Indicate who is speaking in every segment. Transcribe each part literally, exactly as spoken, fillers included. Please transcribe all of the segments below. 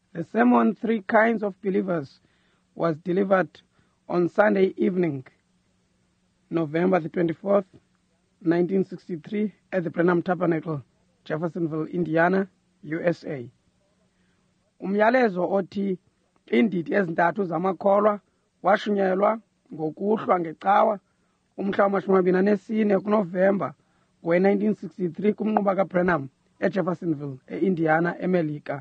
Speaker 1: The sermon, Three Kinds of Believers, was delivered on Sunday evening, November the twenty-fourth, nineteen sixty-three, at the Branham Tabernacle, Jeffersonville, Indiana, U S A. Umyalezo othi indidi ezintathu zamakholwa washunyelwa ngokuhlwa ngecawa umhla wamashumi amabini anesine kuNovemba ngowe-nineteen sixty-three kumnquba kaBranham eJeffersonville, e-Indiana, eMelika.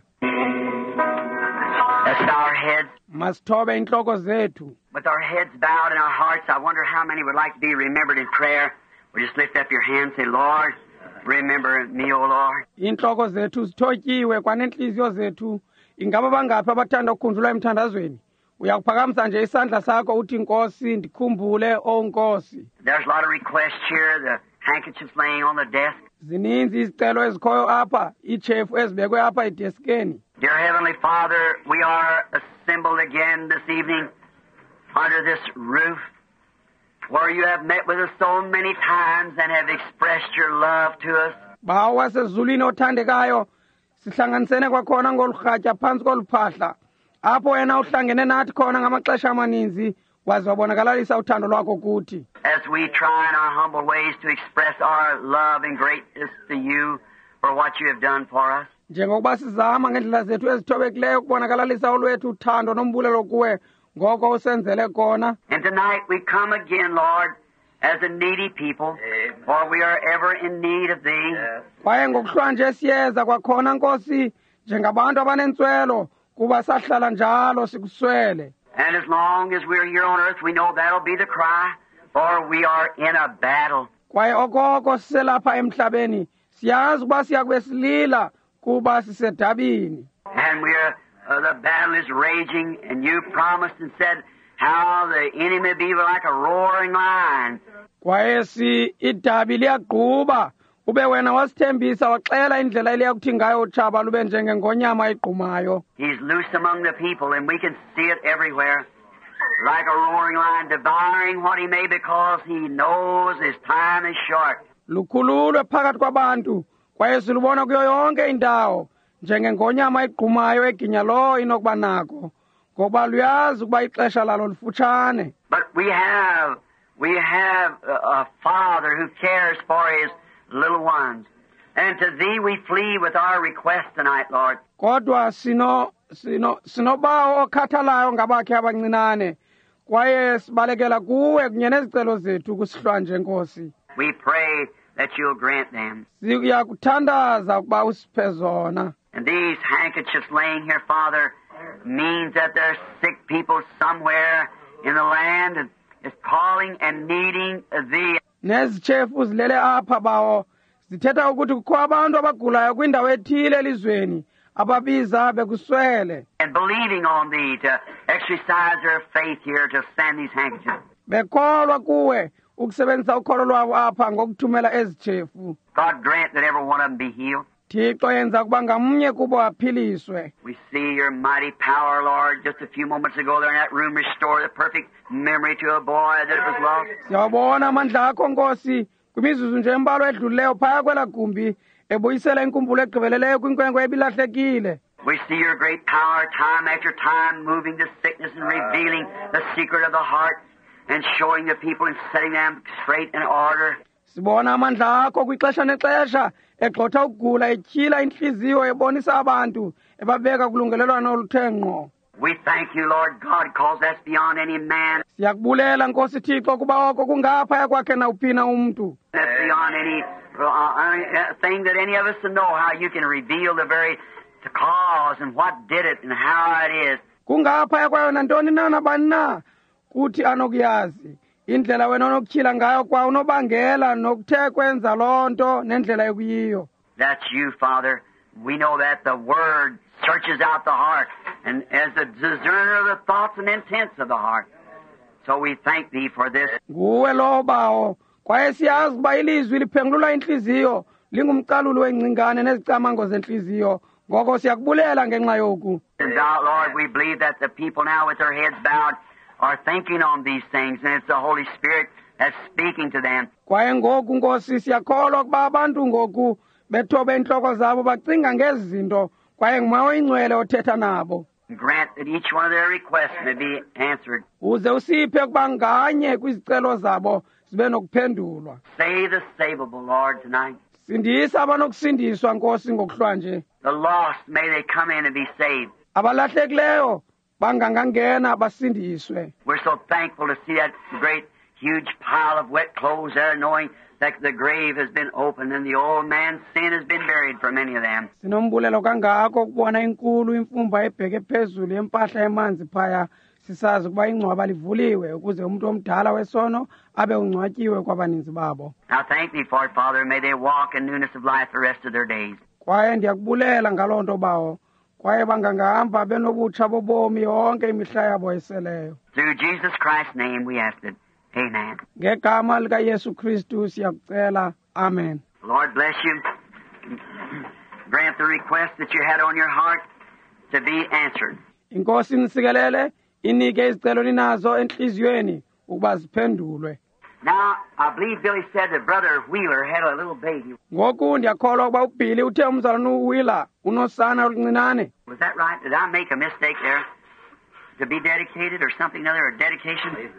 Speaker 2: Let's bow our heads.
Speaker 1: Masithobe inhloko zethu.
Speaker 2: With our heads bowed and our hearts, I wonder how many would like to be remembered in prayer. Well, just lift up your hand and say, Lord, remember me, O Lord.
Speaker 1: Inhloko zethu zithotyiwe kwanenhliziyo zethu. Ingaba bangaphi abathanda ukukhumbula emthandazweni? Uyakuphakamisa nje isandla sakho uthi Nkosi ndikhumbule, o Nkosi.
Speaker 2: There's a lot of requests here, the handkerchiefs laying on the desk.
Speaker 1: Zininzi izicelo ezikhoyo apha, iitshefu ezibekwe apha edeskeni.
Speaker 2: Dear Heavenly Father, we are assembled again this evening under this roof where you have met with us so many times and have expressed your love to us.
Speaker 1: Bawo wasezulwini othandekayo, sihlanganisene kwakhona ngolurhatya phansi koluphahla. Apho wena uhlangene nathi khona ngamaxesha amaninzi waze wabonakalisa uthando lwakho kuthi.
Speaker 2: As we try in our humble ways to express our love and greatness to you for what you have done for us.
Speaker 1: Njengokuba sizama ngendlela zethu ezithobekileyo ukubonakalisa olwethu uthando nombulelo kuwe ngoko usenzele kona.
Speaker 2: And tonight we come again, Lord, as a needy people, for we are ever in need of thee.
Speaker 1: Kwaye ngokuhlwa nje siyeza kwakhona Nkosi njengabantu abanentswelo kuba sahlala njalo sikuswele.
Speaker 2: And as long as we're here on earth, we know that'll be the cry, for we are in a battle.
Speaker 1: Kwaye okoko siselapha emhlabeni siyazi ukuba siyakube silila kuba sisedabini.
Speaker 2: And we're uh, the battle is raging, and you promised and said how the enemy be like a roaring lion.
Speaker 1: Kwaye si idabi liyagquba ube wena wasithembisa waxela indlela eliyakuthi ngayo utshaba lube njengengonyama igqumayo.
Speaker 2: He's loose among the people, and we can see it everywhere, like a roaring lion, devouring what he may because he knows his time is short.
Speaker 1: Lukhululwe phakathi kwabantu kwaye silubona kuyo yonke indawo njengengonyama igqumayo eginya lo inokuba nako ngoba luyazi ukuba ixesha lalo lifutshane.
Speaker 2: But we have we have a, a Father who cares for his little ones, and to thee we flee with our request tonight, Lord.
Speaker 1: Kodwa sino sino sinobawo okhathalayo ngabakhe abancinane kwaye sibalekela kuwe kunye nezicelo zethu kusihlwa nje Nkosi.
Speaker 2: We pray that you'll grant them.
Speaker 1: Siyakuthandaza ukuba usiphe zona.
Speaker 2: And these handkerchiefs laying here, Father, means that there's sick people somewhere in the land and is calling and needing thee.
Speaker 1: Nezitshefu zilele apha bawo zithetha ukuthi kukho abantu abagulayo kwindawo ethile elizweni ababiza bekuswele.
Speaker 2: And believing on thee to exercise their faith here to send these handkerchiefs.
Speaker 1: Bekholwa kuwe ukusebenzisa ukholo lwabo apha ngokuthumela ezitshefu.
Speaker 2: God grant that every one of them be healed.
Speaker 1: Thixo yenza kuba ngamnye kubo aphiliswe.
Speaker 2: We see your mighty power, Lord, just a few moments ago there in that room, restore the perfect memory to a boy that was lost.
Speaker 1: Siyabona amandla akho Nkosi kwimizuzu nje embalo edlulileyo phaya kwela gumbi ebuyisela inkumbulo egqibeleleyo kwinkwenkwe ebilahlekile.
Speaker 2: We see your great power time after time moving the sickness and revealing the secret of the heart and showing the people and setting them straight in order.
Speaker 1: Sibona amandla akho kwixesha nexesha egxotha ukugula etyhila inhliziyo ebonisa abantu ebabeka kulungelelwano oluthe ngqo.
Speaker 2: We thank you, Lord God, because that's beyond any man.
Speaker 1: Siyakubulela Nkosi Thixo kuba oko kungaphaya kwakhe nawuphina umntu.
Speaker 2: That's beyond any uh, uh, thing that any of us to know how you can reveal the very the cause and what did it and how it is.
Speaker 1: Kungaphaya kwayo nantoni na nabani na kuthi anokuyazi indlela wena onokutyhila ngayo kwa unobangela nokuthe kwenza loo nto nendlela ekuyiyo.
Speaker 2: That's you, Father. We know that the Word searches out the heart and as the discerner of the thoughts and intents of the heart. So we thank thee for this.
Speaker 1: Nguwe lo bawo kwaye siyazi ukuba ilizwi liphengulula inhliziyo lingumcaluli wengcingane nezicamango zenhliziyo ngoko siyakubulela ngenxa yoku.
Speaker 2: And thou, Lord, we believe that the people now with their heads bowed are thinking on these things, and it's the Holy Spirit that's speaking to them.
Speaker 1: Kwaye ngoku Nkosi siyakholwa ukuba abantu ngoku bethobe inhloko zabo bacinga ngezi zinto kwaye ngumoya oyingcwele othetha nabo
Speaker 2: and grant that each one of their requests may be answered.
Speaker 1: uze usiphe kuba nganye kwizicelo zabo zibe nokuphendulwa.
Speaker 2: Save the savable, Lord, tonight.
Speaker 1: Sindisa abanokusindiswa Nkosi ngokuhlwa nje.
Speaker 2: The lost, may they come in and be saved.
Speaker 1: Abalahlekileyo bangangangena basindiswe.
Speaker 2: We're so thankful to see that great, huge pile of wet clothes there, knowing that the grave has been opened and the old man's sin has been buried for many of them.
Speaker 1: Sinombulelo kangako kubona inkulu imfumba ebheke phezulu yempahla emanzi phaya sisazi kuba ingcwaba livuliwe ukuze umuntu omdala wesono abe ungcwatyiwe kwabaninzi babo.
Speaker 2: Now thank thee for it, Father. May they walk in newness of life the rest of their days.
Speaker 1: Kwaye ndiyakubulela ngaloo nto bawo kwaye bangangahamba benobutsha bobomi yonke imihla yabo eseleyo.
Speaker 2: Through Jesus Christ's name we ask it. Amen.
Speaker 1: Ngegama likaYesu Kristu siyakucela. Amen.
Speaker 2: Lord bless you. Grant the request that you had on your heart to be answered.
Speaker 1: Inkosi nisikelele inike izicelo ninazo enhliziyweni ukuba ziphendulwe.
Speaker 2: Now, I believe Billy said that Brother Wheeler had a little baby.
Speaker 1: Ngoku ndiyakholwa ukuba uBilly uthe umzalwane uWheeler unosana oluncinane.
Speaker 2: Was that right? Did I make a mistake there? To be dedicated or something other, or dedication?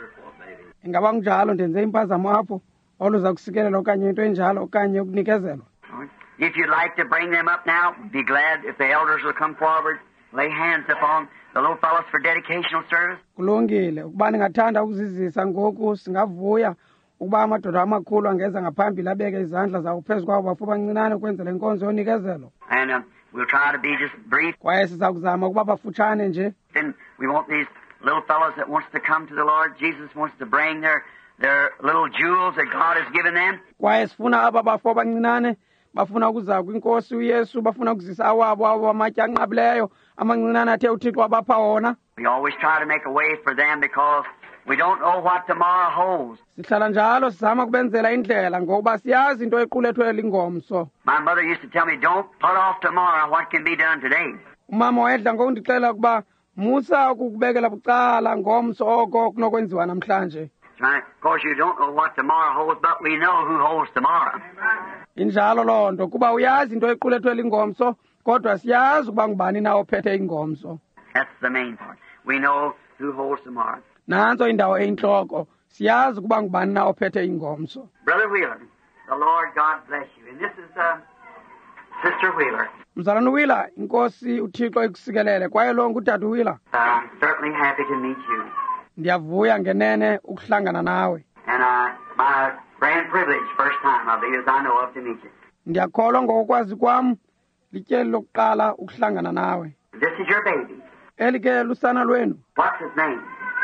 Speaker 1: Ingaba kunjalo ndenze impazamo apho oluza kusikelela okanye into enjalo okanye ukunikezelwa.
Speaker 2: If you'd like to bring them up now, be glad if the elders will come forward, lay hands upon the little fellows for dedicational service.
Speaker 1: Kulungile ukuba ningathanda ukuzizisa ngoku singavuya ukuba amadoda amakhulu angeza ngaphambili abeke izandla zawo phezu kwabo bafo bancinane ukwenzela inkonzo yonikezelo.
Speaker 2: And um, we'll try to be just brief.
Speaker 1: Kwaye siza kuzama ukuba bafutshane nje.
Speaker 2: Then we want these little fellows that wants to come to the Lord Jesus, wants to bring their their little jewels that God has given them.
Speaker 1: Kwaye sifuna aba bafo bancinane bafuna ukuza kwinkosi uYesu bafuna ukuzisa awabo abo amatya anqabileyo amancinane athe uThixo abapha wona.
Speaker 2: We always try to make a way for them because we don't know what tomorrow holds.
Speaker 1: Sihlala njalo sizama kubenzela indlela ngoba siyazi into equlethwe lingomso.
Speaker 2: My mother used to tell me, don't put off tomorrow what can be done today.
Speaker 1: Umama wayedla ngokundixela ukuba musa ukubekela bucala ngomso oko kunokwenziwa namhlanje.
Speaker 2: Right? Of course, you don't know what tomorrow holds, but we know who holds tomorrow.
Speaker 1: Injalo loo nto kuba uyazi into equlethwe lingomso kodwa siyazi ukuba ngubani na ophethe ingomso.
Speaker 2: That's the main part. We know who holds tomorrow.
Speaker 1: Nanso indawo eyinhloko siyazi ukuba ngubani na ophethe ingomso.
Speaker 2: Brother Wheeler, the Lord God bless you. And this is uh, Sister Wheeler.
Speaker 1: Mzalwane Wheeler, inkosi uThixo ikusikelele kwaye lo ngutata Wheeler.
Speaker 2: I'm certainly happy to meet you.
Speaker 1: Ndiyavuya ngenene ukuhlangana nawe.
Speaker 2: And uh, my grand privilege, first time, I believe, as I know of, to meet you.
Speaker 1: Ndiyakholwa ngokwazi kwam lityeli lokuqala ukuhlangana nawe.
Speaker 2: This is your baby.
Speaker 1: Eli ke lusana lwenu.
Speaker 2: What's his name?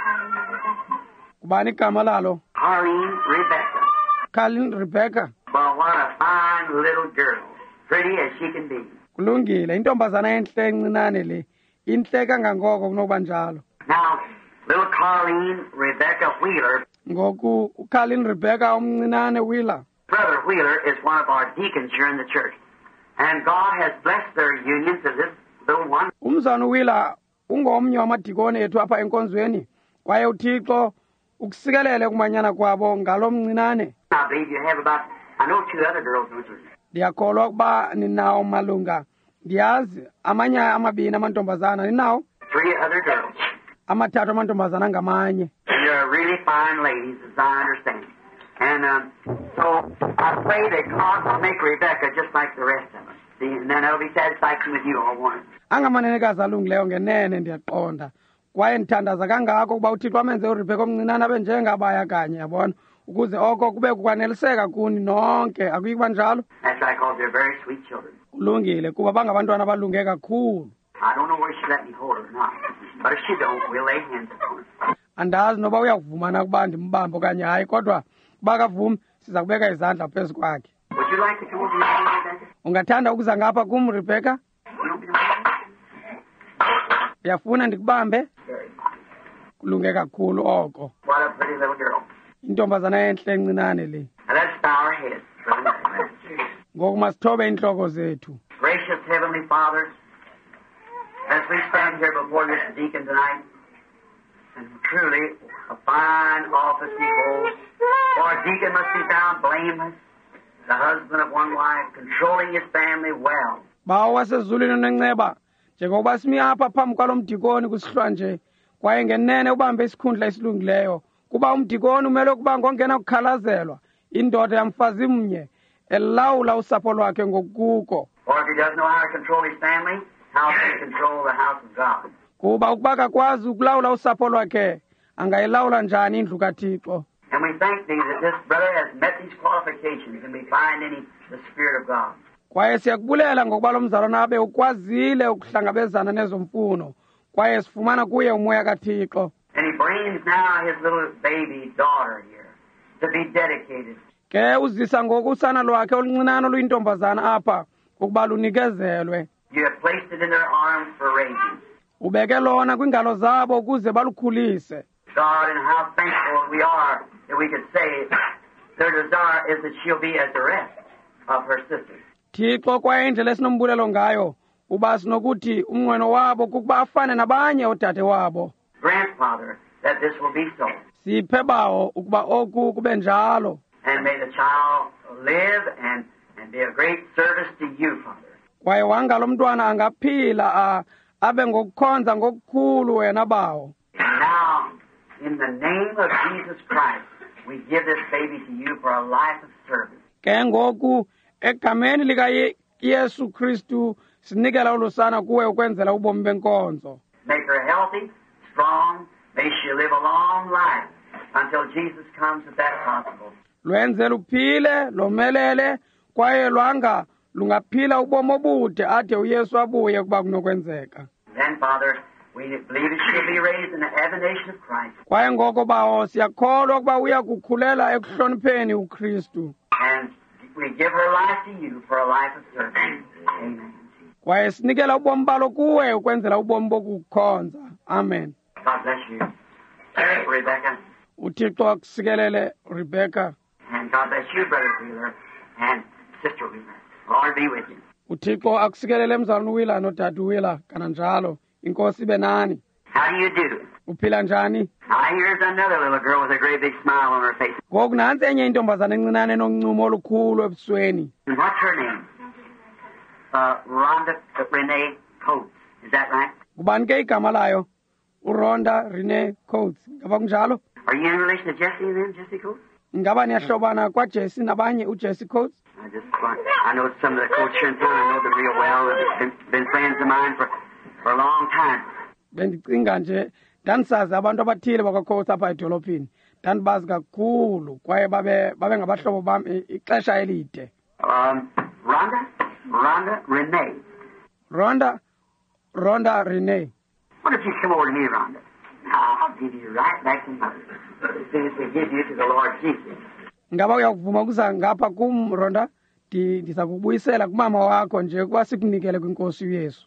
Speaker 1: Kubani igama lalo?
Speaker 2: Harleen Rebecca.
Speaker 1: Carlin Rebecca.
Speaker 2: Well, what a fine little girl. Pretty as she can be.
Speaker 1: Kulungile intombazana enhle encinane le. Inhle kangangoko kunokuba njalo.
Speaker 2: Now, little Carleen Rebecca Wheeler.
Speaker 1: Ngoku uCarlin Rebecca umncinane Wheeler.
Speaker 2: Brother Wheeler is one of our deacons here in the church. And God has blessed their union to this little one.
Speaker 1: Umzana Wheeler ungomnye wamadikoni ethu apha enkonzweni. Kwaye uThixo ukusikelele kumanyana kwabo ngalomncinane.
Speaker 2: I believe you have about, I know two other girls with you.
Speaker 1: Ndiyakholwa ukuba ninawo malunga. Ndiyazi amanye amabini amantombazana ninawo.
Speaker 2: Three other girls.
Speaker 1: Amathathu amantombazana ngamanye.
Speaker 2: You're really fine ladies, as I understand. And um, so I pray that God will make Rebecca just like the rest of us. See, and then there'll be satisfaction with you all one.
Speaker 1: Angamanenekazi alungileyo ngenene ndiyaqonda. Kwaye ndithandaza kangako ukuba uThixo amenze uRebecca omncinane abe njengabaya kanye yabona ukuze oko kube kukwaneliseka kuni nonke akuyi kuba njalo.
Speaker 2: That's right, because they're very sweet children.
Speaker 1: Kulungile kuba bangabantwana abalunge kakhulu.
Speaker 2: I don't know whether she let me hold her or not, but if she don't, we'll lay hands upon her.
Speaker 1: Andazi noba uyavumana ukuba ndimbambe okanye hayi kodwa kuba kavumi siza kubeka izandla phezu kwakhe.
Speaker 2: Would you like to come over here, Rebecca?
Speaker 1: Ungathanda ukuza ngapha kum Rebecca? Uyafuna ndikubambe? Kulunge kakhulu oko.
Speaker 2: What a pretty little girl.
Speaker 1: Intombazana enhle encinane le.
Speaker 2: Now let's bow our heads.
Speaker 1: Ngoku masithobe inhloko zethu.
Speaker 2: Gracious Heavenly Father, as we stand here before this deacon tonight, and truly a fine office he holds, for a deacon must be found blameless, the husband of one wife, controlling his family well.
Speaker 1: bawo wasezulwini nenceba njengoba simi apha phambi kwalo mdikoni kusihlwanje kwaye ngenene ubambe isikhundla esilungileyo kuba umdikoni umele ukuba ngongena kukhalazelwa indoda yamfazi mnye elawula usapho lwakhe ngokuko.
Speaker 2: Or if he doesn't know how to control his family, how can he control the house of God?
Speaker 1: Kuba ukuba akakwazi ukulawula usapho lwakhe angayilawula njani indlu kaThixo.
Speaker 2: And we thank thee that this brother has met these qualifications and we find in him the Spirit of God.
Speaker 1: Kwaye siyakubulela ngokuba lo mzalwana abe ukwazile ukuhlangabezana nezo mfuno kwaye sifumana kuye umoya kaThixo.
Speaker 2: And he brings now his little baby daughter here to be dedicated.
Speaker 1: Ke uzisa ngoku usana lwakhe oluncinane oluyintombazana apha ukuba lunikezelwe.
Speaker 2: You have placed it in their arms for raising.
Speaker 1: Ubeke lona kwingalo zabo ukuze balukhulise.
Speaker 2: God, and how thankful we are that we could say their desire is that she'll be as the rest of her sisters.
Speaker 1: Thixo kwaye indlela esinombulelo ngayo uba sinokuthi umnqweno wabo kukuba afane nabanye odade wabo.
Speaker 2: Grandfather, that this will be so.
Speaker 1: Siphe bawo ukuba oku kube njalo.
Speaker 2: And may the child live and, and be a great service to you, Father.
Speaker 1: Kwaye wangalo mntwana angaphila abe ngokukhonza ngokukhulu wena bawo.
Speaker 2: And now, in the name of Jesus Christ, we give this baby to you for a life of service.
Speaker 1: Ke ngoku egameni lika Yesu Kristu sinikela ulusana kuwe ukwenzela ubomi benkonzo.
Speaker 2: Make her healthy, strong. May she live a long life until Jesus comes if that's possible.
Speaker 1: Lwenze luphile lomelele kwaye lwanga lungaphila ubomi obude ade uYesu abuye kuba kunokwenzeka.
Speaker 2: Then, Father, we believe that she'll be raised in the emanation of Christ.
Speaker 1: Kwaye ngoko bawo siyakholwa ukuba uya kukhulela ekuhlonipheni uKristu.
Speaker 2: And we give her life to you for a life of service. Amen.
Speaker 1: Kwaye sinikela ubomi balo kuwe ukwenzela ubomi bokukhonza. Amen.
Speaker 2: God bless you, Rebecca.
Speaker 1: uThixo akusikelele Rebecca.
Speaker 2: And God bless you, Brother Wheeler and Sister Wheeler. Lord be with you.
Speaker 1: uThixo akusikelele mzalwane uWheeler nodade uWheeler kana njalo. Inkosi ibe nani.
Speaker 2: How do you do?
Speaker 1: Uphila njani?
Speaker 2: I here's another little girl with a great big smile on her face.
Speaker 1: Ngoku nansi enye intombazana encinane noncumo olukhulu ebusweni.
Speaker 2: And what's her name? Uh, Rhonda Renee Coates. Is that right?
Speaker 1: Kubani ke igama layo? uRhonda Renee Coates. Ngaba kunjalo?
Speaker 2: Are you in relation to Jesse and them, Jesse Coates?
Speaker 1: Ngaba niyahlobana kwaJesse nabanye uJesse Coates?
Speaker 2: I just I know some of the Coates here in town. I know them real well. They've been, been friends of mine for, for a long time.
Speaker 1: Bendicinga nje dandisazi abantu abathile bakwaCoates apha edolophini. Dandibazi kakhulu kwaye babe babe ngabahlobo bami ixesha elide.
Speaker 2: Um, Rhonda? Rhonda Renee.
Speaker 1: Rhonda Rhonda Renee.
Speaker 2: Why don't you come over to me, Rhonda? Now, I'll give you right back to mother. As soon as we give you to the Lord Jesus.
Speaker 1: Ngaba uyakuvuma kuza ngapha kum Rhonda ndiza kubuyisela kumama wakho nje kuba sikunikele kwinkosi uYesu.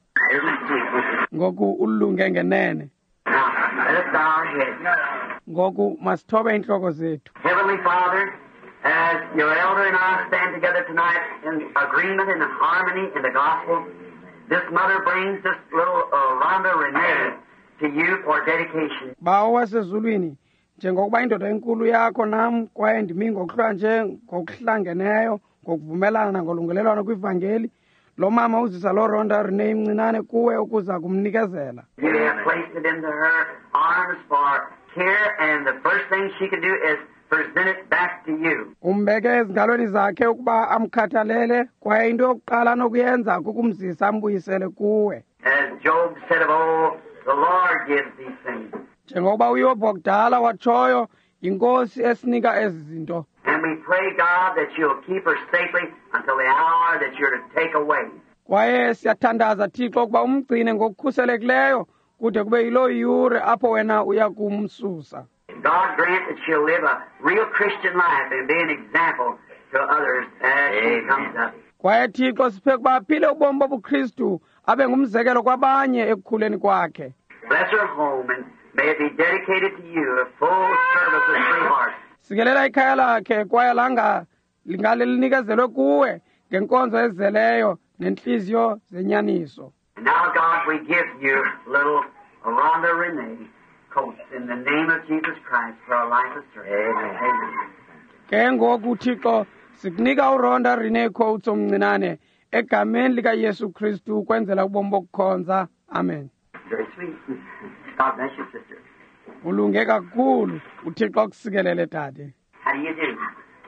Speaker 1: Ngoku ulunge ngenene.
Speaker 2: Now, let us bow our heads.
Speaker 1: Ngoku masithobe inhloko zethu.
Speaker 2: Heavenly Father, as your elder and I stand together tonight in agreement and harmony in the gospel, this mother brings this little uh, Rhonda Renee to you for dedication.
Speaker 1: Bawo wasezulwini njengokuba indoda enkulu yakho nam kwaye ndimi ngokuhlwa nje ngokuhlangeneyo ngokuvumelana ngolungelelwano kwivangeli lo mama uzisa lo Rhonda Renee mncinane kuwe ukuza kumnikezela.
Speaker 2: You have placed it into her arms for care, and the first thing she can do is present it back to you.
Speaker 1: Umbeke ezingalweni zakhe ukuba amkhathalele kwaye into yokuqala nokuyenza kukumzisa ambuyisele kuwe.
Speaker 2: As Job said of old, the Lord gives these things.
Speaker 1: Njengoba uYobu wakudala watshoyo inkosi esinika ezi zinto.
Speaker 2: And we pray, God, that you'll keep her safely until the hour that you're to take away.
Speaker 1: Kwaye siyathandaza Thixo ukuba umgcine ngokukhuselekileyo kude kube yilo yure apho wena uya kumsusa.
Speaker 2: God grant that she'll live a real Christian life and be an example to others as she comes up.
Speaker 1: Kwaye Thixo siphe kuba aphile ubomi bobuKristu abe ngumzekelo kwabanye ekukhuleni kwakhe.
Speaker 2: Bless her home and may it be dedicated to you, a full service with free heart.
Speaker 1: Sikelela ikhaya lakhe kwaye langa lingale linikezelwe kuwe ngenkonzo ezeleyo nenhliziyo zenyaniso.
Speaker 2: Now, God, we give you little Rhonda Renee Coates in the name of Jesus Christ for a life of service. Amen.
Speaker 1: Ke ngoku Thixo sikunika uRhonda Renee Coates omncinane egameni likaYesu Kristu kwenzela ubomi bokukhonza. Amen.
Speaker 2: Very sweet. God bless you, sister.
Speaker 1: Ulunge kakhulu. uThixo akusikelele dade.
Speaker 2: How do you do?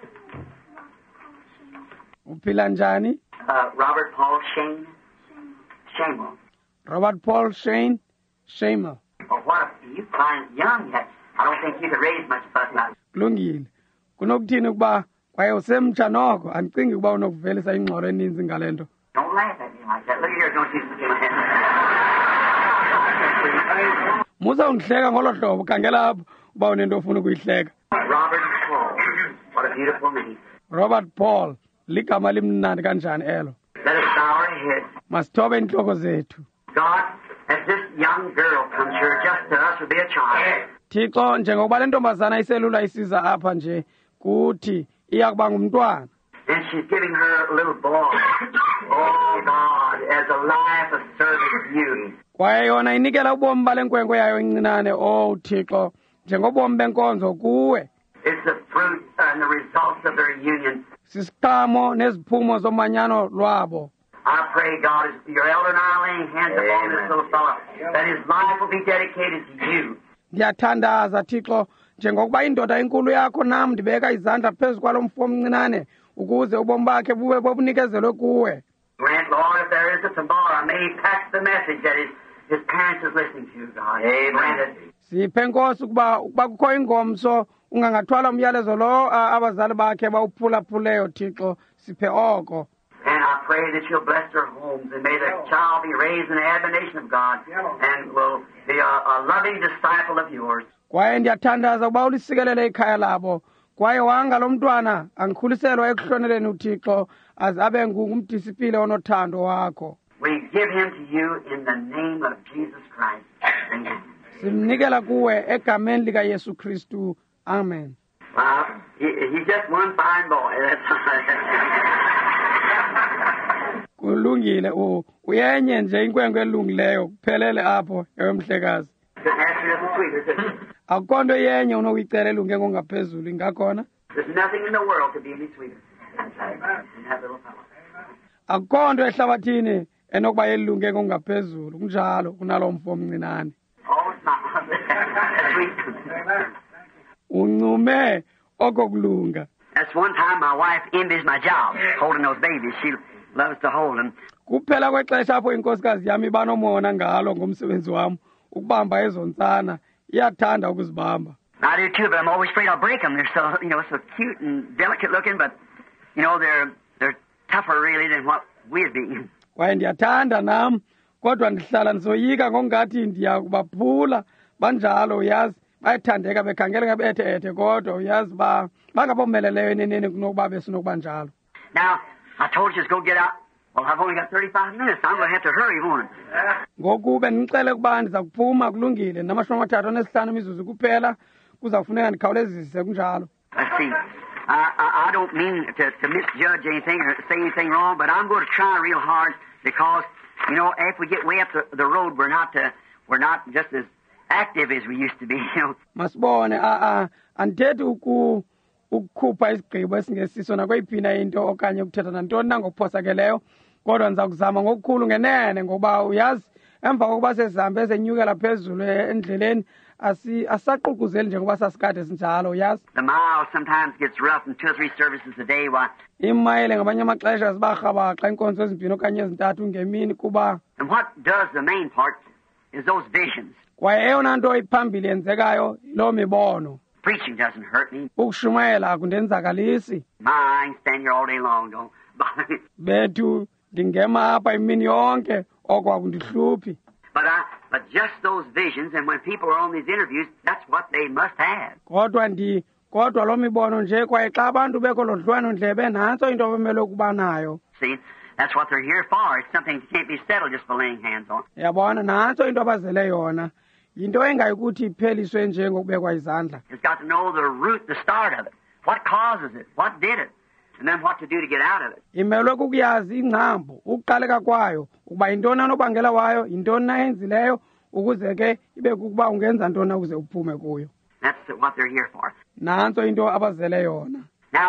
Speaker 1: Uphila njani?
Speaker 2: Uh, Robert Paul Shane. Shamel.
Speaker 1: Robert Paul Shane Shamel.
Speaker 2: Oh, what a, you fine young yet. I don't think you could raise much fuss about it.
Speaker 1: Kulungile. Kunokuthini ukuba kwaye usemtsha noko andicingi ukuba unokuvelisa ingxolo eninzi ngale nto.
Speaker 2: Don't laugh at me like that. Look here, don't you see my hand?
Speaker 1: Musa ungihleka ngolo hlobo khangela apho uba unento ofuna ukuyihleka.
Speaker 2: Robert Paul. What a beautiful name.
Speaker 1: Robert Paul. Ligama limnandi kanjani elo.
Speaker 2: Let us bow our heads.
Speaker 1: Masithobe inhloko zethu.
Speaker 2: God, as this young girl comes here, just to us will be a child.
Speaker 1: Thixo njengokuba le ntombazana iselula isiza apha nje kuthi iyakuba ngumntwana.
Speaker 2: And she's giving her little boy. Oh, God, as a life of service to you.
Speaker 1: Kwaye yona inikela ubomi bale nkwenkwe yayo incinane, oh Thixo, njengobomi benkonzo kuwe.
Speaker 2: It's the fruit and the results of their union.
Speaker 1: Sisiqhamo neziphumo zomanyano lwabo.
Speaker 2: I pray, God, as your elder and I laying hands upon this little fellow, that his life will be dedicated to you.
Speaker 1: Ndiyathandaza Thixo njengokuba indoda enkulu yakho nam ndibeka izandla phezu kwalo mfo omncinane ukuze ubomi bakhe bube bobunikezelwe kuwe.
Speaker 2: Grant, Lord, if there is a tomorrow, may he pass the message that his, his parents is listening to, God. Amen.
Speaker 1: Siphe Nkosi ukuba ukuba kukho ingomso ungangathwala umyalezo lo abazali bakhe bawuphulaphuleyo Thixo siphe oko.
Speaker 2: And I pray that you'll bless their homes, and may the child be raised in the admonition of God and will be a, a loving disciple of yours.
Speaker 1: Kwaye ndiyathandaza ukuba ulisikelele ikhaya labo kwaye wanga lo mntwana angikhuliselwa ekuhloneleni uThixo aze abe ngumdisipline onothando wakho.
Speaker 2: We give him to you in the name of Jesus Christ. Amen.
Speaker 1: Simnikela kuwe egameni likaYesu Kristu. Amen.
Speaker 2: Well, he, he's just one fine boy. That's
Speaker 1: Kulungile u uyenye nje inkwenkwe elungileyo kuphelele apho ewemhlekazi. Akukho nto yenye unokuyicela elunge ngongaphezulu ingakhona.
Speaker 2: There's nothing in the world to be any sweeter than that little fellow.
Speaker 1: Akukho nto ehlabathini enokuba yelunge ngongaphezulu kunjalo kunalo mfo omncinane.
Speaker 2: Oh, it's not. That's sweet.
Speaker 1: Uncume okokulunga.
Speaker 2: That's one time my wife envies my job, holding those babies. She loves to hold them.
Speaker 1: Kuphela kwexesha apho inkosikazi yami banomona ngalo ngomsebenzi wami ukubamba ezo ntsana iyathanda ukuzibamba.
Speaker 2: I do too, but I'm always afraid I'll break them. They're so, you know, so cute and delicate looking, but you know they're they're tougher really than what we'd be.
Speaker 1: Kwaye ndiyathanda nam kodwa ndihlala ndizoyika ngongathi ndiyakubaphula banjalo uyazi bayathandeka bekhangela ngabethe-ethe kodwa uyazi ba bangabomeleleyo eneneni kunokuba besinokuba njalo.
Speaker 2: Now, I told you to go get out. Well, I've only got thirty-five minutes. I'm going to have to hurry, won't I?
Speaker 1: Ngoku bendicele ukuba ndiza kuphuma kulungile namashumi amathathu anesihlanu imizuzu kuphela kuzakufuneka ndikhawulezise kunjalo.
Speaker 2: Let's see. I, I, I don't mean to, to misjudge anything or say anything wrong, but I'm going to try real hard because, you know, if we get way up the, the road, we're not uh, we're not just as active as we used to be, you know.
Speaker 1: Masibone a a andithethi uku ukukhupha isigqibo esingesiso nakweyiphinda into okanye ukuthetha nantoni nangokuphosakeleyo kodwa ndiza kuzama ngokukhulu ngenene ngoba uyazi emva kokuba sezihambe ezenyukela phezulu endleleni asi asaququzeli njengoba sasikade sinjalo uyazi.
Speaker 2: The mile sometimes gets rough in two or three services a day. Why?
Speaker 1: Imayile ngamanye amaxesha ziba rhabaxa inkonzo ezimbini okanye ezintathu ngemini kuba.
Speaker 2: And what does the main part is those visions.
Speaker 1: Kwaye eyona nto iphambili yenzekayo loo mibono.
Speaker 2: Preaching doesn't hurt me.
Speaker 1: Ukushumayela akundenzakalisi.
Speaker 2: My, I can stand here all day long, don't bother me.
Speaker 1: Bethu ndingema apha imini yonke oko akundihluphi.
Speaker 2: But I, but just those visions, and when people are on these interviews, that's what they must have.
Speaker 1: Kodwa ndi kodwa lo mibono nje kwaye xa abantu bekolo dlwano ndlebe nantso into abamele ukuba nayo.
Speaker 2: See, that's what they're here for. It's something that can't be settled just by laying hands on.
Speaker 1: Yabona nantso into abazele yona. Yinto engayikuthi ipheliswe nje ngokubekwa izandla.
Speaker 2: It's got to know the root, the start of it. What causes it? What did it? And then what to do to get out of it.
Speaker 1: Imelwe kukuyazi ingcambu, ukuqaleka kwayo, ukuba yintoni anobangela wayo, yintoni nayenzileyo, ukuze ke ibe kukuba ungenza ntoni ukuze uphume kuyo.
Speaker 2: That's what they're here for.
Speaker 1: Nantso into abazele yona.
Speaker 2: Now,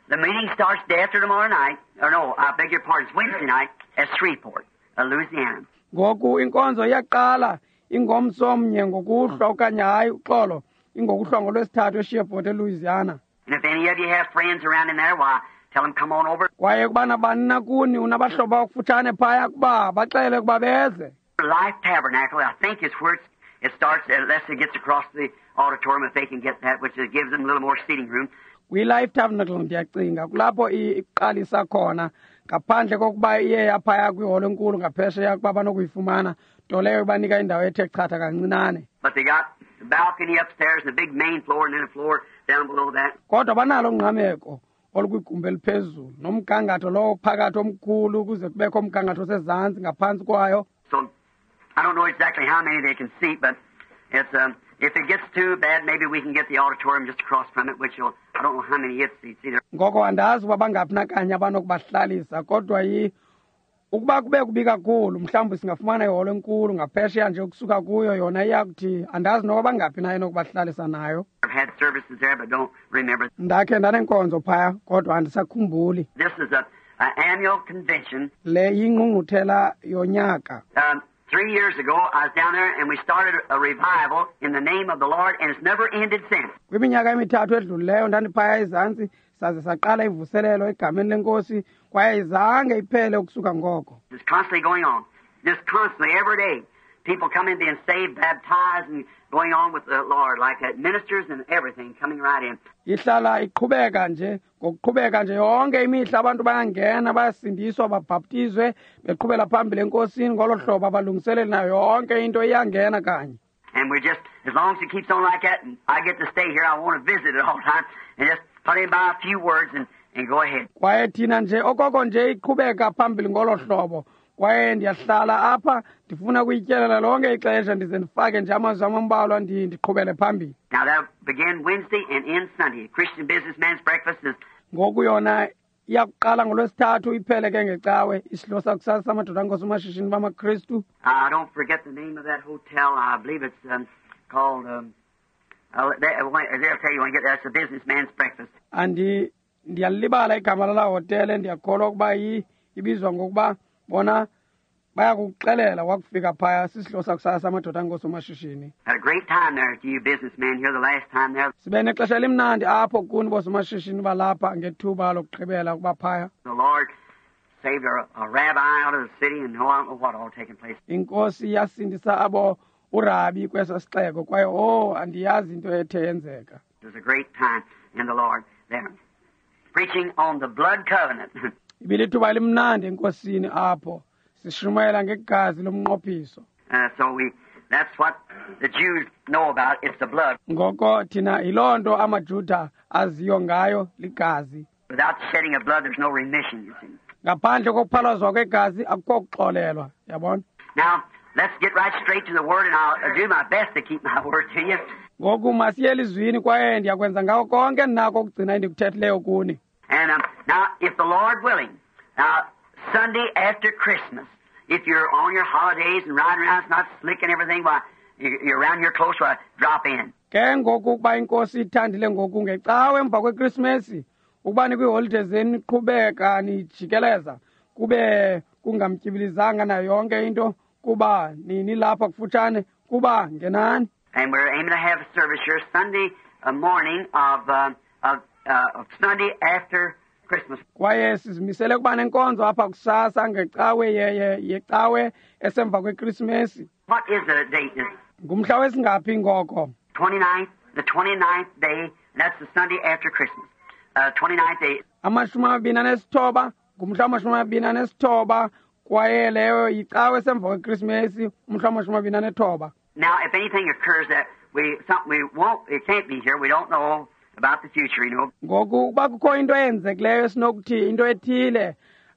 Speaker 2: The meeting starts day after tomorrow night. Or no, I beg your pardon, it's Wednesday night at Shreveport, uh, Louisiana.
Speaker 1: Ngoku inkonzo iyaqala ingomsomnye ngokuhlwa okanye hayi uxolo ingokuhlwa ngolwesithathu eShreveport eLouisiana.
Speaker 2: And if any of you have friends around in there, why, tell them come on over.
Speaker 1: Kwaye kubana bani nakuni unabahlobo okufutshane phaya kuba baxele kuba beze.
Speaker 2: Life Tabernacle, I think it's where it's, it starts unless it gets across the auditorium, if they can get that, which is, gives them a little more seating room.
Speaker 1: Kwi-Life Tabernacle ndiyacinga kulapho iqalisa khona ngaphandle kokuba iye yaphaya kwiholo enkulu ngaphesheya kuba banokuyifumana nto leyo banika indawo ethe chatha kancinane.
Speaker 2: But they got the balcony upstairs and the big main floor and then a floor down below that.
Speaker 1: Kodwa banalo ungqameko olukwigumbi eliphezulu nomgangatho lowo phakathi omkhulu kuze kubekho umgangatho osezantsi ngaphantsi kwayo.
Speaker 2: So I don't know exactly how many they can seat, but it's um, if it gets too bad, maybe we can get the auditorium just across from it, which will, I don't know how many it seats either.
Speaker 1: Ngoko andazi uba bangaphi nakanye abanokubahlalisa kodwa yi ukuba kube kubi kakhulu mhlawumbi singafumana iholo enkulu ngaphesheya nje ukusuka kuyo yona iyakuthi andazi noba bangaphi nayo nokubahlalisa nayo.
Speaker 2: I've had services there, but don't remember.
Speaker 1: Ndakhe ndanenkonzo phaya kodwa andisakhumbuli.
Speaker 2: This is a, a annual convention.
Speaker 1: Le yingqungquthela yonyaka.
Speaker 2: Um, Three years ago, I was down there, and we started a revival in the name of the Lord, and it's never ended since.
Speaker 1: Kwiminyaka emithathu edlulileyo ndandiphaya ezantsi saze saqala ivuselelo egameni lenkosi kwaye izange iphele ukusuka ngoko.
Speaker 2: It's constantly going on. Just constantly, every day. People coming, being saved, baptized, and going on with the Lord, like that, ministers and everything coming right in.
Speaker 1: Ihlala iqhubeka nje, ngokuqhubeka nje yonke imihla abantu bayangena bayasindiswa babhaptizwe beqhubela phambili enkosini ngolo hlobo abalungiseleli nayo yonke into iyangena kanye.
Speaker 2: And we just, as long as it keeps on like that, and I get to stay here, I want to visit it all the time, and just put in by a few words and, and go ahead.
Speaker 1: Kwaye thina nje okoko nje iqhubeka phambili ngolo hlobo. Kwaye ndiyahlala apha ndifuna kuyityelela lonke ixesha ndize ndifake nje amazwi ambalwa ndiqhubele phambili.
Speaker 2: Now that began Wednesday and end Sunday. Christian Businessman's Breakfast is.
Speaker 1: Ngoku yona iyakuqala ngolwesithathu iphele ke ngecawe isidlo sakusasa samadoda angosomashishini bamaKristu.
Speaker 2: I don't forget the name of that hotel. I believe it's um, called. Um, I'll, they, they'll tell you when you get there. It's a Businessman's Breakfast.
Speaker 1: Andi ndiyalibala igama lala hotel ndiyakholwa ukuba ibizwa ngokuba bona bayakuxelela wakufika phaya sisidlo sakusasa samadoda angosomashishini.
Speaker 2: Had a great time there to you businessmen here the last time there.
Speaker 1: Sibe nexesha elimnandi apho kuni bosomashishini balapha ngethuba lokugqibela kuba phaya.
Speaker 2: The Lord saved a, a rabbi out of the city and no, I don't know what all taking place.
Speaker 1: Inkosi yasindisa abo urabi kweso sixeko kwaye oh andiyazi into ethe yenzeka.
Speaker 2: It was a great time in the Lord there. Preaching on the blood covenant.
Speaker 1: Ibilithuba elimnandi enkosini apho sishumayela ngegazi lomnqophiso.
Speaker 2: Uh, so we, that's what the Jews know about. It's the blood.
Speaker 1: Ngoko thina ilonto amaJuda aziyo ngayo ligazi.
Speaker 2: Without the shedding of blood, there's no remission, you see.
Speaker 1: Ngaphandle kokuphalazwa kwegazi akukho kuxolelwa, yabona.
Speaker 2: Now, let's get right straight to the word, and I'll do my best to keep my word to you.
Speaker 1: Ngoku masiye elizwini kwaye ndiyakwenza ngawo konke nako ukugcina endikuthethileyo kuni.
Speaker 2: And um, now, if the Lord willing, now, Sunday after Christmas, if you're on your holidays and riding around, it's not slick and everything, why, you're around here close, why, drop in.
Speaker 1: Ke ngoku ukuba inkosi ithandile ngoku ngecawe emva kweKrismesi ukuba nikwi-holidays zeni niqhubeka nijikeleza kube kungamtyibilizanga nayo yonke into kuba nini lapha kufutshane kuba ngenani.
Speaker 2: And we're aiming to have a service here Sunday uh, morning of, uh, of, uh, of Sunday after Christmas.
Speaker 1: Kwaye sizimisele kuba nenkonzo apha kusasa ngecawe yecawe esemva kweKrismesi.
Speaker 2: What is the date?
Speaker 1: Ngumhla wesingaphi ngoko?
Speaker 2: twenty-ninth, the twenty-ninth day, that's the Sunday after Christmas. Uh, twenty-ninth day.
Speaker 1: Amashumi amabini anesithoba, ngumhla amashumi amabini anesithoba, kwaye leyo yicawe esemva kweKrismesi, umhla amashumi amabini anethoba.
Speaker 2: Now, if anything occurs that we, something we won't, it can't be here, we don't know about the future, you know.
Speaker 1: Ngoku uba kukho into eyenzekileyo sinokuthi into ethile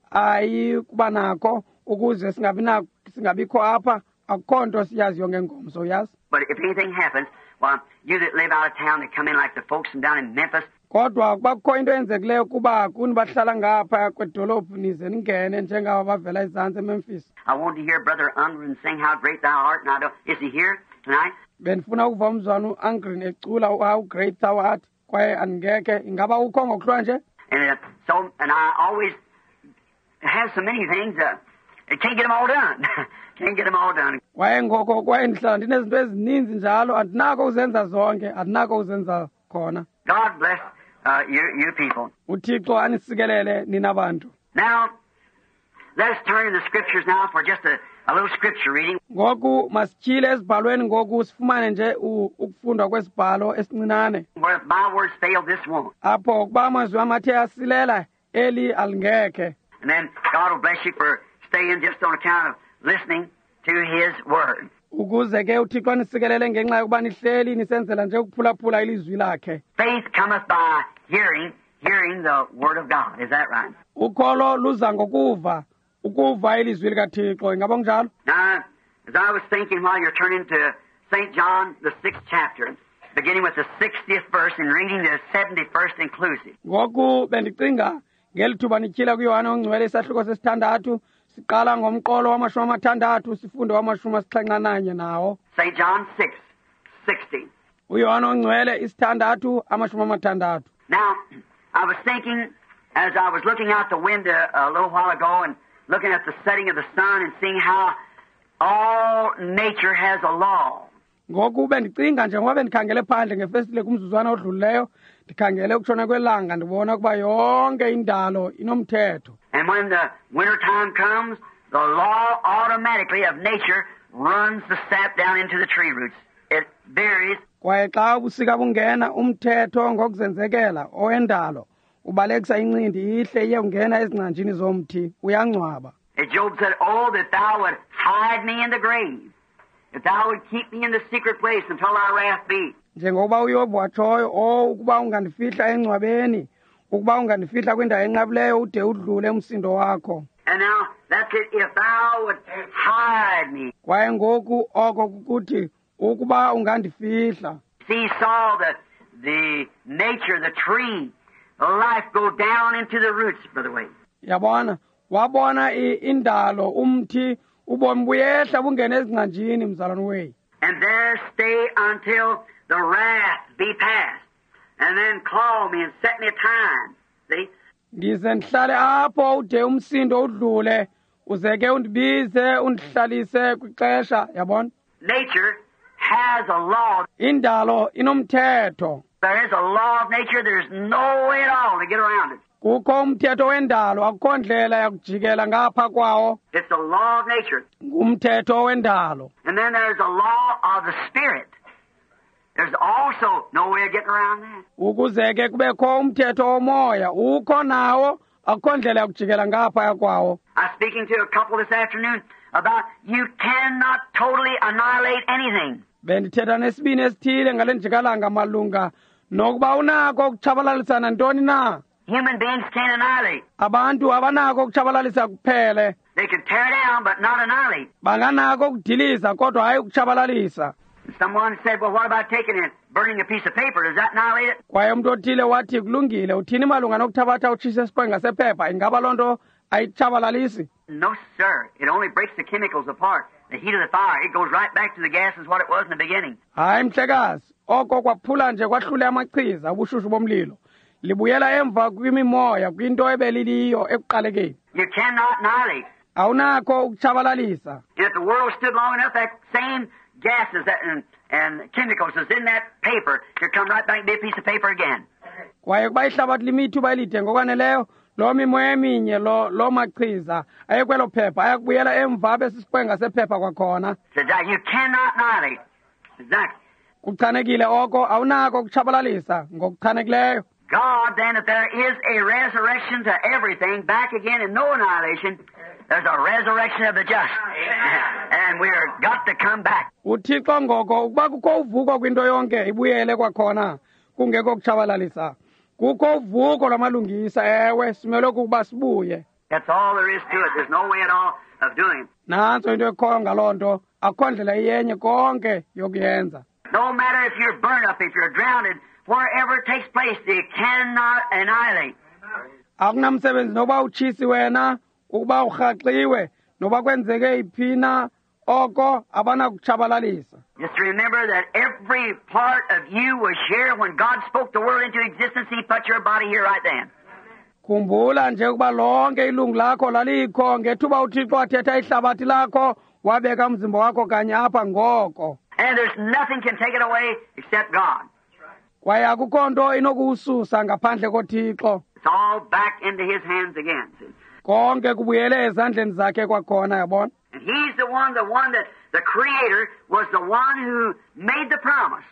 Speaker 1: ayi kuba nakho ukuze singabi singabikho apha akukho nto siyaziyo ngengomso yazi.
Speaker 2: But if anything happens, well, you that live out of town that come in like the folks down in Memphis.
Speaker 1: Kodwa kuba kukho into eyenzekileyo kuba kuni bahlala ngapha kwedolophu nize ningene njengabo bavela ezantsi eMemphis.
Speaker 2: I wanted to hear Brother Ungren sing How Great Thou Art, and I don't, is he here tonight?
Speaker 1: Benifuna ukuva umzwana uAngren ecula How Great Thou Art kwaye andingeke ingaba ukho ngokuhlwa nje.
Speaker 2: And uh, so, and I always have so many things, uh, I can't get them all done. Can't get them all done.
Speaker 1: wayengoko kwayendihlala ndinezinto ezininzi njalo andinako uzenza zonke andinako uzenza khona.
Speaker 2: God bless uh, you, you people.
Speaker 1: uThixo anisikelele nina bantu.
Speaker 2: Now, let's turn to the scriptures now for just a, a little scripture reading.
Speaker 1: ngoku masityhile ezibhalweni ngoku sifumane nje u- ukufundwa kwesibhalo esincinane
Speaker 2: Where if my words fail, this won't.
Speaker 1: apho ukuba amazwi amathe asilela eli alingekhe.
Speaker 2: And then God will bless you for staying just on account of listening to His Word.
Speaker 1: ukuze ke uThixo anisikelele ngenxa yokuba nihleli nisenzela nje ukuphulaphula ilizwi lakhe.
Speaker 2: Faith cometh by hearing, hearing the Word of God. Is that right?
Speaker 1: ukholo luza ngokuva ukuva ilizwi likaThixo ingaba kunjalo.
Speaker 2: Now, as I was thinking while you're turning to Saint John, the sixth chapter, beginning with the sixtieth verse and reading the seventy-first inclusive.
Speaker 1: ngoku bendicinga ngeli thuba nityhila kuyohane ongcwele isahluko sesithandathu siqala ngomqolo wamashumi amathandathu sifunde wamashumi asixhenxe nanye nawo.
Speaker 2: Saint John six, sixty.
Speaker 1: uyohane ongcwele isithandathu amashumi amathandathu.
Speaker 2: Now, I was thinking as I was looking out the window a little while ago and looking at the setting of the sun and seeing how all nature has a law.
Speaker 1: ngoku bendicinga njengoba bendikhangele phandle ngefestile kumzuzwana odlulileyo ndikhangele ukutshona kwelanga ndibona ukuba yonke indalo inomthetho.
Speaker 2: And when the winter time comes, the law automatically of nature runs the sap down into the tree roots. It varies.
Speaker 1: kwaye xa ubusika bungena umthetho ngokuzenzekela owendalo ubalekisa incindi ihle iye ungena ezingcanjini zomthi uyangcwaba.
Speaker 2: And Job said, "Oh, that thou would hide me in the grave, if thou would keep me in the secret place until thy wrath be."
Speaker 1: njengoba uyobu watshoyo o ukuba ungandifihla engcwabeni ukuba ungandifihla kwindawo enqabileyo ude udlule umsindo wakho.
Speaker 2: And now, that's it, if thou would hide me.
Speaker 1: kwaye ngoku oko kukuthi ukuba ungandifihla.
Speaker 2: See, he saw the, the nature, the tree, the life go down into the roots, Brother Wade.
Speaker 1: yabona wabona i- indalo umthi ubomi buyehla bungena ezingcanjini mzalwane weyi.
Speaker 2: And there stay until the wrath be past. And then call me and set me a time. See?
Speaker 1: ndize ndihlale apho ude umsindo udlule uze ke undibize undihlalise kwixesha. yabona
Speaker 2: Nature has a law.
Speaker 1: indalo inomthetho.
Speaker 2: There is a law of nature. There's no way at all to get around it.
Speaker 1: kukho umthetho wendalo akukho ndlela yakujikela ngapha kwawo.
Speaker 2: It's the law of nature.
Speaker 1: ngumthetho wendalo.
Speaker 2: And then there's a law of the Spirit. There's also no way of getting around that.
Speaker 1: ukuze ke kubekho umthetho womoya ukho nawo akukho ndlela yakujikela ngapha kwawo.
Speaker 2: I was speaking to a couple this afternoon about you cannot totally annihilate anything.
Speaker 1: bendithetha nesibini esithile ngale njikalanga malunga nokuba unako ukutshabalalisa nantoni na.
Speaker 2: Human beings can't annihilate.
Speaker 1: abantu abanako ukutshabalalisa kuphele.
Speaker 2: They can tear down but not annihilate.
Speaker 1: banganako ukudiliza kodwa hayi ukutshabalalisa.
Speaker 2: Someone said, well, what about taking and burning a piece of paper? Does that annihilate it?
Speaker 1: kwaye umuntu othile wathi kulungile uthini malunga nokuthabatha utshisa isiqwenga sephepha ingaba loo nto ayitshabalalisi.
Speaker 2: No, sir. It only breaks the chemicals apart. The heat of the fire, it goes right back to the gas as what it was in the beginning.
Speaker 1: hayi mhlekazi oko kwaphula nje kwahlule amachiza ubushushu bomlilo libuyela emva kwimimoya kwinto ebeliliyo ekuqalekeni.
Speaker 2: You cannot annihilate.
Speaker 1: awunakho ukutshabalalisa.
Speaker 2: And if the world stood long enough, that same gases that, and, and chemicals that's in that paper could come right back and be a piece of paper again.
Speaker 1: kwaye kuba ihlabathi lime ithuba elide ngokwaneleyo loo mimoya eminye lo loo machiza ayekwelo phepha ayakubuyela emva besisiqwenga sephepha kwakhona.
Speaker 2: So that you cannot annihilate. Exactly.
Speaker 1: kuchanekile oko awunako ukutshabalalisa ngokuchanekileyo.
Speaker 2: God, then, if there is a resurrection to everything, back again and no annihilation, there's a resurrection of the just. And we're got to come back.
Speaker 1: uthixo ngoko ukuba kukho uvuko kwinto yonke ibuyele kwakhona kungekho kutshabalalisa. kukho uvuko lwamalungisa ewe simelwe kukuba sibuye.
Speaker 2: That's all there is to it. There's no way at all of doing it.
Speaker 1: nantso into ekhoyo ngaloo nto akukho ndlela iyenye konke yokuyenza.
Speaker 2: No matter if you're burned up, if you're drowned, wherever it takes place, they cannot annihilate.
Speaker 1: akunamsebenzi noba utshisi wena ukuba urhaxiwe noba kwenzeke iphina oko abanakutshabalalisa.
Speaker 2: Just remember that every part of you was here when God spoke the world into existence. He put your body here right then.
Speaker 1: khumbula nje ukuba lonke ilungu lakho lalikho ngethuba uThixo wathetha ihlabathi lakho wabeka umzimba wakho kanye apha ngoko.
Speaker 2: And there's nothing can take it away except God.
Speaker 1: Kwaye akukho nto inokuwususa ngaphandle koThixo.
Speaker 2: It's all back into His hands again. See?
Speaker 1: Konke kubuyele ezandleni zakhe kwakhona yabona.
Speaker 2: And He's the one, the one that the Creator was the one who made the promise.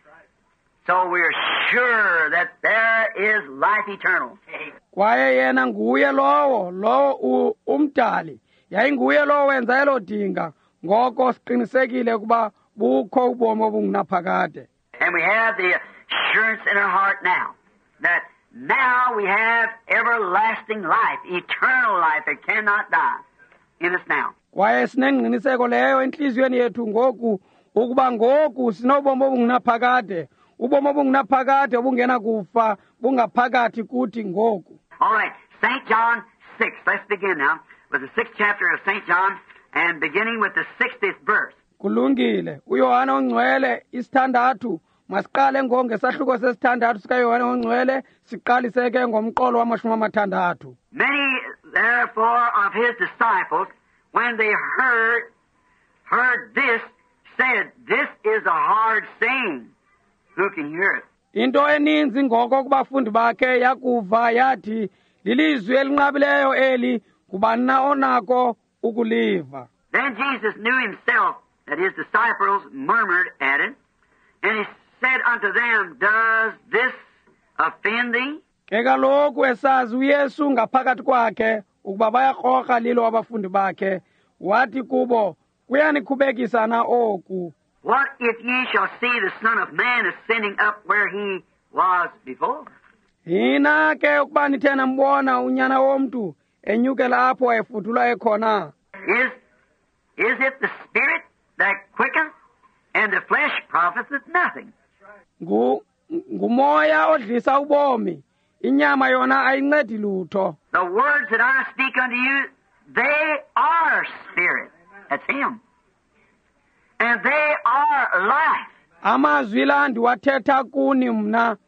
Speaker 2: So we're sure that there is life eternal.
Speaker 1: Kwaye yena nguye lowo lowo umdali yayinguye lowo wenza elo dinga ngoko siqinisekile ukuba bukho ubomi obungunaphakade.
Speaker 2: And we have the assurance in our heart now that now we have everlasting life, eternal life that cannot die in us now.
Speaker 1: Kwaye sinengqiniseko leyo enhliziyweni yethu ngoku ukuba ngoku sinobomi obungunaphakade, ubomi obungunaphakade obungena kufa bungaphakathi kuthi ngoku.
Speaker 2: All right, Saint John six. Let's begin now with the sixth chapter of Saint John and beginning with the sixtieth verse.
Speaker 1: Kulungile, uYohana ongcwele isithandathu, masiqale ngesahluko sesithandathu sikaYohana ongcwele, siqaliseke ngomqolo wamashumi amathandathu.
Speaker 2: Many therefore of his disciples, when they heard heard this, said, "This is a hard saying. Who can hear it?"
Speaker 1: Into eninzi ngoko kubafundi bakhe yakuva yathi, lilizwi elinqabileyo eli, kubani na onako ukuliva.
Speaker 2: Then Jesus knew himself that his disciples murmured at it, and he said unto them, "Does this offend thee?"
Speaker 1: Ke kaloku esazi uYesu ngaphakathi kwakhe ukuba bayakroka lilo abafundi bakhe, wathi kubo, kuyanikhubekisa na oku?
Speaker 2: What if ye shall see the Son of Man ascending up where he was before?
Speaker 1: Hina ke ukuba nithe nambona unyana womntu enyukela apho wayefuthulwa ekhona.
Speaker 2: Is is it the Spirit that quickens, and the flesh profiteth nothing?
Speaker 1: Ngu ngumoya odlisa ubomi, inyama yona ayincedi lutho.
Speaker 2: The words that I speak unto you, they are spirit. That's Him. And they are life.
Speaker 1: Amazwi la ndiwathetha kuni mna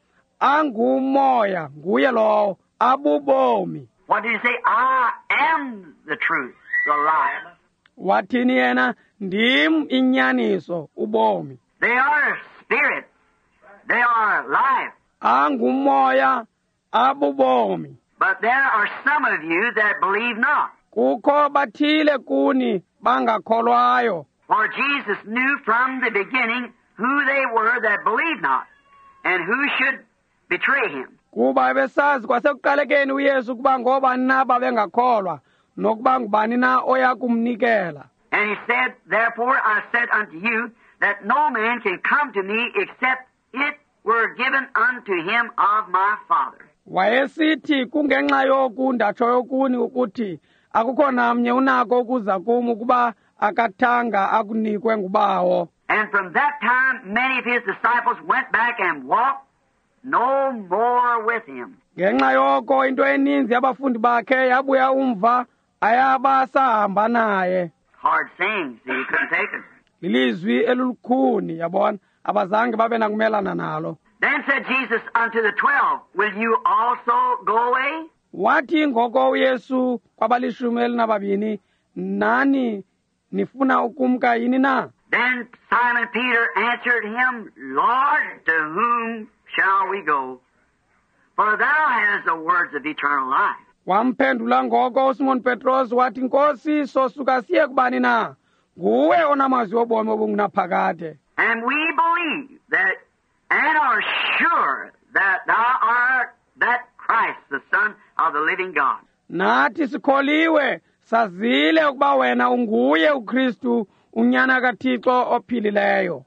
Speaker 1: angumoya, nguye lowo, abubomi.
Speaker 2: What did He say? I am the truth, the life.
Speaker 1: Wathini yena? Ndim inyaniso, ubomi.
Speaker 2: They are spirit. They are life.
Speaker 1: Angumoya, abubomi.
Speaker 2: But there are some of you that believe not.
Speaker 1: Kukho bathile kuni bangakholwayo.
Speaker 2: For Jesus knew from the beginning who they were that believed not, and who should betray Him.
Speaker 1: Kuba besazi kwasekuqalekeni uYesu kuba ngobani na babengakholwa, nokuba ngubani na oya kumnikela.
Speaker 2: And He said, "Therefore I said unto you, that no man can come to me except it were given unto him of my Father."
Speaker 1: Wayesithi kungenxa yoku ndatshoyo kuni ukuthi akukho namnye unako ukuza kum ukuba akathanga akunikwe ngubawo.
Speaker 2: And from that time many of His disciples went back and walked no more with Him.
Speaker 1: Ngenxa yoko into eninzi yabafundi bakhe yabuya umva ayaba sahamba naye.
Speaker 2: Hard sayings, He couldn't take it.
Speaker 1: Lilizwi elulukhuni yabona, abazange babe nakumelana nalo.
Speaker 2: Then said Jesus unto the twelve, "Will you also go away?"
Speaker 1: Wathi ngoko uYesu kwabalishumi elinababini, nani nifuna ukumka yini na?
Speaker 2: Then Simon Peter answered Him, "Lord, to whom shall we go? For Thou hast the words of eternal life."
Speaker 1: Wamphendula ngoko uSimon Petros wathi, Nkosi, sosuka siye kubani na? Nguwe onamazwi obomi obungunaphakade.
Speaker 2: And we believe that and are sure that Thou art that Christ, the Son of the living God.
Speaker 1: Nathi sikholiwe, sazile ukuba wena unguye uKristu, unyana kaThixo ophilileyo.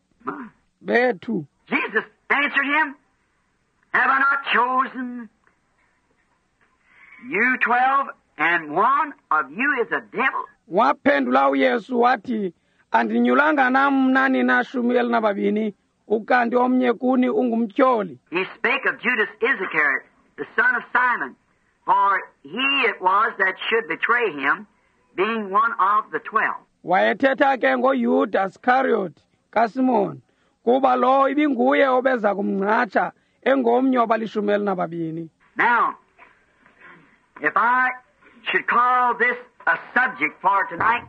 Speaker 1: Bethu.
Speaker 2: Jesus answered him, "Have I not chosen you twelve, and one of you is a devil?"
Speaker 1: Waphendula uYesu wathi, andinyulanga nam nani na shumi elinababini, ukanti omnye kuni ungumtyholi.
Speaker 2: He spake of Judas Iscariot, the son of Simon, for he it was that should betray him, being one of the twelve.
Speaker 1: Wayethetha ke ngoYuda Iscariot kaSimon, kuba lo ibinguye obeza kumnqatsha engomnye wabalishumi elinababini.
Speaker 2: Now, If I should call this a subject for tonight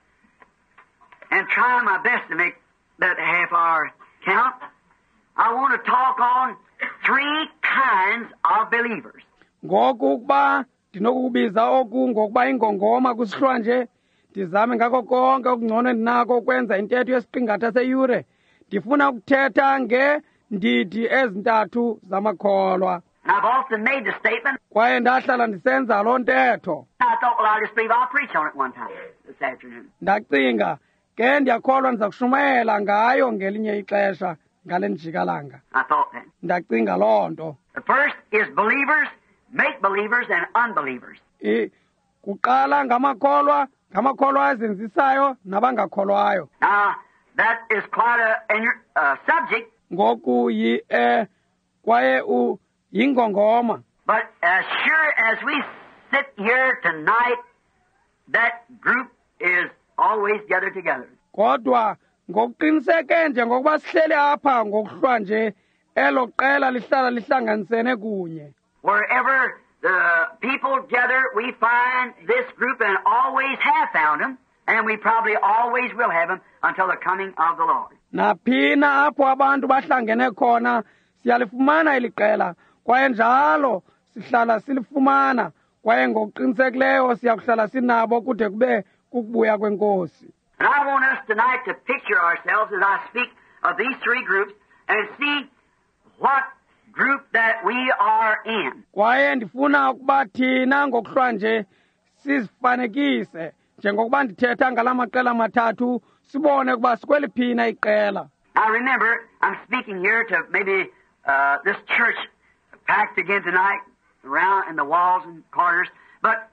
Speaker 2: and try my best to make that half hour count, I want to talk on three kinds of believers.
Speaker 1: ngoku ukuba ndinokubiza oku ngokuba ingongoma kusihlwanje ndizame ngako konke okungcono ndinako ukwenza intetho yesiqingatha seyure ndifuna ukuthetha ngeendidi ezintathu zamakholwa.
Speaker 2: And I've often made the statement.
Speaker 1: Kwaye ndahlala ndisenza loo ntetho.
Speaker 2: I thought, well, I just believe I'll preach on it one time this afternoon.
Speaker 1: Ndacinga ke ndiyakholwa ndiza kushumayela ngayo ngelinye ixesha ngale njikalanga.
Speaker 2: I thought that.
Speaker 1: Ndacinga loo nto.
Speaker 2: The first is believers, make-believers, and unbelievers.
Speaker 1: I kuqala ngamakholwa, ngamakholwa azenzisayo nabangakholwayo.
Speaker 2: Now, that is quite a, a uh, subject.
Speaker 1: Ngoku yi eh kwaye u yingongoma.
Speaker 2: But as sure as we sit here tonight, that group is always gathered together.
Speaker 1: Kodwa ngokuqiniseke nje ngokuba sihleli apha ngokuhlwa nje elo qela lihlala lihlanganisene kunye.
Speaker 2: Wherever the people gather, we find this group and always have found them, and we probably always will have them until the coming of the Lord.
Speaker 1: Naphina apho abantu bahlangene khona siyalifumana iliqela kwaye njalo sihlala silifumana kwaye ngokuqinisekileyo siyakuhlala sinabo kude kube kukubuya kwenkosi.
Speaker 2: And I want us tonight to picture ourselves as I speak of these three groups and see what group that we are in.
Speaker 1: Kwaye ndifuna ukuba thina ngokuhlwa nje sizifanekise njengokuba ndithetha ngala maqela mathathu sibone ukuba sikweliphina iqela.
Speaker 2: Now remember, I'm speaking here to maybe uh, this church packed again tonight around in the walls and corners, but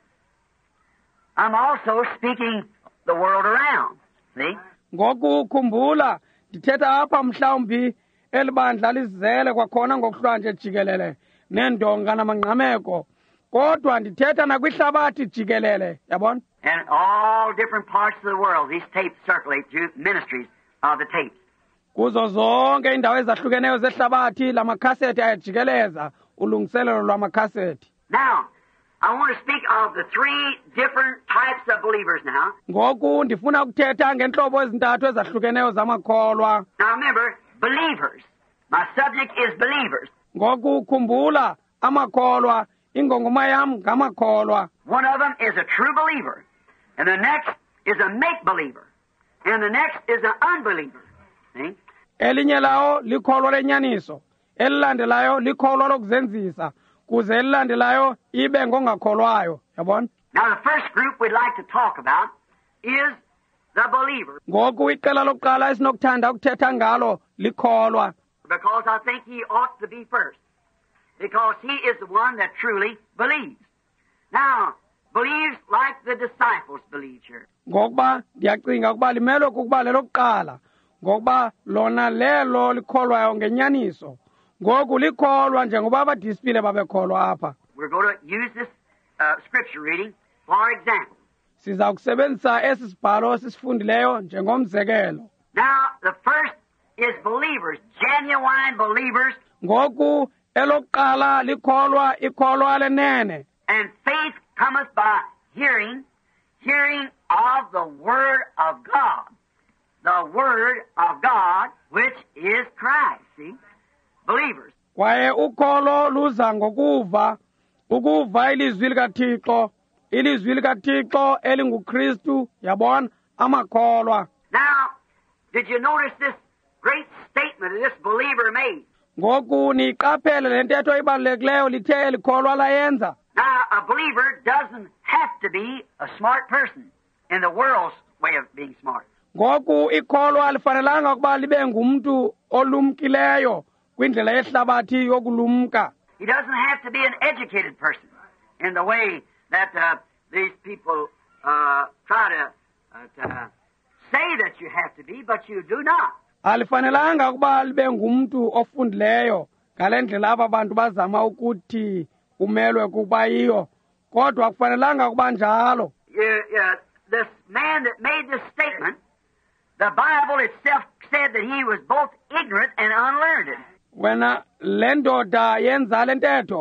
Speaker 2: I'm also speaking the world around. See?
Speaker 1: Ngoku khumbula ndithetha apha mhlawumbi elibandla lizele kwakhona ngokuhlwa nje jikelele nendonga namangqameko kodwa ndithetha nakwihlabathi jikelele yabona.
Speaker 2: And all different parts of the world, these tapes circulate through ministries of the tapes.
Speaker 1: Kuzo zonke indawo ezahlukeneyo zehlabathi lamakhasethi ayajikeleza ulungiselelo lwamakhasethi.
Speaker 2: Now, I want to speak of the three different types of believers now.
Speaker 1: Ngoku ndifuna ukuthetha ngeentlobo ezintathu ezahlukeneyo zamakholwa.
Speaker 2: Now remember, believers. My subject is believers.
Speaker 1: Ngoku khumbula amakholwa, ingongoma yam ngamakholwa.
Speaker 2: One of them is a true believer, and the next is a make-believer, and the next is an unbeliever. See?
Speaker 1: Elinye lawo likholwa lenyaniso, elilandelayo likholwa lokuzenzisa, kuze elilandelayo ibe ngongakholwayo, yabona?
Speaker 2: Now the first group we'd like to talk about is the believer.
Speaker 1: Ngoku iqela lokuqala esinokuthanda ukuthetha ngalo likholwa.
Speaker 2: Because I think he ought to be first. Because he is the one that truly believes. Now, believes like the disciples believed here.
Speaker 1: Ngokuba ndiyacinga ukuba limelo kukuba lelokuqala ngokuba lona lelo likholwayo ngenyaniso ngoku likholwa njengoba abadisipile babekholwa apha.
Speaker 2: We're going to use this uh, scripture reading for example.
Speaker 1: Siza kusebenzisa esi sibhalo sisifundileyo njengomzekelo.
Speaker 2: Now, the first is believers, genuine believers.
Speaker 1: Ngoku elokuqala likholwa ikholwa lenene.
Speaker 2: And faith cometh by hearing, hearing of the Word of God. The Word of God, which is Christ. See? Believers.
Speaker 1: Kwaye ukholo luza ngokuva, ukuva ilizwi likaThixo, ilizwi likaThixo elinguKristu, yabona amakholwa.
Speaker 2: Now, did you notice this great statement that this believer made?
Speaker 1: Ngoku niqaphele le ntetho ibalulekileyo lithe elikholwa layenza.
Speaker 2: Now, a believer doesn't have to be a smart person in the world's way of being smart.
Speaker 1: Ngoku ikholwa lifanelanga ukuba libe ngumntu olumkileyo kwindlela yehlabathi yokulumka.
Speaker 2: He doesn't have to be an educated person in the way that uh, these people uh, try to, uh, to say that you have to be, but you do not.
Speaker 1: Alifanelanga ukuba libe ngumntu ofundileyo ngale ndlela aba bantu bazama ukuthi umelwe kuba yiyo kodwa kufanelanga kuba njalo.
Speaker 2: Yeah, yeah, this man that made this statement, the Bible itself said that he was both ignorant and unlearned.
Speaker 1: Wena le ndoda yenza le ntetho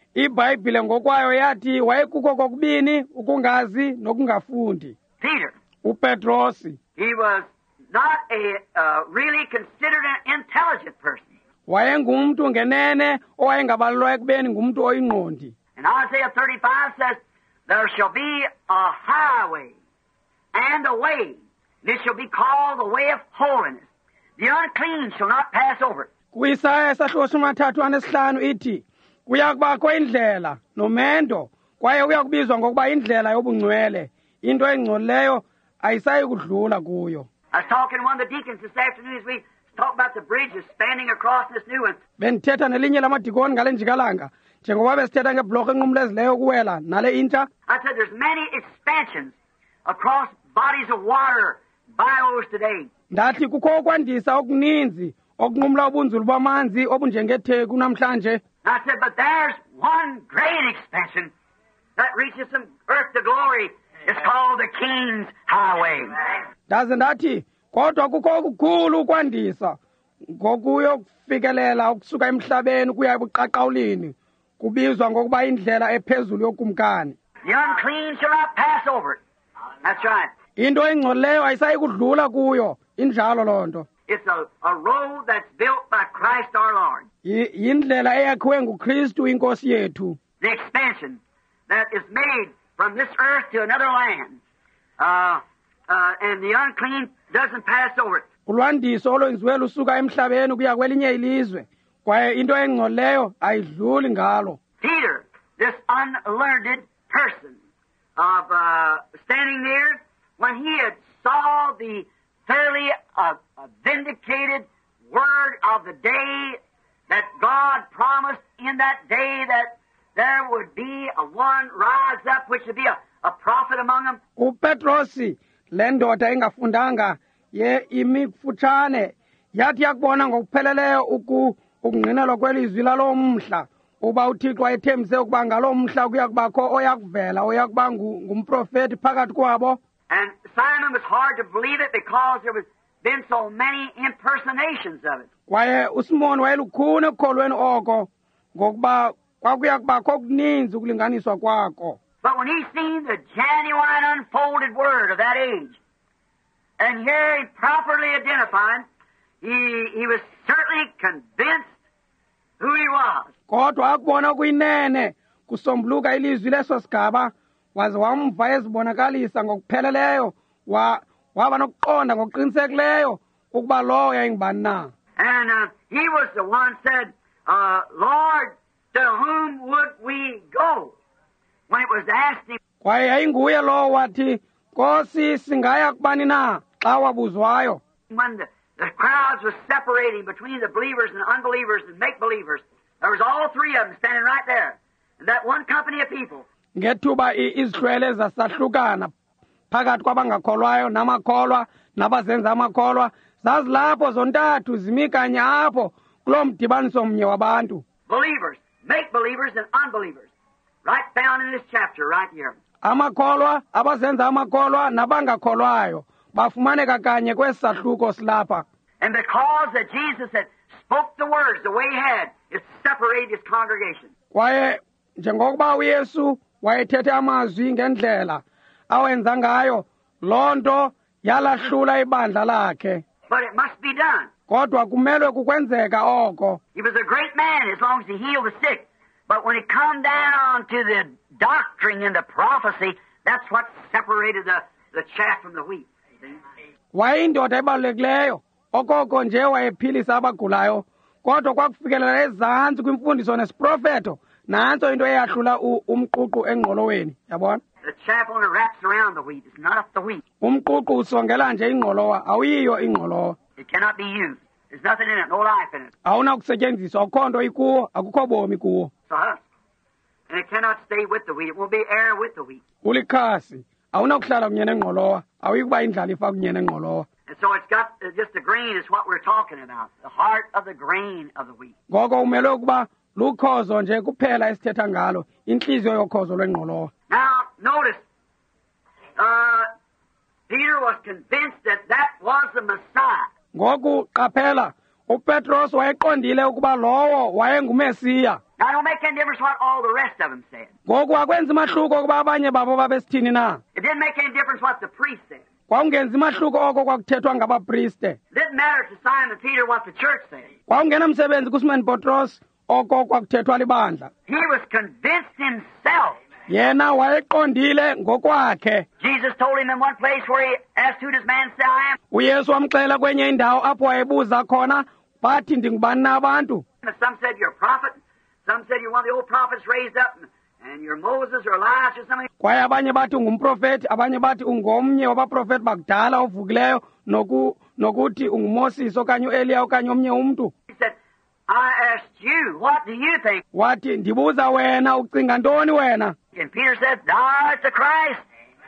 Speaker 1: ibhayibhile ngokwayo yathi wayekukho kokubini ukungazi nokungafundi.
Speaker 2: Peter,
Speaker 1: uPetrosi
Speaker 2: he was not a uh, really considered an intelligent person.
Speaker 1: wayengumntu ngenene owayengabalelwa ekubeni ngumntu oyingqondi.
Speaker 2: And Isaiah thirty-five says, there shall be a highway and a way, and it shall be called the way of holiness. The unclean shall not pass over it.
Speaker 1: Kwisaya esahluko mathathu anesihlanu ithi kuya kubakho indlela nomendo kwaye uya kubizwa ngokuba indlela yobungcwele, into engcolileyo ayisayi kudlula kuyo.
Speaker 2: I was talking to one of the deacons this afternoon as we talked about the bridges spanning across this new one.
Speaker 1: Bendithetha nelinye lamadikoni ngale njikalanga njengoba besithetha ngebloko enqumlezileyo ukuwela nale intsha.
Speaker 2: I said there's many expansions across bodies of water, bios today.
Speaker 1: Ndathi kukho ukwandisa okuninzi okunqumla ubunzulu bamanzi obunjengetheku namhlanje.
Speaker 2: I said, but there's one great expansion that reaches from earth to glory. It's called the King's Highway.
Speaker 1: Ndaze ndathi kodwa kukho okukhulu ukwandisa ngokuyo kufikelela ukusuka emhlabeni kuya ebuqaqawulini kubizwa ngokuba indlela ephezulu yokumkani.
Speaker 2: The unclean shall not pass over it. That's right.
Speaker 1: Into engcolileyo ayisayi kudlula kuyo, injalo lonto.
Speaker 2: It's a, a road that's built by Christ our Lord.
Speaker 1: Y- yindlela eyakhiwe nguKristu inkosi yethu.
Speaker 2: The expansion that is made from this earth to another land. Uh, uh, and the unclean doesn't pass over it.
Speaker 1: Ulwandiso olwenziwe lusuka emhlabeni kuya kwelinye ilizwe kwaye into engcolileyo ayidluli ngalo.
Speaker 2: Peter, this unlearned person of uh, standing there, when he had saw the thoroughly uh, uh, vindicated word of the day that God promised in that day that there would be a one rise up which would be a, a prophet among them.
Speaker 1: uPetrosi le ndoda engafundanga ye imifutshane yathi yakubona ngokupheleleyo uku ukungqinelwa kwelizwi lalo mhla uba uThixo ayethembise ukuba ngalo mhla kuya kubakho oyakuvela oyakuba ngumprofeti phakathi kwabo.
Speaker 2: And Simon was hard to believe it because there was been so many impersonations of it.
Speaker 1: Kwaye uSimoni wayelukhuni ekukholweni oko ngokuba kwakuya kubakho okuninzi ukulinganiswa kwako.
Speaker 2: But when he seen the genuine unfolded word of that age, and here he properly identified, he, he was certainly convinced who he was.
Speaker 1: Kodwa akubona kuyinene kusombuluka ilizwi leso sigaba waze wamva ezibonakalisa ngokupheleleyo wa waba nokuqonda ngokuqinisekileyo ukuba lowo yayingubani na.
Speaker 2: And uh, he was the one said, uh, Lord, to whom would we go? When it was asked him,
Speaker 1: Kwaye yayinguye lowo wathi Nkosi singaya kubani na xa wabuzwayo.
Speaker 2: when the, the crowds was separating between the believers and unbelievers and make-believers, there was all three of them standing right there. And that one company of people.
Speaker 1: Ngethuba iIsrael zasahlukana phakathi kwabangakholwayo namakholwa nabazenza amakholwa zazilapho zontathu zimi kanye apho kulo mdibaniso mnye wabantu.
Speaker 2: Believers, make-believers and unbelievers. Right found in this chapter right here.
Speaker 1: Amakholwa abazenza amakholwa nabangakholwayo bafumaneka kanye kwesahluko silapha.
Speaker 2: And because that Jesus had spoke the words the way he had, it separated his congregation.
Speaker 1: Kwaye njengokuba uYesu wayethethe amazwi ngendlela awenza ngayo lonto yalahlula ibandla lakhe.
Speaker 2: But it must be done.
Speaker 1: Kodwa kumelwe kukwenzeka oko.
Speaker 2: He was a great man as long as he healed the sick. But when it come down to the doctrine and the prophecy, that's what separated the, the chaff from the wheat.
Speaker 1: Wayindoda ebalulekileyo okoko nje wayephilisa abagulayo kodwa kwakufikelela ezantsi kwimfundiso nesiprofeto nanso into eyahlula umququ engqoloweni yabona.
Speaker 2: The chaff only wraps around the wheat. It's not up the wheat.
Speaker 1: Umququ usongela nje ingqolowa awuyiyo ingqolowa.
Speaker 2: It cannot be used. There's nothing in it, no life in it.
Speaker 1: Awuna kusetyenziswa akukho nto ikuwo akukho bomi kuwo.
Speaker 2: It's a husk. And it cannot stay with the wheat. It won't be air with the wheat.
Speaker 1: Ulikhasi awuna kuhlala kunye nengqolowa awuyi kuba indlala ifa kunye nengqolowa.
Speaker 2: And so it's got uh, just the grain is what we're talking about. The heart of the grain of the wheat.
Speaker 1: Ngoko umele ukuba lukhozo nje kuphela esithetha ngalo inhliziyo yokhozo lwengqolowa.
Speaker 2: Now, notice, uh, Peter was convinced that that was the Messiah.
Speaker 1: Ngoku qaphela uPetros wayeqondile ukuba lowo wayengumesiya.
Speaker 2: Now, it don't make any difference what all the rest of them said.
Speaker 1: ngoku akwenzi mahluko ukuba abanye babo babesithini na.
Speaker 2: It didn't make any difference what the priest said.
Speaker 1: Kwakungenzi mahluko oko kwakuthethwa ngabapriste.
Speaker 2: It didn't matter to Simon Peter what the church said.
Speaker 1: Kwakungenamsebenzi kuSimon Petros oko kwakuthethwa libandla.
Speaker 2: He was convinced himself.
Speaker 1: Yena wayeqondile ngokwakhe.
Speaker 2: Jesus told him in one place where he asked, who does man say I am?
Speaker 1: uYesu wamxela kwenye indawo apho wayebuza khona bathi ndingubani na abantu.
Speaker 2: Some said you're a prophet. Some said you're one of the old prophets raised up. And you're Moses or Elias or something.
Speaker 1: Kwaye abanye bathi ungumprofeti, abanye bathi ungomnye wabaprofeti bakudala ovukileyo noku nokuthi ungumoses okanye uEliya okanye omnye umuntu.
Speaker 2: He said, I asked you, what do you think?
Speaker 1: Wathi ndibuza wena ucinga ntoni wena?
Speaker 2: And Peter said, thou art the Christ,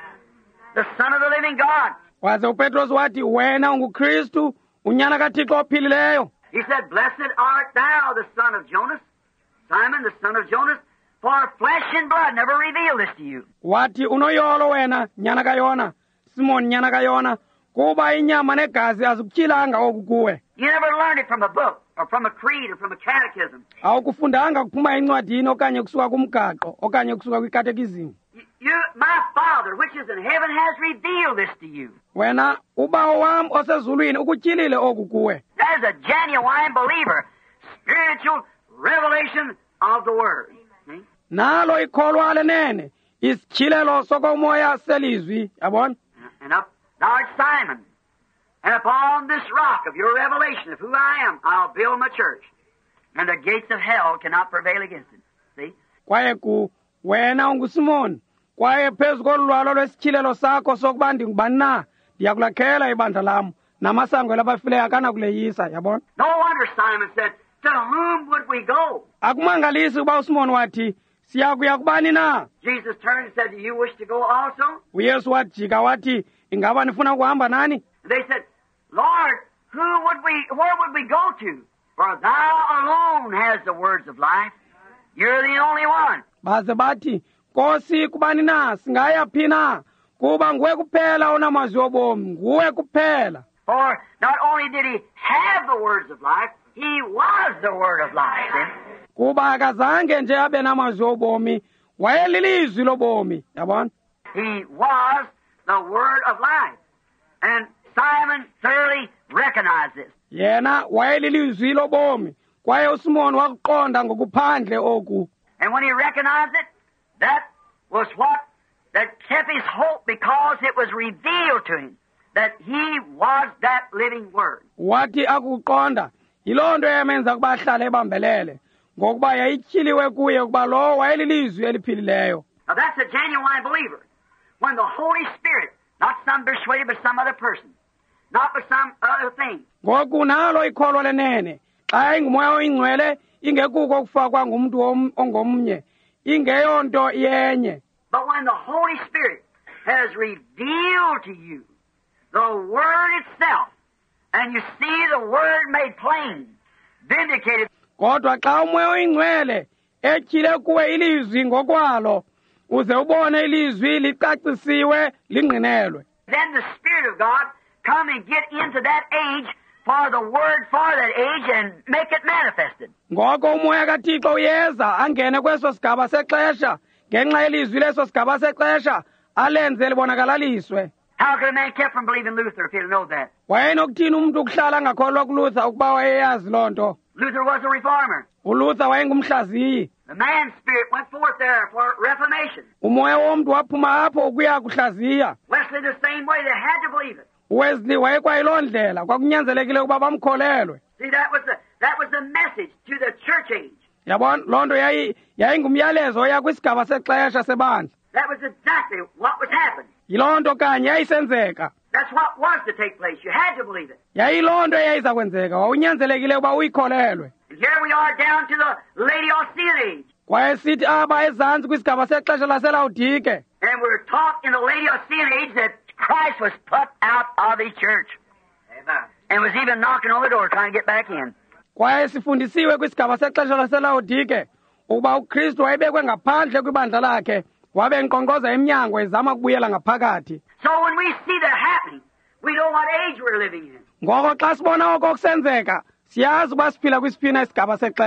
Speaker 2: the Son of the living God.
Speaker 1: Waze uPetros wathi wena unguKristu, unyana kaThixo ophilileyo.
Speaker 2: He said, blessed art thou, the son of Jonas, Simon, the son of Jonas, for flesh and blood never revealed this to you.
Speaker 1: Wathi unoyolo wena, nyana kaYona, Simon nyana kaYona, kuba inyama negazi azikutyhilanga oku kuwe.
Speaker 2: You never learned it from a book, or from a creed, or from a catechism.
Speaker 1: Awukufundanga kuphuma encwadini okanye kusuka kumgaqo okanye kusuka kwikatekizimi.
Speaker 2: You, my Father, which is in heaven, has revealed this to you.
Speaker 1: Wena ubawo wam osezulwini ukutyhilile oku kuwe.
Speaker 2: That is a genuine believer, spiritual revelation of the Word. See?
Speaker 1: Nalo ikholwa lenene isityhilelo sokomoya selizwi yabona.
Speaker 2: And up, thou art Simon, and upon this rock of your revelation of who I am, I'll build my church, and the gates of hell cannot prevail against it. See?
Speaker 1: Kwaye ku wena unguSimoni, kwaye phezu kolwalo lwesityhilelo sakho sokuba ndingubani na, ndiyakulakhela ibandla lam, namasango labafileyo akanakuleyisa yabona.
Speaker 2: No wonder Simon said, to whom would we go?
Speaker 1: Akumangalisi ukuba uSimoni wathi siyakuya kubani na.
Speaker 2: Jesus turned and said, do you wish to go also?
Speaker 1: uYesu wajika wathi ingaba nifuna ukuhamba nani?
Speaker 2: They said, Lord, who would we, where would we go to? For thou alone has the words of life. You're the only one.
Speaker 1: Baze bathi, Nkosi kubani na, singaya phi na, kuba nguwe kuphela onamazwi obomi, nguwe kuphela.
Speaker 2: For not only did he have the words of life, he was the word of life. See?
Speaker 1: Kuba akazange nje abe namazwi obomi, wayelilizwi lobomi, yabona?
Speaker 2: He was the word of life. And Simon thoroughly recognized this.
Speaker 1: Yena wayelilizwi lobomi, kwaye uSimoni wakuqonda ngokuphandle oku.
Speaker 2: And when he recognized it, that was what that kept his hope, because it was revealed to him that he was that living word.
Speaker 1: Wathi akuqonda, yiloo nto yamenza ukuba ahlale ebambelele, ngokuba yayityhiliwe kuye ukuba lo wayelilizwi eliphilileyo.
Speaker 2: Now that's a genuine believer. When the Holy Spirit, not some persuaded but some other person, not with some other thing.
Speaker 1: Ngoku nalo ikholwa lenene, xa ingumoya oyingcwele ingekuko kufakwa ngumntu ongomnye, ingeyonto yenye.
Speaker 2: But when the Holy Spirit has revealed to you the Word itself, and you see the Word made plain, vindicated.
Speaker 1: Kodwa xa umoya oyingcwele etyhile kuwe ilizwi ngokwalo, uze ubone ilizwi licacisiwe lingqinelwe.
Speaker 2: Then the Spirit of God come and get into that age for the Word for that age and make it manifested.
Speaker 1: Ngoko umoya kaThixo uyeza angene kweso sigaba sexesha ngenxa yelizwi leso sigaba sexesha alenze libonakaliswe.
Speaker 2: How could a man kept from believing Luther if he didn't know that?
Speaker 1: Wayenokuthini umuntu ukuhlala ngakholwa kuLuther ukuba wayeyazi loo nto?
Speaker 2: Luther was a reformer.
Speaker 1: uLuther wayengumhlaziyi.
Speaker 2: The man's spirit went forth there for reformation.
Speaker 1: Umoya womntu waphuma apho ukuya kuhlaziya.
Speaker 2: Wesley the same way, they had to believe it.
Speaker 1: uWesley wayekwayiloo ndlela, kwakunyanzelekile ukuba bamkholelwe.
Speaker 2: See, that was the that was the message to the church age.
Speaker 1: Yabona loo nto yayi yayingumyalezo oya kwisigaba sexesha sebandla.
Speaker 2: That was exactly what was happening.
Speaker 1: Yiloo nto kanye yayisenzeka.
Speaker 2: That's what was to take place. You had to believe it.
Speaker 1: Yayiloo nto eyayiza kwenzeka, wawunyanzelekile ukuba uyikholelwe.
Speaker 2: And here we are down to the Laodicean age.
Speaker 1: Kwaye sithi aba ezantsi kwisigaba sexesha laselawudike.
Speaker 2: And we're taught in the Laodicean age that Christ was put out of his church. Amen. And was even knocking on the door trying to get back in.
Speaker 1: Kwaye sifundisiwe kwisigaba sexesha laselawudike ukuba uKristu wayebekwe ngaphandle kwibandla lakhe, wabe enkqonkqoza emnyango ezama kubuyela ngaphakathi.
Speaker 2: So when we see that happening, we know what age we're living in.
Speaker 1: Ngoko xa sibona oko kusenzeka, siyazi uba siphila kwisiphi na isigaba sexesha.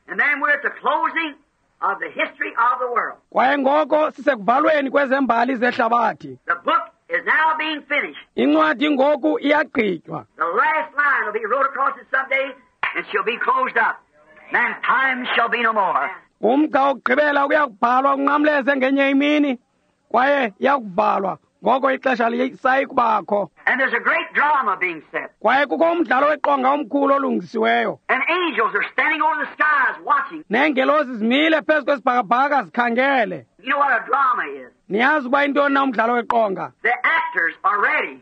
Speaker 2: And then we're at the closing of the history of the world.
Speaker 1: kwaye ngoko sisekuvalweni kwezembali zehlabathi.
Speaker 2: The book is now being finished.
Speaker 1: Incwadi ngoku iyagqitywa.
Speaker 2: The last line will be wrote across it someday, and she'll be closed up. Then time shall be no more.
Speaker 1: Umgca wokugqibela kuyakubhalwa unqamleze ngenye imini kwaye iyakuvalwa ngoko ixesha lisayi kubakho.
Speaker 2: And there's a great drama being set.
Speaker 1: Kwaye kukho umdlalo weqonga omkhulu olungisiweyo.
Speaker 2: And angels are standing over the skies watching.
Speaker 1: Neengelosi zimile phezu kwesibhakabhaka zikhangele.
Speaker 2: You know what a drama is?
Speaker 1: Niyazi uba intoni na umdlalo weqonga?
Speaker 2: The actors are ready.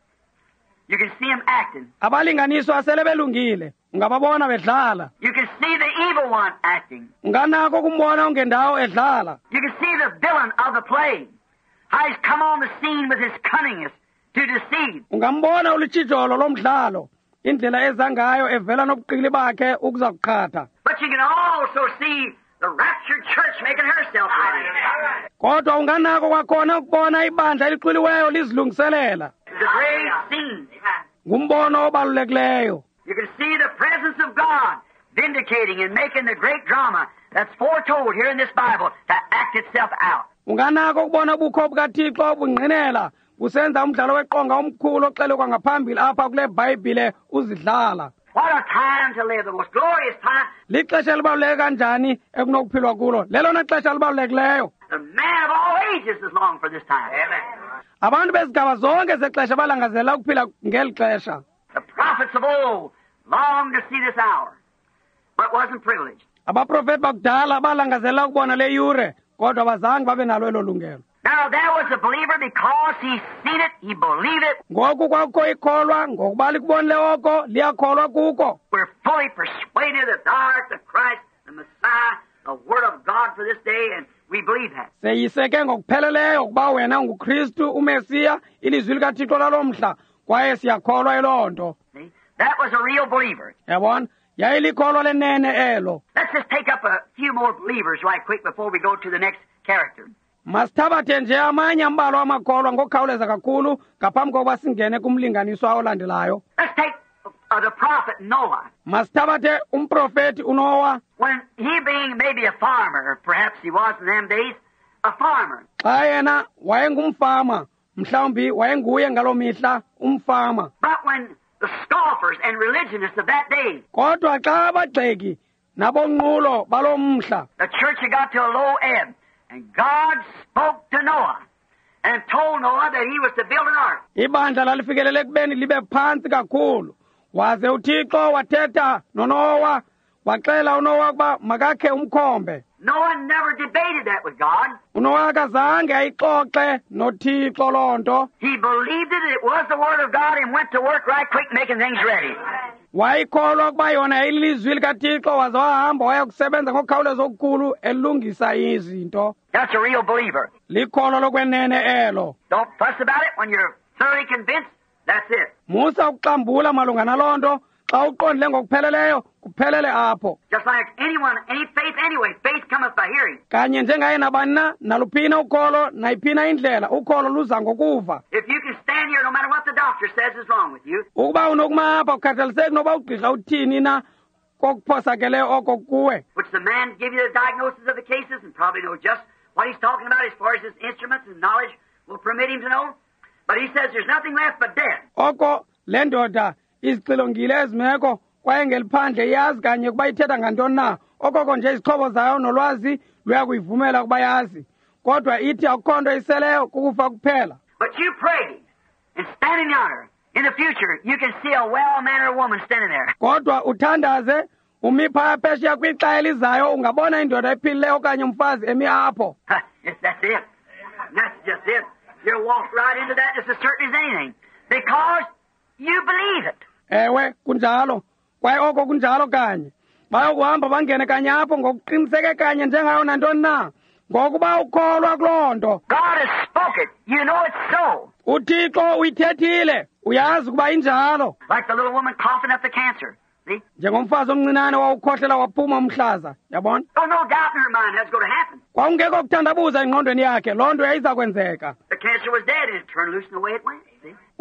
Speaker 2: You can see them acting.
Speaker 1: Abalinganiswa sele belungile. Ungababona bedlala.
Speaker 2: You can see the evil one acting.
Speaker 1: Unganako kumbona ungendawo edlala.
Speaker 2: You can see the villain of the play. How he's come on the scene with his cunningness to deceive.
Speaker 1: Ungambona ulitshijolo lomdlalo. Indlela ezangayo evela nobuqili bakhe ukuza kuqhatha.
Speaker 2: But you can also see the raptured church making herself ready.
Speaker 1: Kodwa unganako kwakhona ukubona ibandla eliqiliweyo lizilungiselela.
Speaker 2: It's a great scene.
Speaker 1: Ngumbono obalulekileyo.
Speaker 2: You can see the presence of God vindicating and making the great drama that's foretold here in this Bible to act itself out.
Speaker 1: Unganako ukubona ubukho bukaThixo obungqinela busenza umdlalo weqonga omkhulu oxelwe kwangaphambili apha kule Bhayibhile uzidlala.
Speaker 2: What a time to live, the most glorious time.
Speaker 1: Lixesha elibaluleke kanjani ekunokuphilwa kulo. Lelona xesha elibalulekileyo.
Speaker 2: The man of all ages is long for this time. Amen.
Speaker 1: Abantu bezigaba zonke zexesha balangazela ukuphila ngeli xesha.
Speaker 2: The prophets of old longed to see this hour, but wasn't privileged.
Speaker 1: Abaprofeti bakudala balangazela ukubona le yure kodwa bazange babe nalo elo lungelo.
Speaker 2: Now there was a believer because he seen it, he believed it.
Speaker 1: Ngoku kwakho ikholwa ngokuba likubonile oko liyakholwa kuko.
Speaker 2: We're fully persuaded that thou art the Christ, the Messiah, the Word of God for this day, and we believe that.
Speaker 1: Seyiseke ngokupheleleyo ukuba wena nguKristu uMesiya ilizwi likaThixo lalomhla kwaye siyakholwa elo nto.
Speaker 2: See? That was a real believer.
Speaker 1: Yabona yayilikholwa lenene elo.
Speaker 2: Let's just take up a few more believers right quick before we go to the next character.
Speaker 1: Masithabathe nje amanye ambalwa amakholwa ngokukhawuleza kakhulu ngaphambi kokuba singene kumlinganiswa olandelayo.
Speaker 2: Let's take uh, the prophet Noah.
Speaker 1: Masithabathe umprofeti uNoah.
Speaker 2: When he being maybe a farmer, or perhaps he was in them days, a farmer.
Speaker 1: Xa yena wayengumfama, mhlawumbi wayenguye ngaloo mihla umfama.
Speaker 2: But when the scoffers and religionists of that day,
Speaker 1: Kodwa xa abagxeki nabonqulo baloo mhla,
Speaker 2: the church had got to a low ebb, and God spoke to Noah and told Noah that he was to build an ark.
Speaker 1: ibandla lalifikelele ekubeni libe phantsi kakhulu. Waze uThixo wathetha noNoah, waxela uNoah ukuba makakhe umkhombe.
Speaker 2: Noah never debated that with God.
Speaker 1: uNoah kazange ayixoxe noThixo loo nto.
Speaker 2: He believed it, it was the Word of God, and went to work right quick making things ready.
Speaker 1: Wayikholwa ukuba yona yayilizwi likaThixo waze wahamba waya kusebenza ngokukhawuleza okukhulu elungisa izinto.
Speaker 2: That's a real believer.
Speaker 1: Likholwa lokwenene elo.
Speaker 2: Don't fuss about it when you're thoroughly convinced. That's it.
Speaker 1: Musa ukuxambula malunga naloo nto xa uqondile ngokupheleleyo kuphelele apho.
Speaker 2: Just like anyone, any faith anyway, faith cometh by hearing.
Speaker 1: Kanye njengaye nabani na naluphina ukholo nayiphina indlela ukholo luza ngokuva.
Speaker 2: If you can stand here no matter what the doctor says is wrong with you,
Speaker 1: Ukuba unokuma apha kukhathaliseki noba ugqirha uthini na kokuphosakeleyo oko kuwe.
Speaker 2: which the man give you the diagnosis of the cases and probably know just what he's talking about as far as his instruments and knowledge will permit him to know. But he says there's nothing left but death.
Speaker 1: Oko le ndoda izixilongile ezimeko kwaye ngeliphandle iyazi kanye ukuba ithetha ngantoni na. Okoko nje izixhobo zayo nolwazi luyakuyivumela ukuba yazi. Kodwa ithi akukho nto iseleyo kukufa kuphela.
Speaker 2: But you pray and standing yonder, in the future, you can see a well-mannered woman standing there.
Speaker 1: Kodwa uthandaze umi phaya phesheya kwixa elizayo ungabona indoda ephilileyo okanye umfazi emi apho.
Speaker 2: Yes, that's it. That's just it. You'll walk right into that just as certain as anything. Because you believe it.
Speaker 1: Ewe kunjalo kwaye oko kunjalo kanye bayokuhamba bangene kanye apho ngokuqiniseke kanye njengayo nantoni na ngokuba ukholwa kuloo nto.
Speaker 2: God has spoken. You know it's so.
Speaker 1: uThixo uyithethile uyazi ukuba injalo.
Speaker 2: Like the little woman coughing up the cancer. See?
Speaker 1: Njengomfazi omncinane wawukhohlela waphuma umhlaza. Yabona?
Speaker 2: Oh, no doubt in her mind that's going to happen.
Speaker 1: Kwakungekho kuthandabuza engqondweni yakhe loo nto yayiza kwenzeka.
Speaker 2: The cancer was dead and it turned loose in the way it went. See?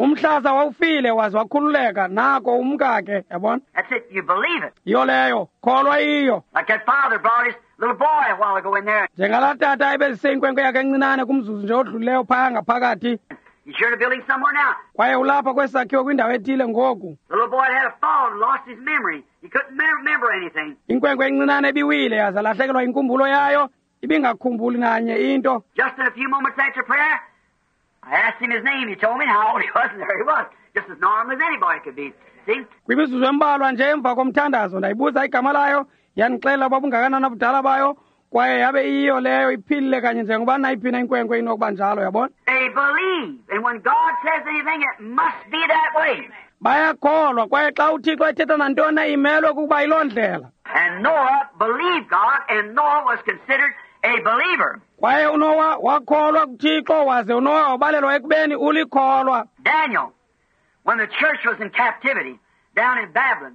Speaker 1: umhlaza wawufile waze wakhululeka nako umkakhe yabona.
Speaker 2: That's it. You believe it.
Speaker 1: Iyo leyo kholwa iyo.
Speaker 2: Like that father brought his little boy a while ago in there.
Speaker 1: Njengala tata ebezise inkwenkwe yakhe encinane kumzuzu nje odlulileyo phaya ngaphakathi.
Speaker 2: He's here in the building somewhere now.
Speaker 1: Kwaye ulapha kwesakhiwo kwindawo ethile ngoku.
Speaker 2: The little boy had a fall and lost his memory. He couldn't me- remember anything.
Speaker 1: Inkwenkwe encinane ebiwile yaze lahlekelwa inkumbulo yayo ibingakhumbuli nanye into.
Speaker 2: Just in a few moments after prayer, I asked him his name. He told me how old he was, and there he was. Just as normal as anybody could be. See?
Speaker 1: Kwimizuzu embalwa nje emva komthandazo ndayibuza igama layo yanixela babungakanani ubudala bayo kwaye yabe iyo leyo iphilile kanye njengoba nayiphina inkwenkwe inokuba njalo yabona.
Speaker 2: They believe, and when God says anything, it must be that way.
Speaker 1: Bayakholwa kwaye xa uThixo ethetha nantoni imelwe kuba yiloo ndlela.
Speaker 2: And Noah believed God, and Noah was considered a believer.
Speaker 1: Kwaye uNowa wakholwa kuThixo waze uNowa wabalelwa ekubeni ulikholwa.
Speaker 2: Daniel, when the church was in captivity down in Babylon,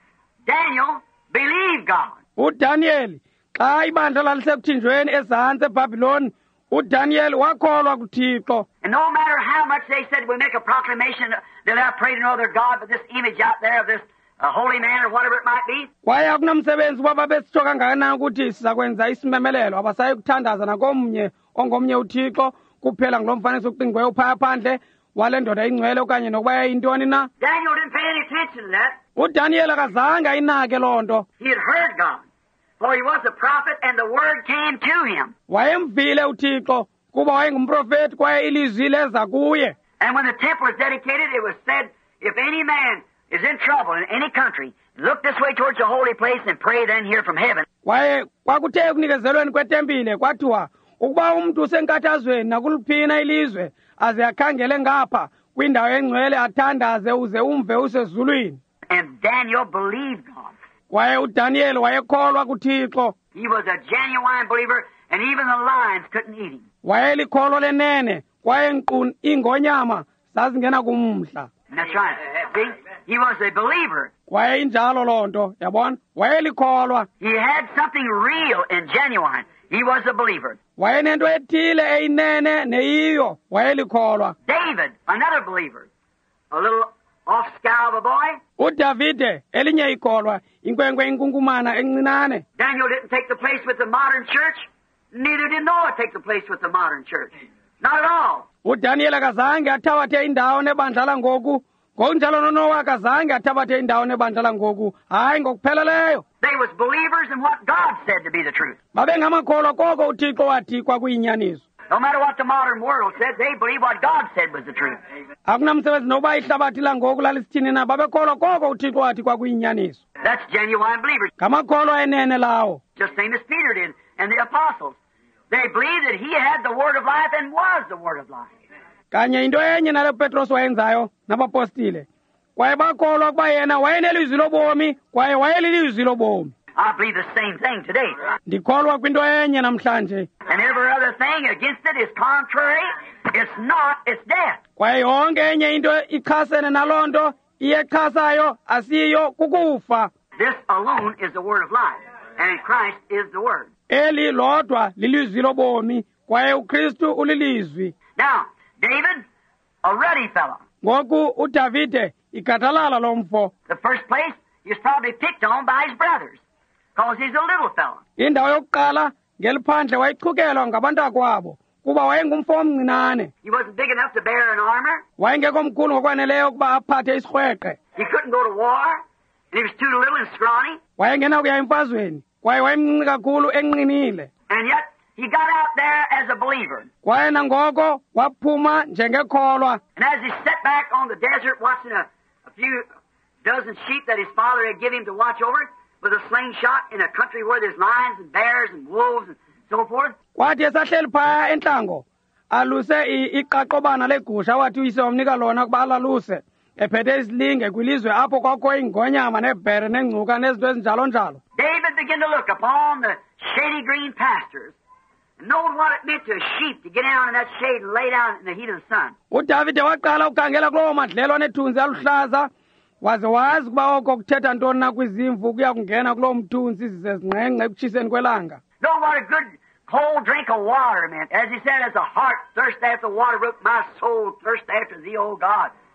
Speaker 2: Daniel believed God.
Speaker 1: uDaniel xa ibandla lalisekuthinjweni ezantsi eBhabhiloni uDaniel wakholwa kuThixo.
Speaker 2: And no matter how much they said we make a proclamation that I pray to no other God but this image out there of this uh, holy man or whatever it might be,
Speaker 1: Kwaye akunamsebenzi uba babesitsho kangakanani ukuthi sizakwenza isimemelelo abasayi kuthandaza nakomnye ongomnye uThixo kuphela ngulo mfanekiso uqingqiweyo phaya phandle wale ndoda ingcwele okanye nokuba yayintoni na.
Speaker 2: Daniel didn't pay any attention to that.
Speaker 1: uDaniel akazange ayinake loo nto.
Speaker 2: He had heard God, for he was a prophet and the word came to him.
Speaker 1: Wayemvile uThixo kuba wayengumprofeti kwaye ilizwi leza kuye.
Speaker 2: And when the temple was dedicated, it was said, if any man is in trouble in any country, look this way towards the holy place and pray then hear from heaven.
Speaker 1: Kwaye kwakuthe ekunikezelweni kwetempile kwathiwa ukuba umuntu usenkathazweni nakuluphina ilizwe aze akhangele ngapha kwindawo engcwele athandaze uze umve usezulwini.
Speaker 2: And Daniel believed God.
Speaker 1: Kwaye uDaniel wayekholwa kuThixo.
Speaker 2: He was a genuine believer, and even the lions couldn't eat him.
Speaker 1: Wayelikholwa lenene kwaye nkqu ingonyama zazingena kumhla.
Speaker 2: And that's right. See? He was a believer.
Speaker 1: Kwaye injalo loo nto yabona wayelikholwa.
Speaker 2: He had something real and genuine. He was a believer.
Speaker 1: Wayenento ethile eyinene neyiyo wayelikholwa.
Speaker 2: David, another believer. A little off-scow of a boy.
Speaker 1: uDavide elinye ikholwa inkwenkwe inkunkumana encinane.
Speaker 2: Daniel didn't take the place with the modern church. Neither did Noah take the place with the modern church. Not at all.
Speaker 1: uDaniel akazange athabathe indawo nebandla langoku ngokunjalo noNowa akazange athabathe indawo nebandla langoku hayi ngokupheleleyo.
Speaker 2: They was believers in what God said to be the truth.
Speaker 1: Babengamakholwa koko uThixo wathi kwakuyinyaniso.
Speaker 2: No matter what the modern world said, they believed what God said was the truth.
Speaker 1: Akunamsebenzi noba ihlabathi langoku lalisithini na babekholwa koko uThixo wathi kwakuyinyaniso.
Speaker 2: That's genuine believers,
Speaker 1: Ngamakholwa enene lawo.
Speaker 2: just same as Peter did and the apostles. They believed that he had the word of life and was the word of life.
Speaker 1: Kanye into enye nale Petros wayenzayo nabapostile. Kwaye bakholwa kuba yena wayenelizwi lobomi kwaye wayelilizwi lobomi.
Speaker 2: I believe the same thing today.
Speaker 1: Ndikholwa kwinto enye namhlanje.
Speaker 2: And every other thing against it is contrary. It's not, it's death.
Speaker 1: Kwaye yonke enye into ichasene naloo nto iyechasayo asiyo kukufa.
Speaker 2: This alone is the word of life, and Christ is the word.
Speaker 1: Eli lodwa lilizwi lobomi kwaye uKristu ulilizwi.
Speaker 2: Now, David, a ruddy fellow.
Speaker 1: Ngoku uDavide ikathalala lomfo.
Speaker 2: The first place, he was probably picked on by his brothers, because he's a little fellow.
Speaker 1: Indawo yokuqala ngeliphandle wayichukelwa ngabantakwabo kuba wayengumfo omncinane.
Speaker 2: He wasn't big enough to bear an armor.
Speaker 1: Wayengekho mkhulu ngokwaneleyo ukuba aphathe isikhweqe.
Speaker 2: He couldn't go to war, and he was too little and scrawny.
Speaker 1: Wayengena kuya emfazweni kwaye wayemncinci kakhulu enqinile.
Speaker 2: And yet, he got out there as a believer.
Speaker 1: Kwaye nangoko waphuma njengekholwa.
Speaker 2: And as he sat back on the desert watching a, a few dozen sheep that his father had given him to watch over with a slingshot in a country where there's lions and bears and wolves and so forth.
Speaker 1: Kwathi esahleli phaya entlango aluse iqaqobana legusha wathi uyise wamnika lona kuba alaluse ephethe isilinge kwilizwe apho kwakho ingonyama nebhere nengcuka nezinto ezinjalo njalo.
Speaker 2: David began to look upon the shady green pastures and knowed what it meant to a sheep to get down in that shade and lay down in the heat of the sun.
Speaker 1: uDavide waqala ukukangela kulowo madlelo anethunzi aluhlaza waze wazi ukuba oko kuthetha ntoni na kwizimvu kuya kungena kulowo mthunzi zize zinqengqe ekutshiseni kwelanga.
Speaker 2: Know what a good cold drink of water meant. As he said, as a heart thirst after water brook, my soul thirst after thee, O God.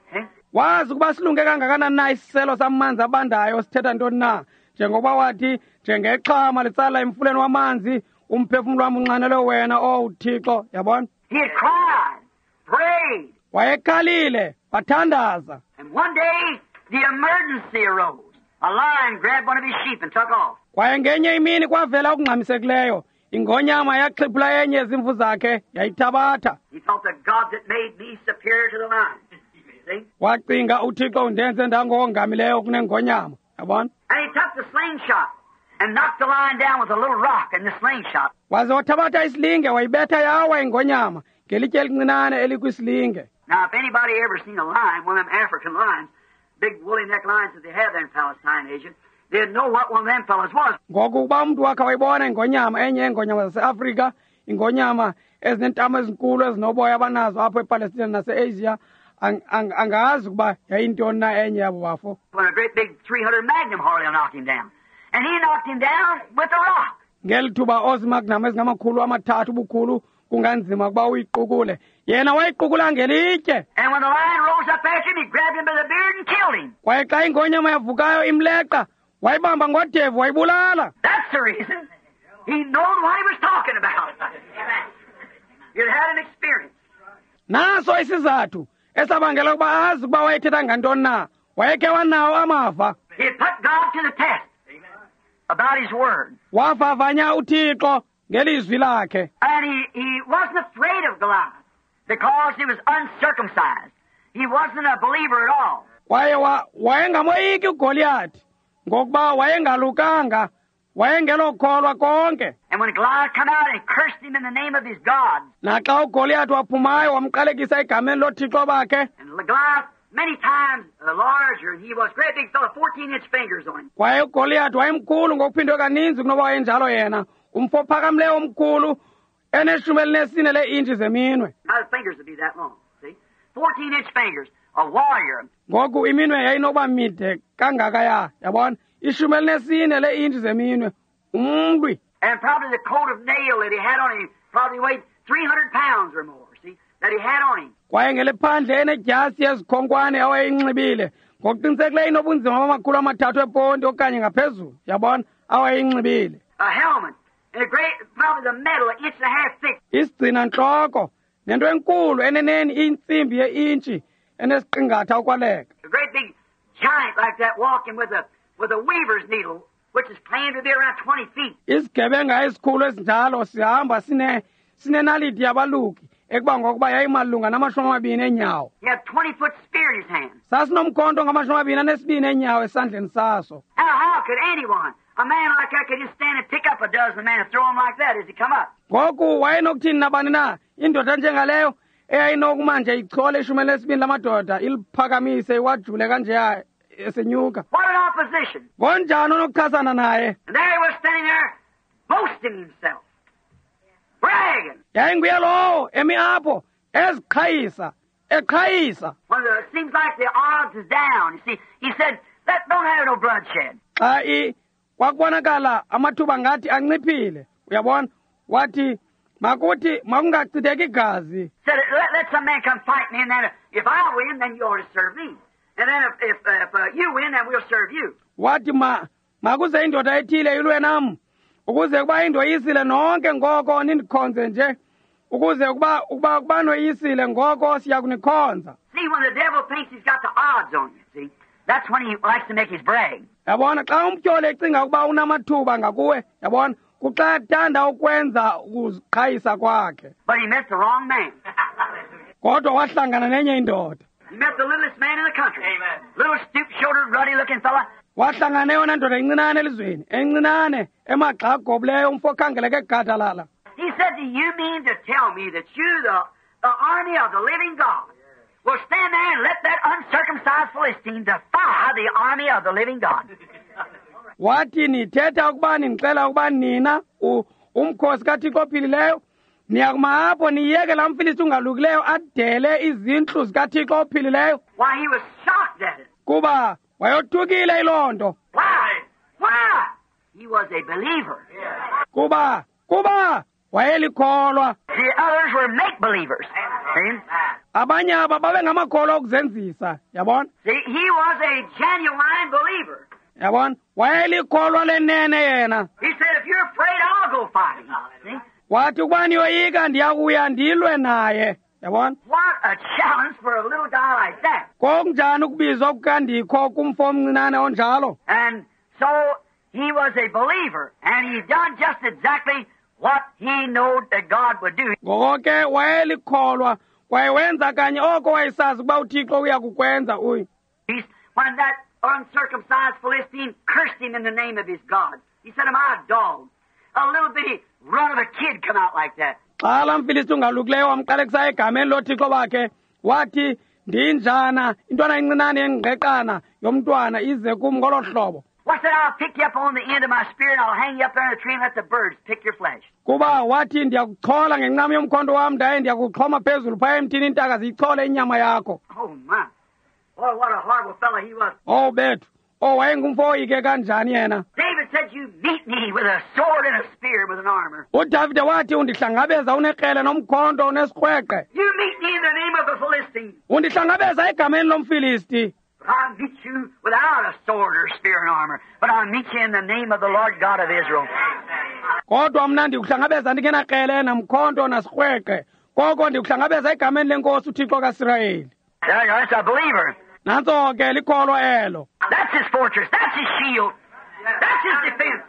Speaker 2: Eh?
Speaker 1: wazi ukuba silunge kangakanani na isiselo samanzi abandayo sithetha ntoni na njengoba wathi njengexhama litsala emfuleni wamanzi umphefumulo wami unxanelwe wena o uthixo yabona
Speaker 2: He had cried, prayed,
Speaker 1: wayekhalile wathandaza
Speaker 2: and one day the emergency arose. A lion grabbed one of his sheep and took off.
Speaker 1: kwaye ngenye imini kwavela okungxamisekileyo ingonyama yaxhiphula enye ezimvu zakhe yayithabatha
Speaker 2: He thought the God that made me superior to the lion. See?
Speaker 1: wacinga uthixo undenze ndangongamileyo kunengonyama yabona
Speaker 2: And he took the slingshot and knocked the lion down with a little rock in the slingshot.
Speaker 1: waze wathabatha isilinge wayibetha yawa ingonyama ngelitye elincinane elikwisilinge.
Speaker 2: Now, if anybody ever seen a lion, one of them African lions, big woolly neck lions that they have there in Palestine, Asia, they'd know what one of them fellas was.
Speaker 1: ngoku uba umntu wakhe wayibona ingonyama enye yeengonyama zaseAfrika ingonyama ezinentamo ezinkulu ezinoboya abanazo apho ePalestina nase-Asia ang- ang- angazi ukuba yayintoni na enye yabo bafo.
Speaker 2: When a great big three hundred Magnum Harley knocked him down. And he knocked him down with a rock.
Speaker 1: ngeli thuba ozimagnam ezingamakhulu amathathu ubukhulu kunganzima ukuba uyiqukule yena wayiqukula ngelitye.
Speaker 2: And when the lion rose up after him, he grabbed him by the beard and killed him.
Speaker 1: kwaye xa ingonyama yavukayo imleqa wayibamba ngodevu wayibulala.
Speaker 2: That's the reason. He knew what he was talking about. He had had an experience.
Speaker 1: naso isizathu esabangela ukuba azi ukuba wayethetha ngantoni na wayekhe wanawo amava.
Speaker 2: He had put God to the test about his word.
Speaker 1: wavavanya uthixo ngelizwi lakhe.
Speaker 2: And he, he wasn't afraid of Goliath because he was uncircumcised. He wasn't a believer at all.
Speaker 1: kwaye wa- wayengamoyiki ugoliyathi ngokuba wayengalukanga wayengelokholwa konke.
Speaker 2: And when Goliath come out and cursed him in the name of his God,
Speaker 1: naxa ugoliyathi waphumayo wamqalekisa egameni lothixo bakhe.
Speaker 2: and Goliath many times uh, larger, and he was great big fellow, fourteen inch fingers on him.
Speaker 1: kwaye ugoliyathi wayemkhulu ngokuphindwe kaninzi kunoba wayenjalo yena umfo phakamileyo omkhulu eneshumi elinesine leintshi zeminwe.
Speaker 2: Now his fingers would be that long, see? fourteen inch fingers, a warrior.
Speaker 1: ngoku iminwe yayinokuba mide kangaka ya yabona ishumi elinesine leintshi zeminwe umlwi.
Speaker 2: And probably the coat of nail that he had on him probably weighed three hundred pounds or more, see, that he had on him.
Speaker 1: kwaye ngelephandle enedyasi yezikhonkwane awayeyinxibile ngokuqinisekileyo inobunzima bamakhulu amathathu eponti okanye ngaphezulu yabona awayeyinxibile.
Speaker 2: A helmet, and a great, probably the metal, an inch and a half thick.
Speaker 1: isigcina ntloko nento enkulu eneneni intsimbi yeintshi enesiqingatha ukwaleka.
Speaker 2: A great big giant like that walking with a with a weaver's needle, which is claimed to be around twenty feet.
Speaker 1: isigebenga esikhulu esinjalo sihamba sine sinenaliti yabaluki ekuba ngokuba yayimalunga namashumi amabini enyawo.
Speaker 2: He had a twenty foot spear in his hand.
Speaker 1: sasinomkhonto ngamashumi amabini anesibini enyawo esandleni saso.
Speaker 2: Now, how could anyone, a man like that, could just stand and pick up a dozen men and throw them like that as he come up?
Speaker 1: ngoku wayenokuthini nabani na indoda njengaleyo eyayinokuma nje ichole ishumi lesibini lamadoda iliphakamise iwajule kanjeya esenyuka.
Speaker 2: What an opposition!
Speaker 1: ngonjani onokuchasana naye?
Speaker 2: And there he was standing there, boasting himself, bragging.
Speaker 1: yayinguye lowo emi apho eziqhayisa eqhayisa.
Speaker 2: When the, it seems like the odds is down. You see, he said, "Let don't have no bloodshed."
Speaker 1: xa i kwakubonakala amathuba ngathi anciphile uyabona wathi makuthi makungachitheki igazi.
Speaker 2: Said, "Let, let some man come fight me, and then if I win, then you ought to serve me. And then if if, uh, if uh, you win, then we'll serve you."
Speaker 1: wathi ma makuze indoda ethile ilwe nam ukuze kuba indoyisile nonke ngoko nindikhonze nje ukuze kuba ukuba kuba noyisile ngoko siya kunikhonza.
Speaker 2: See, when the devil thinks he's got the odds on you, see, that's when he likes to make his brag.
Speaker 1: yabona xa umtyholi ecinga ukuba unamathuba ngakuwe yabona kuxa ethanda ukwenza ukuziqhayisa kwakhe.
Speaker 2: But he met the wrong man.
Speaker 1: kodwa wahlangana nenye indoda.
Speaker 2: He met the littlest man in the country. Amen. Little stoop-shouldered, ruddy-looking fella.
Speaker 1: wahlangana neyona ndoda encinane elizweni encinane emagxa agobileyo umfo okhangeleke gadalala.
Speaker 2: He said, "Do you mean to tell me that you, the, the army of the living God, will stand there and let that uncircumcised Philistine defy the army of the living God?"
Speaker 1: wathi nithetha ukuba nindixela ukuba nina u- umkhosi kathixo ophilileyo niyakuma apho niyeke laa mfilisti ungalukileyo adele izintlu zikathixo ophilileyo.
Speaker 2: Why, he was shocked at it.
Speaker 1: kuba wayothukile iloo nto.
Speaker 2: Why? Why? He was a believer.
Speaker 1: kuba kuba wayelikholwa.
Speaker 2: The others were make-believers. See?
Speaker 1: abanye aba babe ngamakholwa okuzenzisa yabona.
Speaker 2: See, he was a genuine believer.
Speaker 1: Yabona wayelikholwa lenene yena.
Speaker 2: He said, if you're afraid, I'll go fight him. See?
Speaker 1: Wathi ukuba niyoyika ndiyakuya ndilwe naye yabona.
Speaker 2: What a challenge for a little guy like that.
Speaker 1: Konjani ukubizwa kukandikho kumfo omncinane onjalo.
Speaker 2: And so he was a believer, and he done just exactly what he knew that God would do.
Speaker 1: Ngoko ke wayelikholwa kwaye wenza kanye oko wayesazi ukuba uThixo uya kukwenza uyu.
Speaker 2: He's, when that uncircumcised Philistine cursed him in the name of his God, he said, am I a dog? A little bitty run of a kid come out like that.
Speaker 1: Xa la mfilisti ungalukileyo wamqalekisa egameni loThixo bakhe wathi ndinjana intwana encinane engqeqana yomntwana ize kum ngolo hlobo.
Speaker 2: What said, I'll pick you up on the end of my spear and I'll hang you up there in a tree and let the birds pick your flesh.
Speaker 1: Kuba wathi ndiyakuxhola ngencamo yomkhonto wam ndaye ndiyakuxhoma phezulu phaya emthini intaka ziyichole inyama yakho.
Speaker 2: Oh, my. Boy, what a horrible fellow he was.
Speaker 1: Oh bethu oh wayengumfo oyike kanjani yena.
Speaker 2: David said, you meet me with a sword and a spear with an armor.
Speaker 1: uDavide wathi undihlangabeza unekrele nomkhonto unesikhweqe.
Speaker 2: You meet me in the name of the Philistine.
Speaker 1: Undihlangabeza egameni lomfilisti.
Speaker 2: But I'll meet you without a sword or spear and armor. But I'll meet you in the name of the Lord God of Israel.
Speaker 1: Kodwa mna ndikuhlangabeza ndingenakrele namkhonto nasikhweqe. Koko ndikuhlangabeza egameni lenkosi uThixo kaIsrayeli.
Speaker 2: That's a believer.
Speaker 1: Nantso ke likholwa elo.
Speaker 2: That's his fortress. That's his shield. That's his defense.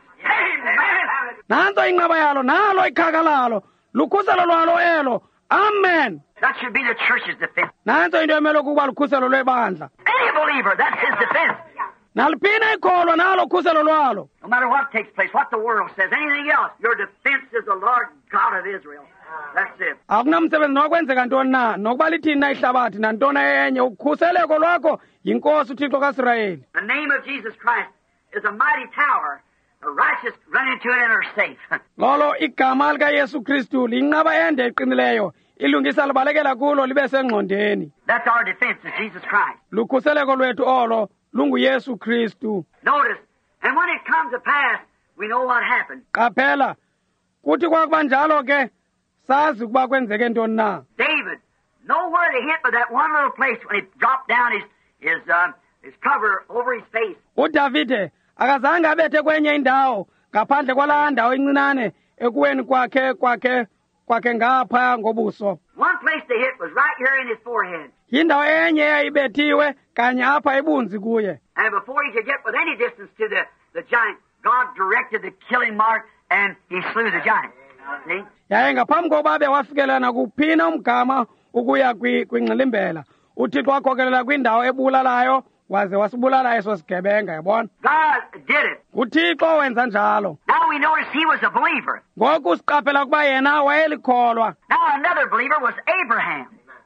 Speaker 2: Amen.
Speaker 1: Nantso inqaba yalo nalo ikhaka lalo lukhuselo lwalo elo. Amen.
Speaker 2: That should be the church's defense.
Speaker 1: Nantso into emele ukuba lukhuselo lwebandla.
Speaker 2: Any believer, that's his defense.
Speaker 1: Naliphina ikholwa nalo ukhuselo lwalo.
Speaker 2: No matter what takes place, what the world says, anything else, your defense is the Lord God of Israel. That's it.
Speaker 1: Akunamsebenzi nokwenzeka ntoni na nokuba lithini na ihlabathi nantoni enye ukhuseleko lwakho yinkosi uThixo kaIsrayeli.
Speaker 2: The name of Jesus Christ is a mighty tower. The righteous run into it and are safe.
Speaker 1: Lolo igama likaYesu Kristu linqaba ende eqinileyo ilungisa libalekela kulo libe sengqondeni.
Speaker 2: That's our defense, is Jesus Christ.
Speaker 1: Lukhuseleko lwethu olo lunguYesu Kristu.
Speaker 2: Notice, and when it comes to pass, we know what happened.
Speaker 1: Qaphela kuthi kwakuba njalo ke sazi ukuba kwenzeke ntoni na.
Speaker 2: David, nowhere to hit but that one little place when he dropped down his his uh, his cover over his face.
Speaker 1: uDavide akazange abethe kwenye indawo ngaphandle kwalaa ndawo incinane ekuweni kwakhe kwakhe kwakhe ngapha ngobuso.
Speaker 2: One place to hit was right here in his forehead.
Speaker 1: Indawo enye eyayibethiwe kanye apha ebunzi kuye.
Speaker 2: And before he could get with any distance to the, the giant, God directed the killing mark and he slew the giant. See?
Speaker 1: Yaye ngaphambi kokuba bewafikelana kuphina umgama ukuya kwingxilimbela uThixo wakhokelela kwindawo ebulalayo waze wasibulala eso sigebenga yabona.
Speaker 2: God did it.
Speaker 1: uThixo wenza njalo.
Speaker 2: Now we notice he was a believer.
Speaker 1: Ngoku siqaphela ukuba yena wayelikholwa.
Speaker 2: Now another believer was Abraham.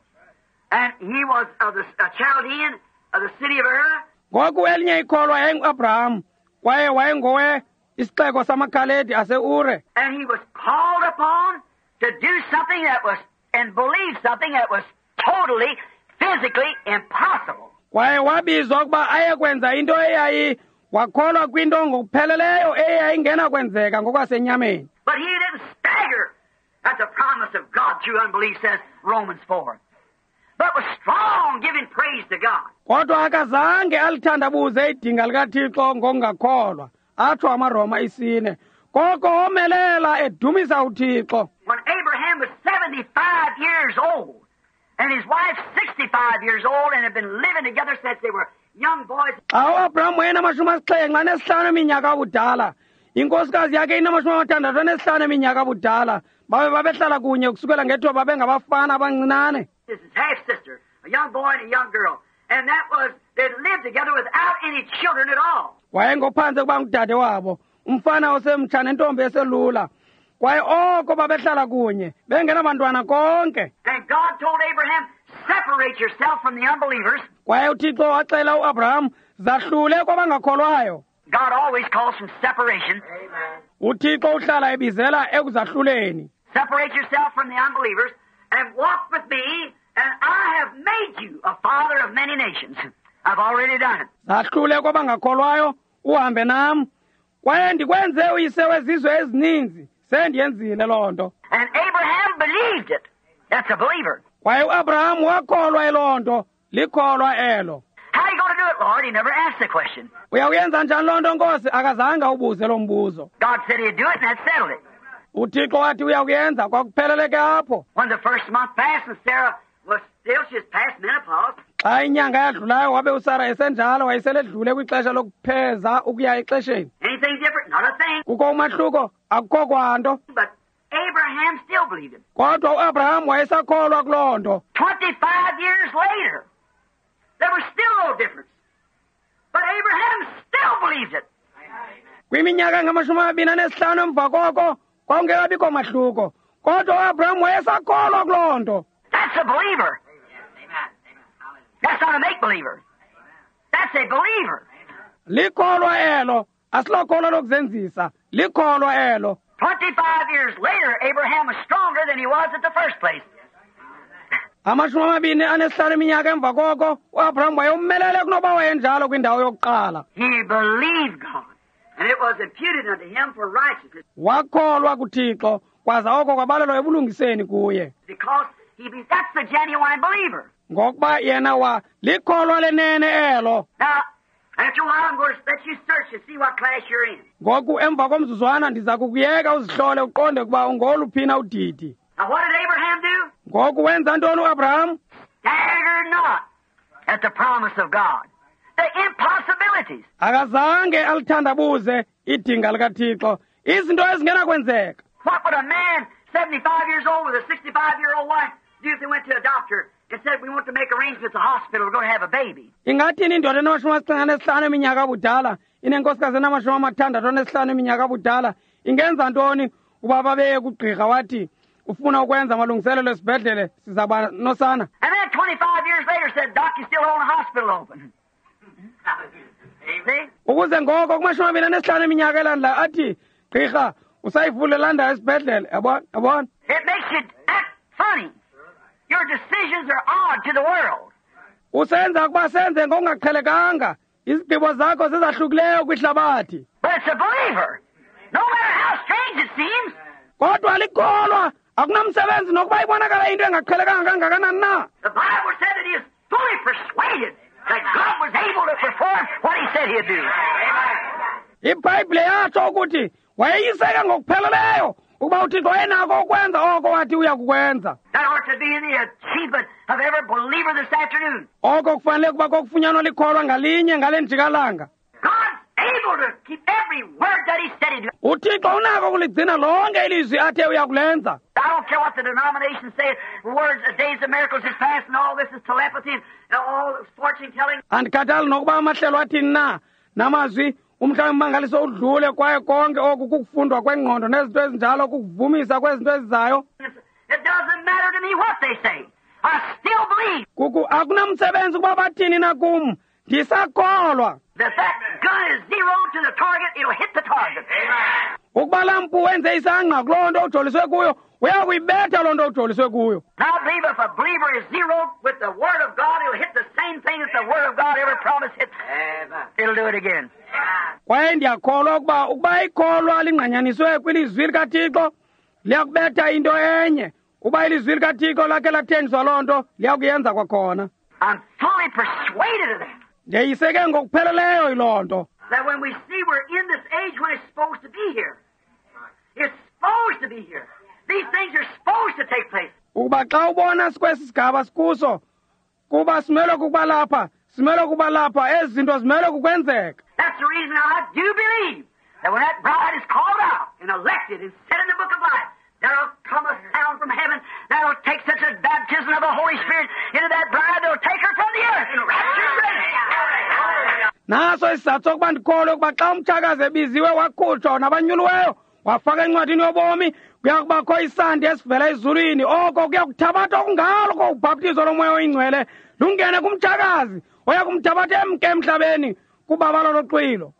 Speaker 2: And he was of the a Chaldean of the city of Ur.
Speaker 1: Ngoku elinye ikholwa yayinguAbraham kwaye wayengowe isixeko samakhaledi ase-Ure.
Speaker 2: And he was called upon to do something that was, and believe something that was totally, physically impossible.
Speaker 1: Kwaye wabizwa ukuba ayekwenza into eyayi wakholwa kwinto ngokupheleleyo eyayingena kwenzeka ngokwasenyameni.
Speaker 2: But he didn't stagger at the promise of God through unbelief, says Romans four. But was strong, giving praise to God.
Speaker 1: Kodwa akazange alithandabuze idinga likaThixo ngokungakholwa atsho amaRoma isine. Koko omelela edumisa uThixo.
Speaker 2: When Abraham was seventy-five years old, and his wife sixty-five years old, and had been living together since they were young boys.
Speaker 1: Awu Abraham wayenamashumi asixhenxe anesihlanu eminyaka budala. Inkosikazi yakhe inamashumi amathandathu anesihlanu eminyaka budala. Babe babehlala kunye kusukela ngethuba babengabafana abancinane.
Speaker 2: This is half-sister, a young boy and a young girl. And that was, they'd lived together without any children at all.
Speaker 1: Wayengophansi kuba ngudade wabo, umfana osemtshana intombi eselula. Kwaye oko babehlala kunye, bengenabantwana konke.
Speaker 2: And God told Abraham, separate yourself from the unbelievers.
Speaker 1: Kwaye uThixo wacela uAbraham zahlule kwabangakholwayo.
Speaker 2: God always calls from separation.
Speaker 1: Amen. uThixo uhlala ebizela ekuzahluleni.
Speaker 2: Separate yourself from the unbelievers and walk with me, and I have made you a father of many nations. I've already done it.
Speaker 1: Zahlule kwabangakholwayo uhambe nam. Kwaye ndikwenze uyise wezizwe ezininzi. Sendiyenzile loo nto.
Speaker 2: And Abraham believed it. That's a believer.
Speaker 1: kwaye uAbraham wakholwa loo nto, likholwa elo.
Speaker 2: How are you going to do it, Lord? He never asked the question.
Speaker 1: Uyawuyenza njani loo nto Nkosi? Akazange ubuze lo mbuzo.
Speaker 2: God said he'd do it, and that settled it.
Speaker 1: uThixo wathi uyakuyenza, kwakupheleleke apho.
Speaker 2: When the first month passed and Sarah was still, she was past menopause.
Speaker 1: Xa inyanga yadlulayo wabe uSara esenjalo, wayeseledlule kwixesha lokupheza ukuya exesheni.
Speaker 2: Anything different? Not a thing.
Speaker 1: Kukho umahluko? Akukho kwanto.
Speaker 2: But Abraham still believed him.
Speaker 1: Kodwa uAbraham wayesakholwa kuloo nto.
Speaker 2: Twenty-five years later, there was still no difference. But Abraham still believed it.
Speaker 1: Kwiminyaka engamashumi amabini anesihlanu emva koko, kwakungekabikho mahluko. Kodwa uAbraham wayesakholwa kuloo nto.
Speaker 2: That's a believer. That's not a make-believer. That's a believer.
Speaker 1: Likholwa elo, asilokholwa lokuzenzisa. Likholwa elo.
Speaker 2: Twenty-five years later, Abraham was stronger than he was at the first place.
Speaker 1: Amashumi amabini anesihlanu iminyaka emva koko, uAbraham wayeumelele kunoba wayenjalo kwindawo yokuqala.
Speaker 2: He believed God, and it was imputed unto him for righteousness.
Speaker 1: Wakholwa kuThixo, kwaza oko kwabalelwa ebulungiseni kuye.
Speaker 2: Because he be, that's the genuine believer.
Speaker 1: Ngokuba yena wa likholwa lenene elo.
Speaker 2: Now, after a while, I'm going to let you search to see what class you're in.
Speaker 1: Ngoku emva komzuzwana ndiza kukuyeka uzihlole uqonde ukuba ungoluphina udidi.
Speaker 2: Now, what did Abraham do?
Speaker 1: Ngoku wenza ntoni uAbraham?
Speaker 2: Staggered not at the promise of God. The impossibilities.
Speaker 1: Akazange alithandabuze idinga likaThixo, izinto ezingenakwenzeka.
Speaker 2: What would a man seventy-five years old with a sixty-five-year-old wife do if they went to a doctor and said, we want to make arrangements at the hospital, we're going to have a baby?
Speaker 1: Ingathini indoda enamashumi asixhenxe anesihlanu eminyaka budala, inenkosikazi enamashumi amathandathu anesihlanu eminyaka budala, ingenza ntoni uba babeye kugqirha wathi ufuna ukwenza amalungiselelo esibhedlele sizaba nosana?
Speaker 2: And then twenty-five years later said, Doc, you still hold a hospital open. See?
Speaker 1: Ukuze ngoko kumashumi amabini anesihlanu eminyaka elandelayo athi gqirha usayivulelanda esibhedlele. Yabona, yabona.
Speaker 2: It makes you act funny. Your decisions are odd to the world.
Speaker 1: Usenza ukuba senze ngokungaqhelekanga. Izigqibo zakho zizahlukileyo kwihlabathi.
Speaker 2: But it's a believer. No matter how strange it seems.
Speaker 1: Kodwa likholwa, akunamsebenzi nokuba ibonakala into engaqhelekanga kangakanani na.
Speaker 2: The Bible said that he is fully persuaded that God was able to perform what he said he'd do.
Speaker 1: iBhayibhile yatsho ukuthi wayeyiseka ngokupheleleyo ukuba uThixo enako ukwenza oko wathi uya kukwenza.
Speaker 2: That ought to be the achievement of every believer this afternoon.
Speaker 1: Oko kufanele kuba kokufunyanwa likholwa ngalinye ngale njikalanga.
Speaker 2: God's able to keep every word that he said he'd do.
Speaker 1: uThixo unako ukuligcina lonke ilizwi athe uya kulenza.
Speaker 2: I don't care what the denomination says. Words, the days of miracles is past, and all this is telepathy, and all fortune telling.
Speaker 1: Andikhathali nokuba amahlelo athini na, namazwi umhla wemangaliso udlule kwaye konke oku kukufundwa kwengqondo nezinto ezinjalo kukuvumisa kwezinto ezizayo.
Speaker 2: It doesn't matter to me what they say. I still believe
Speaker 1: Kuku akunamsebenzi ukuba bathini na kum, ndisakholwa.
Speaker 2: that that gun is zero to the target, it'll hit the target.
Speaker 1: Ukuba lampu wenze isangqa kuloo nto ujoliswe kuyo, uyakuyibetha loo nto ujoliswe kuyo.
Speaker 2: Now I believe if a believer is zero with the Word of God, it'll hit the same thing that the Word of God ever promised hit. It'll do it again.
Speaker 1: Kwaye ndiyakholwa ukuba ukuba ikholwa lingqanyaniswe kwilizwi likaThixo, liyakubetha into enye. Uba ilizwi likaThixo lakhe lathenjiswa loo nto, liyakuyenza kwakhona.
Speaker 2: I'm fully persuaded of that.
Speaker 1: Ndiyayiseke ngokupheleleyo yiloo nto.
Speaker 2: That when we see we're in this age when it's supposed to be here. It's supposed to be here. These things are supposed to take place.
Speaker 1: Ukuba xa ubona sikwesi sigaba sikuso, kuba simele kuba lapha, simele kuba lapha, ezi zinto zimele kukwenzeka.
Speaker 2: That's the reason I do believe that when that bride is called out and elected and set in the book of life, there'll come a sound from heaven that'll take such a baptism of the Holy Spirit into that bride that'll take her from the earth and rapture her ready.
Speaker 1: Naso isizathu sokuba ndikholwe ukuba xa umtshakazi ebiziwe wakhutshwa nabanyuliweyo wafaka encwadini yobomi, kuya kubakho isandi esivela ezulwini, oko kuya kuthabatha okungalo kokubhaptizo lomoya oyingcwele lungene kumtshakazi oya kumthabatha emke emhlabeni kubabalo loxwilo.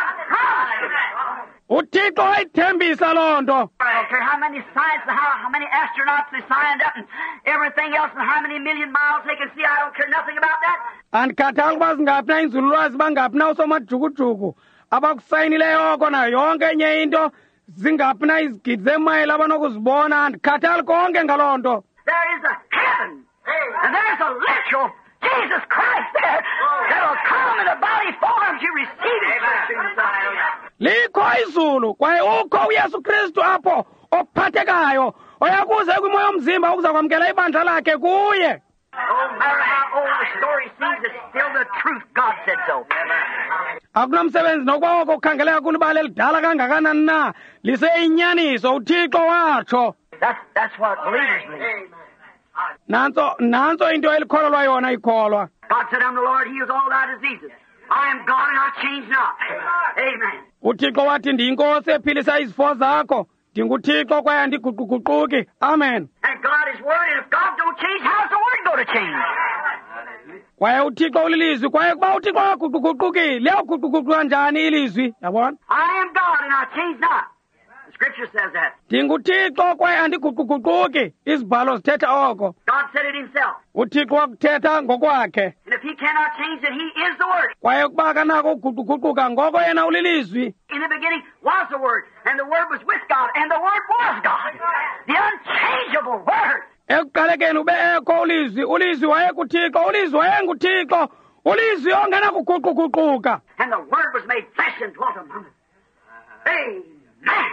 Speaker 1: uThixo wayithembisa loo nto.
Speaker 2: I don't care how many science, how, how many astronauts they signed up and everything else and how many million miles they can see. I don't care nothing about that.
Speaker 1: Andikhathali ukuba zingaphi na inzululwazi bangaphi na usomajukujuku abakusayinileyo oko nayo yonke enye into, zingaphi na izigidi zemayile abanokuzibona, andikhathali konke ngaloo nto.
Speaker 2: There is a heaven And there's a literal Jesus Christ there that'll come in a body form to receive it.
Speaker 1: likho izulu kwaye ukho uyesu kristu apho ophathekayo oyakuze kwimoya omzimba ukuzakwamkela ibandla lakhe kuye.
Speaker 2: No matter how old the story seems, it's still the truth. God said so.
Speaker 1: Akunamsebenzi nokuba oko kukhangeleka kulibali elidala kangakanani na liseyinyaniso uthixo watsho.
Speaker 2: That's, that's what believers believe.
Speaker 1: Nanso nanso into elikholwa yona ikholwa.
Speaker 2: God said, I'm the Lord, heals all thy diseases. I am God and I change not. Amen.
Speaker 1: uthixo wathi ndiyinkosi ephilisa izifo zakho ndinguthixo kwaye andiguquguquki. Amen.
Speaker 2: And God is word, and if God don't change, how's the word going to change?
Speaker 1: kwaye uthixo ulilizwi kwaye kuba uthixo waguquguqukile liyawuguquguquka njani ilizwi yabona.
Speaker 2: I am God and I change not. The scripture says that.
Speaker 1: ndinguthixo kwaye andiguquguquki. Izibhalo zithetha oko.
Speaker 2: God said it himself.
Speaker 1: uthixo wakuthetha ngokwakhe.
Speaker 2: And if he cannot change it, he is the word.
Speaker 1: kwaye kuba akanako ukuguquguquka ngoko yena ulilizwi.
Speaker 2: In the beginning was the word, and the word was with God, and the word was God. The unchangeable word.
Speaker 1: ekuqalekeni ube ekho ulizwi ulizwi wayekuthixo ulizwi wayenguthixo ulizwi ongenakuguquguquka.
Speaker 2: And the word was made flesh and dwelt among us. Amen.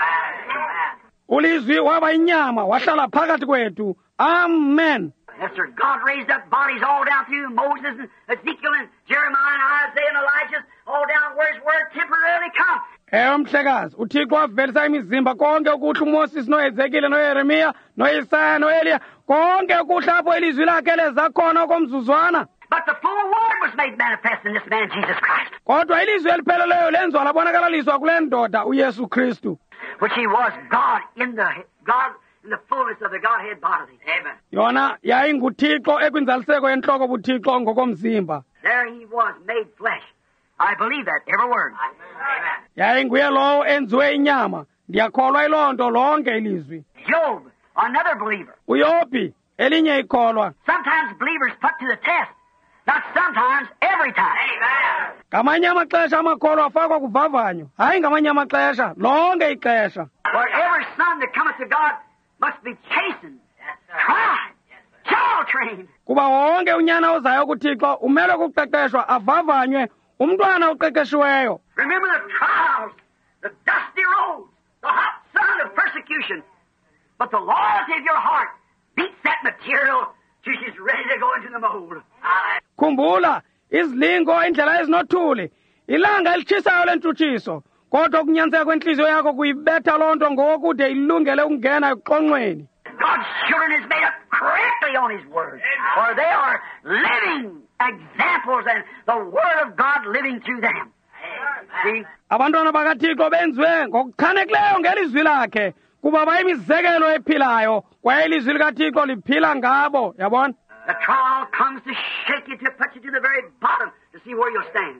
Speaker 1: ulizwi waba inyama wahlala phakathi kwethu. Amen.
Speaker 2: Yes, sir. God raised up bodies all down through Moses and Ezekiel and Jeremiah and Isaiah and Elijah, all down where his word temporarily come.
Speaker 1: eyo mhlekazi uthixo wavelisa imizimba konke ukuhla uMoses noEzekile noYeremiya noIsaya noEliya konke ukuhla apho ilizwi lakhe leza khona okomzuzwana.
Speaker 2: But the full word was made manifest in this man, Jesus Christ,
Speaker 1: kodwa ilizwi elipheleleyo lenziwa labonakaliswa kule ndoda uYesu Kristu,
Speaker 2: which he was God in the God in the fullness of the Godhead bodily. Amen.
Speaker 1: yona yayinguthixo ekwinzaliseko yenhloko buthixo ngokomzimba.
Speaker 2: There he was, made flesh. I believe that, every word. Amen.
Speaker 1: yayinguye lowo enziwe inyama. Ndiyakholwa iloo nto lonke ilizwi.
Speaker 2: Job, another believer.
Speaker 1: uYobhi elinye ikholwa.
Speaker 2: Sometimes believers put to the test. Not sometimes, every time. Amen.
Speaker 1: ngamanye amaxesha amakholwa afakwa kuvavanyo, hayi ngamanye amaxesha lonke ixesha.
Speaker 2: For every son that cometh to God must be chastened, tried, child trained.
Speaker 1: kuba wonke unyana ozayo kuthixo umele kuqeqeshwa avavanywe umntwana uqeqeshiweyo.
Speaker 2: Remember the trials, the dusty roads, the hot sun of persecution. But the loyalty of your heart beats that material till she's ready to go into the mold.
Speaker 1: Khumbula izilingo indlela ezinothuli ilanga elitshisayo lentutshiso, kodwa ukunyaniseka kwenhliziyo yakho kuyibetha loo nto ngokude ilungele ukungena ekuqonqweni.
Speaker 2: God's children is made up correctly on His Word, for they are living examples and the Word of God living through them. See?
Speaker 1: Abantwana bakaThixo benziwe ngokuchanekileyo ngelizwi lakhe kuba bayimizekelo ephilayo kwaye ilizwi likaThixo liphila ngabo. Yabona,
Speaker 2: The trial comes to shake you, to put you to the very bottom, to see where you'll stand.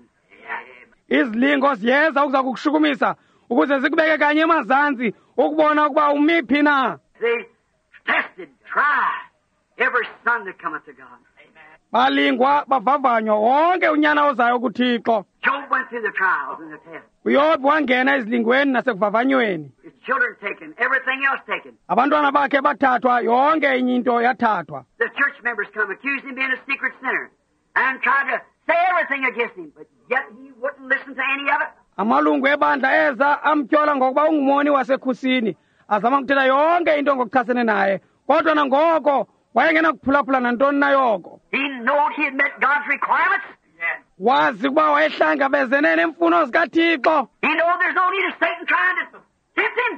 Speaker 1: izilingo ziyeza ukuza kukushukumisa ukuze zikubeke kanye emazantsi ukubona ukuba umiphi na.
Speaker 2: They tested, tried every son that cometh to God.
Speaker 1: balingwa bavavanywa wonke unyana ozayo kuThixo.
Speaker 2: Job went through the trials and the tests.
Speaker 1: uYobhi wangena ezilingweni nasekuvavanyweni.
Speaker 2: His children taken, everything else taken.
Speaker 1: abantwana bakhe bathathwa, yonke enye into yathathwa.
Speaker 2: The church members come, accused him of being a secret sinner, and tried to say everything against him, but yet he wouldn't listen to any of it.
Speaker 1: amalungu ebandla eza amtyola ngokuba ungumoni wasekhusini, azama ukuthetha yonke into ngokuchasene naye, kodwa nangoko wayengena kuphulaphula nantoni na yoko.
Speaker 2: He knew he had met God's requirements.
Speaker 1: wazi ukuba wayehlangabezene neemfuno zikaThixo.
Speaker 2: He knew there's no need of Satan trying to tempt him.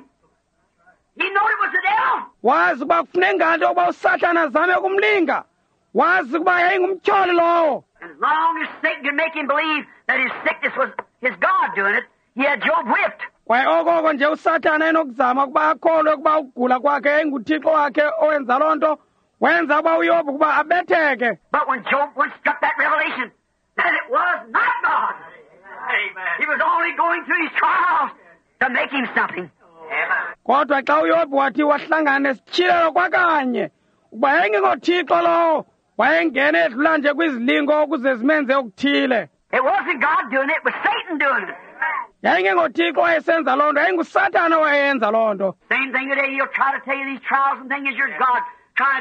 Speaker 2: He knew it was the devil.
Speaker 1: wazi ukuba kufuneka nganto ukuba uSathane azame ukumlinga. wazi ukuba yayingumtyholi lowo.
Speaker 2: And as long as Satan could make him believe that his sickness was his God doing it, he had Job whipped.
Speaker 1: kwaye okoko nje uSathane enokuzama ukuba akholwe ukuba ukugula kwakhe yayinguThixo wakhe owenza loo nto, wenza ukuba uYobhi ukuba abetheke.
Speaker 2: But when Job once struck that revelation that it was not God, Amen. He was only going through his trials to make him something. Amen.
Speaker 1: kodwa xa uYobhi wathi wahlangana nesitshilelo kwakanye ukuba yayingoThixo lowo, wayengena edlula nje kwizilingo ukuze zimenze okuthile.
Speaker 2: It wasn't God doing it, it was Satan doing it.
Speaker 1: yayingoThixo wayesenza loo nto, yayinguSathane owayenza loo nto.
Speaker 2: Same thing today, he'll try to tell you these trials and things is your God, trying to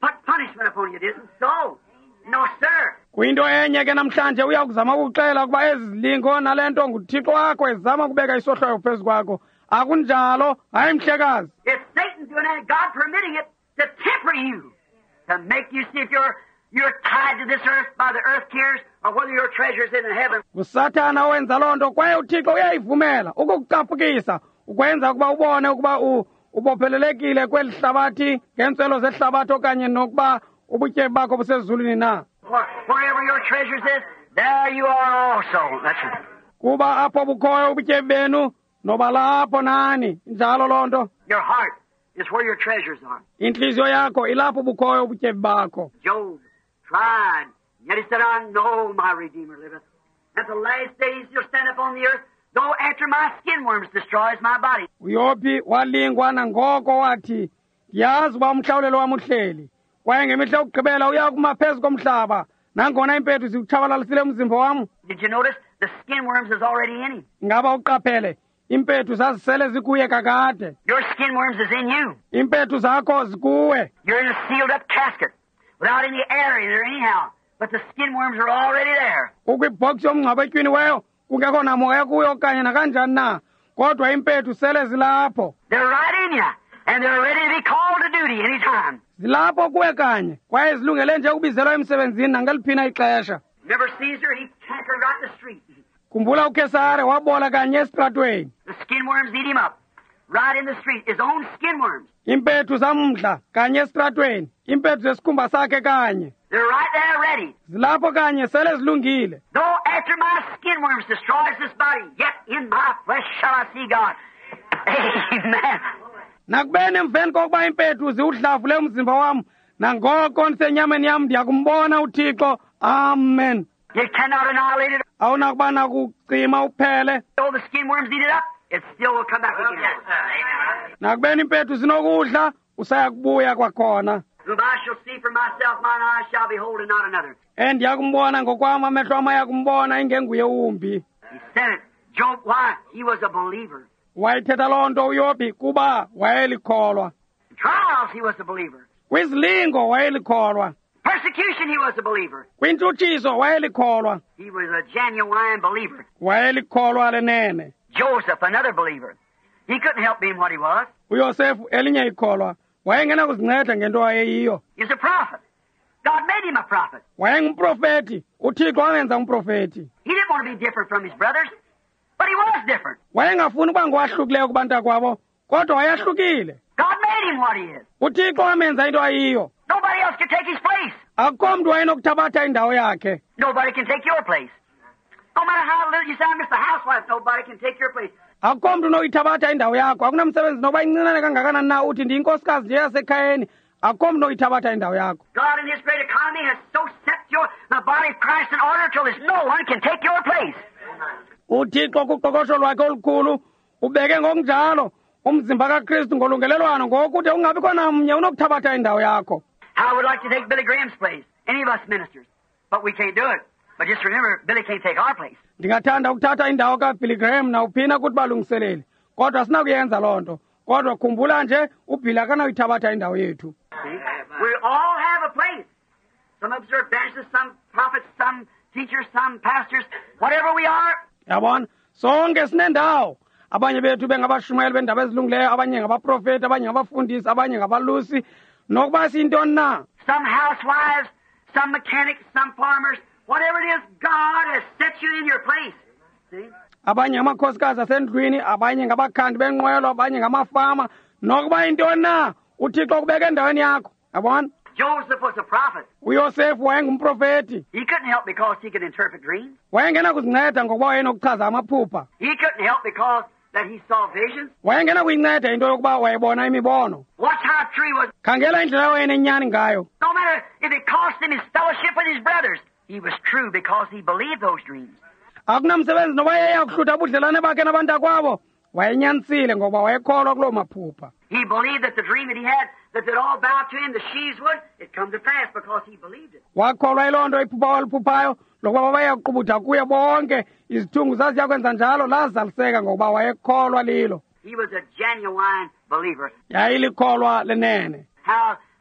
Speaker 2: put punishment upon you. It isn't so. No, sir.
Speaker 1: Kuyinto enye ke namhlanje uyakuzama ukuxela ukuba ezi zilingo nale nto nguThixo wakho ezama ukubeka isohlwayo phezu kwakho. Akunjalo, hayi mhlekazi.
Speaker 2: It's Satan doing it and God permitting it to temper you, to make you see if you're you're tied to this earth by the earth cares or whether your treasure's in heaven.
Speaker 1: Usathana owenza loo nto kwaye uThixo uyayivumela ukukucaphukisa ukwenza ukuba ubone ukuba ubophelelekile kweli hlabathi ngentswelo zehlabathi okanye nokuba ubutyebi bakho busezulwini na.
Speaker 2: Wherever your treasures is, there you are also. That's it.
Speaker 1: Kuba apho bukhoyo ubutyebi benu noba lapho nani njalo loo nto.
Speaker 2: Your heart is where your treasures are.
Speaker 1: Inhliziyo yakho ilapho bukhoyo ubutyebi bakho.
Speaker 2: Job tried, yet he said, I know my Redeemer liveth. At the last days he'll stand up on the earth, though after my skin worms destroys my body.
Speaker 1: Uyophi walingwa nangoko wathi, yazi uba umhlawulelo wami uhleli. Kwaye ngemihla yokugqibela uya kuma phezu komhlaba, nangona impethu zikutshabalalisile umzimba wami.
Speaker 2: Did you notice the skin worms is already in him?
Speaker 1: Ngaba uqaphele, impethu zazisele zikuye kakade.
Speaker 2: Your skin worms is in you.
Speaker 1: Impethu zakho zikuwe.
Speaker 2: You're in a sealed up casket, without any air in there anyhow. But the skin worms are already there.
Speaker 1: Ukwibhox yomngcwabo etyhiniweyo, kungekho namoya kuyo kanye nakanjani na. Kodwa impethu sele zilapho.
Speaker 2: They're right in you, and they're ready to be called to duty any time.
Speaker 1: Zilapho kuwe kanye, kwaye zilungele nje ukubizelwa emsebenzini nangeliphi ixesha.
Speaker 2: Remember Caesar? He cankered right in the street.
Speaker 1: Kumbula uKesare wabola kanye esitratweni.
Speaker 2: The skin worms eat him up, right in the street. His own skin worms.
Speaker 1: Impethu zamdla kanye esitratweni. Impethu zesikhumba sakhe kanye.
Speaker 2: They're right there ready.
Speaker 1: Zilapho kanye sele zilungile.
Speaker 2: Though after my skin worms destroys this body, yet in my flesh shall I see God. Amen.
Speaker 1: Nakubeni emveni kokuba impethu ziwudlavule umzimba wami, nangoko ndisenyameni yam ndiyakumbona uThixo. Amen.
Speaker 2: You cannot annihilate it.
Speaker 1: Awunakuba nakucima uphele.
Speaker 2: Though the skin worms eat it up, it still will come back again. Amen.
Speaker 1: Nakubeni impethu zinokudla, usaya kubuya kwakhona.
Speaker 2: Whom I shall see for myself, mine eyes shall behold, and not another.
Speaker 1: Endiyakumbona ngokwami amehlo ami ayakumbona ingenguye umbi.
Speaker 2: He said it. Job, why? He was a believer.
Speaker 1: Wayithetha loo nto uYobhi kuba wayelikholwa.
Speaker 2: In trials, he was a believer.
Speaker 1: Kwizilingo wayelikholwa.
Speaker 2: Persecution, he was a believer.
Speaker 1: Kwintshutshiso wayelikholwa.
Speaker 2: He was a genuine believer.
Speaker 1: Wayelikholwa lenene.
Speaker 2: Joseph, another believer. He couldn't help being what he was.
Speaker 1: uYosefu elinye ikholwa. Wayengena kuzinceda ngento wayeyiyo.
Speaker 2: He's a prophet. God made him a prophet.
Speaker 1: Wayengumprofeti. UThixo wamenza umprofeti.
Speaker 2: He didn't want to be different from his brothers, but he was different.
Speaker 1: Wayengafuni ukuba ngowahlukileyo kubantakwabo, kodwa wayahlukile.
Speaker 2: God made him what he is.
Speaker 1: UThixo wamenza into ayiyo.
Speaker 2: Nobody else can take his place.
Speaker 1: Akukho mntu wayenokuthabatha indawo yakhe.
Speaker 2: Nobody can take your place. No matter how little you say, I'm just a housewife, nobody can take your place.
Speaker 1: Akukho mntu unoyithabatha indawo yakho. Akunamsebenzi noba incinane kangakanani na uthi ndiyinkosikazi nje yasekhayeni. Akukho mntu unoyithabatha indawo yakho.
Speaker 2: God in his great economy has so set your, the body of Christ in order till there's no one can take your place.
Speaker 1: uThixo kuqoqosho lwakhe olukhulu ubeke ngokunjalo umzimba kaKristu ngolungelelwano ngokuthi ungabikho namnye unokuthabatha indawo yakho.
Speaker 2: I would like to take Billy Graham's place, any of us ministers, but we can't do it. But just remember, Billy can't take our place.
Speaker 1: Ndingathanda ukuthatha indawo kaBilly Graham na uphina ukuthi balungiselele, kodwa sinakuyenza loo nto. Kodwa khumbula nje uBilly akanayithabatha indawo yethu.
Speaker 2: We all have a place. Some of us are evangelists, some prophets, some teachers, some pastors, whatever we are.
Speaker 1: Yabona, sonke sinendawo. Abanye bethu bengabashumayeli bendaba ezilungileyo, abanye ngabaprofeti, abanye ngabafundisi, abanye ngabalusi, nokuba sintoni na.
Speaker 2: Some housewives, some mechanics, some farmers, whatever it is, God has set you in your place. See?
Speaker 1: Abanye ngamakhosikazi asendlwini, abanye ngabakhandi benqwelo, abanye ngamafama, nokuba intoni na, uThixo kubeka endaweni yakho. Yabona?
Speaker 2: Joseph was a prophet.
Speaker 1: uYosefu wayengumprofeti.
Speaker 2: He couldn't help because he could interpret dreams.
Speaker 1: Wayengena kuzinceda ngokuba wayenokuchaza amaphupha.
Speaker 2: He couldn't help because that he saw visions.
Speaker 1: Wayengena kuyinceda into yokuba wayebona imibono.
Speaker 2: Watch how true he was.
Speaker 1: Khangela indlela wayenenyani ngayo.
Speaker 2: No matter if it cost him his fellowship with his brothers, he was true because he believed those dreams.
Speaker 1: Akunamsebenzi noba yeyakuhlutha budlelwane bakhe nabantakwabo. Wayenyanisile ngoba wayekholwa kuloo maphupha.
Speaker 2: He believed that the dream that he had, that they'd all bow to him, the sheaves would, it come to pass because he believed it.
Speaker 1: Wakholwa iloo nto iphupha waliphuphayo lokuba bayakuqubutha kuye bonke izithungu zaziyakwenza njalo lazaliseka ngokuba wayekholwa lilo.
Speaker 2: He was a genuine believer.
Speaker 1: Yayilikholwa lenene.
Speaker 2: How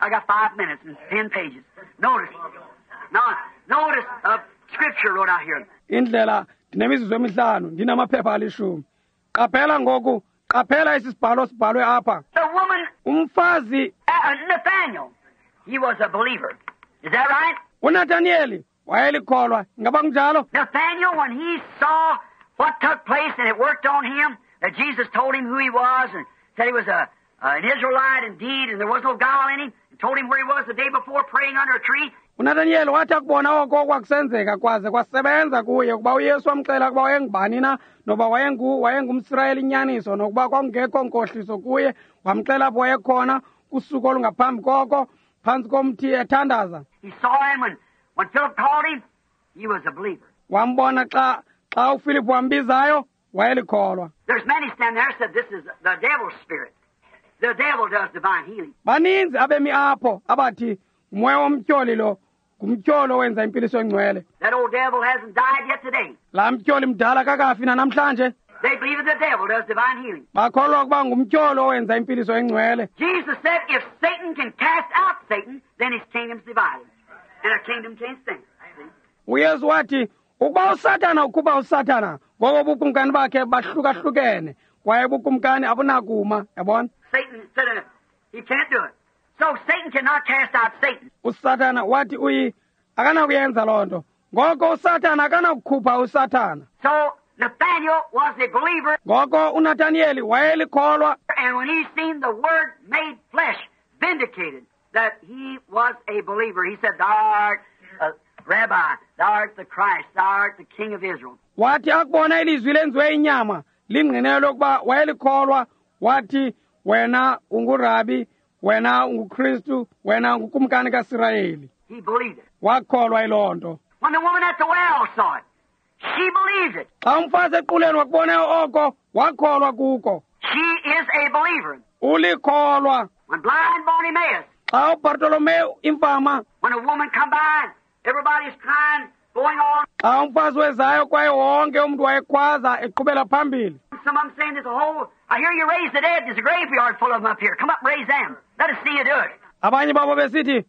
Speaker 2: I got five minutes and ten pages. Notice. Now, notice a scripture wrote out here.
Speaker 1: indlela ndinemizuzu emihlanu ndinamaphepha alishumi qaphela ngoku qaphela isibhalo sibhalwe apha
Speaker 2: The woman,
Speaker 1: umfazi
Speaker 2: uh, Nathaniel, he was a believer. Is that right?
Speaker 1: unathanieli wayelikholwa ngaba kunjalo
Speaker 2: Nathaniel, when he saw what took place and it worked on him, that Jesus told him who he was and said he was a, uh, an Israelite indeed and there was no guile in him, and told him where he was the day before praying under a tree.
Speaker 1: unathanieli wathi akubona oko kwakusenzeka kwaze kwasebenza kuye ukuba uyesu wamxela ukuba wayengubani na noba wayengu wayengumsirayeli inyaniso nokuba kwakungekho nkohliso kuye wamxela apho wayekhona kusuku olungaphambi koko phantsi komthi ethandaza
Speaker 2: He saw him when, when Philip called him, he was a believer.
Speaker 1: wambona xa xa uphilip wambizayo wayelikholwa
Speaker 2: There's many stand there said this is the devil's spirit. The devil does divine healing.
Speaker 1: baninzi abemi apho abathi umoya womtyholi lo ngumtyholo wenza impiliso engcwele
Speaker 2: That old devil hasn't died yet today.
Speaker 1: laa mtyholi mdala kakafi na namhlanje
Speaker 2: They believe that the devil does divine healing.
Speaker 1: bakholwa ukuba ngumtyholo owenza impiliso engcwele
Speaker 2: Jesus said if Satan can cast out Satan, then his kingdom's divided. And a kingdom can't stand.
Speaker 1: uyesu wathi ukuba usatana ukhupha usatana ngoko ubukumkani bakhe bahlukahlukene kwaye ubukumkani abunakuma yabona
Speaker 2: Satan said uh, he can't do it. So Satan cannot cast out Satan.
Speaker 1: usatana wathi uyi akanakuyenza loo nto ngoko usatana akanakukhupha usatana
Speaker 2: So Nathaniel was a believer,
Speaker 1: ngoko unathanieli wayelikholwa
Speaker 2: and when he seen the Word made flesh, vindicated that he was a believer, he said, Thou art a Rabbi, Thou art the Christ, Thou art the King of Israel.
Speaker 1: wathi akubona ilizwi lenziwe inyama lingqinelo lokuba wayelikholwa wathi wena ungurabi wena ungukristu wena ngukumkani kasirayeli
Speaker 2: He believed it.
Speaker 1: wakholwa iloo nto
Speaker 2: When the woman at the well saw it, she believed it.
Speaker 1: xa umfazi equleni wakubone oko wakholwa kuko
Speaker 2: She is a believer.
Speaker 1: ulikholwa
Speaker 2: When blind Bartimaeus,
Speaker 1: xa ubartolomeyu imfama
Speaker 2: when a woman come by, everybody's crying, going on.
Speaker 1: xa umfazi wezayo kwaye wonke umntu wayekhwaza eqhubela phambili
Speaker 2: Some of them saying there's a whole, I hear you raise the dead. There's a graveyard full of them up here. Come up and raise them. Let us see you do it.
Speaker 1: abanye babo besithi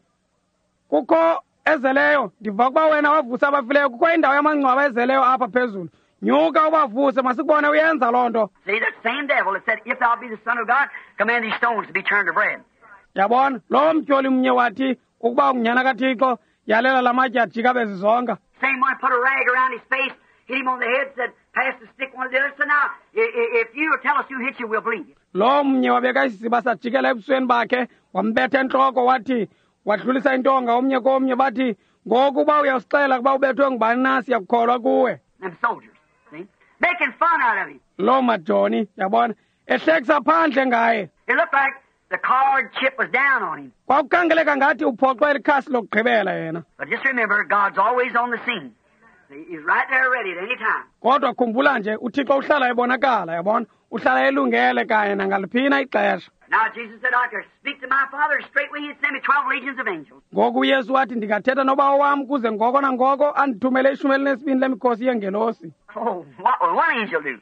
Speaker 1: kukho ezeleyo ndiva ukuba wena wavusa abafileyo kukho indawo yamangcwaba ezeleyo apha phezulu nyuka ubavuse masikubone uyenza loo nto
Speaker 2: See, that same devil that said, if thou be the Son of God, command these stones to be turned to bread.
Speaker 1: yabona lowo mtyholi mnye wathi ukuba ungunyana kathixo yalela la matye ajika bezizonga
Speaker 2: Same one put a rag around his face, hit him on the head, said, pass the stick one to the other. So now, i- i- if you tell us who hit you, we'll believe you.
Speaker 1: lowo mnye wabeka isiziba sajikela ebusweni bakhe wambetha entloko wathi wadlulisa intonga omnye komnye bathi ngokuba uyasixela kuba ubethwe ngubani na siyakukholwa kuwe
Speaker 2: Them soldiers, see? Making fun out of him.
Speaker 1: loo majoni yabona ehlekisa phandle ngaye
Speaker 2: It looked like the card chip was down on him.
Speaker 1: kwakukhangeleka ngathi uphoxwe likhasi lokugqibela yena
Speaker 2: But just remember, God's always on the scene. See, He's right there ready at any time.
Speaker 1: kodwa khumbula nje uthixo uhlala ebonakala yabona uhlala elungele kanye nangaliphina ixesha
Speaker 2: Now Jesus said, I could speak to my Father, straightway He'd send me twelve legions of angels.
Speaker 1: ngoku uyesu wathi ndingathetha nobawo wam kuze ngoko nangoko andithumele ishumi elinesibini lemikhosi yengelosi
Speaker 2: Oh, what will one angel do?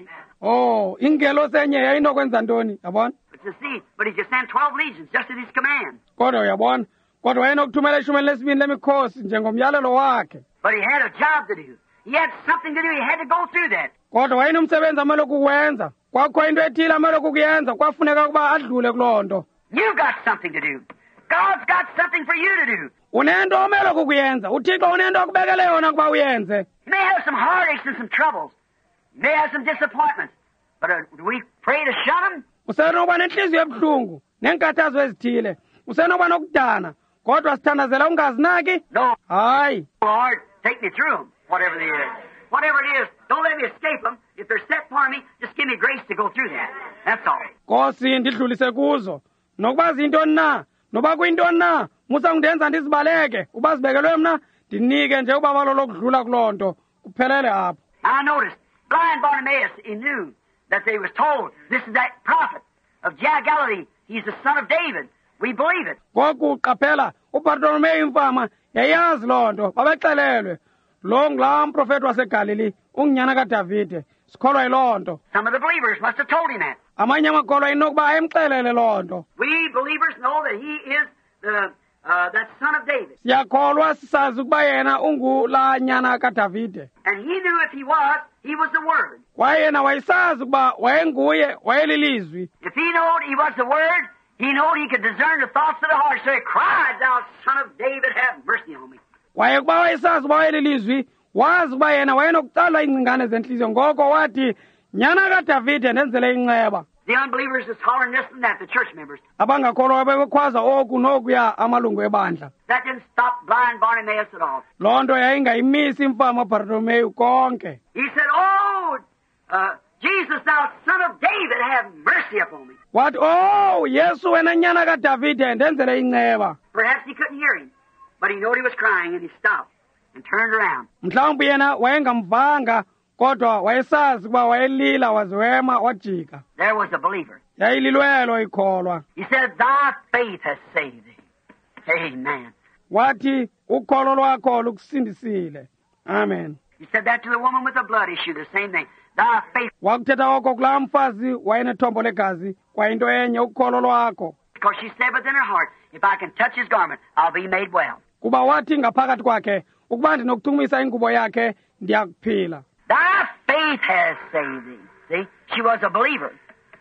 Speaker 1: oh ingelosi enye yayinokwenza ntoni yabona
Speaker 2: But you see, but He could send twelve legions just at His command.
Speaker 1: kodwa uyabona kodwa wayenokuthumela ishumi elinesibini lemikhosi njengomyalelo wakhe
Speaker 2: But He had a job to do. He had something to do. He had to go through that.
Speaker 1: kodwa wayenomsebenzi amele kuwenza kwakho into ethile amele kukuyenza kwafuneka ukuba adlule kuloo nto
Speaker 2: You've got something to do. God's got something for you to do.
Speaker 1: unento omele kukuyenza uthixo unento akubekele yona ukuba uyenze
Speaker 2: You may have some heartaches and some troubles. You may have some disappointments. But uh, do we pray to shun them?
Speaker 1: usenokuba nentliziyo ebuhlungu neenkathazo ezithile usenokuba nokudana kodwa sithandazela ungazinaki
Speaker 2: No.
Speaker 1: hayi
Speaker 2: Lord, take me through them, whatever they is. Whatever it is, don't let me escape them. If they're set for me, just give me grace to go through that. That's all.
Speaker 1: nkosi ndidlulise kuzo nokuba ziyintoni na noba kuyintoni na musa undenza ndizibaleke uba zibekelwe mna ndinike nje ubabalo lokudlula kuloo nto kuphelele apho
Speaker 2: Now notice, blind Bartimaeus, he knew that they was told, this is that prophet of Galilee. He's the son of David. We believe it.
Speaker 1: ngoku qaphela ubartolomeyu imfama yayazi loo nto babexelelwe lo ngulaa mprofeti wasegalili ungunyana kadavide sikholwa yiloo nto
Speaker 2: Some of the believers must have told him that.
Speaker 1: amanye amakholwa inokuba ayemxelele loo nto
Speaker 2: We believers know that he is the, uh, that son of David.
Speaker 1: siyakholwa sisazi ukuba yena ungulaa nyana kaDavide.
Speaker 2: And he knew if he was, he was the Word.
Speaker 1: Kwaye yena wayesazi ukuba wayenguye, wayelilizwi.
Speaker 2: If he knowed he was the Word, he knowed he could discern the thoughts of the heart. So he cried, Thou son of David, have mercy on me.
Speaker 1: Kwaye kuba wayesazi ukuba wayelilizwi, wazi ukuba yena wayenokucala ingcingane zenhliziyo, ngoko wathi, nyana kaDavide ndenzele inceba.
Speaker 2: The unbelievers is hollering this and that, the church members.
Speaker 1: Abangakholwa bebekhwaza oku nokuya amalungu ebandla.
Speaker 2: That didn't stop blind Bartimaeus at all.
Speaker 1: Loo nto yayingayimisi imfama Bartimeyu konke.
Speaker 2: He said, Oh, uh, Jesus, thou son of David, have mercy upon me.
Speaker 1: Wathi, oh, Yesu wena nyana kaDavide ndenzele inceba.
Speaker 2: Perhaps he couldn't hear him, but he knew he was crying, and he stopped and turned around.
Speaker 1: Mhlawumbe yena wayengamvanga, kodwa wayesazi ukuba wayelila waziwema wajika.
Speaker 2: There was a believer.
Speaker 1: Yayililwelo ikholwa.
Speaker 2: He said, Thy faith has saved thee. Amen.
Speaker 1: Wathi ukholo lwakho lukusindisile. Amen.
Speaker 2: He said that to the woman with the blood issue, the same thing. Thy faith,
Speaker 1: Wakuthetha oko kulaa mfazi wayenethombo legazi, kwayinto enye ukholo lwakho.
Speaker 2: because she said within her heart, if I can touch his garment, I'll be made well.
Speaker 1: Kuba wathi ngaphakathi kwakhe, ukuba ndinokuthumisa ingubo yakhe ndiyakuphila.
Speaker 2: Thy faith has saved thee. See, she was a believer.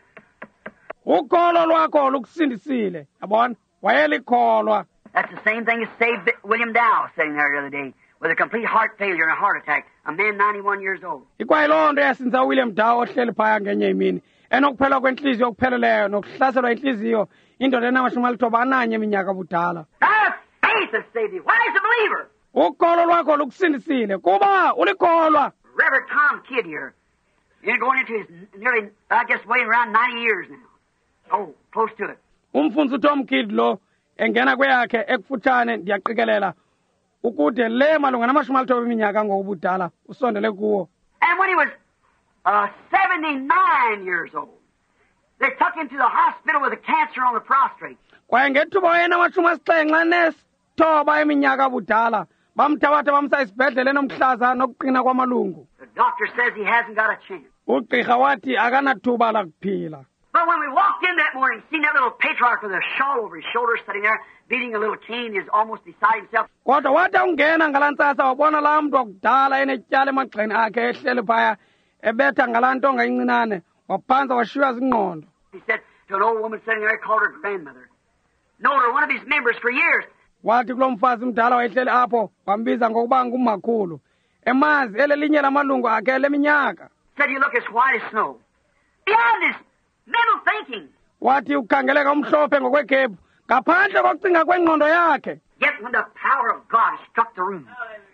Speaker 1: Ukholo lwakho lukusindisile. Yabona, wayelikholwa.
Speaker 2: That's the same thing as saved William Dow sitting there the other day with a complete heart failure and a heart attack, a man ninety-one years old.
Speaker 1: Ikwayiloo nto yasinza William Dow ohleli phaya ngenye imini, enokuphela kwenhliziyo okupheleleyo nokuhlaselwa inhliziyo, indoda enamashumi alithoba ananye eminyaka budala.
Speaker 2: Thy faith has saved thee. Why is a believer?
Speaker 1: Ukholo lwakho lukusindisile kuba ulikholwa.
Speaker 2: Reverend Tom Kidd here. He's going into his nearly, I guess, waiting around ninety years now. Oh, close to it.
Speaker 1: Umfundisi uTom Kidd lo engena kweyakhe ekufutshane ndiyaqikelela ukude le malunga namashumi alithoba eminyaka ngokubudala usondele kuwo.
Speaker 2: And when he was uh, seventy-nine years old, they took him to the hospital with a cancer on the prostate.
Speaker 1: Kwaye ngethuba wayenamashumi asixhenxe nesithoba eminyaka budala bamthabatha bamsa isibhedlele nomhlaza nokuqina kwamalungu.
Speaker 2: The doctor says he hasn't got a chance.
Speaker 1: Ugqirha wathi akanathuba lakuphila.
Speaker 2: But when we walked in that morning, seen that little patriarch with a shawl over his shoulders sitting there, beating a little cane, he's almost beside himself.
Speaker 1: Kodwa wathi ungena ngalaa ntsasa wabona laa mntu wakudala enetyala emagxeni akhe ehleli phaya ebetha ngalaa ntonga incinane waphantsa washiywa zingqondo.
Speaker 2: He said to an old woman sitting there, he called her grandmother. Known her, one of his members for years.
Speaker 1: Wathi kulo mfazi mdala wayehleli apho wambiza ngokuba ngumakhulu emazi elelinye lamalungu akhe leminyaka.
Speaker 2: Said you look as white as snow. Beyond his mental thinking.
Speaker 1: Wathi ukhangeleka umhlophe ngokwegebhu ngaphandle kokucinga kwengqondo yakhe.
Speaker 2: Yet when the power of God struck the room,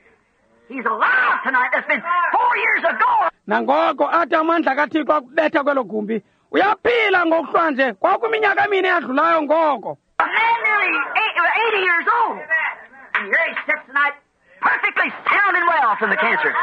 Speaker 2: he's alive tonight. That's been four years ago.
Speaker 1: Nangoko athi amandla kaThixo akubetha kwelo gumbi uyaphila ngokuhlanje kwakuminyaka emine eyadlulayo ngoko.
Speaker 2: A man nearly eighty years old. And here he sits tonight, perfectly sound and well from the cancer.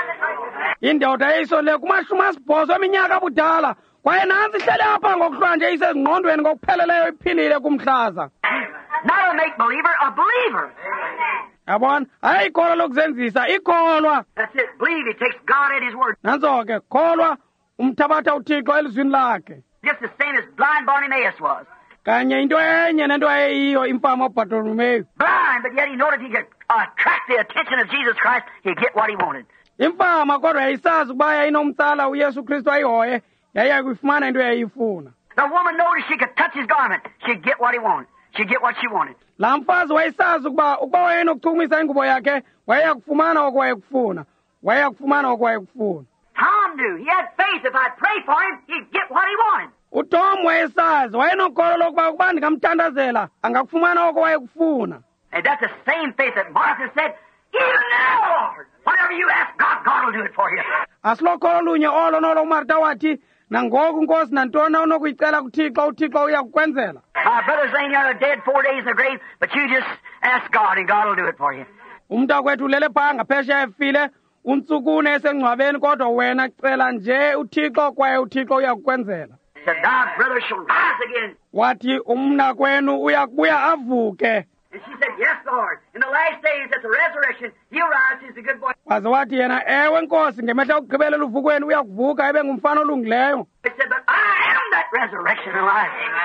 Speaker 1: Indoda eyisondele kumashumi asibhozo eminyaka budala kwaye nantsi ihleli apha ngokuhlanje isezingqondweni ngokupheleleyo iphilile kumhlaza.
Speaker 2: Not a make-believer, a believer.
Speaker 1: Yabona, hayi ikholwa lokuzenzisa, ikholwa.
Speaker 2: That's it. Believe he takes God at his word.
Speaker 1: Nanso ke, kholwa umthabatha uThixo elizwini lakhe.
Speaker 2: Just the same as blind Bartimaeus was.
Speaker 1: Kanye into enye nento ayeyiyo imfama uBartimeyu.
Speaker 2: Blind, but yet he knew that he could attract the attention of Jesus Christ. He'd get what he wanted.
Speaker 1: Imfama kodwa yayisazi ukuba yayinomtsala uYesu Kristu ayihoye, yayiya kuyifumana into yayifuna.
Speaker 2: The woman noticed she could touch his garment. She'd get what he wanted. She'd get what she wanted.
Speaker 1: Laa mfazi wayesazi ukuba ukuba wayenokuchumisa ingubo yakhe wayeya kufumana oko wayekufuna. Wayeya kufumana oko wayekufuna.
Speaker 2: Tom knew. He had faith. If I'd pray for him, he'd get what he wanted.
Speaker 1: uTom wayesazi wayenokholwa lokuba ukuba ndingamthandazela angakufumana oko wayekufuna.
Speaker 2: And that's the same faith that Martha said, even now, Lord, whatever you ask God, God will do it for you.
Speaker 1: Asilokholo lunye olo nolo uMarta wathi nangoku Nkosi nantoni unokuyicela kuThixo uThixo uya kukwenzela.
Speaker 2: My brother's laying there dead four days in the grave, but you just ask God and God will do it for you.
Speaker 1: Umntakwethu ulele phaa ngaphesheya efile untsukune esengcwabeni kodwa wena cela nje uThixo kwaye uThixo uya kukwenzela.
Speaker 2: Said, thy brother shall rise again.
Speaker 1: Wathi umnakwenu uya kubuya avuke.
Speaker 2: And she said, yes, Lord. In the last days at the resurrection, he'll rise. He's a good boy.
Speaker 1: Waze wathi yena ewe Nkosi ngemehla okugqibelela uvukweni uya kuvuka ebe ngumfana olungileyo.
Speaker 2: He said, but I am that resurrection and life.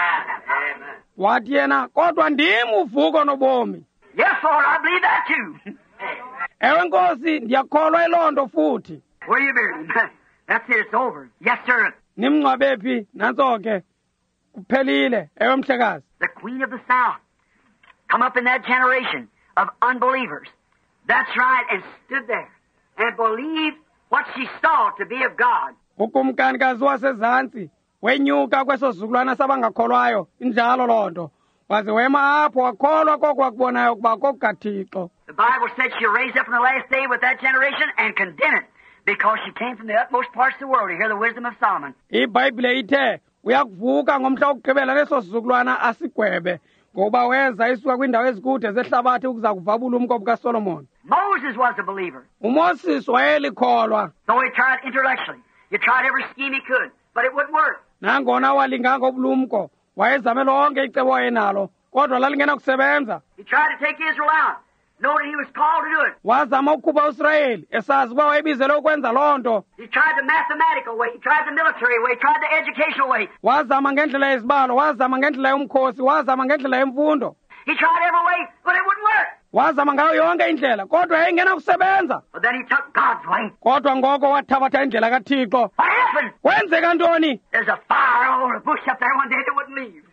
Speaker 1: wathi yena kodwa ndim uvuko nobomi.
Speaker 2: Yes, Lord, I believe that too.
Speaker 1: Ewe Nkosi ndiyakholwa iloo nto futhi.
Speaker 2: Where you buried him? That's it, it's over. Yes, sir.
Speaker 1: Nimngcwabe phi? Nantso ke kuphelile. Ewe mhlekazi.
Speaker 2: The Queen of the South come up in that generation of unbelievers. That's right, and stood there and believed what she saw to be of God.
Speaker 1: Ukumkanikazi wasezantsi wenyuka kweso sizukulwana sabangakholwayo injalo loo nto. Waze wema apho wakholwa koko wakubonayo ukuba kokukaThixo.
Speaker 2: The Bible said she'll raise up in the last day with that generation and condemn it, because she came from the utmost parts of the world to hear the wisdom of Solomon.
Speaker 1: iBhayibhile ithe uyakuvuka ngomhla wokugqibela leso sizukulwana asigwebe ngoba weza isuka kwindawo ezikude zehlabathi ukuza kuvabula umko bukaSolomon.
Speaker 2: Moses was a believer.
Speaker 1: uMoses wayelikholwa.
Speaker 2: Though he tried intellectually. He tried every scheme he could, but it wouldn't work.
Speaker 1: Nangona walinganga obulumko wayezame lonke icebo wayenalo kodwa lalingena kusebenza.
Speaker 2: He tried to take Israel out, knowing he was called to do it.
Speaker 1: Wazama ukukhupha uIsrayeli esazi ukuba wayebizelwe ukwenza loo nto.
Speaker 2: He tried the mathematical way, he tried the military way, he tried the educational way.
Speaker 1: Wazama ngendlela yezibalo, wazama ngendlela yomkhosi, wazama ngendlela yemfundo.
Speaker 2: He tried every way, but it wouldn't work.
Speaker 1: Wazama ngayo yonke indlela kodwa yayingena kusebenza.
Speaker 2: But then he took God's way.
Speaker 1: Kodwa ngoko wathabatha indlela kaThixo.
Speaker 2: What happened?
Speaker 1: Kwenzeka ntoni?
Speaker 2: There's a fire all over a bush up there one day that wouldn't leave.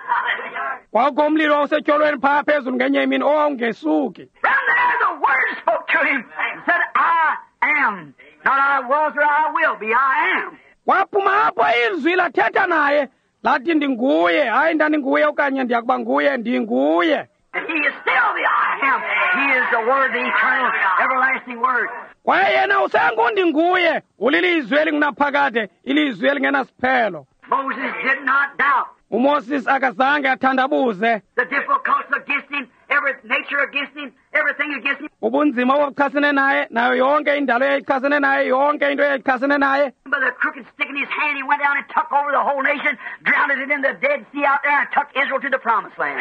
Speaker 1: Kwakho umlilo usetyolweni phaa phezulu ngenye imini owawungesuki.
Speaker 2: From there the word spoke to him and said, I am. Not I was or I will be, I am.
Speaker 1: Waphuma apho izwi lathetha naye lathi ndinguye, hayi ndandinguye okanye ndiyakuba nguye, ndinguye.
Speaker 2: And he is still the I am. He is the word, the eternal, everlasting word.
Speaker 1: Kwaye yena usengundinguye, ulilizwi elingunaphakade, ilizwi elingenasiphelo.
Speaker 2: Moses did not doubt.
Speaker 1: uMoses akazange athandabuze.
Speaker 2: The difficulties against him, every nature against him, everything against him.
Speaker 1: Ubunzima obuchasene naye, nayo yonke indalo eyayichasene naye, yonke into eyayichasene naye.
Speaker 2: By the crooked stick in his hand, he went down and took over the whole nation, drowned it in the Dead Sea out there, and took Israel to the Promised Land.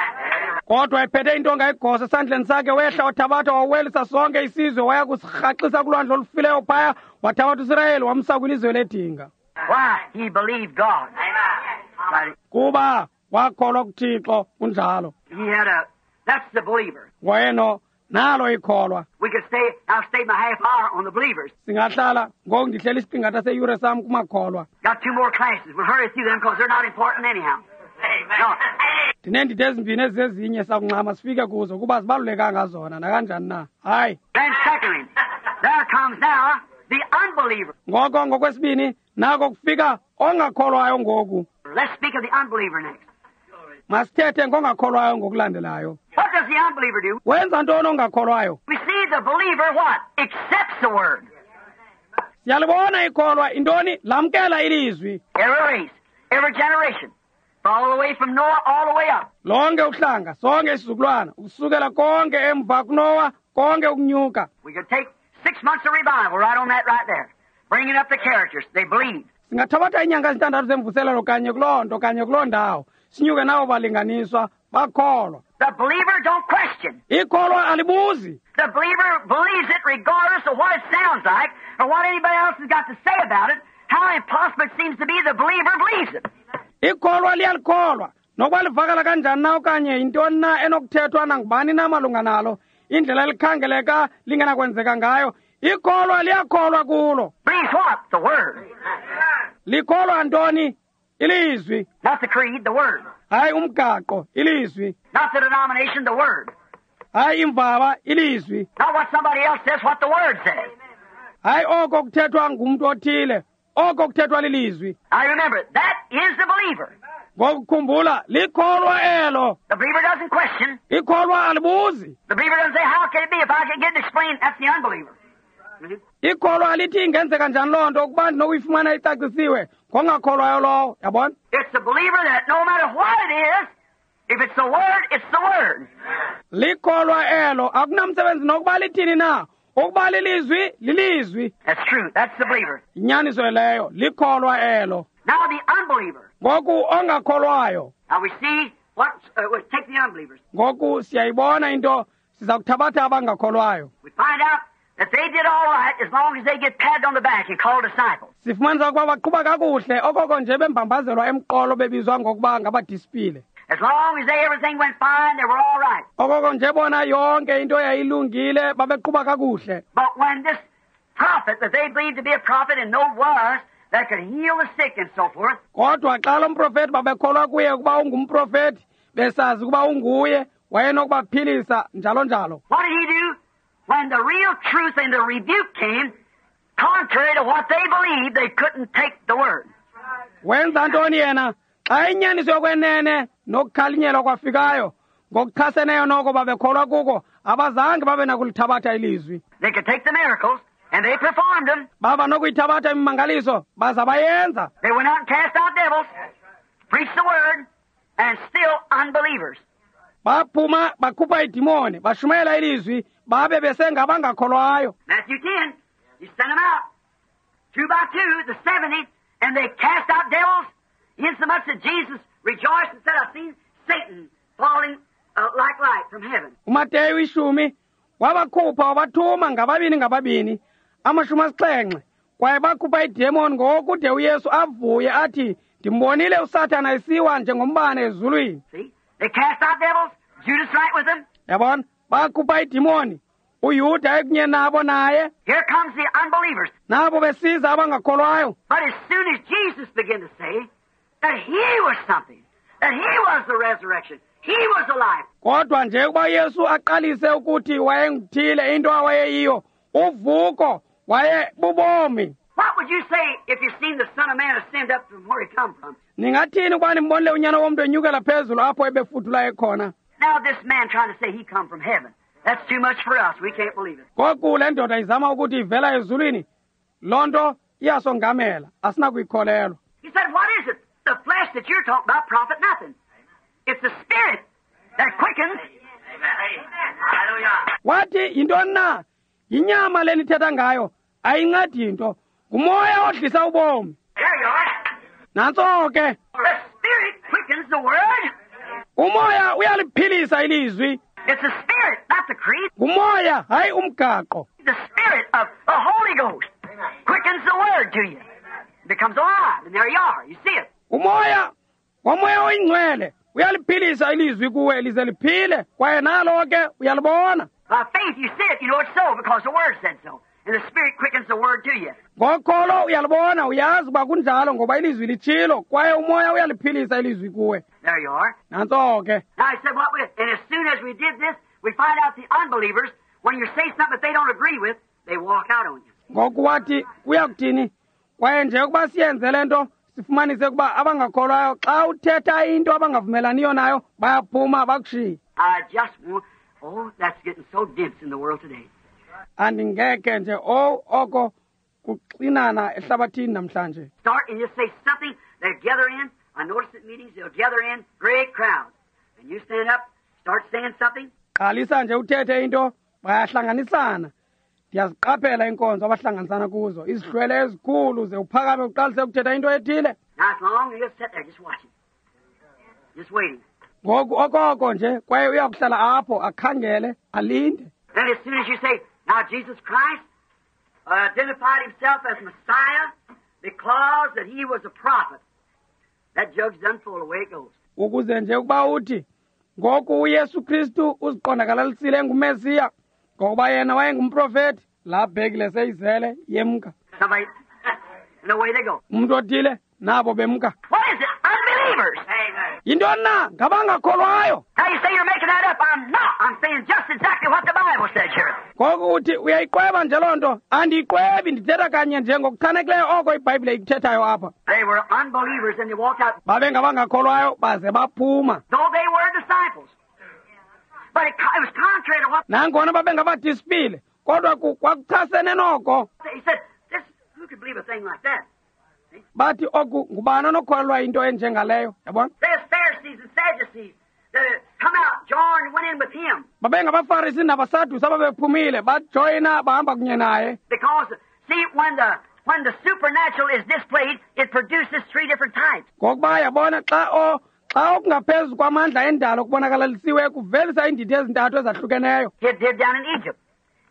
Speaker 1: Kodwa ephethe intonga igosa esandleni sakhe wehla wathabatha wawelisa sonke isizwe waya kusirhaxisa kulwandle olufileyo phaya wathabatha uIsrayeli wamsa kwilizwe ledinga.
Speaker 2: Why? He believed God. Right.
Speaker 1: Kuba wakholwa kuThixo kunjalo.
Speaker 2: He had a, that's the believer.
Speaker 1: Wayeno nalo ikholwa.
Speaker 2: We could stay, I'll stay my half hour on the believers.
Speaker 1: Singahlala ngoku ndihlela isiqingatha seyure sam kumakholwa.
Speaker 2: Got two more classes. We'll hurry through them because they're not important anyhow. No.
Speaker 1: Ndineendidi ezimbini ezezinye sakungxama sifike kuzo kuba zibalulekanga zona nakanjani na. Hayi.
Speaker 2: And secondly, there comes now the unbeliever.
Speaker 1: Ngoko ngokwesibini nako kufika ongakholwayo ngoku.
Speaker 2: Let's speak of the unbeliever next.
Speaker 1: Masithethe ngongakholwayo ngokulandelayo.
Speaker 2: What does the unbeliever do?
Speaker 1: Wenza ntoni ongakholwayo?
Speaker 2: We see the believer what? Accepts the word.
Speaker 1: Siyalibona ikholwa intoni? Lamkela ilizwi.
Speaker 2: Every race, every generation, all the way from Noah all the way up.
Speaker 1: Lonke uhlanga, sonke isizukulwana, ukusukela konke emva kuNoah, konke ukunyuka.
Speaker 2: We could take six months of revival right on that right there. Bringing up the characters. They believe.
Speaker 1: Singathabatha inyanga ezintandathu zemvuselelo kanye kuloo nto kanye kuloo ndawo. Sinyuke nawo balinganiswa, bakholwa.
Speaker 2: The believer don't question.
Speaker 1: Ikholwa alibuzi.
Speaker 2: The believer believes it regardless of what it sounds like or what anybody else has got to say about it. How impossible it seems to be, the believer believes it.
Speaker 1: Ikholwa liyalikholwa. Nokuba livakala kanjani na okanye yintoni na enokuthethwa nangubani na malunga nalo, indlela elikhangeleka lingenakwenzeka ngayo, ikholwa liyakholwa kulo.
Speaker 2: Believes what? The word.
Speaker 1: Likholwa ntoni? Ilizwi.
Speaker 2: Not the creed, the word.
Speaker 1: Hayi umgaqo, ilizwi.
Speaker 2: Not the denomination, the word.
Speaker 1: Hayi imvaba, ilizwi.
Speaker 2: Not what somebody else says, what the word says.
Speaker 1: Hayi oko kuthethwa ngumuntu othile, oko kuthethwa lilizwi.
Speaker 2: I remember, that is the believer.
Speaker 1: Ngokukhumbula likholwa elo.
Speaker 2: The believer doesn't question.
Speaker 1: Ikholwa alibuzi.
Speaker 2: The believer doesn't say, how can it be? If I can get it explained, that's the unbeliever.
Speaker 1: Ikholwa alithi ingenzeka njani loo nto ukuba ndinokuyifumana icacisiwe ngongakholwayo lowo, yabona?
Speaker 2: It's the believer that no matter what it is, if it's the word, it's the word.
Speaker 1: Likholwa elo, akunamsebenzi nokuba lithini na, ukuba lilizwi, lilizwi.
Speaker 2: That's true. That's the believer.
Speaker 1: Inyaniso leyo, likholwa elo.
Speaker 2: Now the unbeliever.
Speaker 1: Ngoku ongakholwayo.
Speaker 2: Now we see what, uh, we'll take the unbelievers.
Speaker 1: Ngoku siyayibona into siza kuthabatha abangakholwayo.
Speaker 2: We find out that they did all right as long as they get patted on the back and called disciples.
Speaker 1: sifumanisa ukuba baqhuba kakuhle okoko nje bembambazelwa emqolo bebizwa ngokuba ngabadisipile.
Speaker 2: As long as they, everything went fine, they were all right.
Speaker 1: okoko nje bona yonke into yayilungile babeqhuba kakuhle.
Speaker 2: But when this prophet that they believed to be a prophet and know was, that could heal the sick and so forth,
Speaker 1: kodwa xa lo mprofethi babekholwa kuye ukuba ungumprofethi besazi ukuba unguye wayenokubaphilisa njalo njalo.
Speaker 2: what did he do? When the real truth and the rebuke came, contrary to what they believed, they couldn't take the word.
Speaker 1: wenza ntoni yena xa inyaniso yokwenene nokukhalinyelwa kwafikayo ngokuchaseneyo noko babekholwa kuko abazange babe nakulithabatha ilizwi.
Speaker 2: They could take the miracles, and they performed them.
Speaker 1: baba nokuyithabatha imimangaliso baza bayenza.
Speaker 2: They went out and cast out devils, preached the word, and still unbelievers.
Speaker 1: baphuma bakhupha idimoni bashumayela ilizwi babe besengabangakholwayo.
Speaker 2: Matthew ten, he sent them out, two by two, the seventy, and they cast out devils, insomuch that Jesus rejoiced and said, I've seen Satan falling uh, like light from heaven.
Speaker 1: uMateyu ishumi wabakhupha wabathuma ngababini ngababini amashumi asixhenxe kwaye bakhupha idemoni ngokude uyesu avuye athi ndimbonile usathana esiwa njengombane ezulwini.
Speaker 2: See? They cast out devils, Judas right with them.
Speaker 1: yabona bakhupha idemoni uyuda ekunye nabo naye
Speaker 2: Here comes the unbelievers.
Speaker 1: nabo besiza abangakholwayo.
Speaker 2: But as soon as Jesus began to say that he was something, that he was the resurrection, he was the life,
Speaker 1: kodwa nje ukuba yesu aqalise ukuthi wayengithile into awayeyiyo uvuko waye bubomi.
Speaker 2: what would you say if you seen the Son of Man ascend up from where he come from?
Speaker 1: ningathini ukuba nimbonile unyana womntu enyukela phezulu apho ebefuthula ekhona?
Speaker 2: Now this man trying to say he come from heaven. That's too much for us. We can't believe it.
Speaker 1: ngoku le ndoda izama ukuthi ivela ezulwini loo nto iyasongamela asinakuyikholelwa.
Speaker 2: He said, what is it? The flesh that you're talking about profit nothing. It's the spirit that quickens. Hallelujah.
Speaker 1: wathi yintoni na yinyama le nithetha ngayo ayincedi nto ngumoya odlisa ubomi.
Speaker 2: There you are.
Speaker 1: nantso ke
Speaker 2: The spirit quickens the word.
Speaker 1: umoya uyaliphilisa ilizwi.
Speaker 2: It's the spirit, not the creed.
Speaker 1: ngumoya hayi umgaqo.
Speaker 2: The spirit of the Holy Ghost quickens the word to you. It becomes alive, and there you are. You see it.
Speaker 1: umoya womoya oyingcwele uyaliphilisa ilizwi kuwe lize liphile kwaye nalo ke uyalibona.
Speaker 2: By faith you see it. You know it's so because the word said so. And the spirit quickens the word to you.
Speaker 1: ngokholo uyalibona uyazi uba kunjalo ngoba ilizwi litshilo kwaye umoya uyaliphilisa ilizwi kuwe.
Speaker 2: There you are.
Speaker 1: nantso ke
Speaker 2: Now he said, what we, and as soon as we did this, we find out the unbelievers, when you say something that they don't agree with, they walk out on you.
Speaker 1: ngoku wathi kuya kuthini kwaye nje ukuba siyenze le nto sifumanise ukuba abangakholwayo xa uthetha into abangavumelaniyo nayo bayaphuma bakushiye.
Speaker 2: I just want, oh, that's getting so dense in the world today.
Speaker 1: andingeke nje o oko kuxinana ehlabathini namhlanje.
Speaker 2: Start and just say something, they gather in. I notice at meetings, they'll gather in great crowds. And you stand up, start saying something.
Speaker 1: qalisa nje uthethe into bayahlanganisana. ndiyaziqaphela inkonzo abahlanganisana kuzo izihlwele ezikhulu ze uphakame uqalise ukuthetha into ethile.
Speaker 2: Now it's long, you just sit there, just watching. Just waiting.
Speaker 1: ngoku okoko nje kwaye uyakuhlala apho akhangele alinde.
Speaker 2: Then as soon as you say, now Jesus Christ uh, identified himself as Messiah because that he was a prophet. That jug's done full, away it goes.
Speaker 1: ukuze nje ukuba uthi ngoku uYesu Kristu uziqondakalalisile engumesiya ngoba yena wayengumprofeti la bhekile seyizele yemka.
Speaker 2: Somebody, and away they go.
Speaker 1: umuntu othile nabo bemka.
Speaker 2: What is it? Unbelievers. Amen.
Speaker 1: yintoni na ngabangakholwayo.
Speaker 2: Now you say you're making that up. I'm not. I'm saying just exactly what the Bible says here.
Speaker 1: ngoku uthi uyayiqweba nje loo nto andiyiqwebi ndithetha kanye nje ngokuchanekileyo oko ibhayibhile ikuthethayo apha.
Speaker 2: They were unbelievers and they walked out,
Speaker 1: babe ngabangakholwayo baze baphuma
Speaker 2: though they were disciples. But it, it was contrary to what
Speaker 1: nangona babe ngabadisipile kodwa ku- kwakuchasene noko.
Speaker 2: he said. This, who could believe a thing like that?
Speaker 1: bathi oku ngubani onokholelwa into enjengaleyo yabona.
Speaker 2: There's Pharisees and Sadducees that had come out, John went in with him.
Speaker 1: babe ngabafarisi nabasadusi ababephumile bajoyina bahamba kunye naye.
Speaker 2: Because, see, when the when the supernatural is displayed, it produces three different types.
Speaker 1: ngokuba yabona xa o xa okungaphezu kwamandla endalo kubonakalisiwe kuvelisa iindidi ezintathu ezahlukeneyo.
Speaker 2: It did down in Egypt.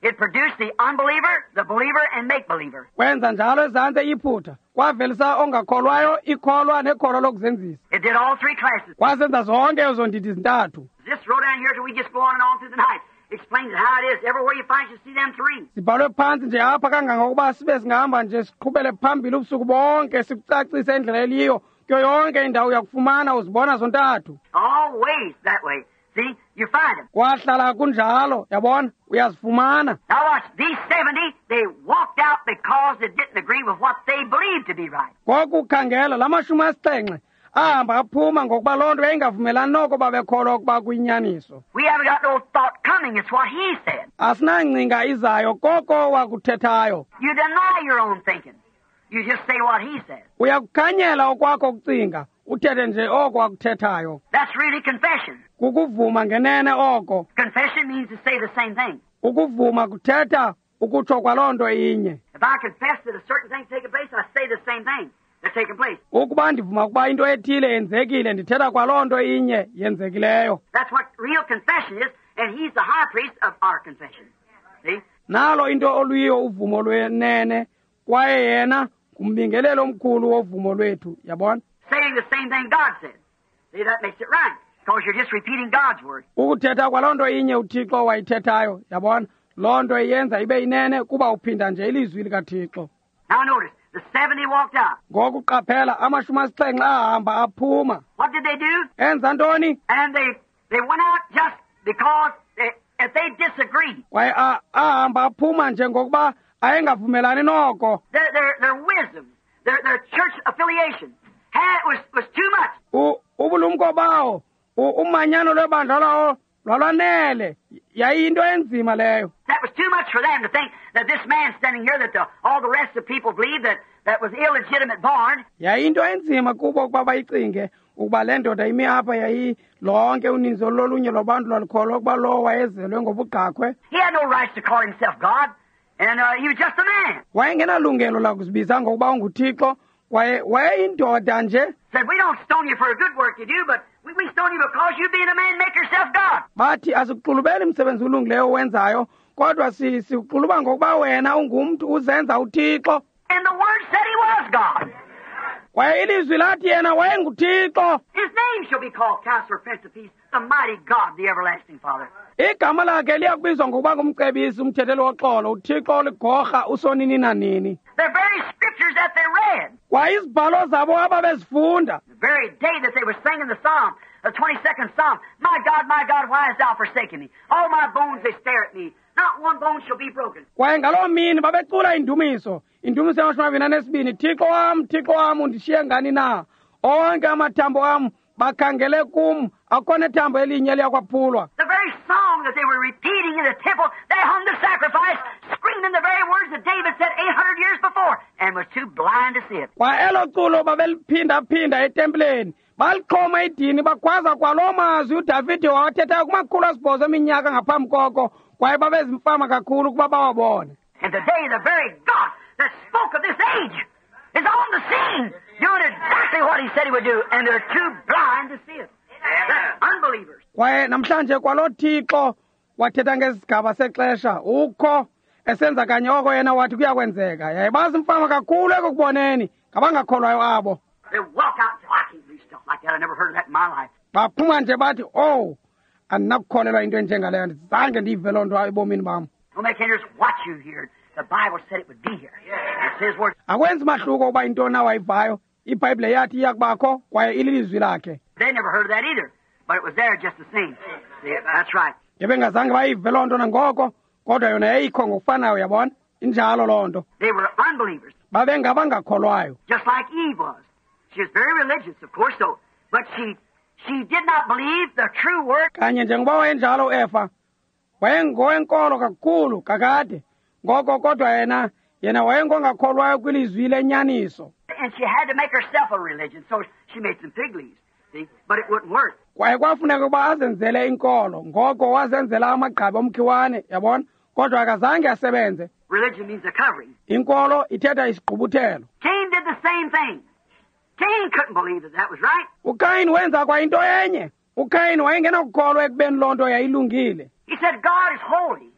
Speaker 2: It produced the unbeliever, the believer, and make-believer.
Speaker 1: kwenza njalo ezantsi iphutha kwavelisa ongakholwayo ikholwa nekholwa lokuzenzisa
Speaker 2: It did all three classes.
Speaker 1: kwasenza zonke ezo ndidi zintathu
Speaker 2: Just wrote down here till we just go on and on through the night. Explains how it is. Everywhere you find, you see them three.
Speaker 1: sibhalwe phantsi nje apha kangangokuba sibe singahamba nje siqhubele phambili ubusuku bonke sikucacise indlela eliyo kuyo yonke indawo uyakufumana uzibona zontathu
Speaker 2: Always that way. See, you find them.
Speaker 1: kwahlala kunjalo yabona uyazifumana
Speaker 2: Now watch, these seventy, they walked out because they didn't agree with what they believed to be right.
Speaker 1: ngokukhangela la mashumi asixhenxe ahamba aphuma ngokuba loo nto yayingavumelani noko babekholwa ukuba kuyinyaniso
Speaker 2: We haven't got no thought coming. It's what he said.
Speaker 1: asinangcinga izayo koko wakuthethayo
Speaker 2: You deny your own thinking. You just say what he said.
Speaker 1: uyakukhanyela okwakho ukucinga uthethe nje oko wakuthethayo
Speaker 2: That's really confession.
Speaker 1: kukuvuma ngenene oko
Speaker 2: Confession means to say the same thing.
Speaker 1: ukuvuma kuthetha ukutsho kwaloo nto inye
Speaker 2: If I confess that a certain thing's taking place, I say the same thing that's taking place.
Speaker 1: ukuba ndivuma ukuba into ethile yenzekile ndithetha kwaloo nto inye yenzekileyo
Speaker 2: That's what real confession is, and he's the high priest of our confession. See?
Speaker 1: nalo into oluyiyo uvumo lwenene kwaye yena ngumbingeleli omkhulu wovumo lwethu yabona
Speaker 2: Saying the same thing God said. See, that makes it right, because you're just repeating God's word.
Speaker 1: ukuthetha kwaloo nto inye uthixo wayithethayo yabona loo nto iyenza ibe yinene kuba uphinda nje ilizwi likathixo
Speaker 2: Now notice, the seventy walked out.
Speaker 1: ngokuqaphela amashumi asixhenxe ahamba aphuma
Speaker 2: What did they do?
Speaker 1: enza ntoni
Speaker 2: And they, they went out just because they, if they disagreed.
Speaker 1: kwaye a- ahamba aphuma nje ngokuba ayengavumelani noko
Speaker 2: Their, their, their wisdom, their, their church affiliation had, was, was too much.
Speaker 1: U- ubulumko bawo u- umanyano lwebandla lawo lwalwanele yayinto enzima leyo
Speaker 2: That was too much for them to think that this man standing here, that the, all the rest of the people believed that, that was illegitimate born.
Speaker 1: yayinto enzima kubo ukuba bayicinge ukuba le ndoda imi apha yayi lonke uninzi ololunye lwabantu lwalukholwa ukuba lowo wayezelwe ngobugqakhwe
Speaker 2: He had no rights to call himself God, and uh, he was just a man.
Speaker 1: wayengenalungelo lakuzibiza ngokuba unguthixo kwaye wayeyindoda nje
Speaker 2: Said, we don't stone you for a good work you do, but we, we stone you because you being a man make yourself God.
Speaker 1: bathi asikuxulubeli msebenzi ulungileyo owenzayo kodwa si- sikuxuluba ngokuba wena ungumntu uzenza uthixo
Speaker 2: And the word said he was God.
Speaker 1: kwaye ilizwi lathi yena wayenguthixo
Speaker 2: His name shall be called Counselor, Prince of Peace, the mighty God, the everlasting Father.
Speaker 1: igama lakhe liyakubizwa ngokuba ngumcebisi umthetheli woxolo uthixo oligorha usonini nanini
Speaker 2: The very scriptures that they read,
Speaker 1: kwaye izibhalo zabo ababezifunda
Speaker 2: the very day that they were singing the psalm, the twenty-second psalm, my God, my God, why hast thou forsaken me? All my bones, they stare at me. Not one bone shall be broken.
Speaker 1: kwaye ngaloo mini babecula indumiso indumiso yamashumi amabini anesibini thixo wam thixo wam undishiye ngani na onke amathambo am bakhangele kum akho nethambo elinye liyakwaphulwa
Speaker 2: The very song that they were repeating in the temple, they hung the sacrifice, screaming the very words that David said eight hundred years before, and was too blind to see it.
Speaker 1: kwa elo culo babeliphindaphinda etempileni balixhoma idini bakhwaza kwaloo mazwi udavide wawathethayo kumakhulu asibhozo eminyaka ngaphambi koko kwaye babezimfama kakhulu ukuba bawabone
Speaker 2: And today, the very God that spoke of this age is on the scene, doing exactly what he said he would do, and they're too blind to see it. They're unbelievers.
Speaker 1: kwaye namhlanje kwalo thixo wathetha ngesigaba sexesha ukho esenza kanye oko yena wathi kuyakwenzeka yaye bazimfama kakhulu ekukuboneni ngabangakholwayo abo
Speaker 2: They walk out and say, I can't believe stuff like that. I never heard of that in my life.
Speaker 1: baphuma nje bathi oh andinakukholelwa into enjengaleyo ndizange ndiyive loo nto ebomini bam
Speaker 2: Don't make any difference what you hear. The Bible said it would be here. It's his word.
Speaker 1: akwenzi mahluko uba intoni na wayivayo ibhayibhile yathi iyakubakho kwaye ililizwi lakhe
Speaker 2: They never heard of that either, but it was there just the same. See, that's right.
Speaker 1: ngebengazange bayive loo nto nangoko kodwa yona yayikho ngokufanayo yabona injalo loo nto
Speaker 2: They were unbelievers,
Speaker 1: babengabangakholwayo
Speaker 2: just like Eve was. She was very religious, of course, so, but she she did not believe the true word.
Speaker 1: kanye njengoba wayenjalo uefa wayengowenkolo kakhulu kakade ngoko kodwa yena yena wayengongakholwayo kwilizwi lenyaniso
Speaker 2: And she had to make herself a religion, so she made some fig leaves. See, but it wouldn't work.
Speaker 1: kwaye kwafuneka ukuba azenzele inkolo ngoko wazenzela amagqabi omkhiwane yabona kodwa akazange asebenze
Speaker 2: Religion means a covering.
Speaker 1: inkolo ithetha isigqubuthelo
Speaker 2: Cain did the same thing. Cain couldn't believe that that was right.
Speaker 1: ukayini wenza kwa into enye ukayini wayengenakukholwa ekubeni loo nto yayilungile
Speaker 2: He said, God is holy,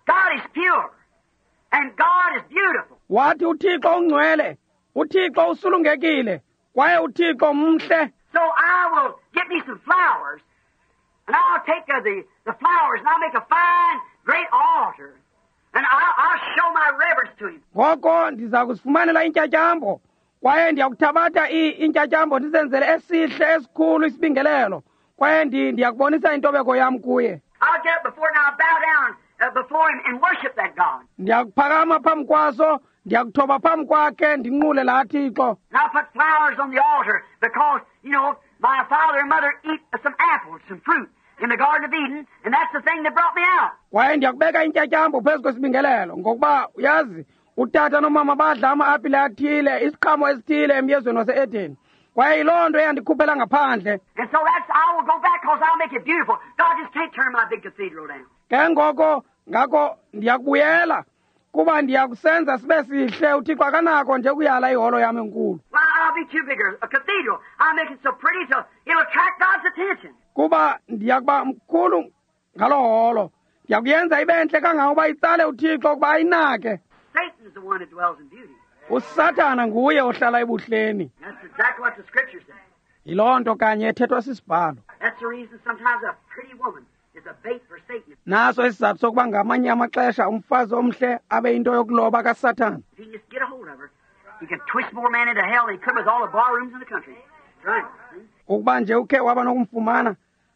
Speaker 2: God is pure, and God is beautiful.
Speaker 1: wathi uThixo ungcwele, uThixo usulungekile, kwaye uThixo mhle.
Speaker 2: So I will get me some flowers, and I'll take uh, the, the flowers, and I'll make a fine, great altar, and I'll, I'll show my reverence to Him.
Speaker 1: Ngoko ndiza kusifumanela intyatyambo, kwaye ndiyakuthabatha i- intyatyambo ndisenzele esihle esikhulu isibingelelo, kwaye ndi- ndiyakubonisa intobeko yam kuye.
Speaker 2: I'll get up before and I'll bow down uh, before Him and worship that God.
Speaker 1: Ndiyakuphakama phambi kwaso, ndiyakuthoba phambi kwakhe, ndinqule laa Thixo.
Speaker 2: And I'll put flowers on the altar because, you know, my father and mother eat some apples, some fruit in the Garden of Eden, and that's the thing that brought me out.
Speaker 1: Kwaye ndiyakubeka intyatyambo phezu kwesibingelelo, ngokuba uyazi utata nomama badla ama-apile athile, isiqhamo esithile emyezweni wase-Edeni. Kwaye yiloo nto eyandikhuphela ngaphandle.
Speaker 2: And so that's, I will go back because I'll make it beautiful. God just can't turn my big cathedral down.
Speaker 1: Ke ngoko ngako ndiyakubuyela kuba ndiyakusenza sibe sihle, uThixo akanako nje ukuyala iholo yam enkulu.
Speaker 2: Well, I'll be too big a cathedral. I'll make it so pretty so it'll attract God's attention.
Speaker 1: Kuba ndiyakuba mkhulu ngalo holo, ndiyakuyenza ibe ntle kangangoba itsale uThixo ukuba ayinake.
Speaker 2: Satan's the one that dwells in beauty.
Speaker 1: uSathana nguye ohlala ebuhleni.
Speaker 2: That's exactly what the Scripture says.
Speaker 1: Yiloo nto kanye ethethwa sisibhalo.
Speaker 2: That's the reason sometimes a pretty woman is a bait for Satan.
Speaker 1: Naso isizathu sokuba ngamanye amaxesha umfazi omhle abe into yokuloba kaSathana.
Speaker 2: If he can just get a hold of her, he can twist more men into hell than he could with all the barrooms in the country. That's right. See?
Speaker 1: Ukuba nje ukhe waba nokumfumana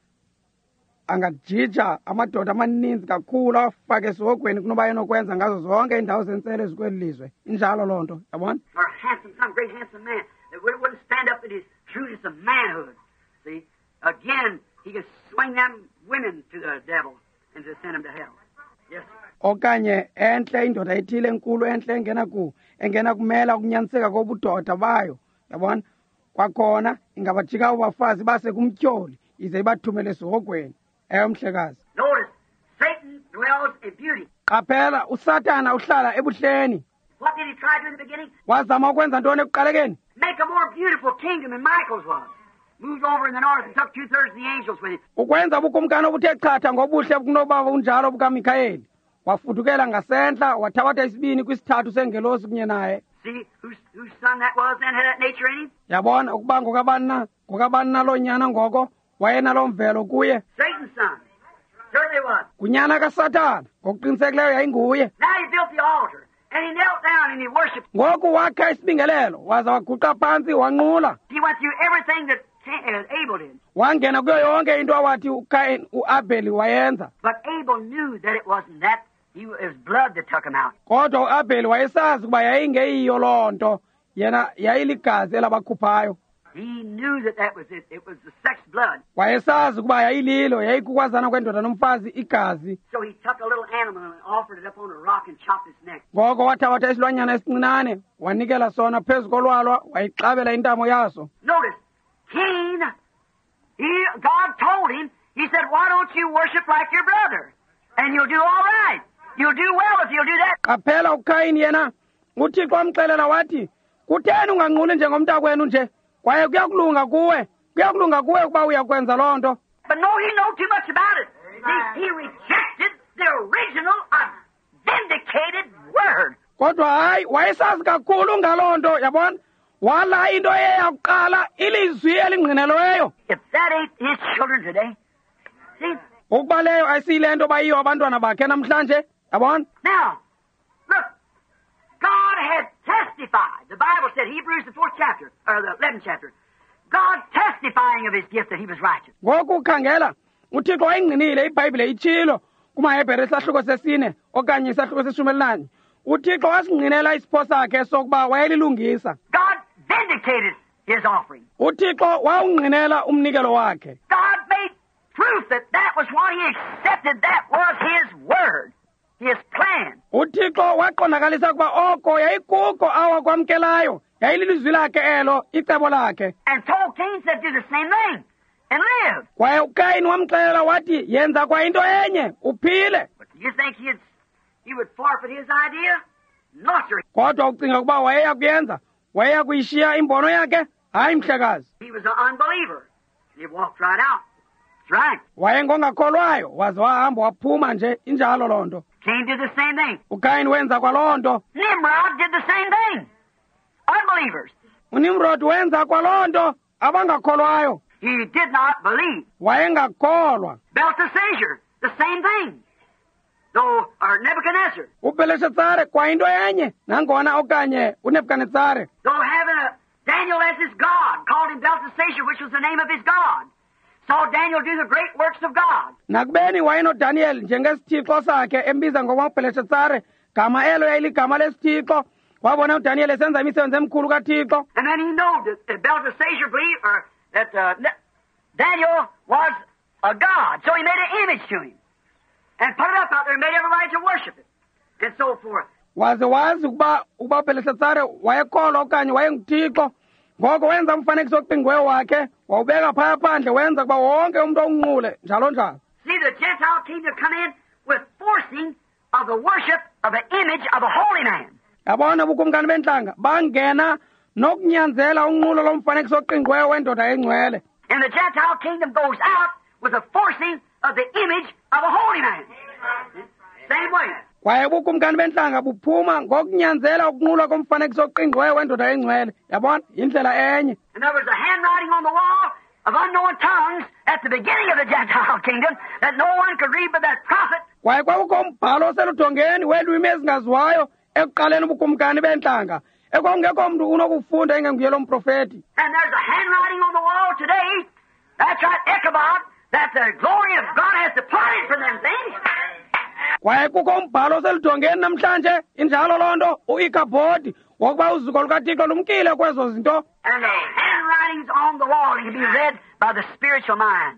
Speaker 1: angajija amadoda amaninzi kakhulu afake esihogweni kunoba yenokwenza ngazo zonke iindawo zentselo ezikweli lizwe. Injalo loo nto, yabona?
Speaker 2: Or a handsome, some great handsome man that wouldn't wouldn't stand up in his trueness of manhood. See? Again, he can swing them women to the devil and to send them to hell. Yes.
Speaker 1: Okanye enhle indoda ethile enkulu enhle engena ku engena kumela ukunyaniseka kobudoda bayo, yabona? Kwakhona ingabajika abafazi base kumtyholi ize ibathumele esihogweni. Eyo mhlekazi.
Speaker 2: Notice, Satan dwells in beauty.
Speaker 1: Qaphela uSathana uhlala ebuhleni.
Speaker 2: What did he try to do in the beginning?
Speaker 1: Wazama ukwenza ntoni ekuqalekeni?
Speaker 2: Make a more beautiful kingdom than Michael's was. Moved over in the north and took two-thirds of the angels with him.
Speaker 1: Ukwenza ubukumkani obuthe chatha ngobuhle kunoba unjalo bukaMikhayeli. Wafudukela ngasentla wathabatha isibini kwisithathu sengelosi kunye naye.
Speaker 2: See whose, whose son that was then had that nature in him?
Speaker 1: Yabona ukuba ngokabani na ngokabani nalo nyana ngoko wayenalo mvelo kuye.
Speaker 2: Satan's son. Certainly was.
Speaker 1: Kunyana kaSathana ngokuqinisekileyo yayinguye.
Speaker 2: Now he built the altar, and he knelt down and he worshipped.
Speaker 1: Ngoku wakha isibingelelo waza waguqa phansi wanqula.
Speaker 2: He went through everything that Cain- uh, Abel did.
Speaker 1: Wangena kuyo yonke into awathi uKayini uAbeli wayenza.
Speaker 2: But Abel knew that it wasn't that. He, it was blood that took him out.
Speaker 1: Kodwa uAbeli wayesazi ukuba yayingeyiyo loo nto, yena yayiligazi elabakhuphayo.
Speaker 2: He knew that that was it. It was the sex blood.
Speaker 1: Wayesazi ukuba yayililo, yayikukwazana kwendoda nomfazi igazi.
Speaker 2: So he took a little animal and offered it up on a rock and chopped its neck.
Speaker 1: Ngoko wathabatha isilwanyana esincinane wanikela sona phezu kolwalwa wayixabela intamo yaso.
Speaker 2: Notice, Cain, he, God told him, he said, why don't you worship like your brother? And you'll do all right. You'll do well if you'll do that.
Speaker 1: Qaphela uKayini yena uThixo wamxelela wathi, kutheni unganquli njengomntakwenu nje? Kwaye kuyakulunga kuwe, kuyakulunga kuwe ukuba uyakwenza loo nto.
Speaker 2: But no, he knew too much about it. See, he rejected the original, vindicated word.
Speaker 1: Kodwa hayi wayesazi kakhulu ngaloo nto, yabona? Wala into eyakuqala ilizwi elingqinelweyo.
Speaker 2: If that ain't his children today, see?
Speaker 1: Ukuba leyo ayisiyile nto bayiyo abantwana bakhe namhlanje, yabona?
Speaker 2: Now, look, God had testified. The Bible said, Hebrews the fourth chapter, or the eleventh chapter, God testifying of his gift that he was righteous.
Speaker 1: Ngoku khangela, uThixo wayingqinile iBhayibhile itshilo kumaHebhere isahluko sesine okanye isahluko seshumi elinanye. uThixo wasingqinela isipho sakhe sokuba wayelilungisa.
Speaker 2: God vindicated his offering.
Speaker 1: uThixo wawungqinela umnikelo wakhe.
Speaker 2: God made proof that that was what he accepted. That was his word, his plan.
Speaker 1: uThixo waqondakalisa ukuba oko yayikuko awakwamkelayo, yayililizwi lakhe elo, icebo lakhe.
Speaker 2: And told Cain, said, do the same thing and live.
Speaker 1: Kwaye uKayini wamxelela wathi, yenza kwa into enye, uphile.
Speaker 2: But do you think he'd, he would forfeit his idea? Not sir.
Speaker 1: Kodwa ucinga ukuba wayeya kuyenza, wayeya kuyishiya imbono yakhe? Hayi mhlekazi.
Speaker 2: He was an unbeliever. He walked right out. right.
Speaker 1: wayengongakholwayo waze wahamba waphuma nje injalo loo nto.
Speaker 2: Cain did the same thing.
Speaker 1: uKayini wenza kwaloo nto.
Speaker 2: Nimrod did the same thing. Unbelievers.
Speaker 1: uNimrod wenza kwaloo nto abangakholwayo.
Speaker 2: He did not believe.
Speaker 1: wayengakholwa.
Speaker 2: Belteshazzar, the same thing. Though, or Nebuchadnezzar,
Speaker 1: ubheleshazare kwayinto enye nangona okanye uNebukadnezar.
Speaker 2: though having a Daniel as his God, called him Belteshazzar, which was the name of his God, saw Daniel do the great works of God.
Speaker 1: nakubeni wayenoDaniel njengesithixo sakhe embiza ngokuba ubheleshazare gama elo yayiligama lesithixo wabona uDaniel esenza imisebenzi emikhulu kaThixo.
Speaker 2: And then he knew that, that Belteshazzar believed, or that uh, Ne- Daniel was a God, so he made an image to him and put it up out there and made everybody to worship it, and so forth.
Speaker 1: waze wazi ukuba ukuba ubheleshazare wayekholwa okanye wayenguthixo ngoko wenza umfanekiso oqingweyo wakhe wawubeka phaya phandle wenza ukuba wonke umuntu onqule njalo njalo.
Speaker 2: See, the Gentile kingdom come in with forcing of the worship of the image of a holy man.
Speaker 1: yabona ubukumkani bentlanga bangena nokunyanzela unqulo lomfanekiso oqingweyo wendoda engcwele.
Speaker 2: And the Gentile kingdom goes out with the forcing of the image of a holy man. Same way.
Speaker 1: kwaye ubukumkani bentlanga buphuma ngokunyanzela ukunqulwa komfanekiso oqingweyo wendoda engcwele. yabona yindlela enye.
Speaker 2: And there was a handwriting on the wall of unknown tongues at the beginning of the Gentile kingdom that no one could read but that prophet.
Speaker 1: kwaye kwakukho umbhalo oseludongeni weelwimi ezingaziwayo ekuqaleni ubukumkani bentlanga ekwakungekho mntu unokufunda engenguye lo mprofeti.
Speaker 2: And there's a handwriting on the wall today, that's right, Ichabod, that the glory of God has departed from them things.
Speaker 1: kwaye kukho umbhalo oseludongeni namhlanje injalo loo nto uIkhabhodi wokuba uzuko lukaThixo lumkile kwezo zinto.
Speaker 2: And the handwritings on the wall can be read by the spiritual mind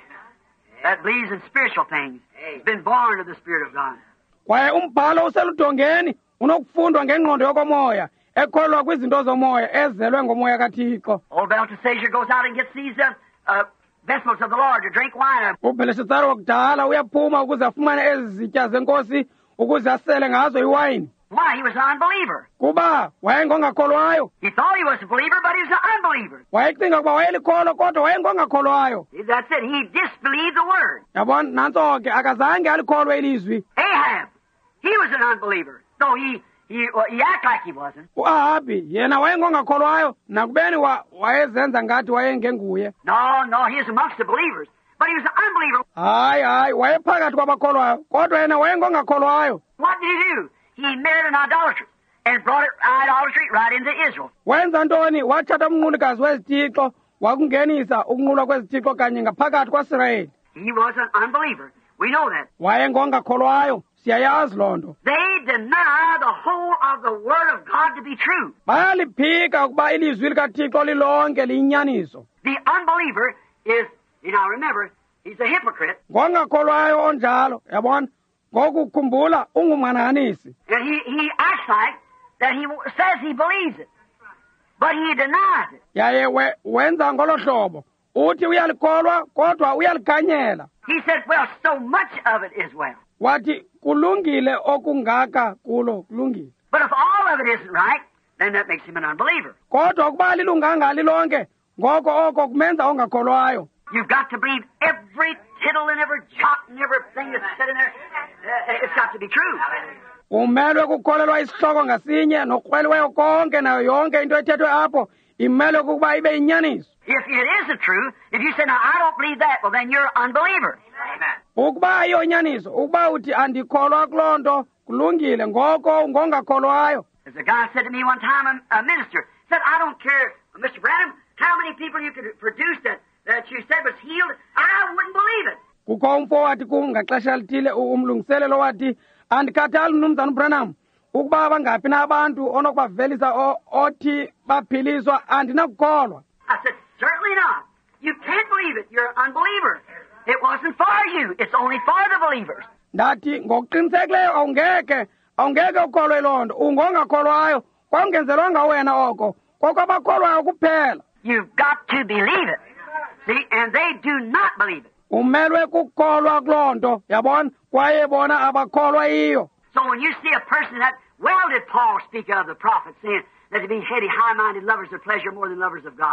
Speaker 2: that believes in spiritual things. It's been born of the Spirit of God.
Speaker 1: kwaye umbhalo useludongeni unokufundwa ngengqondo yokomoya ekholwa kwizinto zomoya ezelwe ngomoya kaThixo.
Speaker 2: Old Belteshazzar goes out and gets these uh, uh, vessels of the Lord to drink wine.
Speaker 1: ubheleshazari wakudala uyaphuma ukuze afumane ezi zitya zenkosi ukuze asele ngazo iwayini.
Speaker 2: Why? He was an unbeliever.
Speaker 1: kuba wayengongakholwayo.
Speaker 2: He thought he was a believer, but he was an unbeliever.
Speaker 1: wayecinga ukuba wayelikholwa kodwa wayengongakholwayo.
Speaker 2: That's it. He disbelieved the word.
Speaker 1: yabona nantso ke akazange alikholwe ilizwi.
Speaker 2: Ahab, he was an unbeliever. So he he well, he acted like he wasn't.
Speaker 1: uAhabi yena wayengongakholwayo nakubeni wa- wayezenza ngathi wayengenguye.
Speaker 2: No, no, he was amongst the believers, but he was an unbeliever.
Speaker 1: hayi hayi wayephakathi kwabakholwayo kodwa yena wayengongakholwayo.
Speaker 2: What did he do? He married an idolatress and brought it, idolatry right into Israel.
Speaker 1: wenza ntoni? wathatha umnqulikazi wezithixo wakungenisa ukunqulwa kwezithixo kanye ngaphakathi kwaSirayeli.
Speaker 2: He was an unbeliever. We know that.
Speaker 1: wayengongakholwayo siyayazi loo nto.
Speaker 2: They deny the whole of the Word of God to be true.
Speaker 1: bayaliphika ukuba ilizwi likaThixo lilonke liyinyaniso.
Speaker 2: The unbeliever is, you know, remember, he's a hypocrite,
Speaker 1: ngongakholwayo onjalo yabona ngokukhumbula ungumnanisi.
Speaker 2: and he, he acts like that he w- says he believes it, but he denies it.
Speaker 1: yaye we, wenza ngolo hlobo uthi uyalikholwa kodwa uyalikhanyela.
Speaker 2: He said, well, so much of it is well.
Speaker 1: wathi kulungile okungaka kulo kulungile
Speaker 2: But if all of it isn't right, then that makes him an unbeliever.
Speaker 1: kodwa ukuba lilunganga lilonke ngoko oko kumenza ongakholwayo.
Speaker 2: You've got to believe every tittle and every jot and everything that's said in there. Uh, it's got to be true.
Speaker 1: umelwe kukholelwa isihloko ngasinye nokrweliweyo konke nayo yonke into ethethwe apho imelwe kukuba ibe yinyaniso.
Speaker 2: If it isn't true, if you say, now, I don't believe that, well, then you're an unbeliever. Amen.
Speaker 1: ukuba ayiyonyaniso ukuba uthi andikholwa kuloo nto kulungile ngoko ngongakholwayo.
Speaker 2: As a guy said to me one time, a, a minister, said, I don't care, Mister Branham, how many people you could produce that, that you said was healed, I wouldn't believe it.
Speaker 1: kukho umfo wathi kum ngaxesha lithile umlungiselelo wathi andikhathali mnumzana uBranham ukuba bangaphi na abantu onokubavelisa o- othi baphiliswa andinakukholwa.
Speaker 2: I said, certainly not. You can't believe it. You're an unbeliever. It wasn't for you. It's only for the believers.
Speaker 1: ndathi ngokuqinisekileyo awungeke awungeke ukholwe loo nto ungongakholwayo kwakungenzelwanga wena oko kokwabakholwayo kuphela.
Speaker 2: You've got to believe it. See, and they do not believe it.
Speaker 1: umelwe kukholwa kuloo nto yabona kwaye bona abakholwa iyo.
Speaker 2: So when you see a person that, well did Paul speak of the prophets, saying that to be heady, high-minded lovers of pleasure more than lovers of God.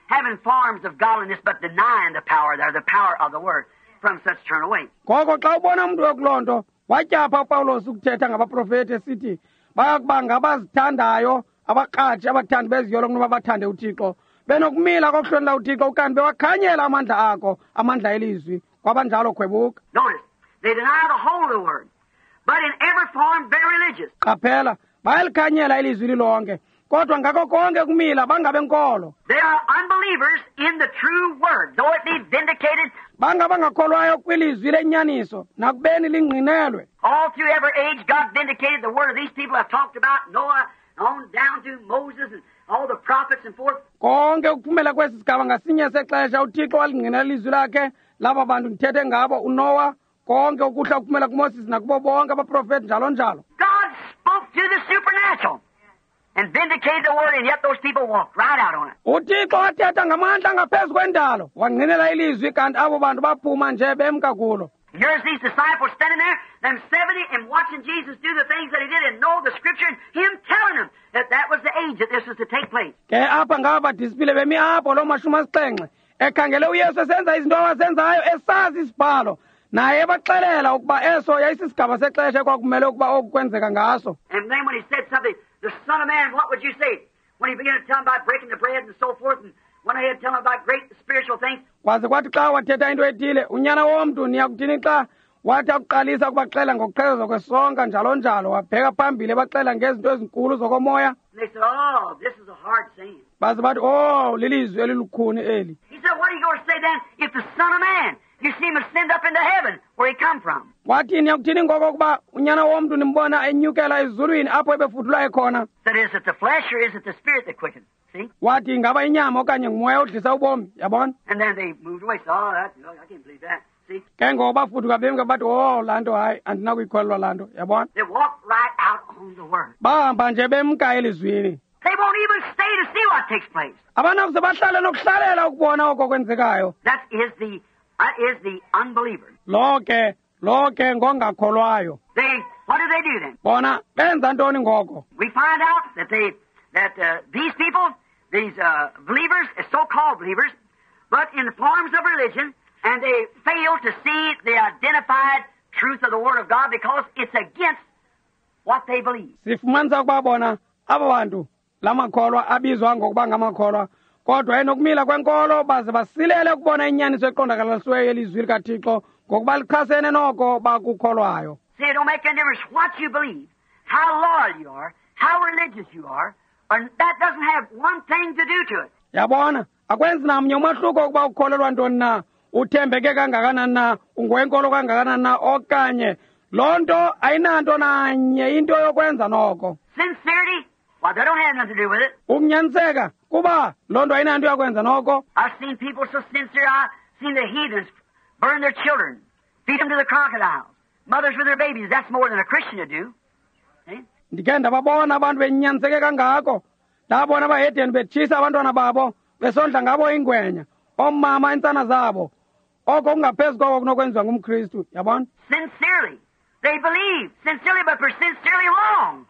Speaker 2: having forms of godliness, but denying the power there, the power of the Word. From such turn away.
Speaker 1: ngoko xa ubona umuntu wekuloo nto watyapha upawulos ukuthetha ngabaprofeti esithi bayakuba ngabazithandayo abakrathi abathandi beziyolo kunoba bathande uthixo benokumila kokuhlonela uthixo ukanti bewakhanyela amandla akho amandla elizwi kwabanjalo khwebuka.
Speaker 2: Notice, they deny the whole of the Word, but in every form very religious.
Speaker 1: qaphela bayalikhanyela ilizwi lilonke kodwa ngako konke kumila bangabe nkolo.
Speaker 2: They are unbelievers in the true Word, though it be vindicated
Speaker 1: bangabangakholwayo kwilizwi lenyaniso nakubeni lingqinelwe.
Speaker 2: all through every age. God vindicated the Word of these people I've talked about, Noah, on down to Moses and all the prophets and forth.
Speaker 1: konke ukuphumela kwesi sigaba ngasinye sexesha uthixo walingqinela ilizwi lakhe laba bantu ndithethe ngabo unowa konke ukuhla ukuphumela kumoses nakubo bonke abaprofeti njalo njalo.
Speaker 2: God spoke to the supernatural and vindicated the Word, and yet those people walked right out on it.
Speaker 1: uthixo wathetha ngamandla ngaphezu kwendalo wangqinela ilizwi kanti abo bantu baphuma nje bemka kulo.
Speaker 2: Here's these disciples standing there, them seventy, and watching Jesus do the things that he did and know the Scripture, and him telling them that that was the age that this was to take place.
Speaker 1: ke apha ngaba disipile bemi apho loo mashumi asixhenxe ekhangele uyesu esenza izinto awazenzayo esazi isibhalo naye ebaxelela ukuba eso yayisisigaba sexesha ekwakumele ukuba oku kwenzeka ngaso.
Speaker 2: And then when he said something, the Son of Man, what would you say? When he began to tell them about breaking the bread and so forth, and went ahead to tell them about great spiritual things.
Speaker 1: kwaze kwathi xa wathetha into ethile unyana womntu niyakuthini xa wathi akuqalisa ukubaxela ngokuqhezwa kwesonka njalo njalo wabheka phambili ebaxela ngezinto ezinkulu zokomoya.
Speaker 2: And they said, oh, this is a hard saying.
Speaker 1: baze bathi oh lilizwi elilukhuni eli.
Speaker 2: He said, what are you going to say then if the Son of Man, you see him ascend up into heaven where he come from?
Speaker 1: wathi niyakuthini ngoko ukuba unyana womntu nimbona enyukela ezulwini apho ebefuthula ekhona.
Speaker 2: That is it the flesh or is it the spirit that quickens? See?
Speaker 1: wathi ingaba inyama okanye ngumoya odlisa ubomi yabona.
Speaker 2: And then they moved away. Said, oh, that, oh, I can't believe that. See?
Speaker 1: ke ngoku bafuduka bemka bathi oh laa nto hayi andinakuyikholelwa laa nto yabona.
Speaker 2: They walked right out on the Word.
Speaker 1: bahamba nje bemka elizwini.
Speaker 2: They won't even stay to see what takes place.
Speaker 1: abanakuze bahlale nokuhlalela ukubona oko kwenzekayo.
Speaker 2: That is the uh, is the unbeliever.
Speaker 1: lo ke lo ke ngongakholwayo.
Speaker 2: They what do they do then?
Speaker 1: bona benza ntoni ngoko.
Speaker 2: We find out that they that uh, these people, these uh, believers, so-called believers, but in the forms of religion, and they fail to see the identified truth of the Word of God because it's against what they believe.
Speaker 1: sifumanisa ukuba bona aba bantu la makholwa abizwa ngokuba ngamakholwa kodwa enokumila kwenkolo baze basilele ukubona inyaniso eqondakalisiweyo elizwi likathixo ngokuba lichasene noko bakukholwayo.
Speaker 2: See, it don't make any difference what you believe, how loyal you are, how religious you are, or that doesn't have one thing to do to it.
Speaker 1: yabona akwenzi namnye umahluko ukuba ukholelwa ntoni na uthembeke kangakanani na ungwenkolo kangakanani na okanye loo nto ayinanto nanye into yokwenza noko.
Speaker 2: Sincerity, well, that don't have nothing to do with it.
Speaker 1: ukunyaniseka kuba loo nto ayinanto yakwenza noko.
Speaker 2: I've seen people so sincere, I've seen the heathens burn their children, feed them to the crocodiles, mothers with their babies. That's more than a Christian to do. See?
Speaker 1: ndikhe ndababona abantu benyaniseke kangako ndabona abahedeni betshisa abantwana babo besondla ngabo ingwenya omama iintsana zabo oko kungaphezu koko kunokwenziwa ngumkristu yabona.
Speaker 2: Sincerely. They believe sincerely, but for sincerely wrong.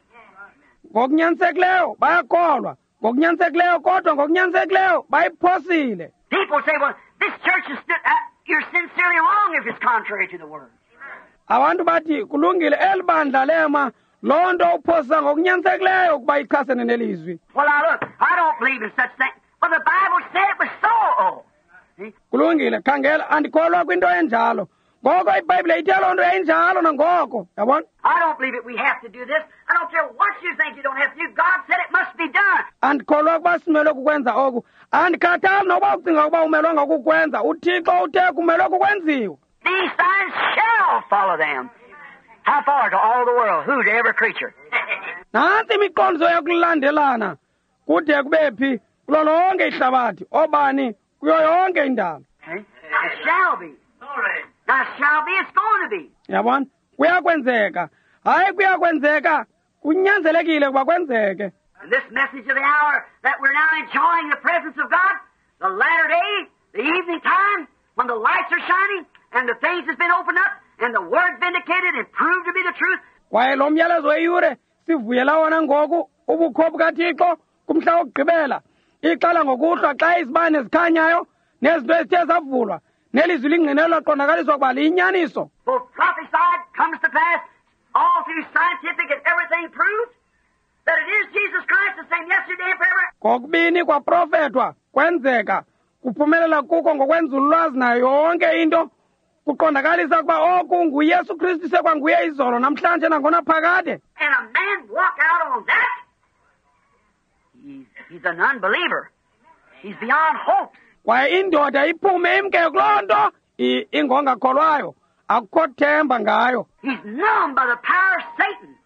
Speaker 1: ngokunyanisekileyo bayakholwa ngokunyanisekileyo kodwa ngokunyanisekileyo bayiphosile.
Speaker 2: People say, well, this church is sti- uh, you're sincerely wrong if it's contrary to the Word.
Speaker 1: abantu bathi kulungile eli bandla lema loo nto uphosisa ngokunyanisekileyo ukuba ichasene nelizwi.
Speaker 2: Well, now look, I don't believe in such things. But the Bible said it was so. Oh. See?
Speaker 1: kulungile khangela andikholwa kwinto enjalo ngoko ibhayibhile ithe loo nto yayinjalo nangoko yabona.
Speaker 2: I don't believe it. We have to do this. I don't care what you think you don't have to do. God said it must be done.
Speaker 1: andikholwa ukuba simelwe kukwenza oku andikhathali nokuba ucinga ukuba umelwanga kukwenza uthixo uthe kumelwe kukwenziwa.
Speaker 2: These signs shall follow them. How far? To all the world. Who? To every creature.
Speaker 1: nantsi imiqondiso yokulandelana kude kube phi kulo lonke ihlabathi obani kuyo yonke indalo.
Speaker 2: See? It shall be. Now, it shall be, it's going to be.
Speaker 1: yabona kuyakwenzeka hayi kuyakwenzeka kunyanzelekile ukuba kwenzeke.
Speaker 2: And this message of the hour that we're now enjoying the presence of God, the latter day, the evening time, when the lights are shining and the things has been opened up and the Word vindicated and proved to be the truth,
Speaker 1: kwaye lo myalezo weyure sivuyela wona ngoku ubukho bukathixo kumhla wokugqibela iqala ngokuhlwa xa izibane zikhanyayo nezinto ezithe zavulwa nelizwi lingqinelo laqondakaliswa ukuba liyinyaniso.
Speaker 2: For prophesied comes to pass, all through scientific and everything proved that it is Jesus Christ the same yesterday and forever.
Speaker 1: Kokubini kwaprofetwa kwenzeka kuphumelela kuko ngokwenzululwazi nayo yonke into kuqondakalisa ukuba oku nguYesu Kristu sekwanguye izolo namhlanje nangona phakade.
Speaker 2: And a man walk out on that, he's, he's an unbeliever. He's beyond hope.
Speaker 1: Kwaye indoda iphume imke kuloo nto ingongakholwayo akukho themba ngayo.
Speaker 2: He's numbed by the power of Satan.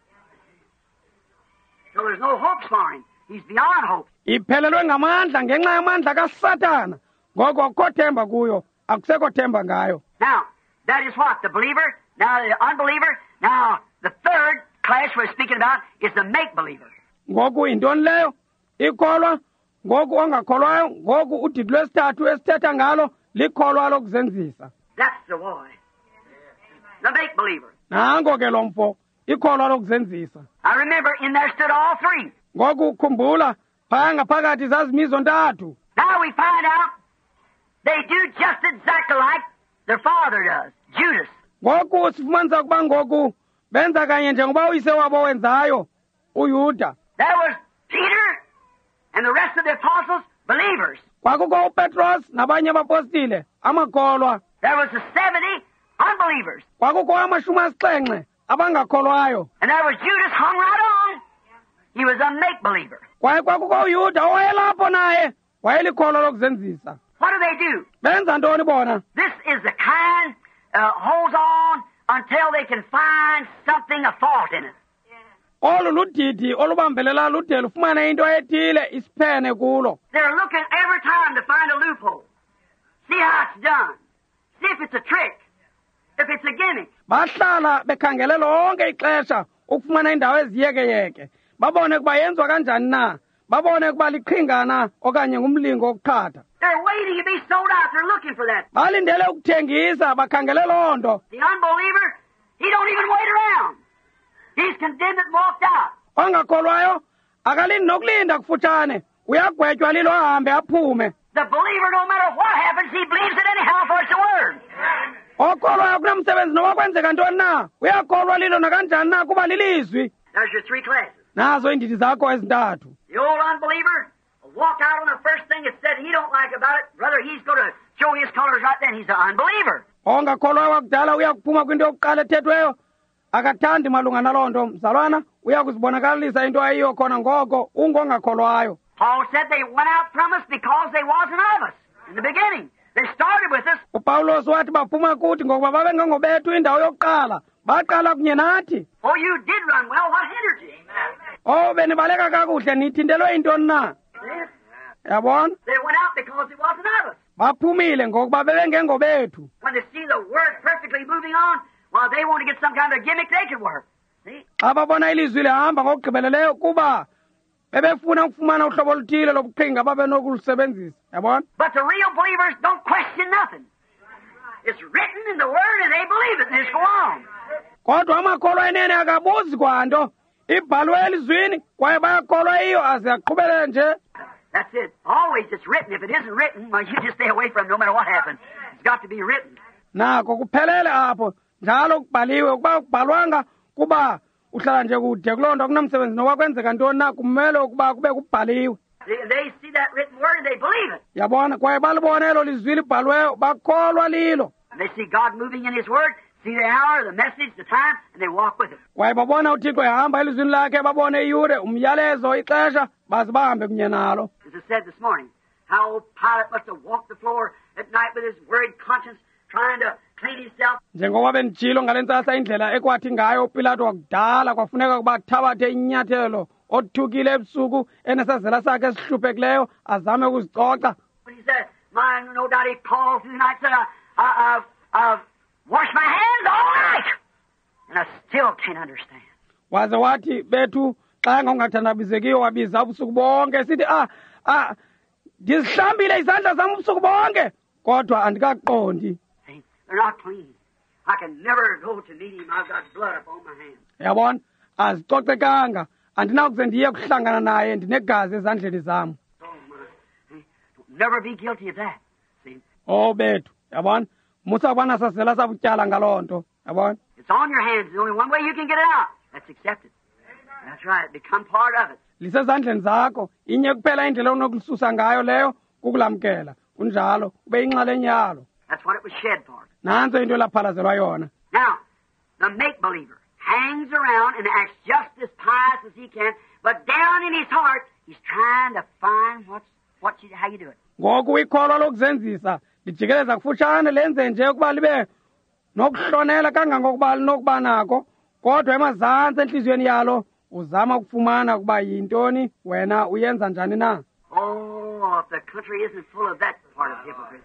Speaker 2: So there's no hope for him. He's beyond hope.
Speaker 1: Iphelelwe ngamandla ngenxa yamandla kaSatana ngoko akukho themba kuyo akusekho themba ngayo.
Speaker 2: Now, that is what? The believer, now the unbeliever. Now, the third class we're speaking about is the make-believer.
Speaker 1: Ngoku yintoni leyo? Ikholwa, ngoku ongakholwayo, ngoku udidi lwesithathu esithetha ngalo likholwa lokuzenzisa.
Speaker 2: That's the boy. The make-believer.
Speaker 1: Nango ke lo mfo, ikholwa lokuzenzisa.
Speaker 2: I remember in there stood all three.
Speaker 1: Ngoku ukhumbula, phaya ngaphakathi zazimizo ntathu.
Speaker 2: Now we find out they do just exactly like their father does, Judas.
Speaker 1: Ngoku sifumanisa ukuba ngoku benza kanye njengoba uyise wabo wenzayo, uYuda.
Speaker 2: There was Peter and the rest of the apostles, believers.
Speaker 1: Kwakukho uPetros nabanye abapostile, amakholwa.
Speaker 2: There was the seventy unbelievers.
Speaker 1: Kwakukho amashumi asixhenxe abangakholwayo.
Speaker 2: And there was Judas hung right on. He was a make-believer.
Speaker 1: Kwaye kwakukho uYuda owayelapho naye, wayelikholwa lokuzenzisa.
Speaker 2: What do they do?
Speaker 1: Benza ntoni bona?
Speaker 2: This is the kind uh, holds on until they can find something of fault in it.
Speaker 1: Olu ludidi olubambelela lude lufumane into ethile isiphene kulo.
Speaker 2: They're looking every time to find a loophole. See how it's done. See if it's a trick. If it's a gimmick.
Speaker 1: Bahlala bekhangele lonke ixesha ukufumana indawo eziyekeyeke. Babone kuba yenziwa kanjani na. Babone kuba liqhingana okanye ngumlingo wokuqhatha.
Speaker 2: They're waiting to be sold out. They're looking for that.
Speaker 1: Balindele ukuthengisa bakhangele loo nto.
Speaker 2: The unbeliever, he don't even wait around. He's condemned and walked out.
Speaker 1: Ongakholwayo akalindi nokulinda kufutshane. Uyagwetywa lilo ahambe aphume.
Speaker 2: The believer, no matter what happens, he believes it anyhow, for it's the word.
Speaker 1: Okholwayo kunomsebenzi noba kwenzeka ntoni na. Uyakholwa lilo nakanjani na kuba lilizwi.
Speaker 2: There's your three classes.
Speaker 1: Nazo indidi zakho ezintathu.
Speaker 2: The old unbeliever will walk out on the first thing that said he don't like about it. Brother, he's going to show his colors right then. He's an unbeliever.
Speaker 1: Ongakholwayo wakudala uyakuphuma kwinto yokuqala ethethweyo. Akathandi malunga naloo nto mzalwana uyakuzibonakalisa into ayiyo khona ngoko ungongakholwayo.
Speaker 2: Paul said they went out from us because they wasn't of us in the beginning. They started with us.
Speaker 1: uPawulos wathi baphuma kuthi ngokuba babengengobethu indawo yokuqala baqala kunye nathi.
Speaker 2: Oh, you did run well. What hindered you?
Speaker 1: Oh, benibaleka kakuhle nithintelwe yintoni na. Yabona?
Speaker 2: They went out because it wasn't of us.
Speaker 1: Baphumile ngokuba bebengengobethu.
Speaker 2: When they see the word perfectly moving on, while they want to get some kind of gimmick they could work. See?
Speaker 1: Xa babona ilizwi lihamba ngokugqibeleleyo kuba bebefuna ukufumana uhlobo oluthile lobuqhinga babenokulusebenzisa. Yabona?
Speaker 2: But the real believers don't question nothing. It's written in the word and they believe it and it's go on.
Speaker 1: Kodwa amakholwa enene akabuzi kwanto. Ibhalwe elizwini kwaye bayakholwa iyo aze aqhubele nje.
Speaker 2: That's it. Always it's written. If it isn't written, well, you just stay away from it no matter what happens. It's got to be written.
Speaker 1: Nako kuphelele apho. Njalo kubhaliwe ukuba kubhalwanga kuba uhlala nje kude kuloo nto kunomsebenzi noba kwenzeka ntoni na kumele ukuba kube kubhaliwe.
Speaker 2: They, they see that written word and they believe it.
Speaker 1: Yabona kwaye balibona elo lizwi libhalweyo bakholwa lilo.
Speaker 2: And they see God moving in His word, see the hour, the message, the time, and they walk with it.
Speaker 1: Kwaye babona uThixo ehamba elizwini lakhe babone iyure umyalezo ixesha baze bahambe kunye nalo.
Speaker 2: As I said this morning, how old Pilate must have walked the floor at night with his worried conscience, trying to clean himself.
Speaker 1: Njengoba bendijilo ngale ntsasa indlela ekwathi ngayo uPilato wakudala kwafuneka ukuba athabathe inyathelo othukile ebusuku enesazela sakhe esihluphekileyo azame ukuzicoca.
Speaker 2: When he said, mine, no doubt he called through the night, said, I, I, I, I've washed my hands all night, and I still can't understand.
Speaker 1: Waze wathi bethu xa ngongathandabizekiyo wabiza ubusuku bonke sithi ah ah ndizihlambile izandla zami ubusuku bonke kodwa andikaqondi.
Speaker 2: They're not clean. I can never go to meet him. I've got blood upon my hands.
Speaker 1: Yabona azicocekanga andinakuze ndiye kuhlangana naye ndinegazi ezandleni zami.
Speaker 2: Oh my. never be guilty of that. See?
Speaker 1: Oh bethu yabona musabana sasela sabutyala ngalonto yabona
Speaker 2: It's on your hands. There's only one way you can get it out. That's accept it. That's right. Become part of it.
Speaker 1: lisezandleni zakho inye kuphela indlela onokulisusa ngayo leyo kukulamkela kunjalo ube inxalenye yalo
Speaker 2: That's what it was shed for.
Speaker 1: nanso into laphalazelwa yona
Speaker 2: Now, the make-believer hangs around and acts just as pious as he can, but down in his heart, he's trying to find what's, what you, how you do it.
Speaker 1: ngoku ikholwa lokuzenzisa lijikeleza kufutshane lenze nje ukuba libe nokuhlonela kangangokuba linokuba nako kodwa emazantsi entliziyweni yalo uzama ukufumana ukuba yintoni wena uyenza njani na
Speaker 2: Oh, if the country isn't full of that part of hypocrites.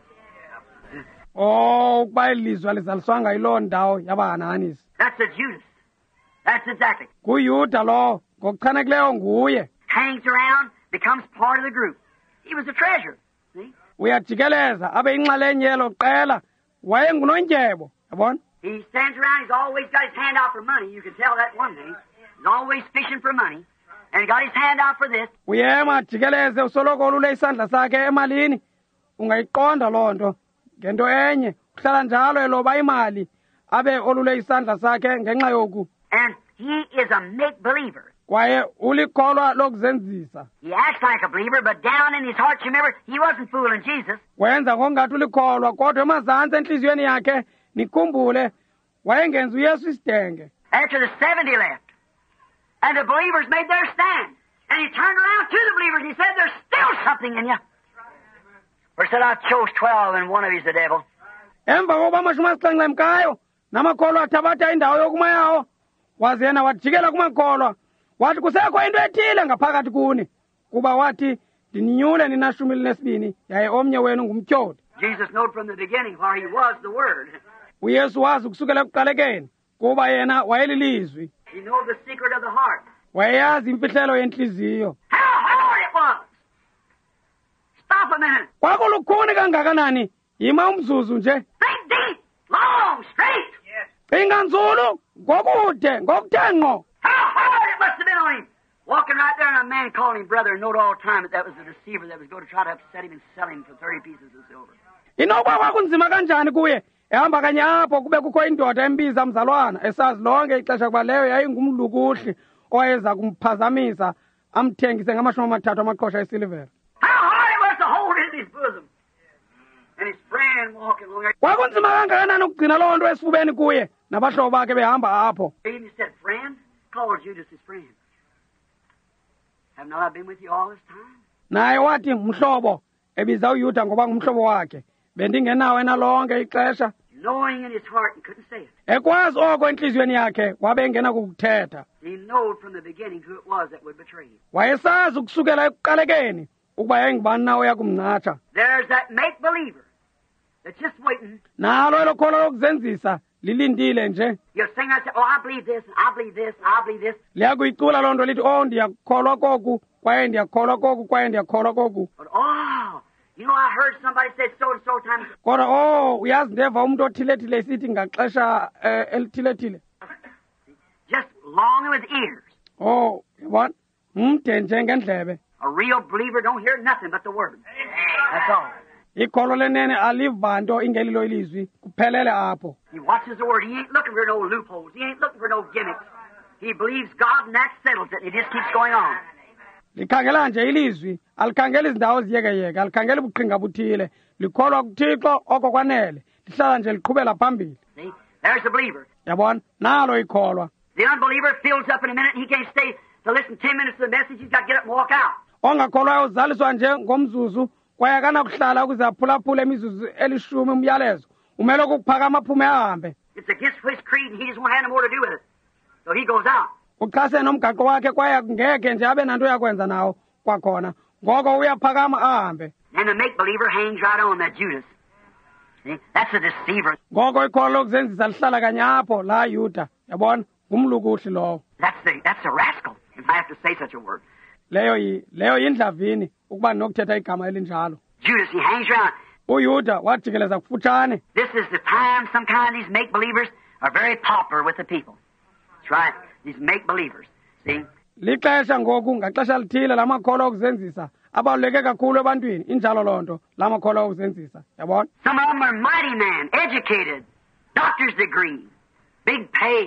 Speaker 1: oh ukuba ilizwe alizaliswanga yiloo ndawo yabahananisi
Speaker 2: That's a Judas. That's exactly.
Speaker 1: nguyuda lo ngokuchanekileyo nguye
Speaker 2: Hangs around, becomes part of the group. He was a treasure. See?
Speaker 1: uyajikeleza abe inxalenye yelo qela wayengunondyebo yabona
Speaker 2: He stands around, he's always got his hand out for money. You can tell that one thing. He's always fishing for money. And he got his hand out for this.
Speaker 1: uyema jikeleze usoloko olule isandla sakhe emalini ungayiqonda loo nto ngento enye uhlala njalo eloba imali abe olule isandla sakhe ngenxa yoku
Speaker 2: And he is a make-believer.
Speaker 1: kwaye ulikholwa lokuzenzisa
Speaker 2: He acts like a believer, but down in his heart, you remember, he wasn't fooling Jesus.
Speaker 1: wenza ngokungathi ulikholwa kodwa emazantsi entliziyweni yakhe nikhumbule wayengenza uyesu isidenge
Speaker 2: After the seventy left, and the believers made their stand, and he turned around to the believers and he said, there's still something in you. Or said, I chose twelve, and one of you's the devil.
Speaker 1: emva kokuba amashumi asixhenxe mkayo namakholwa athabatha indawo yokuma yawo waze yena wajikela kumakholwa wathi kusekho into ethile ngaphakathi kuni kuba wathi ndininyule nina shumi linesibini yaye omnye wenu ngumtyholi
Speaker 2: Jesus knowed from the beginning, for he was the Word.
Speaker 1: uyesu wazi kusukela ekuqalekeni kuba yena wayelilizwi
Speaker 2: He knew the secret of the heart.
Speaker 1: wayeyazi imfihlelo yentliziyo
Speaker 2: How hard it was! Stop a minute.
Speaker 1: kwakulukhuni kangakanani yima umzuzu nje
Speaker 2: Think deep, long, straight.
Speaker 1: cinga nzulu ngokude ngokuthe ngqo
Speaker 2: How hard it must have been on him. Walking right there, and a man calling him brother, and knowed all the time that that was the deceiver that was going to try to upset him and sell him for thirty pieces of silver.
Speaker 1: inokuba kwakunzima kanjani kuye ehamba kanye apho kube kukho indoda embiza mzalwana esazi lonke ixesha kuba leyo yayingumlukuhli owayeza kumphazamisa amthengise ngamashumi amathathu amaqhosha esilivera
Speaker 2: How hard it was to hold it in his bosom. And his friend walking along there.
Speaker 1: kwakunzima kangakanani ukugcina loo nto esifubeni kuye nabahlobo bakhe behamba apho
Speaker 2: He said, friend, called Judas his friend. Have not I been with you all this time?
Speaker 1: naye wathi mhlobo ebiza uyuda ngoba ngumhlobo wakhe bendingenawe nalonke ixesha
Speaker 2: Knowing in his heart he couldn't say it.
Speaker 1: ekwazi oko entliziyweni yakhe wabe engena kukuthetha
Speaker 2: He knowed from the beginning who it was that would betray him.
Speaker 1: wayesazi ukusukela ekuqalekeni ukuba yayingubani na oya kumnqatsha
Speaker 2: There's that make-believer that's just waiting.
Speaker 1: nalo elo kholo lokuzenzisa lilindile nje
Speaker 2: You'll sing and say, oh, I believe this, and I believe this, and I believe this.
Speaker 1: liyakuyicula loo nto lithi oh ndiyakholwa koku kwaye ndiyakholwa koku kwaye ndiyakholwa koku
Speaker 2: But, oh, you know, I heard somebody say so and so time.
Speaker 1: kodwa oh uyazi ndeva umntu othilethile esithi ngaxesha eh, elithilethile
Speaker 2: Just longing with ears.
Speaker 1: oh yabona mde nje ngendlebe
Speaker 2: A real believer don't hear nothing but the word. That's all.
Speaker 1: ikholo lenene aliva nto ingelilo ilizwi kuphelele apho
Speaker 2: He watches the word. He ain't looking for no loopholes. He ain't looking for no gimmicks. He believes God, and that settles it. It just keeps going on.
Speaker 1: likhangela nje ilizwi alikhangeli izindawo ziyekeyeke alikhangeli buqhinga buthile likholwa kuthixo oko kwanele lihlala nje liqhubela phambili
Speaker 2: See? There's the believer.
Speaker 1: yabona nalo ikholwa
Speaker 2: The unbeliever fills up in a minute. He can't stay to listen ten minutes to the message. He's got to get up and walk out.
Speaker 1: ongakholwayo uzaliswa nje ngomzuzu kwaye akanakuhlala ukuze aphulaphule imizuzu elishumi umyalezo umele ukuphakama aphume ahambe
Speaker 2: It's against his creed, and he just won't have no more to do with it. So he goes out.
Speaker 1: uxhase nomgaqo wakhe kwaye ngeke nje abe nanto yakwenza nawo kwakhona ngoko uyaphakama ahambe
Speaker 2: And the make-believer hangs right on that Judas. See? That's a deceiver.
Speaker 1: ngoko ikholo lokuzenzisa lihlala kanye apho la yuda yabona ngumlukuhli lowo
Speaker 2: That's the that's a rascal, if I have to say such a word.
Speaker 1: leyo yi leyo yindlavini ukuba ndinokuthetha igama elinjalo
Speaker 2: Judas, he hangs around.
Speaker 1: uyuda wajikeleza kufutshane
Speaker 2: This is the time some kind of these make-believers are very popular with the people. That's right. These make-believers. See?
Speaker 1: lixesha ngoku ngaxesha lithile la makholwa okuzenzisa abaluleke kakhulu ebantwini injalo loo nto lamakholwa ukusenzisa yabona.
Speaker 2: Some of them are mighty men, educated, doctor's degree, big pay,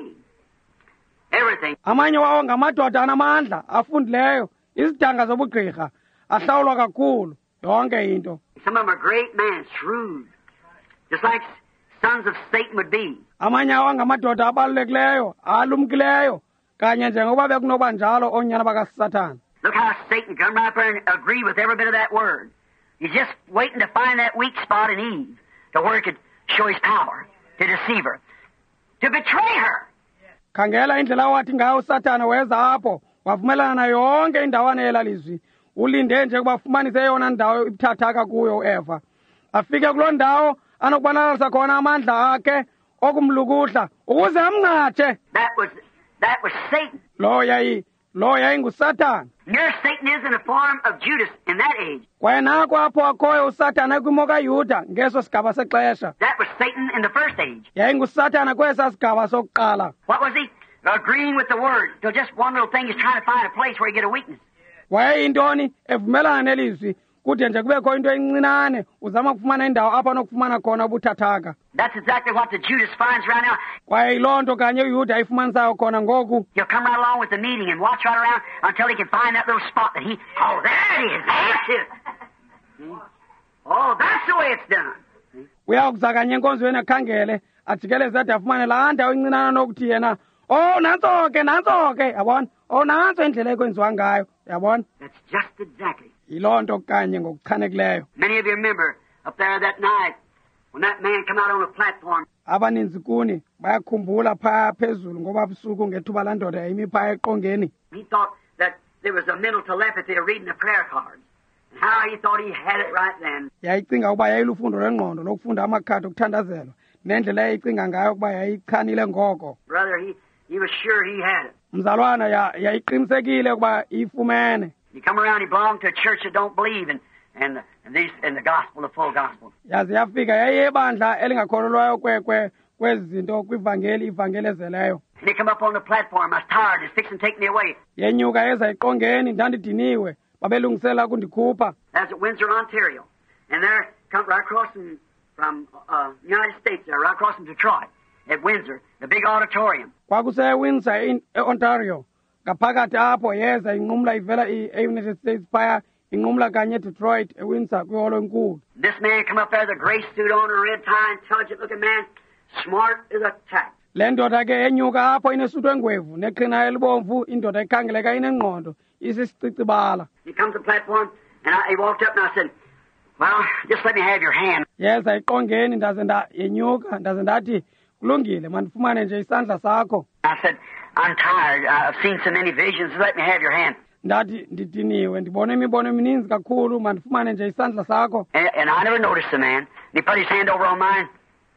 Speaker 2: everything.
Speaker 1: Amanye wawo ngamadoda anamandla afundileyo izidanga zobugqirha ahlawulwa kakhulu yonke into.
Speaker 2: Some of them are great men, shrewd, just like sons of Satan would be.
Speaker 1: Amanye awo ngamadoda abalulekileyo alumkileyo kanye njengoba bekunoba njalo onyana bakaSathane.
Speaker 2: Look how Satan come right up there and agree with every bit of that word. He's just waiting to find that weak spot in Eve to where he could show his power, to deceive her, to betray her.
Speaker 1: Khangela indlela wathi ngayo uSathane weza apho wavumelana na yonke indawana yelalizwi ulinde nje kubafumanise yona ndawo ibuthathaka kuyo uEva afike kuloo ndawo anokubonakalisa khona amandla akhe okumlukuhla ukuze amnqatshe.
Speaker 2: That was that was Satan.
Speaker 1: Lo yayi lo yayi nguSathane.
Speaker 2: There Satan is in the form of Judas in that age.
Speaker 1: Kwaye nako apho akhoyo uSathane kwimo kaYuda ngeso sigaba sexesha.
Speaker 2: That was Satan in the first age.
Speaker 1: Yayi nguSathane kwesa sigaba sokuqala.
Speaker 2: What was he? Agreeing with the word. So just one little thing is trying to find a place where you get a weakness.
Speaker 1: Wayeyintoni evumelana nelizwi kude nje kubekho into encinane uzama ukufumana indawo apha nokufumana khona ubuthathaka.
Speaker 2: That's exactly what the Judas finds right now.
Speaker 1: Kwaye yiloo nto kanye uYuda ayifumanisayo khona ngoku.
Speaker 2: He'll come right along with the meeting and watch right around until he can find that little spot that he, oh, there it is, that's it. See? Oh, that's the way it's done.
Speaker 1: Uyakuza kanye enkonzweni akhangele ajikeleze ade afumane laa ndawo incinane nokuthi yena oh nantso ke nantso ke yabona oh nantso indlela ekwenziwa ngayo yabona.
Speaker 2: That's just exactly.
Speaker 1: Yiloo nto kanye ngokuchanekileyo.
Speaker 2: Many of you remember up there that night when that man come out on the platform.
Speaker 1: Abaninzi kuni bayakhumbula phaa phezulu ngoba busuku ngethuba landoda yayimi phaa eqongeni.
Speaker 2: He thought that there was a mental telepathy of reading the prayer cards. And how he thought he had it right then.
Speaker 1: Yayicinga ukuba yayilufundo lwengqondo lokufunda amakhadi okuthandazelwa nendlela yayicinga ngayo ukuba yayichanile ngoko.
Speaker 2: Brother, he he was sure he had it.
Speaker 1: Mzalwana yayiqinisekile ukuba ifumene.
Speaker 2: He come around, he belonged to a church that don't believe in and and these in the gospel, the full gospel.
Speaker 1: Yazi yafika yayiyebandla elingakholelwayo kwekwe kwezi zinto kwivangeli ivangeli ezeleyo.
Speaker 2: And he come up on the platform. I was tired. He's fixing to take me away.
Speaker 1: Yenyuka yeza iqongeni ndandidiniwe babelungisela kundikhupha.
Speaker 2: That's at Windsor, Ontario. And there come right across from, from uh, United States there, right across from Detroit, at Windsor, the big auditorium.
Speaker 1: Kwakuse Windsor in Ontario. Ngaphakathi apho yeza inqumla ivela e-United States phaya inqumla kanye Detroit eWindsor kwiholo enkulu.
Speaker 2: This man come up there, the gray suit on, a red tie, intelligent looking man, smart as a tack.
Speaker 1: Le ndoda ke enyuka apho inesutu engwevu neqhina elibomvu indoda ikhangeleka inengqondo isisicicibala.
Speaker 2: He comes to the platform and I, he walked up and I said, well, just let me have your hand.
Speaker 1: Yeza iqongeni ndaze nda yenyuka ndaze ndathi kulungile mandifumane nje isandla sakho.
Speaker 2: I said, I'm tired. I've seen so many visions. Let me have your hand.
Speaker 1: Ndathi ndidiniwe ndibone imibono emininzi kakhulu mandifumane nje isandla sakho.
Speaker 2: And, and I never noticed the man. And he put his hand over on mine.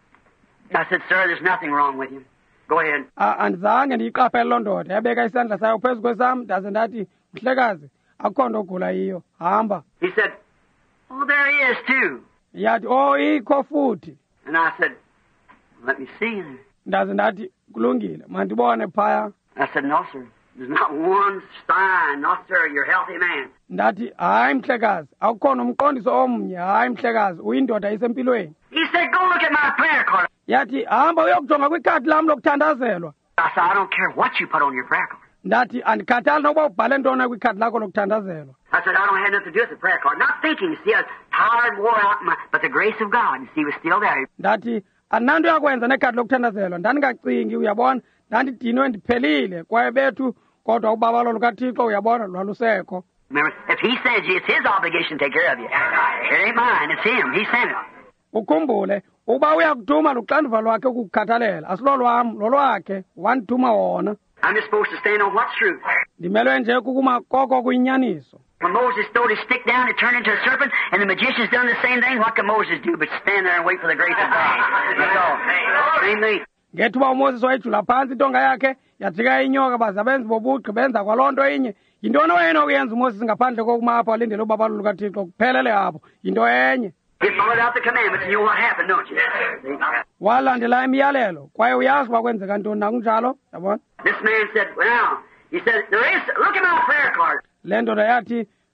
Speaker 2: I said, sir, there's nothing wrong with you. Go ahead.
Speaker 1: Andizange ndiyiqaphele loo ndoda yabeka isandla sayo phezu kwesam ndaze ndathi mhlekazi akukho nto ogula yiyo hamba.
Speaker 2: He said, oh, there he is too.
Speaker 1: Yathi oh ikho futhi.
Speaker 2: And I said, let me see.
Speaker 1: Ndaze ndathi kulungile mandibone phaya.
Speaker 2: I said, no, sir. There's not one sign. No, sir. You're a healthy man.
Speaker 1: Ndathi hayi mhlekazi akukho nomqondiso omnye hayi mhlekazi uyindoda isempilweni.
Speaker 2: He said, go look at my prayer card.
Speaker 1: Yathi hamba uyokujonga kwikhadi lam lokuthandazelwa.
Speaker 2: I said, I don't care what you put on your prayer card.
Speaker 1: Ndathi andikhathali nokuba ubhale ntona kwikhadi lakho lokuthandazelwa.
Speaker 2: I said, I don't have nothing to do with the prayer card. Not thinking, see, I was tired, wore out, my, but the grace of God, see, was still there.
Speaker 1: Ndathi andinanto yakwenza nekhadi lokuthandazelwa ndandingacingi uyabona ndandidinwe ndiphelile kwaye bethu kodwa ubabalo lukaThixo uyabona lwalusekho.
Speaker 2: Remember, if he sends you, it's his obligation to take care of you. It ain't mine, it's him. He sent it.
Speaker 1: Ukhumbule uba uyakuthuma luxanduva lwakhe ukukhathalela asilolwam lolwakhe wandithuma wona.
Speaker 2: I'm just supposed to stand on what's true.
Speaker 1: Ndimelwe nje kukuma koko kuyinyaniso.
Speaker 2: When Moses throwed his stick down, it turned into a serpent, and the magicians done the same thing. What can Moses do but stand there and wait for the grace of God? That's all. Same thing.
Speaker 1: Ngethuba uMoses wayijula phansi intonga yakhe yajika inyoka baze abenzi bobugqi benza kwaloo nto inye. Yintoni wena okuyenza uMoses ngaphandle kokuma apho alindele ubabalo lukaThixo kuphelele apho yinto enye.
Speaker 2: He followed out the commandments, and you know what happened, don't you?
Speaker 1: Walandela imiyalelo kwaye uyazi uba kwenzeka ntoni nakunjalo yabona.
Speaker 2: This man said, well, he said, there is, look at my prayer card.
Speaker 1: Le ndoda yathi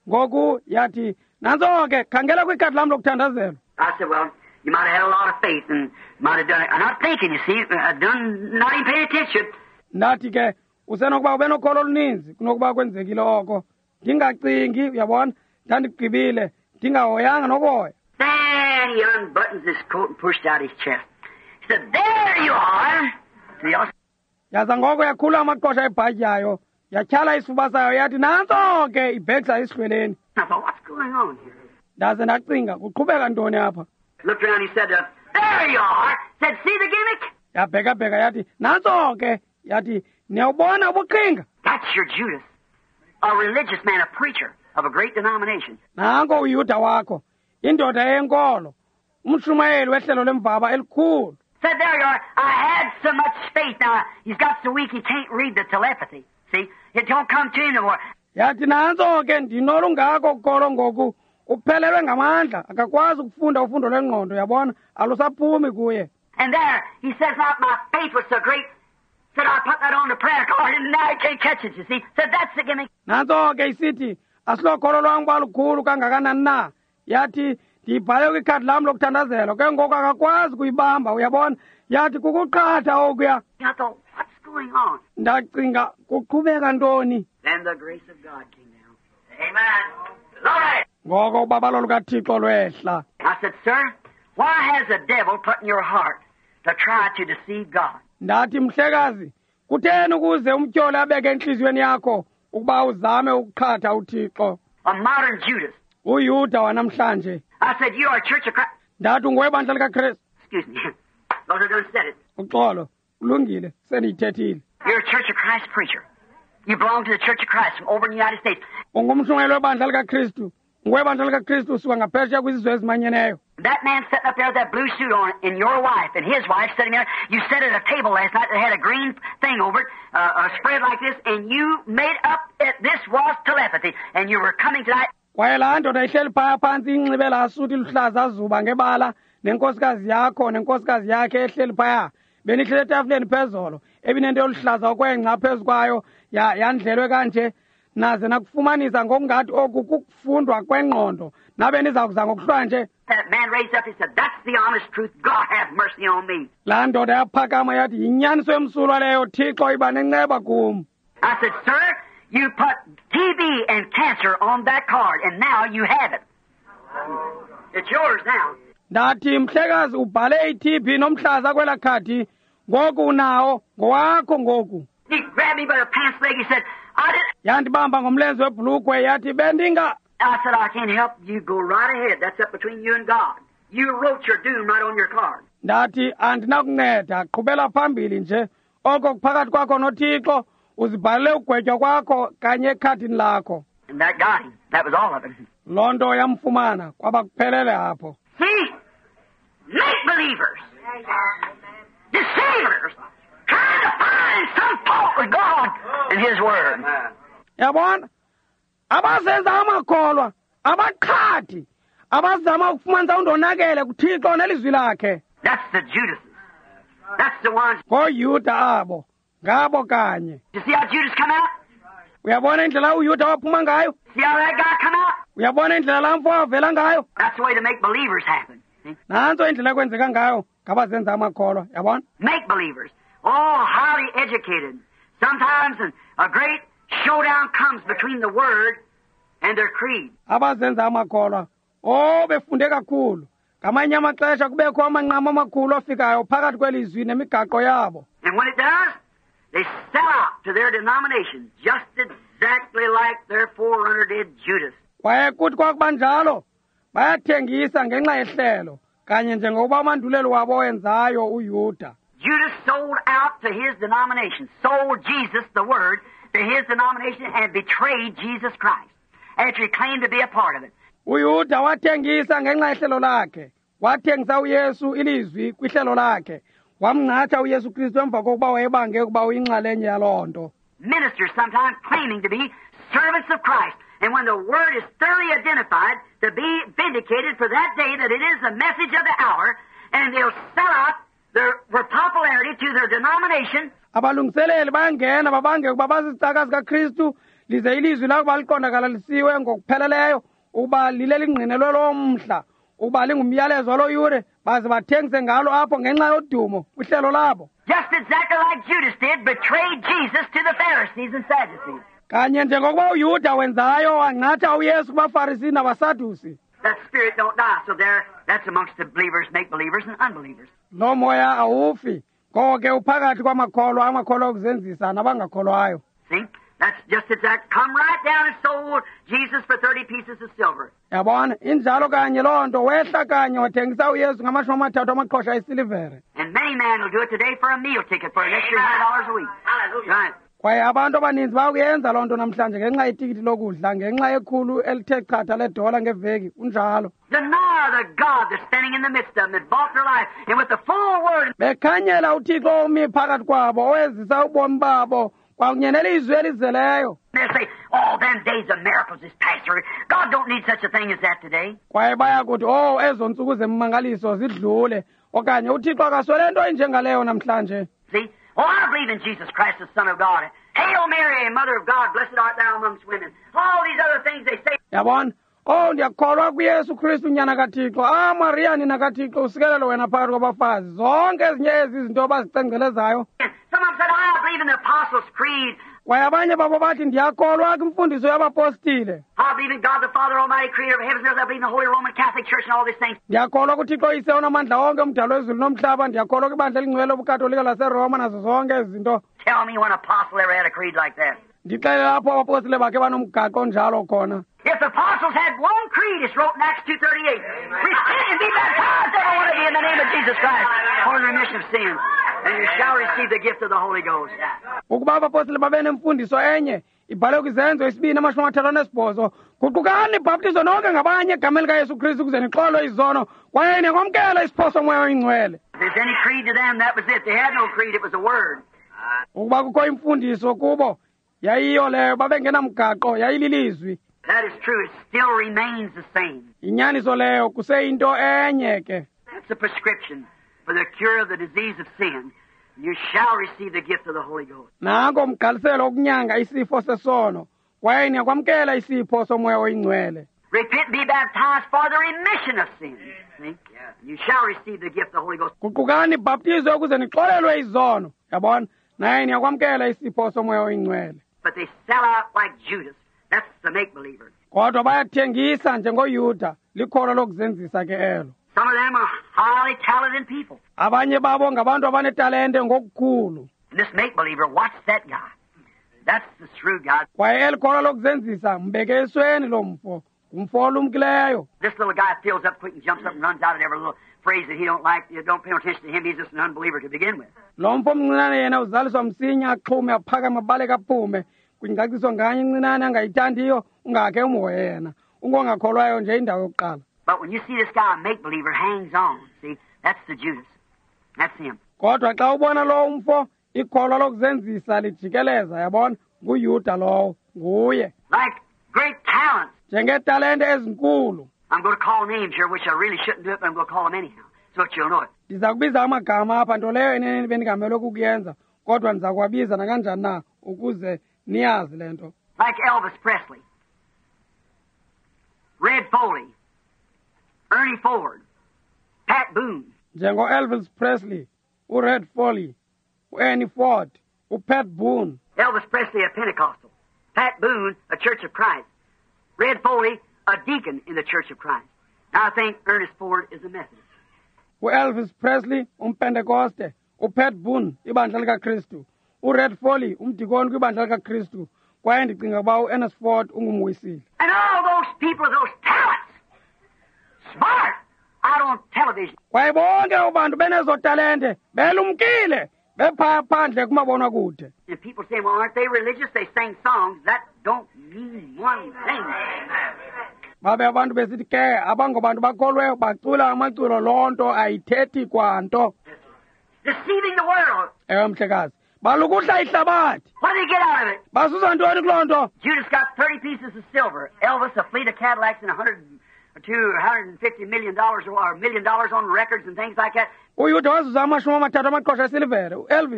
Speaker 1: ngoku yathi nanso ke khangela kwikhadi lam lokuthandazelo.
Speaker 2: I said, well, you might have had a lot of faith and might have done it. I'm not thinking, you see, I've done, not even paying attention.
Speaker 1: Ndathi ke usenokuba ube nokholo oluninzi kunokuba kwenzekile oko. Ndingacingi, uyabona, ndandigqibile, ndingahoyanga nokuhoya.
Speaker 2: Then he unbuttons his coat and pushed out his chest. He said, there you are. See, I was-
Speaker 1: Yaza ngoko yakhula amaqosha ebhatyi yayo, yatyhala isifuba sayo yathi nanso ke ibhekisa esihlweleni.
Speaker 2: I thought, what's going on here?
Speaker 1: Ndaze ndacinga kuqhubeka ntoni apha.
Speaker 2: Looked around, he said, uh, there you are. Said, see the gimmick?
Speaker 1: Yabheka-bheka yathi nanso ke yathi niyawubona ubuqhinga.
Speaker 2: That's your Judas, a religious man, a preacher of a great denomination.
Speaker 1: Nanko uYuda wakho, indoda yenkolo, umshumayeli wehlelo lemvaba elikhulu.
Speaker 2: Said, there you are. I had so much faith. Now, he's got so weak he can't read the telepathy. See? It don't come to him no more.
Speaker 1: Yathi nanso ke ndinolungako ukolo ngoku uphelelwe ngamandla akakwazi ukufunda ufundo lwengqondo yabona alusaphumi kuye.
Speaker 2: And there, he says, my, my faith was so great. Said, I put that on the prayer card, and now he can't catch it, you see. Said, that's the gimmick.
Speaker 1: Nanso ke isithi asilokholo lwam lukhulu kangakanani na. Yathi ndibhale kwikhadi lam lokuthandazelo ke ngoku akakwazi kuyibamba uyabona. Yathi kukuqhatha okuya.
Speaker 2: I thought, what's going on?
Speaker 1: Ndacinga kuqhubeka ntoni.
Speaker 2: Then the grace of God came down. Amen. Glory.
Speaker 1: Ngoko ubabalo lukaThixo lwehla.
Speaker 2: I said, sir, why has the devil put in your heart to try to deceive God?
Speaker 1: Ndathi mhlekazi, kutheni ukuze umtyholi abeke enhliziyweni yakho ukuba uzame ukuqhatha uThixo?
Speaker 2: A modern Judas.
Speaker 1: uYuda wanamhlanje.
Speaker 2: I said, you are a church of Christ.
Speaker 1: Ndathi ungowebandla likaKristu.
Speaker 2: Excuse me. Those are done said it.
Speaker 1: Uxolo, ulungile, sendiyithethile.
Speaker 2: You're a Church of Christ preacher. You belong to the Church of Christ from over in the United States.
Speaker 1: Ungumshumayeli webandla likaKristu. Ungowebandla likaKristu usuka ngaphesheya kwizizwe ezimanyeneyo.
Speaker 2: That man sitting up there with that blue suit on, and your wife and his wife sitting there, you sat at a table last night that had a green thing over it, uh, a spread like this, and you made up that this was telepathy, and you were coming tonight.
Speaker 1: Kwaye laa ndoda ihleli phaya phantsi inxibe laa suti luhlaza zuba ngebala nenkosikazi yakho nenkosikazi yakhe ehleli phaya. Benihleli etafuleni phezolo, ebinento yoluhlaza okwengca phezu kwayo yandlelwe kanje. Naze nakufumanisa ngokungathi oku kukufundwa kwengqondo nabe niza kuza ngokuhlwa nje.
Speaker 2: That man raised up, he said, that's the honest truth. God have mercy on me.
Speaker 1: Laa ndoda yaphakama yathi yinyaniso emsulwa leyo, Thixo iba nenceba kum.
Speaker 2: I said, sir, you put T B and cancer on that card, and now you have it. It's yours now.
Speaker 1: Ndathi mhlekazi ubhale i-T B nomhlaza kwela khadi, ngoku unawo ngowakho ngoku.
Speaker 2: He grabbed me by the pants leg. He said, I didn't.
Speaker 1: Yandibamba ngomlenze webhulukwe yathi bendinga.
Speaker 2: I said, I can't help you. Go right ahead. That's up between you and God. You wrote your doom right on your card.
Speaker 1: Ndathi andinakunceda, qhubela phambili nje. Oko kuphakathi kwakho noThixo, uzibhalele ugwetywa kwakho kanye ekhadini lakho.
Speaker 2: And that got him. That was all of it.
Speaker 1: Loo nto yamfumana, kwaba kuphelele apho.
Speaker 2: See? Make-believers. Deceivers. Trying to find some fault with God and His Word.
Speaker 1: Yabona? Abasenza amakholwa, abaqhathi, abazama ukufumanisa undonakele kuThixo nelizwi lakhe.
Speaker 2: That's the Judases. That's the ones.
Speaker 1: ngoYuda abo, ngabo kanye.
Speaker 2: You see how Judas come out?
Speaker 1: Uyabona indlela uYuda waphuma ngayo?
Speaker 2: See how that guy come out?
Speaker 1: Uyabona indlela lamfo wavela ngayo?
Speaker 2: That's the way to make believers happen. See?
Speaker 1: Nanso indlela kwenzeka ngayo ngabazenza amakholwa, yabona?
Speaker 2: Make believers. Oh, highly educated. Sometimes an, a great showdown comes between the Word and their creed.
Speaker 1: Abazenza amakholwa, oh befunde kakhulu. Ngamanye amaxesha kubekho amanqama amakhulu afikayo phakathi kwelizwi nemigaqo yabo.
Speaker 2: And when it does, they sell out to their denomination, just exactly like their forerunner did Judas.
Speaker 1: Kwaye kuthi kwakuba njalo, bayathengisa ngenxa yehlelo, kanye njengoba amandulelo wabo wenzayo uYuda.
Speaker 2: Judas sold out to his denomination, sold Jesus, the Word, to his denomination and betrayed Jesus Christ after he claimed to be a part of it.
Speaker 1: uYuda wathengisa ngenxa yehlelo lakhe, wathengisa uYesu ilizwi kwihlelo lakhe, wamnqatha uYesu Kristu emva kokuba wayebange ukuba uyinxalenye yaloo nto.
Speaker 2: Ministers sometimes claiming to be servants of Christ, and when the Word is thoroughly identified to be vindicated for that day that it is the message of the hour, and they'll sell out their for popularity to their denomination.
Speaker 1: Abalungiseleli bangena babange ukuba bazisitaka zikaKristu lize ilizwi lakuba liqondakala lisiwe ngokupheleleyo uba lile lingqinelwe lomhla uba lingumyalezo walo yure baze bathengise ngalo apho ngenxa yodumo kwihlelo labo.
Speaker 2: Just exactly like Judas did, betrayed Jesus to the Pharisees and Sadducees.
Speaker 1: Kanye njengokuba uYuda wenzayo wanqatha uYesu kubaFarisi nabaSadusi.
Speaker 2: That spirit don't die, so there, that's amongst the believers, make-believers, and unbelievers.
Speaker 1: Lo moya awufi, ngoko ke uphakathi kwamakholwa amakholwa okuzenzisa nabangakholwayo.
Speaker 2: See? That's just exact. Come right down and sold Jesus for thirty pieces of silver.
Speaker 1: Yabona, injalo kanye loo nto wehla kanye wathengisa uYesu ngamashumi amathathu amaqhosha esilivere.
Speaker 2: And many men will do it today for a meal ticket for an extra one hundred dollars a week. Hallelujah. Right.
Speaker 1: Kwaye abantu abaninzi bakuyenza loo nto namhlanje ngenxa yetikiti lokudla ngenxa yekhulu elithe chatha ledola ngeveki unjalo.
Speaker 2: Deny the God that's standing in the midst of them that bought their life, and with the full word.
Speaker 1: Bekhanyela uThixo umi phakathi kwabo owezisa ubomi babo kwakunye nelizwi elizeleyo.
Speaker 2: They say, oh, them days of miracles is past. God don't need such a thing as that today.
Speaker 1: Kwaye bayakuthi oh ezo ntsuku zemmangaliso zidlule okanye uThixo akaswele nto injengaleyo namhlanje.
Speaker 2: See? Oh, I believe in Jesus Christ, the Son of God. Hail Mary, Mother of God, blessed art thou amongst women. All these other things they say.
Speaker 1: Yabona, oh ndiyakholwa kuYesu Kristu nyana kaThixo. Ah Maria nina kaThixo usikelelo wena phakathi kwabafazi. Zonke ezinye ezi zinto bazicengcelezayo.
Speaker 2: Some of them said, I believe in the Apostles' Creed.
Speaker 1: Kwaye abanye babo bathi ndiyakholwa kwimfundiso yabapostile.
Speaker 2: I believe in God the Father Almighty, creator of heavens and earth. I believe in the Holy Roman Catholic Church and all these things.
Speaker 1: Ndiyakholwa kuThixo ise onamandla wonke umdalo wezulu nomhlaba. Ndiyakholwa kwibandla elingcwele ubukatolika laseRoma nazo zonke ezi zinto.
Speaker 2: Tell me one apostle ever had a creed like that.
Speaker 1: Ndixele lapho abapostile bakhe banomgaqo njalo khona.
Speaker 2: If the apostles had one creed, it's wrote in Acts two thirty-eight. Repent and be baptized, every one of you, in the name of Jesus Christ, for the remission of sins, and you shall receive the gift of the Holy Ghost.
Speaker 1: Ukuba abapostile babe nemfundiso enye ibhalwe kwizenzo isibini amashumi amathathu anesibhozo guqukani ibhaptizo nonke ngabanye egama likaYesu Kristu ukuze nixolwe izono kwaye nikwamkela isiphoso moya oyingcwele.
Speaker 2: If there's any creed to them, that was it. They had no creed, it was a word.
Speaker 1: Ukuba kukho imfundiso kubo yayiyo leyo babengenamgaqo yayililizwi.
Speaker 2: That is true. It still remains the same.
Speaker 1: Inyaniso leyo kuseyinto enye ke.
Speaker 2: That's a prescription for the cure of the disease of sin. You shall receive the gift of the Holy Ghost.
Speaker 1: Nanko umgqaliselo okunyanga isifo sesono kwaye niyakwamkela isipho somoya oyingcwele.
Speaker 2: Repent and be baptized for the remission of sins. See? You shall receive the gift of the Holy Ghost.
Speaker 1: Guqukani ibhaptizo ukuze nixolelwe izono. Yabona, naye niyakwamkela isipho somoya oyingcwele.
Speaker 2: But they sell out like Judas. That's the make-believer.
Speaker 1: Kodwa bayathengisa njengoYuda likholwa lokuzenzisa ke elo.
Speaker 2: Some of them are highly talented people.
Speaker 1: Abanye babo ngabantu abanetalente ngokukhulu.
Speaker 2: And this make-believer, watch that guy. That's the true God.
Speaker 1: Kwaye elikholwa lokuzenzisa mbeke esweni lo mfo, umfo olumkileyo.
Speaker 2: This little guy fills up quick and jumps up and runs out at every little phrase that he don't like. You don't pay no attention to him. He's just an unbeliever to begin with.
Speaker 1: Lo mfo mncinane yena uzaliswa msinya axhume aphakama abaleka aphume kwingaciso nganye incinane angayithandiyo ungakhe umhoye yena ungongakholwayo nje indawo yokuqala.
Speaker 2: But when you see this guy, a make-believer, hangs on. See, that's the Judas. That's him.
Speaker 1: Kodwa xa ubona lo umfo ikholwa lokuzenzisa lijikeleza yabona nguYuda lowo nguye.
Speaker 2: Like great talents.
Speaker 1: Njengetalente ezinkulu.
Speaker 2: I'm going to call names here, which I really shouldn't do it, but I'm going to call them anyhow, so that you'll know it.
Speaker 1: Ndiza kubiza amagama apha nto leyo eneneni bendingamele ukukuyenza kodwa ndiza kuwabiza nakanjani na ukuze niyazi le nto.
Speaker 2: Like Elvis Presley, Red Foley, Ernie Ford, Pat Boone.
Speaker 1: Njengo Elvis Presley, uRed Foley, uErnie Ford, uPat Boone.
Speaker 2: Elvis Presley, a Pentecostal. Pat Boone, a Church of Christ. Red Foley, a deacon in the Church of Christ. Now I think Ernest Ford is a Methodist.
Speaker 1: uElvis Presley, umPentecoste, uPat Boone, ibandla likaKristu, uRed Foley, umdikoni kwibandla likaKristu, kwaye ndicinga uba uErnest Ford ungumwisile.
Speaker 2: And all those people with those talents, smart, out on television.
Speaker 1: Kwaye bonke abantu benezo talente belumkile bepha phandle kumabonakude.
Speaker 2: And people say, well, aren't they religious? They sing songs. That don't mean one thing.
Speaker 1: Babe abantu besithi ke abangobantu bakholweyo bacula amaculo lonto ayithethi kwanto.
Speaker 2: Deceiving the world.
Speaker 1: Ewe mhlekazi balukudla ihlabathi.
Speaker 2: What do they get out of it?
Speaker 1: Basuza ntoni kuloo nto?
Speaker 2: Judas got thirty pieces of silver. Elvis, a fleet of Cadillacs, and a hundred to one hundred fifty million dollars or a million dollars on records and things like that.
Speaker 1: uYuda wazuza amashumi amathathu amaqhosha esilivere. uElvis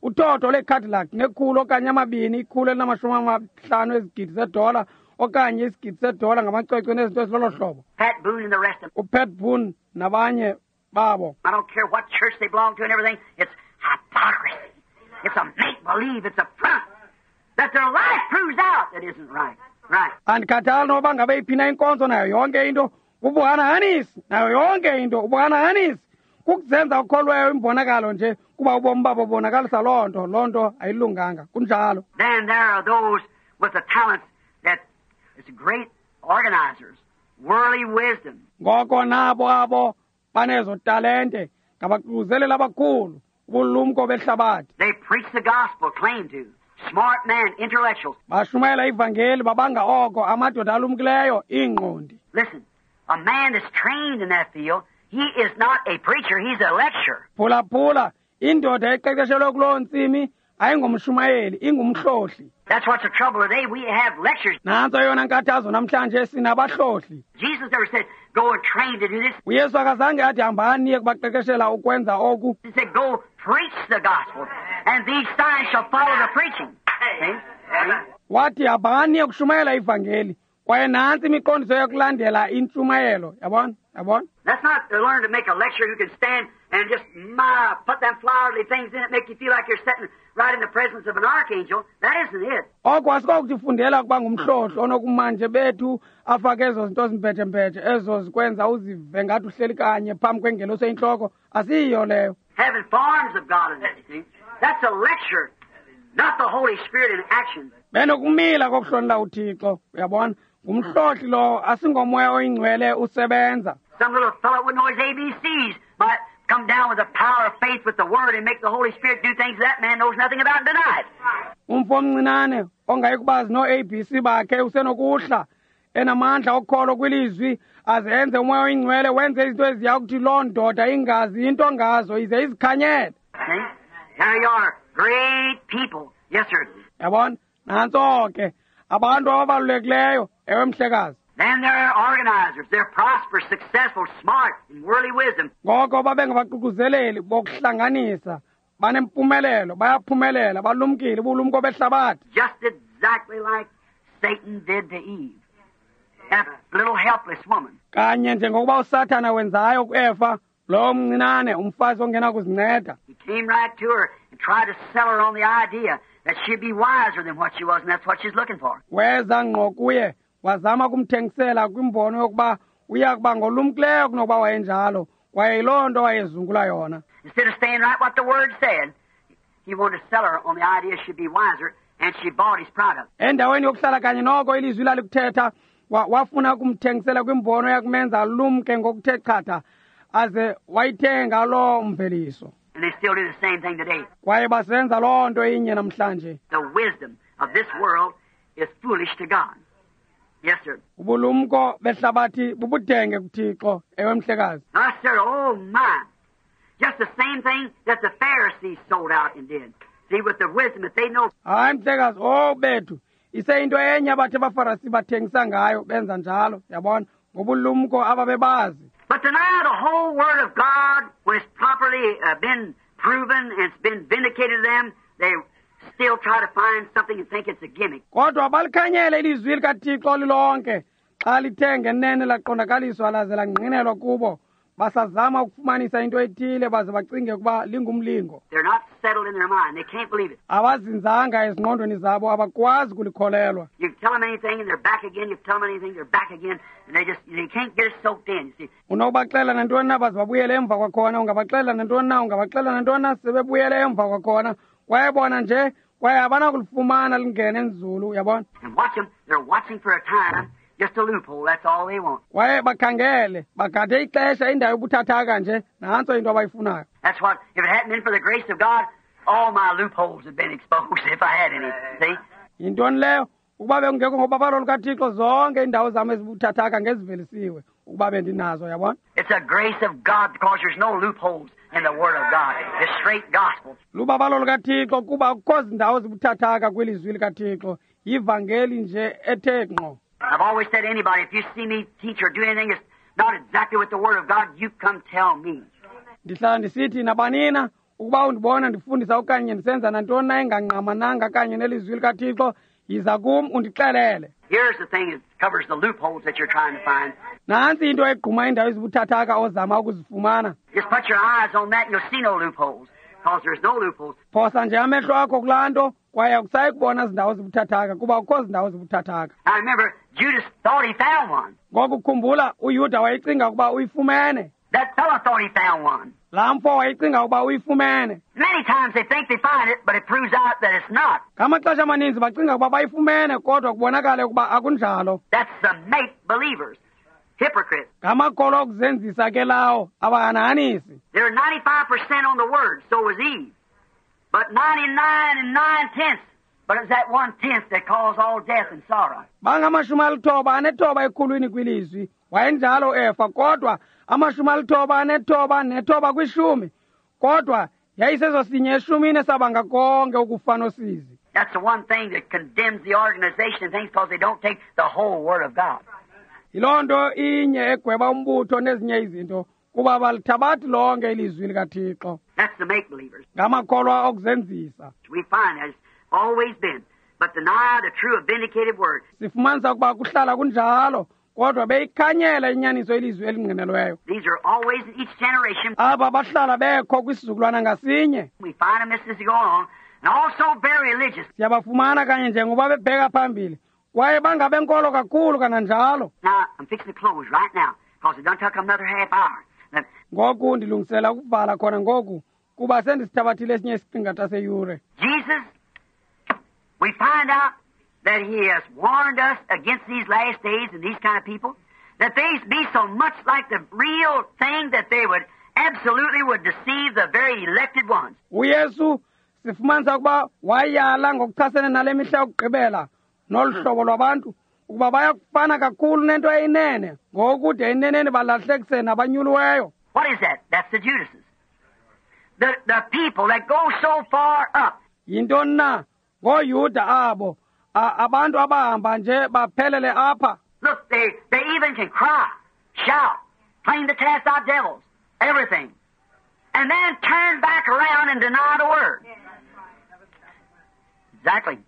Speaker 1: uthotho leCadillac nekhulu okanye amabini ikhulu elinamashumi amahlanu ezigidi zedola okanye isigidi sedola ngamacwecwe nezinto ezilolo hlobo.
Speaker 2: Pat Boone and the rest of them.
Speaker 1: uPat Boone nabanye babo.
Speaker 2: I don't care what church they belong to and everything. It's hypocrisy. It's a make-believe. It's a front. That their life proves out that isn't right. Right.
Speaker 1: Andikhathali noba ngabe iphina inkonzo nayo yonke into ubuhanahanisi nayo yonke into ubuhanahanisi kukuzenza ukholweyo imbonakalo nje kuba ubomi babo bonakalisa loo nto loo nto ayilunganga kunjalo.
Speaker 2: Then there are those with the talents that is great organizers, worldly wisdom.
Speaker 1: Ngoko nabo abo banezo talente ngabaququzeleli abakhulu ubulumko behlabathi.
Speaker 2: They preach the gospel, claim to. Smart men, intellectuals.
Speaker 1: Bashumayela ivangeli babanga oko amadoda alumkileyo ingqondi.
Speaker 2: Listen, a man that's trained in that field, he is not a preacher, he's a lecturer.
Speaker 1: Phula phula indoda eqeqeshelwe kuloo ntsimi ayingomshumayeli ingumhlohli.
Speaker 2: That's what's the trouble today. We have lectures.
Speaker 1: Nanso yona nkathazo namhlanje sinabahlohli.
Speaker 2: Jesus never said, go and train to do this.
Speaker 1: uYesu akazange athi hambani niye kubaqeqeshela ukwenza oku.
Speaker 2: He said, go preach the gospel, and these signs shall follow the preaching. See? See?
Speaker 1: Wathi hambani niye kushumayela ivangeli kwaye nantsi imiqondiso yokulandela intshumayelo. Yabona? Yabona?
Speaker 2: That's not to learn to make a lecturer who can stand and just my, put them flowery things in it, make you feel like you're sitting right in the presence of an archangel. That isn't it.
Speaker 1: Oko asikokutifundela kuba ngumhlohli onokumanje bethu afake ezo zinto zimpethe-mpethe ezo zikwenza uzive ngathi uhleli kanye phambi kwengelo oseyintloko asiyiyo leyo.
Speaker 2: Having forms of God in it, see? That's a lecture, not the Holy Spirit in action.
Speaker 1: Benokumila kokuhlonela uThixo. Uyabona? Ngumhlohli lo asingomoya oyingcwele usebenza.
Speaker 2: Some little fellow wouldn't know his A B Cs might come down with the power of faith with the Word and make the Holy Spirit do things that man knows nothing about and deny it.
Speaker 1: Umfo omncinane ongayikubazi no-A B C bakhe usenokuhla enamandla okholo kwilizwi azenze umoya oyingcwele wenze izinto eziya kuthi loo ndoda ingazi into ngazo ize izikhanyele.
Speaker 2: See? There you are, great people. Yes, sir.
Speaker 1: Yabona? Nantso ke abantu ababalulekileyo ewe mhlekazi.
Speaker 2: Then there are organizers. They're prosperous, successful, smart, and worldly wisdom.
Speaker 1: Ngoko babe ngabaququzeleli bokuhlanganisa banempumelelo bayaphumelela balumkile bulumko behlabathi.
Speaker 2: Just exactly like Satan did to Eve. That little helpless woman.
Speaker 1: Kanye njengokuba uSathana wenzayo kuEva lo mncinane umfazi ongena kuzinceda.
Speaker 2: He came right to her and tried to sell her on the idea that she'd be wiser than what she was, and that's what she's looking for.
Speaker 1: Weza ngqo kuye wazama kumthengisela kwimbono yokuba uya kuba ngolumkileyo kunokuba wayenjalo kwaye yiloo nto wayezungula yona.
Speaker 2: Instead of saying right what the Word said, he wanted to sell her on the idea she'd be wiser, and she bought his product.
Speaker 1: Endaweni yokuhlala kanye noko ilizwi lalikuthetha wafuna kumthengisela kwimbono yakumenza lumke ngokuthe chatha aze wayithenga loo mveliso.
Speaker 2: And they still do the same thing today.
Speaker 1: Kwaye basenza loo nto inye namhlanje.
Speaker 2: The wisdom of this world is foolish to God. Yes, sir.
Speaker 1: Ubulumko behlabathi bubudenge kuThixo ewe mhlekazi.
Speaker 2: I said, oh my. Just the same thing that the Pharisees sold out and did. See, with the wisdom that they know.
Speaker 1: Hayi mhlekazi oh bethu iseyinto enye abathi abafarisi bathengisa ngayo benza njalo yabona ngobulumko ababebazi.
Speaker 2: But to now the whole Word of God, when it's properly uh, been proven and it's been vindicated to them, they still try to find something and think it's a gimmick.
Speaker 1: Kodwa balikhanyele ilizwi likaThixo lilonke xa lithe ngenene laqondakaliswa laze langqinelwa kubo basazama ukufumanisa into ethile baze bacinge ukuba lingumlingo.
Speaker 2: They're not settled in their mind. They can't believe it.
Speaker 1: Abazinzanga ezingqondweni zabo abakwazi kulikholelwa.
Speaker 2: You tell them anything and they're back again. You tell them anything, they're back again. And they just, they can't get it soaked in, you see.
Speaker 1: Unokubaxela nantoni na baze babuyele emva kwakhona ungabaxela nantoni na ungabaxela nantoni na sebebuyele emva kwakhona kwaye bona nje kwaye abanakulifumana lingene nzulu uyabona.
Speaker 2: And watch them. They're watching for a time. Just a loophole, that's all they want.
Speaker 1: Kwaye bakhangele bagade ixesha indawo yobuthathaka nje nantso into abayifunayo.
Speaker 2: That's what, if it hadn't been for the grace of God, all my loopholes had been exposed if I had any, see?
Speaker 1: Yintoni leyo ukuba bekungekho ngobabalo lukaThixo zonke indawo zami ezibuthathaka ngezivelisiwe ukuba bendinazo yabona.
Speaker 2: It's a grace of God because there's no loopholes in the Word of God. It's straight gospel.
Speaker 1: Lubabalo lukaThixo kuba akukho zindawo zibuthathaka kwilizwi likaThixo yivangeli nje ethe ngqo.
Speaker 2: I've always said to anybody, if you see me teach or do anything that's not exactly with the Word of God, you come tell me.
Speaker 1: Ndihlala ndisithi nabanina ukuba undibona ndifundisa okanye ndisenza nantoni na enganqamananga kanye nelizwi likaThixo yiza kum undixelele.
Speaker 2: Here's the thing that covers the loopholes that you're trying to find.
Speaker 1: Nansi into egquma indawo ezibuthathaka ozama ukuzifumana.
Speaker 2: Just put your eyes on that and you'll see no loopholes, because there's no loopholes.
Speaker 1: Phosa nje amehlo akho kulaa nto kwaye akusayi kubona zindawo zibuthathaka kuba akukho zindawo zibuthathaka.
Speaker 2: Now remember, Judas thought he found one.
Speaker 1: Ngoku khumbula uYuda wayecinga ukuba uyifumene.
Speaker 2: That fellow thought he found one.
Speaker 1: Laa mfo wayecinga ukuba uyifumene.
Speaker 2: Many times they think they find it, but it proves out that it's not.
Speaker 1: Ngamaxesha amaninzi bacinga ukuba bayifumene kodwa kubonakale ukuba akunjalo.
Speaker 2: That's the make-believers, hypocrites.
Speaker 1: Ngamakholwa okuzenzisa ke lawo abanganisi.
Speaker 2: They're ninety-five percent on the word, so was Eve. But ninety-nine and nine-tenths, but it's that one-tenth that caused all death and sorrow.
Speaker 1: Bangamashumi alithoba anethoba ekhulwini kwilizwi wayenjalo efa kodwa amashumi alithoba anethoba nethoba kwishumi kodwa yayisezo sinye eshumini esabanga konke ukufa nosizi.
Speaker 2: That's the one thing that condemns the organization and things, because they don't take the whole Word of God.
Speaker 1: Yiloo nto inye egweba umbutho nezinye izinto kuba balithabathi lonke ilizwi likaThixo.
Speaker 2: That's the make-believers.
Speaker 1: Ngamakholwa okuzenzisa.
Speaker 2: We find has always been, but deny the true vindicated Word.
Speaker 1: Sifumanisa ukuba kuhlala kunjalo kodwa beyikhanyela inyaniso ilizwi elingqinelweyo.
Speaker 2: These are always in each generation.
Speaker 1: Aba bahlala bekho kwisizukulwana ngasinye.
Speaker 2: We find them as they go along, and also very religious.
Speaker 1: Siyabafumana kanye njengoba bebheka phambili kwaye bangabenkolo kakhulu kananjalo.
Speaker 2: Now, I'm fixing to close right now, because it done took another half hour. Now,
Speaker 1: Ngoku ndilungisela ukuvala khona ngoku kuba sendisithabathile esinye isiqingatha seyure.
Speaker 2: Jesus, we find out that he has warned us against these last days and these kind of people, that they be so much like the real thing that they would absolutely would deceive the very elected ones.
Speaker 1: uYesu sifumanisa ukuba wayala ngokuchasene nale mihla yokugqibela nolu hlobo lwabantu ukuba bayakufana kakhulu nento eyinene ngokude eneneni balahlekise nabanyuliweyo.
Speaker 2: What is that? That's the Judases. The, the people that go so far up.
Speaker 1: Yintoni na ngoYuda abo a- abantu abahamba nje baphelele apha.
Speaker 2: Look, they, they even can cry, shout, claim to cast out devils, everything. And then turn back around and deny the Word. Exactly.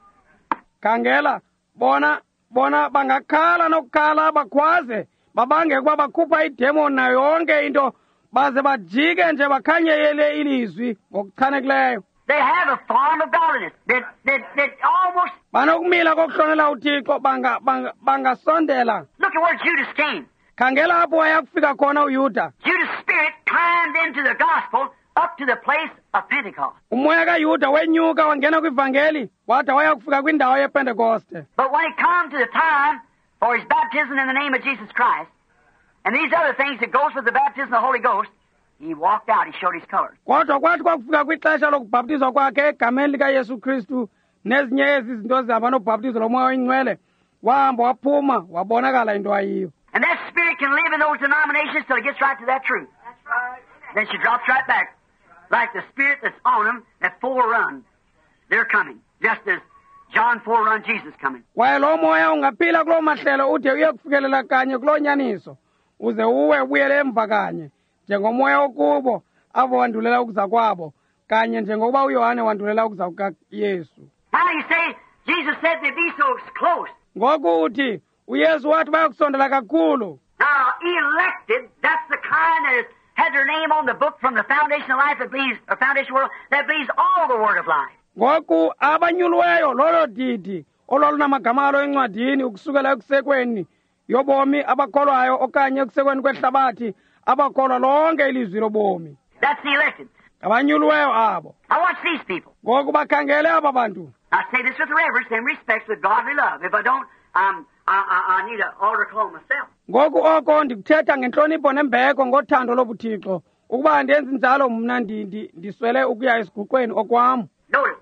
Speaker 1: Khangela bona bona bangakhala nokukhala bakhwaze babange kuba bakhupha idemoni nayo yonke into baze bajike nje bakhanyele ilizwi ngokuchanekileyo.
Speaker 2: They have a form of godliness that, that, that almost...
Speaker 1: Banokumila kokuhlonela uThixo banga banga bangasondela.
Speaker 2: Look at where Judas came.
Speaker 1: Khangela apho wayakufika khona uYuda.
Speaker 2: Judas' spirit climbed into the gospel up to the place of Pentecost.
Speaker 1: Umoya kaYuda wenyuka wangena kwivangeli wada wayakufika kwindawo yePentecoste.
Speaker 2: But when it come to the time for his baptism in the name of Jesus Christ, and these other things that goes with the baptism of the Holy Ghost, he walked out, he showed his colors.
Speaker 1: Kodwa kwathi kwakufika kwixesha lokubhaptizwa kwakhe egameni likaYesu Kristu nezinye ezi zinto zihamba nobhaptizo lomoya oyingcwele wahamba waphuma wabonakala into ayiyo.
Speaker 2: And that spirit can live in those denominations till it gets right to that truth. That's right. Then she drops right back. Like the spirit that's on them that forerun. They're coming. Just as John forerun Jesus coming.
Speaker 1: Waye lo moya ungaphila kulo mahlelo ude uye kufikelela kanye kulo nyaniso uze uwe ubuyele emva kanye njengomoya okubo abo wandulela ukuza kwabo kanye njengoba uYohane wandulela ukuza kukaYesu.
Speaker 2: Now you say, Jesus said they'd be so close.
Speaker 1: Ngoku uthi uYesu wathi bayakusondela kakhulu.
Speaker 2: Now, elected, that's the kind that has had their name on the book from the foundation of life that believes, or foundation world, that believes all the word of life.
Speaker 1: Ngoku abanyulweyo lolo didi ololunamagama alo encwadini ukusukela ekusekweni yobomi abakholwayo okanye ekusekweni kwehlabathi abakholwa lonke ilizwi lobomi.
Speaker 2: That's the elected.
Speaker 1: Abanyulweyo abo.
Speaker 2: Now watch these people.
Speaker 1: Ngoku bakhangele aba bantu.
Speaker 2: I say this with reverence and respect, with godly love. If I don't, um, I, I, I need an altar call myself.
Speaker 1: Ngoku oko ndikuthetha ngenhlonipho nembeko ngothando lobuthixo ukuba ndenze njalo mna ndiswele ukuya esiguqweni okwam.
Speaker 2: Notice,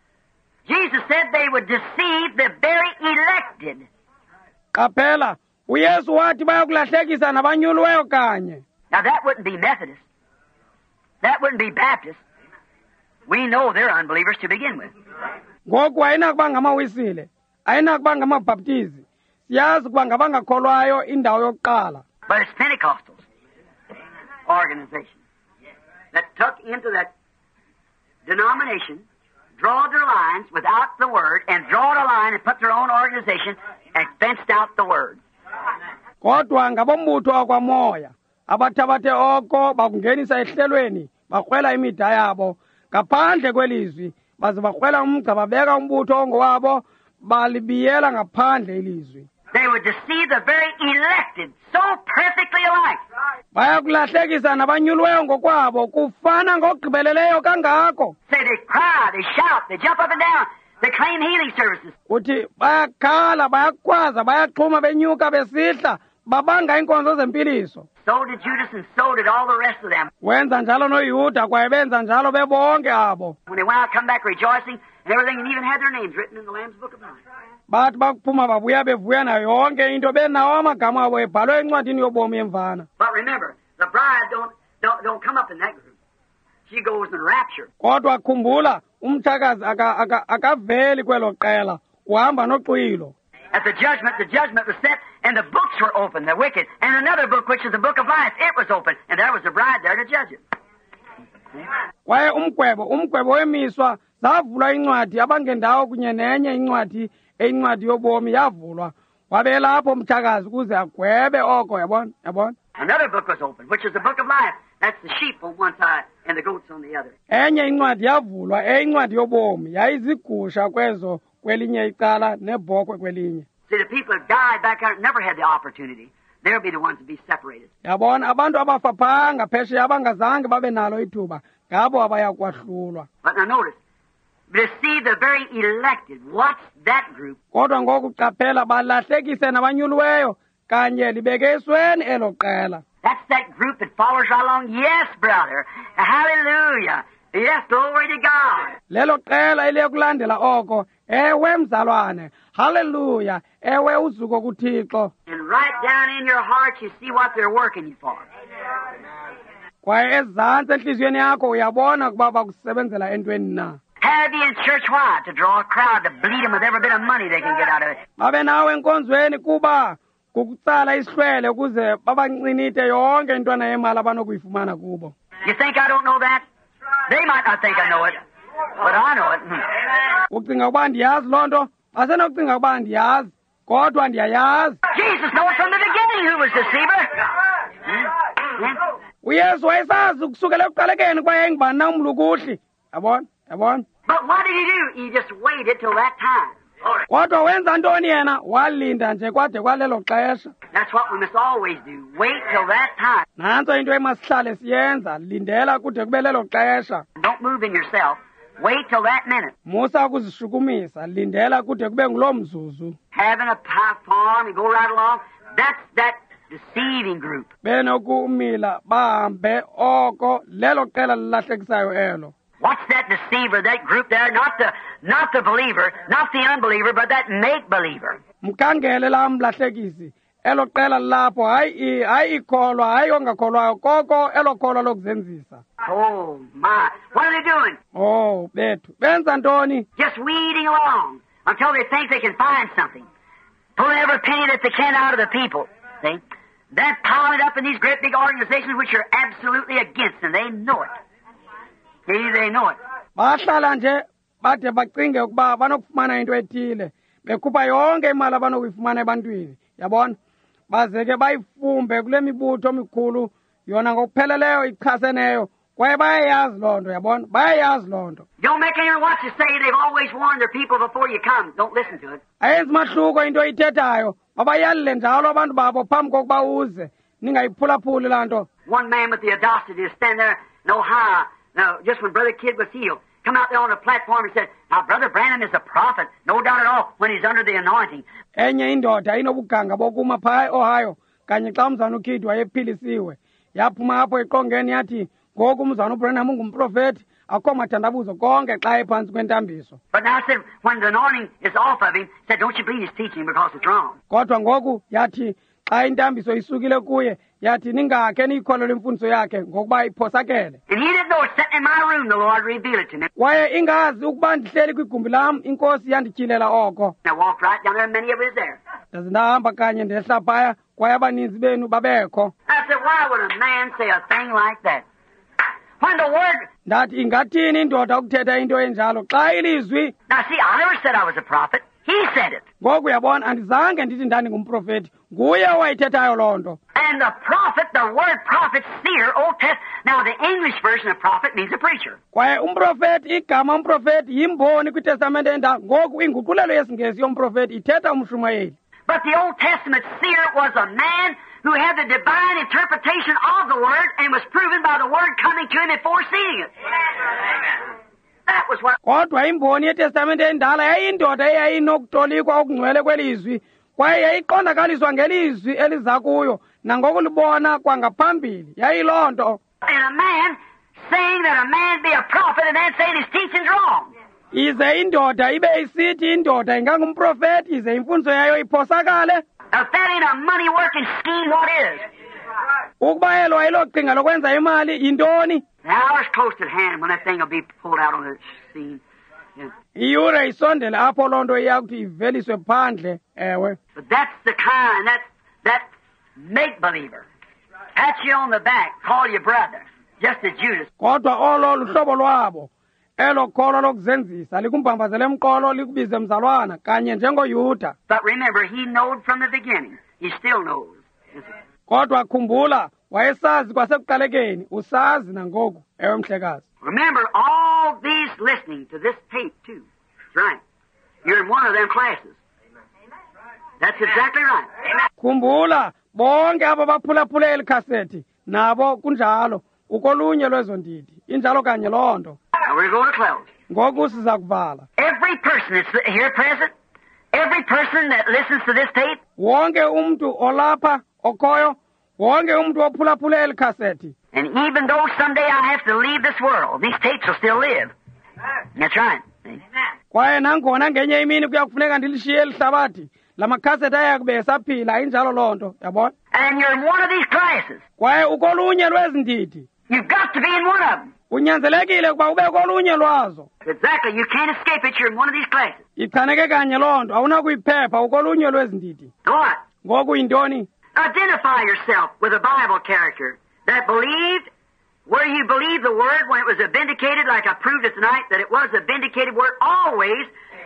Speaker 2: Jesus said they would deceive the very elected.
Speaker 1: Qaphela, uYesu wathi bayakulahlekisa nabanyulweyo kanye.
Speaker 2: Now that wouldn't be Methodist. That wouldn't be Baptist. We know they're unbelievers to begin with.
Speaker 1: Ngoku ayinakuba ngamawisile, ayinakuba ngamabhaptizi. Siyazi ukuba ngabangakholwayo indawo yokuqala.
Speaker 2: But it's Pentecostals organization that took into that denomination draw their lines without the Word and draw a line and put their own organization and fenced out the Word.
Speaker 1: Kodwa ngabombutho wakwamoya abathabathe oko bakungenisa ehlelweni bakhwela imida yabo ngaphandle kwelizwi baze bakhwela umgca babeka umbutho ongowabo balibiyela ngaphandle ilizwi.
Speaker 2: They would deceive the very elected so perfectly alike.
Speaker 1: Bayakulahlekisa nabanyulweyo ngokwabo kufana ngokugqibeleleyo kangako.
Speaker 2: Say they cry, they shout, they jump up and down, they claim healing services.
Speaker 1: Uthi bayakhala bayakwaza bayaxhuma benyuka besihla babanga inkonzo zempiliso.
Speaker 2: So did Judas and so did all the rest of them.
Speaker 1: Wenza njalo noYuda kwaye benza njalo bebonke abo.
Speaker 2: When they went out, come back rejoicing and everything, and even had their names written in the Lamb's Book of Life.
Speaker 1: Bathi bakuphuma babuya bevuya nayo yonke into benawo amagama abo ebhalwe encwadini yobomi yemvana.
Speaker 2: But remember, the bride don't, don't, don't come up in that group. She goes in rapture.
Speaker 1: Kodwa khumbula umthakazi akaveli kwelo qela uhamba noxwilo.
Speaker 2: At the judgment, the judgment was set, and the books were open, the wicked, and another book, which is the book of life, it was open, and there was the bride there to judge it.
Speaker 1: Kwaye umgwebo umgwebo wemiswa zavulwa incwadi abangendawo kunye nenye incwadi eincwadi yobomi yavulwa wabe lapho umthakazi kuze agwebe oko yabona yabona.
Speaker 2: Another book was open, which is the book of life. That's the sheep on one side and the goats on the other.
Speaker 1: Enye incwadi yavulwa eincwadi yobomi yayizigusha kwezo kwelinye icala nebhokwe kwelinye.
Speaker 2: See, the people that died back there never had the opportunity. They'll be the ones to be separated.
Speaker 1: Yabona abantu abafaphanga phesheya abangazange babe nalo ithuba ngabo abayakwahlulwa.
Speaker 2: But now notice, to see the very elected, what's that group?
Speaker 1: Kodwa ngokuqaphela balahlekise nabanyulweyo kanye libeke esweni elo qela.
Speaker 2: That's that group that follows right along. Yes, brother. Hallelujah. Yes, glory to God.
Speaker 1: Lelo qela eliyakulandela oko ewe mzalwane. Hallelujah. Ewe uzuko kuThixo.
Speaker 2: And right down in your heart you see what they're working you for.
Speaker 1: Kwaye ezantsi enhliziyweni yakho uyabona kuba bakusebenzela entweni na.
Speaker 2: Have you in church why? To draw a crowd, to bleed them with every bit of money they can get out of it.
Speaker 1: Babe nawe enkonzweni kuba kukutsala isihlwele ukuze babancinite yonke intwana yemali abanokuyifumana kubo.
Speaker 2: You think I don't know that? They might not think I know it, but I know it.
Speaker 1: Ucinga ukuba ndiyazi loo nto asenokucinga ukuba ndiyazi kodwa ndiyayazi.
Speaker 2: Jesus knows from the beginning who was deceiver.
Speaker 1: uYesu wayesazi ukusukela ekuqalekeni kwaye engibani na umlukuhli yabona yabona.
Speaker 2: But what did he do? He just waited till that time.
Speaker 1: Kodwa wenza ntoni yena walinda nje kwade kwalelo xesha.
Speaker 2: That's what we must always do. Wait till that time.
Speaker 1: Nanso into emasihlale siyenza lindela kude kube lelo xesha.
Speaker 2: Don't move in yourself. Wait till that minute.
Speaker 1: Musa ukuzishukumisa lindela kude kube ngulo mzuzu.
Speaker 2: Having a platform and go right along. That's that deceiving group.
Speaker 1: Benokumila bahambe oko lelo qela lilahlekisayo elo.
Speaker 2: What's that deceiver, that group there? Not the, not the believer, not the unbeliever, but that make-believer.
Speaker 1: Mkangele la mlahlekisi. Elo qela lapho hayi hayi ikholwa hayi ongakholwayo koko elo kholwa lokuzenzisa.
Speaker 2: Oh my. What are they doing?
Speaker 1: Oh bethu. Benza ntoni?
Speaker 2: Just weeding along until they think they can find something. Pulling every penny that they can out of the people. See? Then piling it up in these great big organizations which are absolutely against them. They know it. See, they know it.
Speaker 1: Bahlala nje bade bacinge ukuba banokufumana into ethile. Bekhupha yonke imali abanokuyifumana ebantwini. Yabona? Bazeke bayifumbe kule mibutho emikhulu yona ngokupheleleyo ichaseneyo. Kwaye bayayazi loo nto yabona? Bayayazi loo nto.
Speaker 2: Don't make anyone watch you say they've always warned their people before you come. Don't listen to it.
Speaker 1: Ayenzi mahluko into ithethayo. Babayalile njalo abantu babo phambi kokuba uze. Ningayiphulaphuli laa nto.
Speaker 2: One man with the audacity to stand there in Ohio, now, just when Brother Kidd was healed, come out there on the platform and said, now, Brother Branham is a prophet, no doubt at all, when he's under the anointing.
Speaker 1: Enye indoda inobuganga bokuma phaya Ohio, kanye xa umzana uKidd wayephilisiwe. Yaphuma apho eqongeni yathi, ngoku umzana uBranham ungumprofeti, akho mathandabuzo konke xa ephansi kwentambiso.
Speaker 2: But now I said, when the anointing is off of him, said, don't you believe his teaching because it's wrong.
Speaker 1: Kodwa ngoku yathi xa intambiso isukile kuye yathi ningakhe niyikholelwe imfundiso yakhe ngokuba iphosakele.
Speaker 2: And he didn't know it's sitting in my room, the Lord revealed it to me.
Speaker 1: Kwaye ingazi ukuba ndihleli kwigumbi lam inkosi yandityhilela oko.
Speaker 2: I walked right down there and many of us there.
Speaker 1: Ndaze ndahamba kanye ndehla phaya kwaye abaninzi benu babekho.
Speaker 2: I said, why would a man say a thing like that? When the word...
Speaker 1: ndathi ingathini indoda ukuthetha into enjalo xa ilizwi.
Speaker 2: Now see, I never said I was a prophet. He said it.
Speaker 1: Ngoku uyabona andizange ndithi ndandingumprofeti, nguye owayithethayo loo nto.
Speaker 2: And the prophet, the word prophet, seer, Old Testament. Now the English version of prophet means a preacher.
Speaker 1: Kwaye umprofeti, igama umprofeti yimboni kwitestamente enda. Ngoku inguqulelo yesingesi yomprofeti ithetha umshumayeli.
Speaker 2: But the Old Testament seer was a man who had the divine interpretation of the word and was proven by the word coming to him and foreseeing it. Amen. That was what...
Speaker 1: Kodwa imboni yetestamente endala yayindoda eyayinokutolikwa okungcwele kwelizwi, kwaye yayiqondakaliswa ngelizwi eliza kuyo nangokulibona kwangaphambili. Yayiloo nto.
Speaker 2: And a man saying that a man be a prophet and then saying his teaching's wrong.
Speaker 1: Ize indoda ibe isithi indoda ingangumprofeti ize imfundiso yayo iphosakale.
Speaker 2: Now if that ain't a money-working scheme, what is?
Speaker 1: Ukuba elo ayiloqhinga lokwenza imali yintoni?
Speaker 2: The hour's close at hand when that thing will be pulled out on the scene. Yeah.
Speaker 1: Iyure isondele apho loo nto iyakuthi iveliswe phandle, ewe.
Speaker 2: But that's the kind, that's, that make-believer. Pat you on the back, call you brother, just as Judas.
Speaker 1: Kodwa olo luhlobo lwabo, elo kholo lokuzenzisa likumbambazele emqolo likubize mzalwana kanye njengoYuda.
Speaker 2: But remember, he knowed from the beginning. He still knows.
Speaker 1: Kodwa khumbula, wayesazi kwasekuqalekeni, usazi nangoku, ewe mhlekazi.
Speaker 2: Remember, all these listening to this tape, too. That's right. You're in one of them classes. That's exactly right.
Speaker 1: Khumbula, bonke abo baphulaphule eli khasethi, nabo kunjalo, ukolunye lwezo ndidi, injalo kanye loo nto.
Speaker 2: Now we're going to close.
Speaker 1: Ngoku siza kuvala.
Speaker 2: Every person that's here present, every person that listens to this tape,
Speaker 1: wonke umntu olapha, okhoyo, wonke umntu ophulaphule eli khasethi.
Speaker 2: and even though someday I have to leave this world, these tapes will still live. That's right.
Speaker 1: Kwaye nangona ngenye imini kuya kufuneka ndilishiye eli hlabathi, la makhasethi ayakube esaphila, injalo loo nto, yabona?
Speaker 2: And you're in one of these classes.
Speaker 1: Kwaye ukolunye lwezi ndidi.
Speaker 2: You've got to be in one of them.
Speaker 1: Unyanzelekile ukuba ube kolunye lwazo.
Speaker 2: Exactly. You can't escape it. You're in one of these classes.
Speaker 1: Ichaneke kanye loo nto, awunakuyiphepha ukolunye lwezi ndidi.
Speaker 2: What?
Speaker 1: Ngoku yintoni?
Speaker 2: Identify yourself with a Bible character that believed where you believed the word when it was a vindicated, like I proved it tonight, that it was a vindicated word always,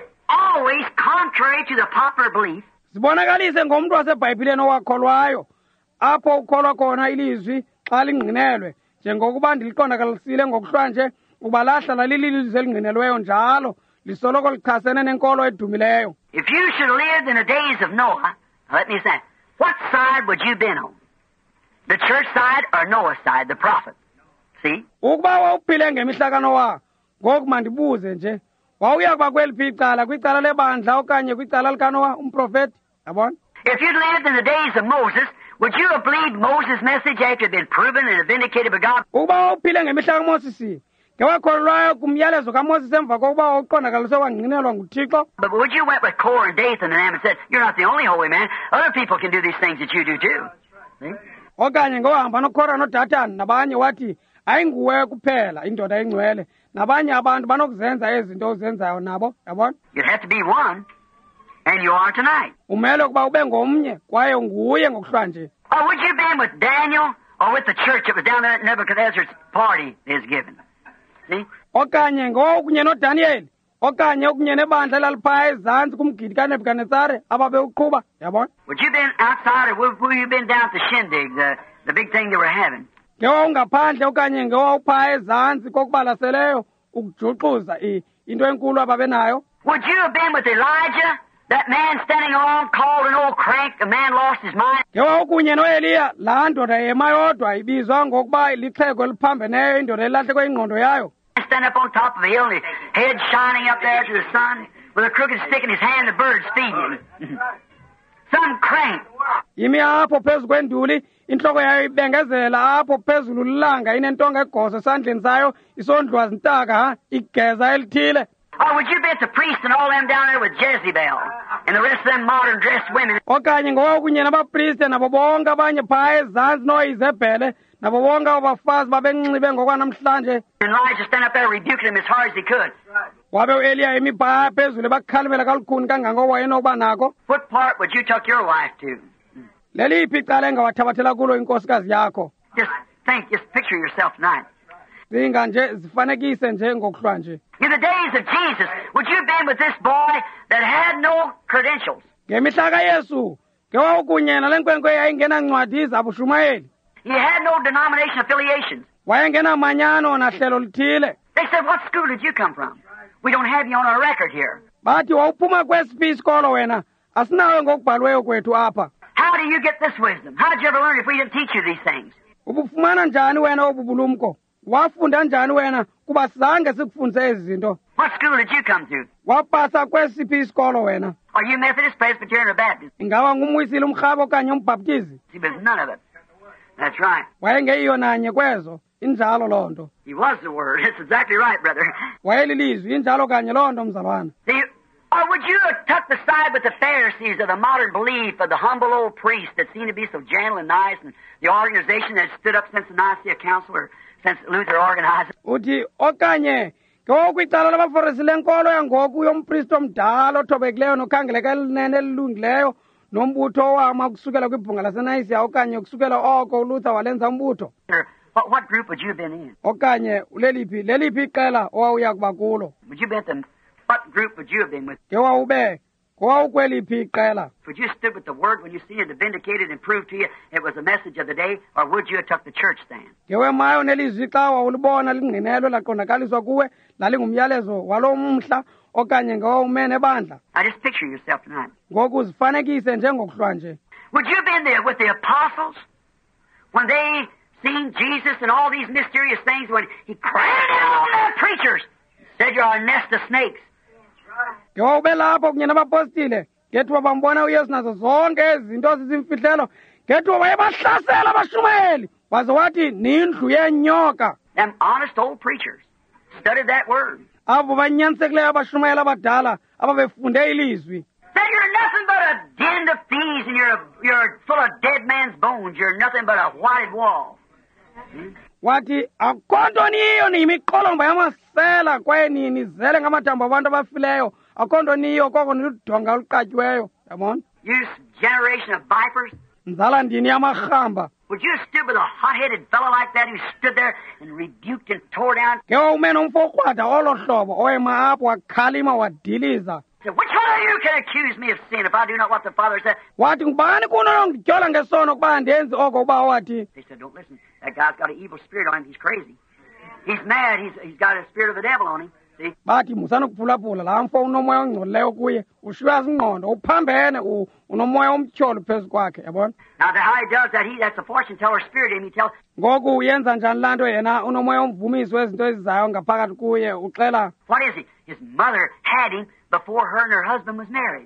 Speaker 2: always contrary to the popular belief.
Speaker 1: Sibonakalise ngomntu waseBhayibhileni owakholwayo, apho ukholwa khona ilizwi xa lingqinelwe, njengokuba ndiliqondakalisile ngokuhlanje, ukuba lahlala lililizwi elingqinelweyo njalo, lisoloko lichasene nenkolo edumileyo.
Speaker 2: If you should have lived in the days of Noah, let me say, what side would you been on? The church side or Noah's side, the prophet? See?
Speaker 1: Ukuba wawuphile ngemihla kaNowa, ngoku mandibuze nje, wawuya kuba kweliphi icala, kwicala lebandla okanye kwicala likaNowa, umprofeti, yabona?
Speaker 2: If you'd lived in the days of Moses, would you have believed Moses' message after it had been proven and vindicated by God?
Speaker 1: Ukuba wawuphile ngemihla kaMosisi, ngewakholwayo kumyalezo kaMoses emva kokuba wawuqondakaliswe wangqinelwa nguThixo?
Speaker 2: But would you went with Korah and Dathan and them and said, you're not the only holy man, other people can do these things that you do too. See?
Speaker 1: Okanye ngohamba noKhora noDathani nabanye wathi ayinguwe kuphela indoda engcwele, nabanye abantu banokuzenza ezinto ozenzayo nabo, yabona?
Speaker 2: You'd have to be one, and you are tonight.
Speaker 1: Umele ukuba ube ngomnye, kwaye nguye ngokuhlanje.
Speaker 2: Or would you have been with Daniel or with the church that was down there at Nebuchadnezzar's party is given? See?
Speaker 1: Okanye ngokunye noDaniel, okanye okunye nebandla laliphaya ezantsi kumgidi kaNebukadnezar ababe uqhuba, yabona?
Speaker 2: Would you have been outside or would, would you have been down at the shindig, the, the big thing they were having?
Speaker 1: Ngewawungaphandle okanye ngewawuphaya ezantsi kokubalaseleyo ukujuxuza into enkulu ababenayo?
Speaker 2: Would you have been with Elijah, that man standing on called an old crank, a man lost his mind?
Speaker 1: Ngewawukunye noEliya, laa ndoda yema yodwa ibizwa ngokuba lixhego eliphambeneyo, indoda elahlekwe ingqondo yayo?
Speaker 2: Stand up on top of a hill and his head shining up there to the sun with a crooked stick in his hand, the birds feeding him. Some crank.
Speaker 1: Imi apho phezu kwenduli, inhloko yayo ibengezela apho phezulu lilanga, inentonga egoso esandleni sayo, isondlwazi ntaka, igeza elithile.
Speaker 2: Or would you bet the priest and all them down there with Jezebel and the rest of them modern dressed women?
Speaker 1: Okanye ngokunye nabapriste nabo bonke abanye phaya ezantsi noIzebhele nabo bonke abafazi babenxibe ngokwanamhlanje.
Speaker 2: Elijah stand up there rebuking him as hard as he could.
Speaker 1: Wabe uEliya emi phaya phezulu bakhalimela kalukhuni kangangoko wayenokuba nako.
Speaker 2: What part would you tuck your wife to?
Speaker 1: Leliphi icala engawathabathela kulo inkosikazi yakho?
Speaker 2: Just think, just picture yourself tonight.
Speaker 1: cinga nje zifanekise nje ngokuhlwa nje.
Speaker 2: In the days of Jesus, would you have been with this boy that had no credentials?
Speaker 1: Ngemihla kaYesu ngewawukunye nale nkwenkwe yayingenancwadi zabushumayeli.
Speaker 2: He had no denomination affiliations.
Speaker 1: Wayengenamanyano nahlelo lithile.
Speaker 2: They said, what school did you come from? We don't have you on our record here.
Speaker 1: Bathi wawuphuma kwesiphi isikolo wena? Asinawe ngokubhalweyo kwethu apha.
Speaker 2: How do you get this wisdom? How did you ever learn if we didn't teach you these things?
Speaker 1: Ubufumana njani wena obubulumko? Wafunda njani wena kuba zange sikufundise ezi zinto?
Speaker 2: What school did you come to?
Speaker 1: Wapasa kwesiphi isikolo wena?
Speaker 2: Are you Methodist, Presbyterian, or Baptist?
Speaker 1: Ingaba ngumwisile umrhaba okanye umbhaptizi?
Speaker 2: He was none of it. That's right.
Speaker 1: Wayengeyiyo nanye kwezo. Injalo loo nto.
Speaker 2: He was the Word. That's exactly right, brother.
Speaker 1: Wayelilizwi injalo kanye loo nto mzalwana.
Speaker 2: See, or would you have tucked the side with the Pharisees of the modern belief of the humble old priest that seemed to be so gentle and nice, and the organization that stood up since the Nicaea Council or since Luther organized it?
Speaker 1: Uthi okanye ngokwicala labaFarisi lenkolo yangoku yompristi omdala othobekileyo nokhangeleka elinene elilungileyo nombutho wama kusukela kwibhunga laseNicaea okanye kusukela oko uLuther walenza umbutho.
Speaker 2: What, what group would you have been in?
Speaker 1: Okanye uleliphi leliphi iqela owawuya kuba kulo?
Speaker 2: Would you have been at the, what group would you have been with?
Speaker 1: Ngewawube ngowawukweliphi iqela?
Speaker 2: Would you have stood with the Word when you seen it vindicated and proved to you it was the message of the day, or would you have took the church stand?
Speaker 1: Ngewemayo nelizwi xa wawulibona lingqinelo laqondakaliswa kuwe lalingumyalezo walo mhla okanye ngewawumene ebandla.
Speaker 2: Now just picture yourself tonight.
Speaker 1: Ngoku uzifanekise njengokuhlwa nje.
Speaker 2: Would you have been there with the apostles when they seen Jesus and all these mysterious things, when he cried out on their preachers, said you're a nest of snakes?
Speaker 1: Ngewawube lapho kunye nabapostile ngethiwa bambona uYesu nazo zonke ezi zinto zizimfihlelo ngethiwa wayebahlasela abashumayeli waze wathi nindlu yenyoka.
Speaker 2: Them honest old preachers studied that word.
Speaker 1: Abo banyansekileyo abashumayeli abadala ababefunde ilizwi.
Speaker 2: Said you're nothing but a den of thieves and you're, a, you're full of dead man's bones. You're nothing but a whited wall.
Speaker 1: Wathi akho nto niyo niyimiqolomba yamasela kwaye nizele ngamathambo abantu abafileyo akho nto niyo koko niludonga oluqatyiweyo. Yabona?
Speaker 2: You generation of vipers.
Speaker 1: Nzala ndini yamarhamba.
Speaker 2: Would you have stood with a hot-headed fellow like that who stood there and rebuked and tore down?
Speaker 1: Ngewawume nomfo okrwada olo hlobo owema apho wakhalima wadiliza.
Speaker 2: Said, which one of you can accuse me of sin if I do not what the Father said?
Speaker 1: Wathi ngubani kunonongityhola ngesono kuba ndenzi oko uba wathi?
Speaker 2: They said, don't listen. That guy's got an evil spirit on him. He's crazy. He's mad. He's, he's got a spirit of the devil on him. See?
Speaker 1: Bathi musanokuphulaphula laa mfo unomoya ongcolileyo kuye ushiywa zingqondo uphambene unomoya omtyholo phezu kwakhe. Yabona?
Speaker 2: Now, the, how he does that, he, that's a fortune teller spirit in him. He tells,
Speaker 1: ngoku uyenza njani laa nto yena unomoya omvumisi wezinto ezizayo ngaphakathi kuye uxela.
Speaker 2: what is he? His mother had him before her and her husband was married.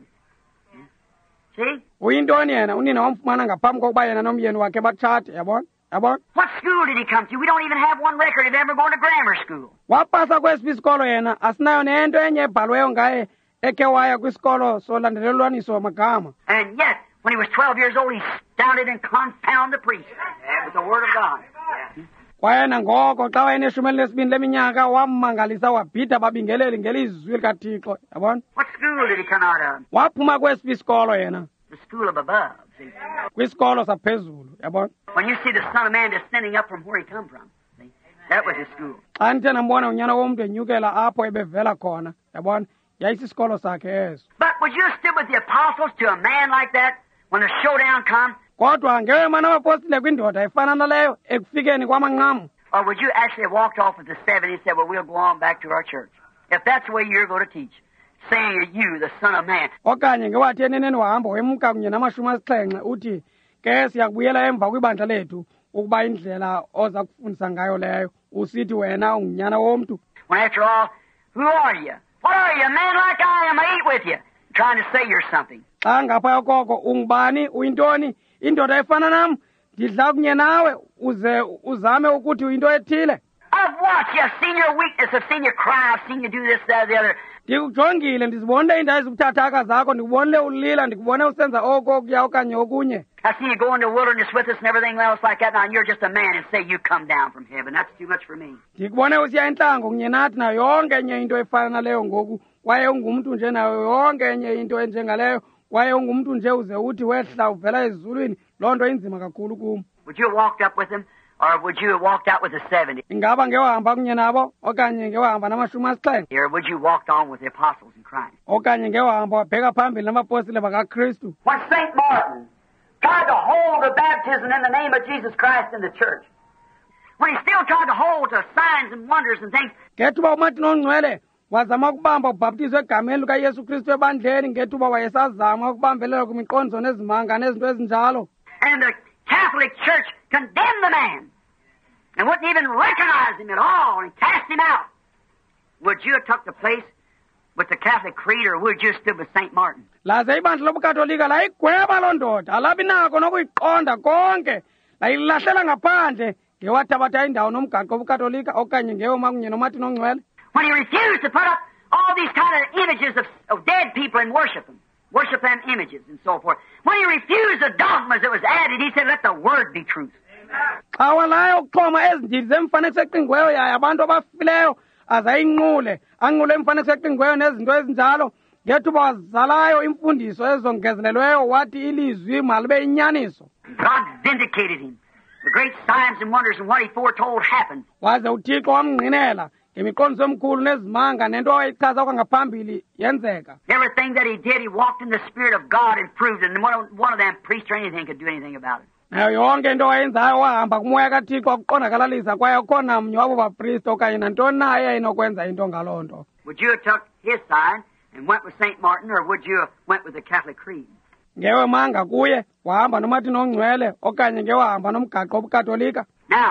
Speaker 2: See?
Speaker 1: Uyintoni yena unina wamfumana ngaphambi kokuba yena nomyeni wakhe batshate. Yabona? Yabona?
Speaker 2: What school did he come to? We don't even have one record of ever going to grammar school.
Speaker 1: Wapasa kwesiphi isikolo yena asinayo nento enye ebhalweyo ngaye ekhe waya kwisikolo solandelelwaniso magama.
Speaker 2: And yet, when he was twelve years old, he astounded and confounded the priest with the Word of God.
Speaker 1: Kwayena ngoko xa wayeneshumi elinesibini leminyaka wammangalisa wabhida babingeleli ngelizwi likaThixo. Yabona?
Speaker 2: What school did he come out of?
Speaker 1: Waphuma kwesiphi isikolo yena?
Speaker 2: The school of above. See?
Speaker 1: Kwisikolo saphezulu. Yabona?
Speaker 2: When you see the Son of Man descending up from where he come from, see? That was his school.
Speaker 1: Xa ndithe ndambona unyana womntu enyukela apho ebevela khona. Yabona? Yayisisikolo sakhe eso.
Speaker 2: But would you have stood with the apostles to a man like that when the showdown come?
Speaker 1: Kodwa ngewemana abapostile kwindoda efana naleyo ekufikeni kwamanqamu.
Speaker 2: Or would you actually have walked off with the seventy and said, well, we'll go on back to our church? If that's the way you're going to teach, saying you, the Son of Man.
Speaker 1: Okanye ngewathi eneneni wahamba wemka kunye namashumi asixhenxe uthi ke siyakubuyela emva kwibandla lethu ukuba indlela oza kufundisa ngayo leyo usithi wena ungunyana womntu.
Speaker 2: When after all, who are you? What are you? A man like I am. I eat with you. Trying to say you're something.
Speaker 1: Xa ngaphaya koko ungubani uyintoni indoda efana nam ndidla kunye nawe uze uzame ukuthi uyinto ethile.
Speaker 2: I've watched you. I've seen your weakness. I've seen you cry. I've seen you do this, that, the other.
Speaker 1: Ndikujongile ndizibonile iindawo ezibuthathaka zakho ndikubonile ulila ndikubone usenza oko okuya okanye okunye.
Speaker 2: I've seen you go into the wilderness with us and everything else like that. Now you're just a man and say you come down from heaven. That's too much for me.
Speaker 1: Ndikubone usiya entlango kunye nathi nayo yonke enye into efana naleyo ngoku kwaye ungumntu nje nayo yonke enye into enjengaleyo kwaye ungumntu nje uze uthi wehla uvela ezulwini loo nto inzima kakhulu kum.
Speaker 2: Would you have walked up with him or would you have walked out with the seventy?
Speaker 1: ingaba ngewahamba kunye nabo okanye ngewahamba namashumi asixhenxe
Speaker 2: Or would you walked on with the apostles in Christ?
Speaker 1: okanye ngewahamba wabheka phambili namapostile bakakristu.
Speaker 2: When Saint Martin tried to hold the baptism in the name of Jesus Christ in the church, when he still tried to hold to signs and wonders and things,
Speaker 1: ngethuba umartin ongcwele wazama ukubamba ubhaptizo egameni lukayesu kristu ebandleni ngethuba wayesazama ukubambelela kwimiqondiso nezimanga nezinto ezinjalo,
Speaker 2: and the Catholic Church condemned the man and wouldn't even recognize him at all and cast him out, would you have took the place with the Catholic Creed, or would you have stood with Saint Martin?
Speaker 1: laze ibandla lobukatolika layigweba loo ndoda alabi nako nokuyiqonda konke layilahlela ngaphandle ngewathabatha indawo nomgaqo wobukatolika okanye ngewoma kunye nomartin ongcwele.
Speaker 2: When he refused to put up all these kind of images of, of dead people and worship them, worship them images and so forth. When he refused the dogmas that was added, he said, let the word be truth.
Speaker 1: xa walayo ukuxhoma ezi ndidi zemfanekiso eqingweyo yaye abantu abafileyo aze ayinqule anqule imfanekiso eqingweyo nezinto ezinjalo ngethuba wazalayo imfundiso ezongezelelweyo wathi ilizwi malibe inyaniso.
Speaker 2: God vindicated him. The great signs and wonders and what he foretold happened.
Speaker 1: waze uthixo wamngqinela ngemiqondiso emkhulu nezimanga nento awayichaza kwangaphambili yenzeka.
Speaker 2: Everything that he did, he walked in the Spirit of God and proved it. And one of, one of them priests or anything could do anything about it.
Speaker 1: nayo yonke into wayenzayo wahamba kumoya kathixo akuqondakalalisa kwaye ukhona mnye wabo bapristi okanye nantoni na eyayinokwenza into ngaloo nto.
Speaker 2: Would you have took his side and went with Saint Martin, or would you have went with the Catholic Creed?
Speaker 1: ngewe manga kuye wahamba nomartin ongcwele okanye ngewahamba nomgaqo wobukatolika.
Speaker 2: Now,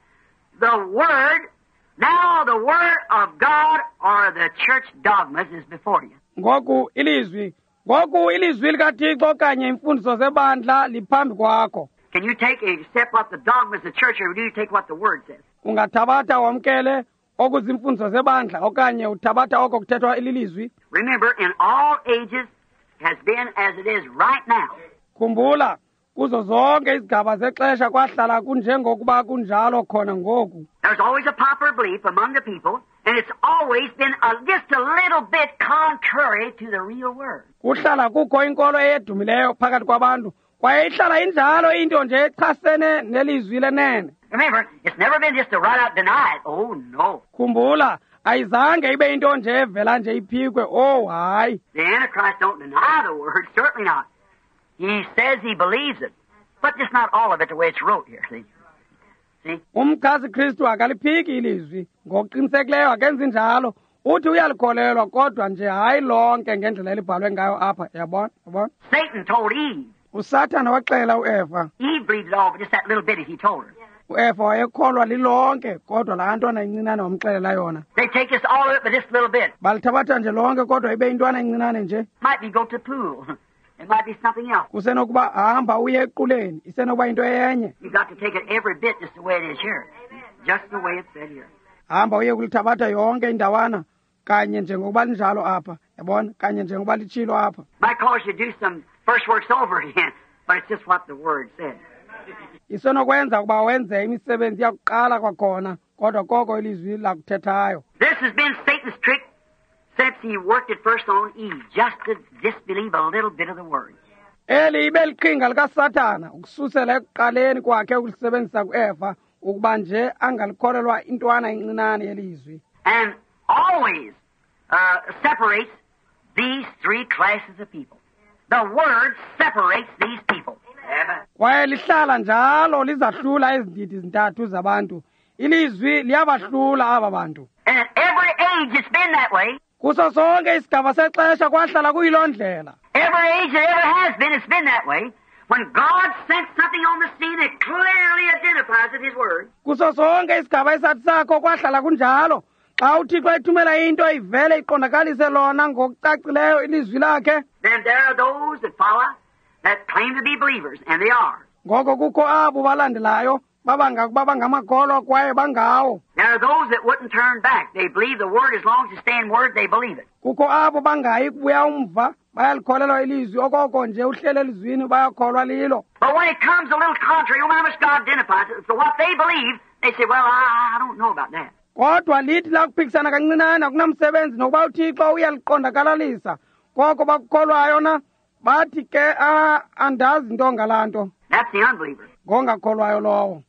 Speaker 2: the Word, now the Word of God or the church dogmas is before you.
Speaker 1: ngoku ilizwi ngoku ilizwi likathixo okanye imfundiso zebandla liphambi kwakho.
Speaker 2: Can you take a step what the dogmas of the church, or do you take what the Word says?
Speaker 1: ungathabatha wamkele okuzimfundiso zebandla okanye uthabatha oko kuthethwa ililizwi.
Speaker 2: Remember, in all ages has been as it is right now.
Speaker 1: khumbula kuzo zonke izigaba zexesha kwahlala kunjengokuba kunjalo khona ngoku.
Speaker 2: There's always a popular belief among the people, and it's always been a, just a little bit contrary to the real Word.
Speaker 1: kuhlala kukho inkolo eyedumileyo phakathi kwabantu kwaye ihlala injalo into nje echasene nelizwi lenene.
Speaker 2: Remember, it's never been just to right out deny it. Oh, no.
Speaker 1: khumbula ayizange ibe into nje evela nje iphikwe oh hayi.
Speaker 2: The Antichrist don't deny the Word, certainly not. He says he believes it, but just not all of it the way it's wrote here, see? See?
Speaker 1: umchasi kristu akaliphiki ilizwi ngokuqinisekileyo akenzi njalo uthi uyalikholelwa kodwa nje hayi lonke ngendlela elibhalwe ngayo apha. yabona yabona
Speaker 2: Satan told Eve.
Speaker 1: usathana waxela ueva
Speaker 2: Eve believed it all, but just that little bit he told her.
Speaker 1: ueva wayekholwa lilonke kodwa laa ntwana incinane wamxelela yona.
Speaker 2: They take us all of it, but just a little bit.
Speaker 1: balithabatha nje lonke kodwa ibe intwana incinane nje.
Speaker 2: Might be go to the pool. It might be something else.
Speaker 1: kusenokuba hamba uye equleni isenokuba into enye.
Speaker 2: You've got to take it every bit just the way it is here. Just the way it's said here.
Speaker 1: hamba uye kulithabatha yonke indawana kanye njengokuba linjalo apha. yabona kanye njengokuba litshilo apha.
Speaker 2: Might cause you to do some first works over again, but it's just what the Word said.
Speaker 1: isenokwenza ukuba wenze imisebenzi yakuqala kwakhona kodwa koko ilizwi lakuthethayo.
Speaker 2: This has been Satan's trick since he worked it first on Eve, just to disbelieve a little bit of the Word.
Speaker 1: eli ibe liqhinga likasathana ukususela ekuqaleni kwakhe ukulisebenzisa kueva ukuba nje angalikholelwa intwana encinane yelizwi.
Speaker 2: And always uh, separates these three classes of people. The Word separates these people. Amen.
Speaker 1: kwaye lihlala njalo lizahlula ezindidi zintathu zabantu. ilizwi liyabahlula aba bantu.
Speaker 2: And at every age it's been that way.
Speaker 1: kuso sonke isigaba sexesha kwahlala kuyiloo ndlela.
Speaker 2: Every age that ever has been, it's been that way. When God sent something on the scene that clearly identifies it, His Word,
Speaker 1: kuso sonke isigaba esathi sakho kwahlala kunjalo xa uthixo ethumela into ivele iqondakalise lona ngokucacileyo ilizwi lakhe.
Speaker 2: then there are those that follow that claim to be believers, and they are.
Speaker 1: ngoko kukho abo balandelayo babangakuba bangamakholwa kwaye bangawo.
Speaker 2: There are those that wouldn't turn back. They believe the Word as long as it's staying Word, they believe it.
Speaker 1: kukho abo bangayi kubuya umva bayalikholelwa ilizwi okoko nje uhlele elizwini bayakholwa lilo.
Speaker 2: But when it comes a little contrary, no matter how much God identifies it, so what they believe, they say, well, I, I don't know about that.
Speaker 1: kodwa lithi lakuphikisana kancinane akunamsebenzi nokuba uthixo uyaliqondakalalisa koko bakukholwayo na bathi ke ah, andazi nto ngalaa nto.
Speaker 2: That's the unbeliever.
Speaker 1: ngongakholwayo lowo.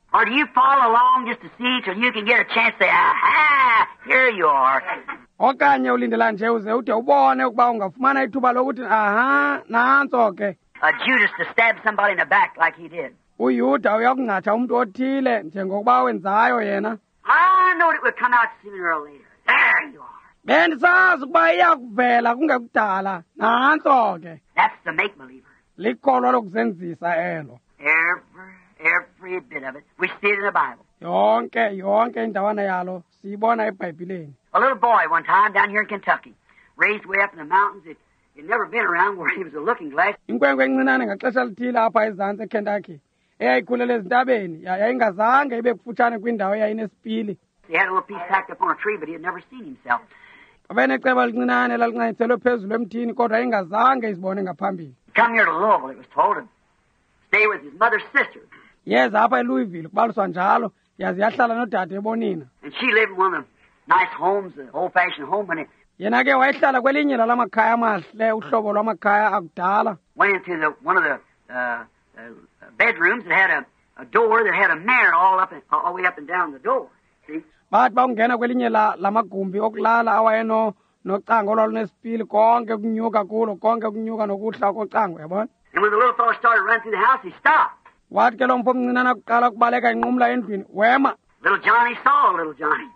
Speaker 2: Or do you follow along just to see till you can get a chance to say, aha, here you are.
Speaker 1: okanye ulindela nje uze ude ubone ukuba ungafumana ithuba lokuthi aha nantso ke
Speaker 2: A Judas to stab somebody in the back like he did.
Speaker 1: uyuda uyakungatha umuntu othile njengokuba wenzayo yena
Speaker 2: I knowed it would come out sooner or later. There you are.
Speaker 1: bendisazi ukuba iyakuvela kungekudala nantso ke
Speaker 2: That's the make-believer.
Speaker 1: likholwa lokuzenzisa elo
Speaker 2: Every, every bit of it. We see it in the Bible.
Speaker 1: yonke yonke indawana yalo siyibona ebhayibhileni
Speaker 2: A little boy one time down here in Kentucky, raised way up in the mountains. It, he'd never been around where he was a looking glass.
Speaker 1: inkwenkwe encinane ngaxesha lithile apha ezantsi ekentucky eyayikhulela ezintabeni ya- yayingazange ibe kufutshane kwindawo eyayinesipili
Speaker 2: He had a little piece tacked up on a tree, but he had never seen himself.
Speaker 1: abeneceba lincinane elalincanyiselwe phezulu emthini kodwa ingazange izibone ngaphambili
Speaker 2: He come here to Louisville, it was told him. Stay with his mother's sister.
Speaker 1: yeza apha elouisville kubaliswa njalo yaze yahlala nodade ebonina
Speaker 2: And she lived in one of the nice homes, the old-fashioned home, when it
Speaker 1: yena ke wayehlala kwelinye lala makhaya amahle uhlobo lwamakhaya akudala
Speaker 2: went into the one of the uh, uh, bedrooms that had a, a door that had a mirror all up and, all the way up and down the door. See?
Speaker 1: bathi bakungena kwelinye la lamagumbi okulala awayeno nocango olwalunesipili konke kunyuka kulo konke kunyuka nokuhla kocango yabona
Speaker 2: And when the little fellow started running through the house, he stopped.
Speaker 1: wathi ke lo mfo omncinane akuqala ukubaleka inqumla endlwini wema
Speaker 2: Little Johnny saw little Johnny.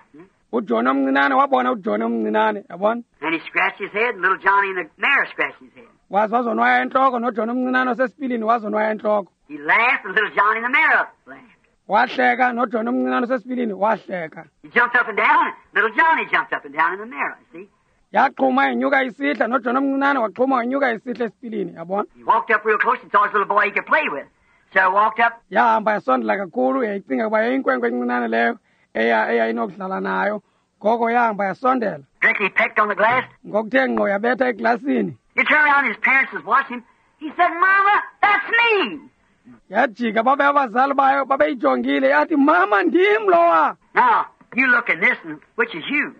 Speaker 1: ujoni omncinane wabona ujoni omncinane yabona
Speaker 2: And he scratched his head, and little Johnny in the mirror scratched his head.
Speaker 1: waze wazonwaya entloko nojoni omncinane osesipilini wazonwaya entloko
Speaker 2: He laughed, and little Johnny in the mirror laughed.
Speaker 1: wahleka nojoni omncinane osesipilini wahleka
Speaker 2: He jumped up and down, and little Johnny jumped up and down in the mirror, see?
Speaker 1: yaxhuma inyuka isihla nojoni omncinane waxhuma inyuka isihla esipilini yabona
Speaker 2: He walked up real close and saw his little boy he could play with. So I walked up,
Speaker 1: yahamba yasondela kakhulu yayicinga ukuba yayinkwenkwe encinane leyo eya eyayinokudlala nayo ngoko yahamba yasondela
Speaker 2: directly pecked on the glass.
Speaker 1: ngokuthe ngqo yabetha eglasini
Speaker 2: He turned around, his parents was watching him. He said, Mama, that's me.
Speaker 1: yajika babe abazali bayo babeyijongile yathi mama ndim lowa
Speaker 2: Now, you look at this, and which is you?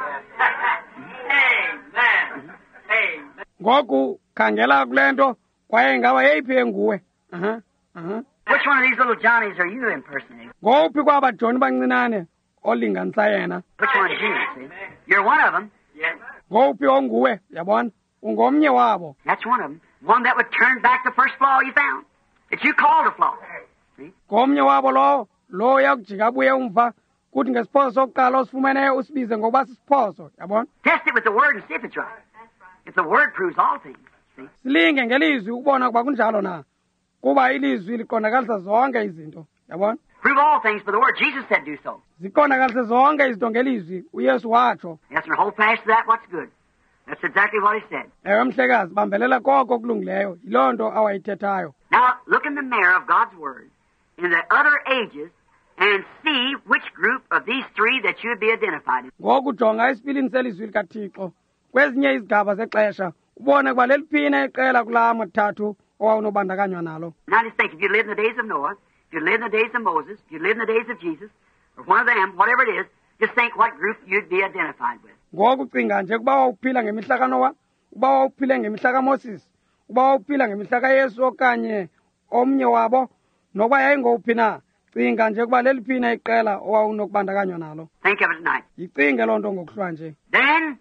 Speaker 2: Amen. Amen.
Speaker 1: ngoku khangela kule nto kwaye ngaba yeyiphi enguwe aha aha
Speaker 2: Which one of these little Johnnies are you impersonating?
Speaker 1: ngowuphi kwabajoni bancinane olinganisa yena
Speaker 2: Which one is you, see? You're one of them. Yes.
Speaker 1: ngowuphi onguwe yabona ungomnye wabo
Speaker 2: That's one of them. One that would turn back the first flaw you found. That you called a flaw. See?
Speaker 1: ngomnye wabo lowo lowo yakujika abuye umva kuthi ngesiphoso sokuqala osifumeneyo usibize ngokuba sisiphoso yabona
Speaker 2: Test it with the Word and see if it's right. If the Word proves all things. See?
Speaker 1: silinge ngelizwi ukubona ukuba kunjalo na kuba ilizwi liqondakalisa zonke izinto yabona
Speaker 2: Prove all things by the Word. Jesus said do so.
Speaker 1: ziqondakalise zonke izinto ngelizwi uyesu watsho
Speaker 2: Yes, and hold fast to that what's good. That's exactly what he said.
Speaker 1: ewe mhlekazi bambelela koko kulungileyo yiloo nto awayithethayo
Speaker 2: Now, look in the mirror of God's Word in the other ages and see which group of these three that you would be identified in.
Speaker 1: ngoku jonga esipilini selizwi likathixo kwezinye izigaba zexesha ubone ukuba leliphina iqela kulaa mathathu owawunobandakanywa nalo
Speaker 2: Now just think, if you lived in the days of Noah, if you lived in the days of Moses, if you lived in the days of Jesus, or one of them, whatever it is, just think what group you'd be identified with.
Speaker 1: ngoku cinga nje ukuba wawuphila ngemihla kanowa uba wawuphile ngemihla kamoses uba wawuphila ngemihla kayesu okanye omnye wabo nokuba yayingowuphi na cinga nje ukuba leliphina iqela owawunokubandakanywa nalo
Speaker 2: Think of it tonight.
Speaker 1: yicinge loo nto ngokuhlwa nje
Speaker 2: Then,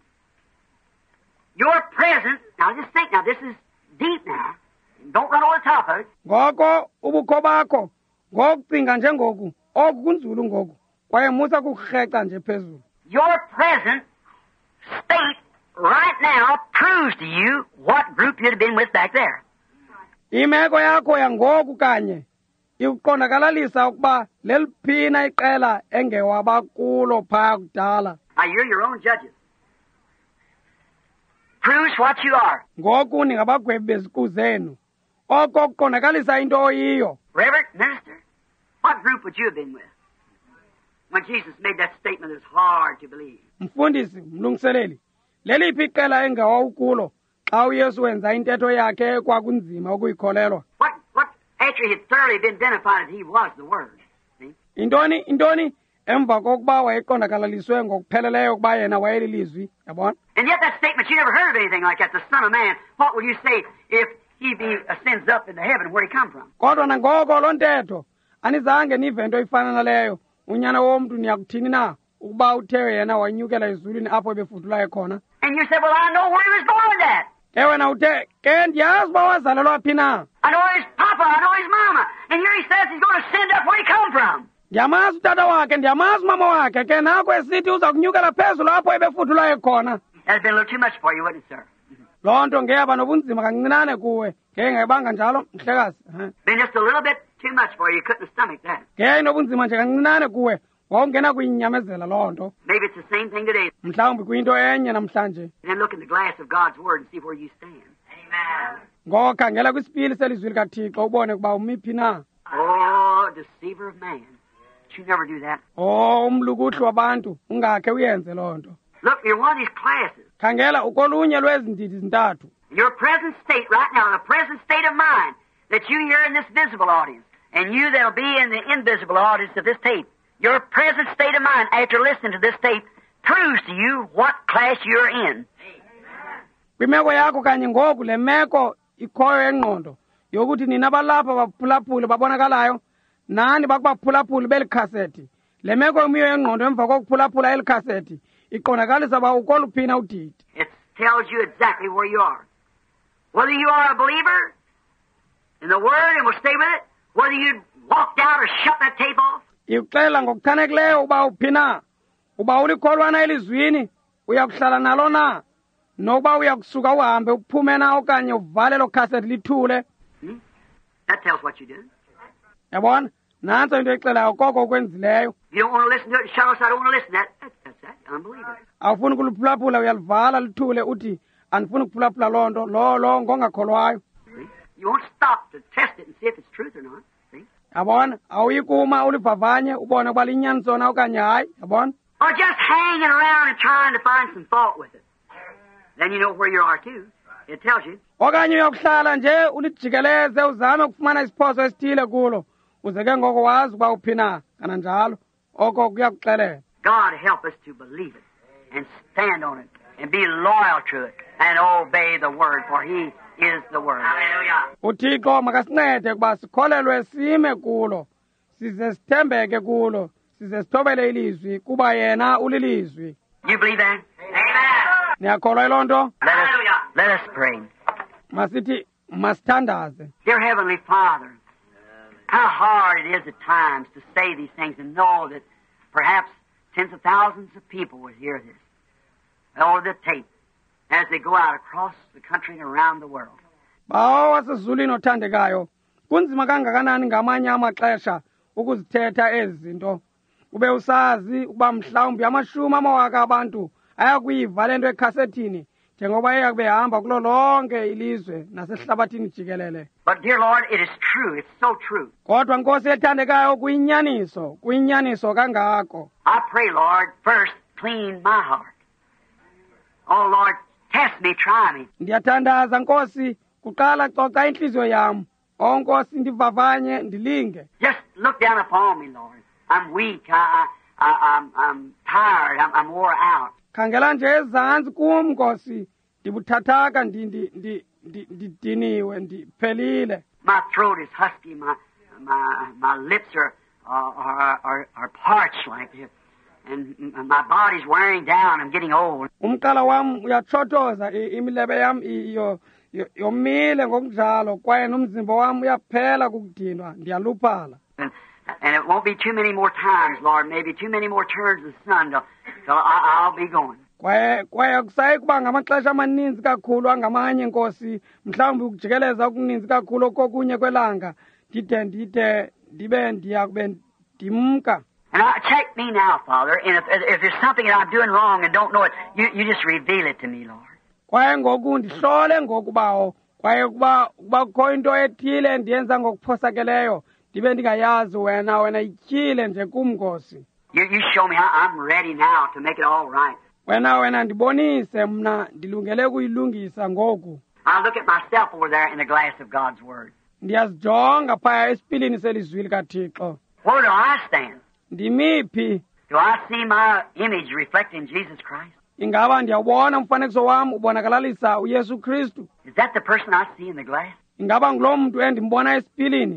Speaker 2: your presence, now just think, now this is deep now. Don't run over the top of it.
Speaker 1: ngoko ubukho bakho ngokucinga nje ngoku oku kunzulu ngoku kwaye musa kukurheca nje phezulu
Speaker 2: Your present state right now proves to you what group you'd have been with back there.
Speaker 1: imeko yakho yangoku kanye ikuqondakalalisa ukuba leliphina iqela engewabakulo phaa kudala
Speaker 2: Now you're your own judges. Proves what you are.
Speaker 1: ngoku ningabagwebi beziku zenu oko kuqondakalisa into oyiyo
Speaker 2: Reverend, minister, what group would you have been with when Jesus made that statement that's hard to believe?
Speaker 1: mfundisi mlungiseleli leliphi iqela engewawukulo xa uyesu wenza intetho yakhe kwakunzima ukuyikholelwa
Speaker 2: What, what, after he had thoroughly been identified that he was the Word. See?
Speaker 1: intoni intoni emva kokuba wayeqondakalaliswe ngokupheleleyo ukuba yena wayelilizwi yabona
Speaker 2: And yet that statement, you never heard of anything like that, the Son of Man. What will you say if he be ascends up into heaven where he come from?
Speaker 1: kodwa nangoko loo ntetho anizange nive into ifana naleyo unyana womntu niyakuthini na ukuba uthe yena wanyukela ezulwini apho ebefudulayo khona?
Speaker 2: And you said, well, I know where he was born at.
Speaker 1: Ke wena uthe ke ndiyazi uba wazalelwa phi na.
Speaker 2: I know his papa, I know his mama. And here he says he's going to send up where he come from.
Speaker 1: Ndiyamazi utata wakhe, ndiyamazi mama wakhe, ke nako esithi uza kunyukela phezulu apho ebefudulayo khona.
Speaker 2: That's been a little too much for you, wouldn't it, sir?
Speaker 1: Loo nto ngeyaba nobunzima kancinane kuwe, ke ngayibanga njalo mhlekazi.
Speaker 2: Been just a little bit too much for you. You couldn't stomach that.
Speaker 1: Ke inobunzima nje kancinane kuwe, wawungena kuyinyamezela loo nto.
Speaker 2: Maybe it's the same thing today.
Speaker 1: Mhlawumbi kuyinto enye namhlanje.
Speaker 2: Then look in the glass of God's Word and see where you stand. Amen.
Speaker 1: Ngokhangela kwisipili selizwi likaThixo ubone ukuba umiphi na.
Speaker 2: Oh, deceiver of man. You never do that.
Speaker 1: Oh, umlukuhlu wabantu, ungakhe uyenze loo nto.
Speaker 2: Look, you're one of these classes.
Speaker 1: Khangela ukolunye lwezi ndidi zintathu.
Speaker 2: Your present state right now, the present state of mind that you hear in this visible audience, and you that'll be in the invisible audience of this tape, your present state of mind after listening to this tape proves to you what class you're in.
Speaker 1: Kwimeko yakho kanye ngoku le meko ikhoyo engqondo yokuthi nina balapha baphulaphule babonakalayo nani bakubaphulaphule belikhasethi. Le meko imiyo engqondo emva kokuphulaphula elikhasethi iqondakalisa ba ukoluphina udidi.
Speaker 2: It tells you exactly where you are. Whether you are a believer in the Word and will stay with it, whether you walked out or shut that tape off.
Speaker 1: Ixela ngokuthanekileyo uba uphina, uba ulikholwana elizwini uyakuhlala nalo na, nokuba uyakusuka uhambe uphume na okanye uvale lo cassette lithule.
Speaker 2: Hmm? That tells what you do.
Speaker 1: Yabona, nanso into exelayo koko okwenzileyo.
Speaker 2: You don't want to listen to it, shut us, I don't want to listen to that. That's, that's that, unbeliever.
Speaker 1: Awufuni ukuliphulaphula uyalivala lithule uthi andifuni ukuphulaphula loo nto, lo lo ngongakholwayo.
Speaker 2: You won't stop to test it and see if it's truth or not. See?
Speaker 1: Yabona, awuyikuma ulivavanye ubone ukuba linyaniso na okanye hayi, yabona?
Speaker 2: Or just hanging around and trying to find some fault with it. Then you know where you are too. It tells you.
Speaker 1: Okanye uyakuhlala nje ulijikeleze uzame ukufumana isiphoso esithile kulo. Uze ke ngoko wazi ukuba uphina kananjalo. Oko kuyakuxelela.
Speaker 2: God help us to believe it and stand on it and be loyal to it and obey the Word, for He is the Word. Hallelujah.
Speaker 1: uThixo makasincede kuba sikholelwe sime kulo, size sithembeke kulo, size sithobele ilizwi kuba yena ulilizwi.
Speaker 2: You believe that? Amen.
Speaker 1: Niyakholwa loo nto?
Speaker 2: Let us, let us pray.
Speaker 1: Masithi masithandaze.
Speaker 2: Dear Heavenly Father, how hard it is at times to say these things and know that perhaps tens of thousands of people will hear this over the tape as they go out across the country and around the world.
Speaker 1: Bawo wasezulwini othandekayo, kunzima kangakanani ngamanye amaxesha ukuzithetha ezi zinto. Ube usazi ukuba mhlawumbi amashumi amawaka abantu ayakuyiva le nto ekhasetini njengoba eyakube hamba kulo lonke ilizwe nasehlabathini jikelele.
Speaker 2: But dear Lord, it is true. It's so true.
Speaker 1: Kodwa Nkosi ethandekayo kuyinyaniso, kuyinyaniso kangako.
Speaker 2: I pray, Lord, first clean my heart. Oh Lord, test me, try me.
Speaker 1: Ndiyathandaza Nkosi, kuqala coca inhliziyo yam. Oh Nkosi ndivavanye ndilinge.
Speaker 2: Just look down upon me, Lord. I'm weak. I, I, I'm, I'm tired. I'm, I'm wore out.
Speaker 1: Khangela nje ezantsi kum Nkosi, ndibuthathaka ndidiniwe ndiphelile.
Speaker 2: My throat is husky. My my my lips are are are, are parched like this, and my body's wearing down. I'm getting old.
Speaker 1: Umqala wam uyachothoza, imilebe yam iyo yomile ngokunjalo kwaye nomzimba wam uyaphela kukudinwa, ndiyaluphala.
Speaker 2: And, and it won't be too many more times, Lord, maybe too many more turns of the sun till, till I, I'll be going.
Speaker 1: Kwaye kwaye akusayi kuba ngamaxesha amaninzi kakhulu angamanye Nkosi, mhlawumbi ukujikeleza okuninzi kakhulu okokunye kwelanga ndide ndide ndibe ndiyakube ndimka.
Speaker 2: And I, check me now, Father, and if, if there's something that I'm doing wrong and don't know it, you, you just reveal it to me, Lord.
Speaker 1: Kwaye ngoku ndihlole ngokubawo, kwaye kuba kuba kukho into ethile ndiyenza ngokuphosakeleyo, ndibe ndingayazi wena, wena ityhile nje kum Nkosi.
Speaker 2: You, you show me how I'm ready now to make it all right.
Speaker 1: Wena wena ndibonise mna ndilungele kuyilungisa ngoku.
Speaker 2: I look at myself over there in the glass of God's Word.
Speaker 1: Ndiyazijonga phaya esipilini selizwi likaThixo.
Speaker 2: Where do I stand?
Speaker 1: Ndimiphi?
Speaker 2: Do I see my image reflecting Jesus Christ?
Speaker 1: Ingaba ndiyawubona umfanekiso wam ubonakalalisa uYesu Kristu?
Speaker 2: Is that the person I see in the glass?
Speaker 1: Ingaba ngulo mntu endimbona esipilini?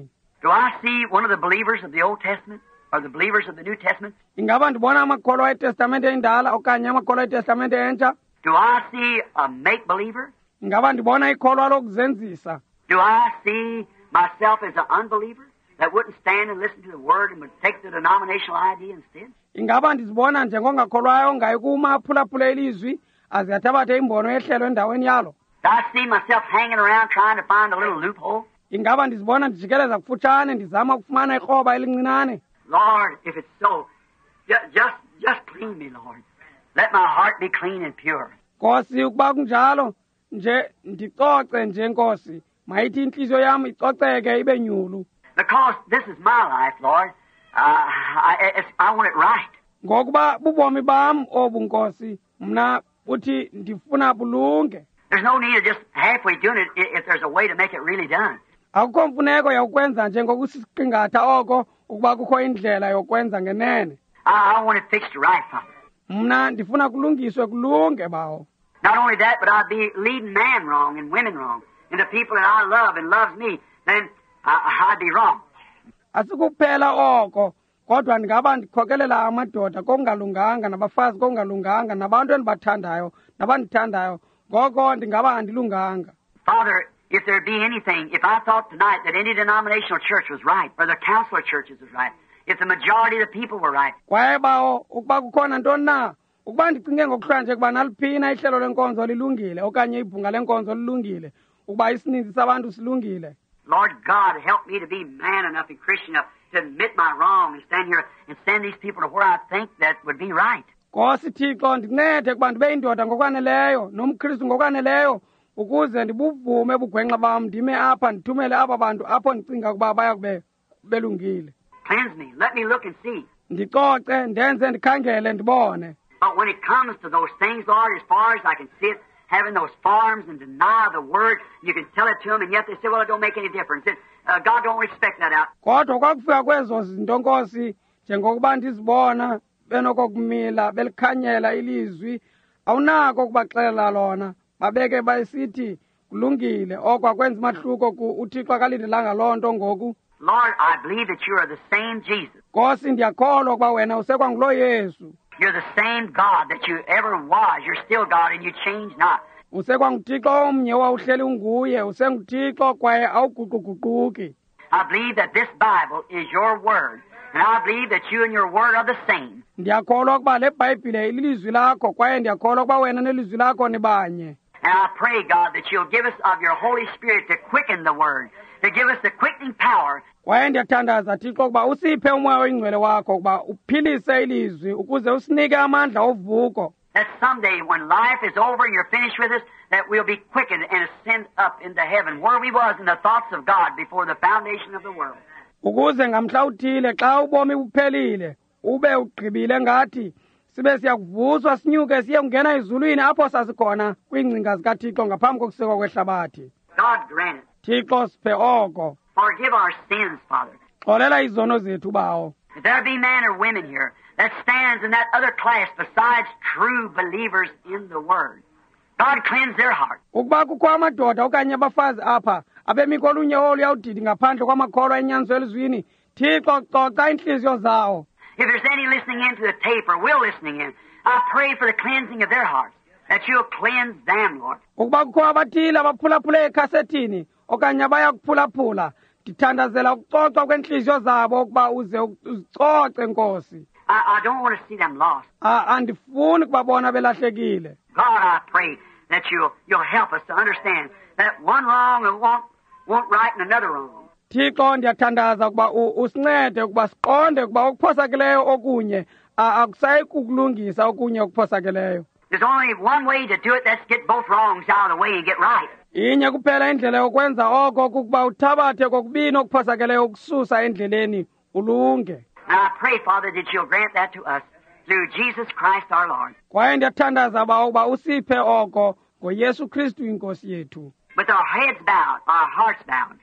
Speaker 2: Do I see one of the believers of the Old Testament or the believers of the New Testament?
Speaker 1: ingaba ndibona amakholwa eTestamente endala okanye amakholwa eTestamente entsha?
Speaker 2: Do I see a make-believer?
Speaker 1: ingaba ndibona ikholwa lokuzenzisa?
Speaker 2: Do I see myself as an unbeliever that wouldn't stand and listen to the Word and would take the denominational idea instead?
Speaker 1: ingaba ndizibona njengongakholwayo ongayi kuma phulaphula ilizwi aze athabathe imbono yehlelo endaweni yalo?
Speaker 2: Do I see myself hanging around trying to find a little loophole?
Speaker 1: ingaba ndizibona ndijikeleza kufutshane ndizama ukufumana ikroba elincinane?
Speaker 2: Lord, if it's so, ju- just just clean me, Lord. Let my heart be clean and pure.
Speaker 1: Nkosi, ukuba kunjalo nje ndicoce nje Nkosi, mayithi inhliziyo yami icoceke ibe nyulu.
Speaker 2: Because this is my life, Lord. Uh, I, it's, I want it right.
Speaker 1: Ngokuba bubomi bam obu Nkosi, mna uthi ndifuna bulunge.
Speaker 2: There's no need of just halfway doing it i- if there's a way to make it really done.
Speaker 1: Akukho mfuneko yokwenza nje ngokusiqingatha oko ukuba kukho indlela yokwenza ngenene.
Speaker 2: I, I want it fixed right, Father.
Speaker 1: Mna ndifuna kulungiswe kulunge bawo.
Speaker 2: Not only that, but I'd be leading man wrong and women wrong. And the people that I love and loves me, then I, I'd be wrong.
Speaker 1: Asikuphela oko, kodwa ndingaba ndikhokelela amadoda kongalunganga nabafazi kongalunganga nabantu endibathandayo nabandithandayo, ngoko ndingaba andilunganga.
Speaker 2: Father, if there be anything, if I thought tonight that any denominational church was right, or the council of churches was right, if the majority of the people were right,
Speaker 1: Kwaye bawo ukuba kukhona ntoni na, ukuba ndicinge ngokuhlanje kuba naliphina ihlelo lenkonzo lilungile okanye ibhunga lenkonzo lilungile, ukuba isininzi sabantu silungile.
Speaker 2: Lord God, help me to be man enough and Christian enough to admit my wrong and stand here and send these people to where I think that would be right.
Speaker 1: Nkosi Thixo, ndincede ukuba ndibe indoda ngokwaneleyo nomKristu ngokwaneleyo ukuze ndibuvume ubugwenxa bam ndime apha ndithumele aba bantu apho ndicinga ukuba baya kube belungile.
Speaker 2: Cleanse me. Let me look and see.
Speaker 1: Ndicoce ndenze ndikhangele ndibone.
Speaker 2: But when it comes to those things, Lord, as far as I can see it, having those forms and deny the Word, you can tell it to them, and yet they say, well, it don't make any difference. It, uh, God don't respect that out.
Speaker 1: Kodwa kwakufika kwezo zinto Nkosi, njengokuba ndizibona benokokumila belikhanyela ilizwi, awunako ukubaxelela lona, babeke bayisithi kulungile oko akwenza umahluko ku uThixo akalindelanga loo nto ngoku.
Speaker 2: Lord, I believe that you are the same Jesus.
Speaker 1: Nkosi, ndiyakholwa ukuba wena usekwangulo Yesu.
Speaker 2: You're the same God that you ever was. You're still God, and you change not.
Speaker 1: UsekwanguThixo omnye wawuhleli unguye, usenguThixo kwaye awuguquguquki.
Speaker 2: I believe that this Bible is your Word, and I believe that you and your Word are the same.
Speaker 1: Ndiyakholwa ukuba le Bhayibhile ilizwi lakho kwaye ndiyakholwa ukuba wena nelizwi lakho nibanye.
Speaker 2: And I pray, God, that you'll give us of your Holy Spirit to quicken the Word, to give us the quickening power.
Speaker 1: Kwaye ndiyathandaza Thixo ukuba usiphe umoya oyingcwele wakho ukuba uphilise ilizwi ukuze usinike amandla ovuko.
Speaker 2: That someday when life is over and you're finished with us, that we'll be quickened and ascend up into heaven, where we was in the thoughts of God before the foundation of the world.
Speaker 1: Ukuze ngamhla uthile xa ubomi buphelile ube ugqibile ngathi sibe siyakuvuswa sinyuke siye kungena ezulwini apho sasikhona kwiingcinga zikaThixo ngaphambi kokusekwa kwehlabathi.
Speaker 2: God grant it.
Speaker 1: Thixo siphe oko.
Speaker 2: Forgive our sins, Father.
Speaker 1: Xolela izono zethu bawo.
Speaker 2: If there be men or women here that stands in that other class besides true believers in the Word, God cleanse their heart.
Speaker 1: Ukuba kukho amadoda okanye abafazi apha abemi kolunye oluyawudidi ngaphandle kwamakholwa enyanisweni elizwini, Thixo coca inhliziyo zawo.
Speaker 2: If there's any listening in to the tape or will listening in, I pray for the cleansing of their hearts, that you'll cleanse them, Lord.
Speaker 1: Ukuba kukho abathile abaphulaphula ekhasetini okanye abaya kuphulaphula, ndithandazela ukucocwa kwenhliziyo zabo ukuba uze uzicoce Nkosi.
Speaker 2: I, I don't want to see them lost.
Speaker 1: A- andifuni kubabona belahlekile.
Speaker 2: God, I pray that you'll, you'll help us to understand that one wrong won't, won't right and another wrong.
Speaker 1: Thixo, ndiyathandaza ukuba u- usincede ukuba siqonde ukuba okuphosakeleyo okunye a- akusayi kukulungisa okunye okuphosakeleyo.
Speaker 2: There's only one way to do it, that's get both wrongs out of the way and get right.
Speaker 1: Inye kuphela indlela yokwenza oko kukuba uthabathe kokubini okuphosakeleyo ukususa endleleni ulunge.
Speaker 2: And I pray, Father, that you'll grant that to us through Jesus Christ our Lord.
Speaker 1: Kwaye ndiyathandaza ba ukuba usiphe oko ngoYesu Kristu inkosi yethu.
Speaker 2: With our heads bowed, our hearts bowed.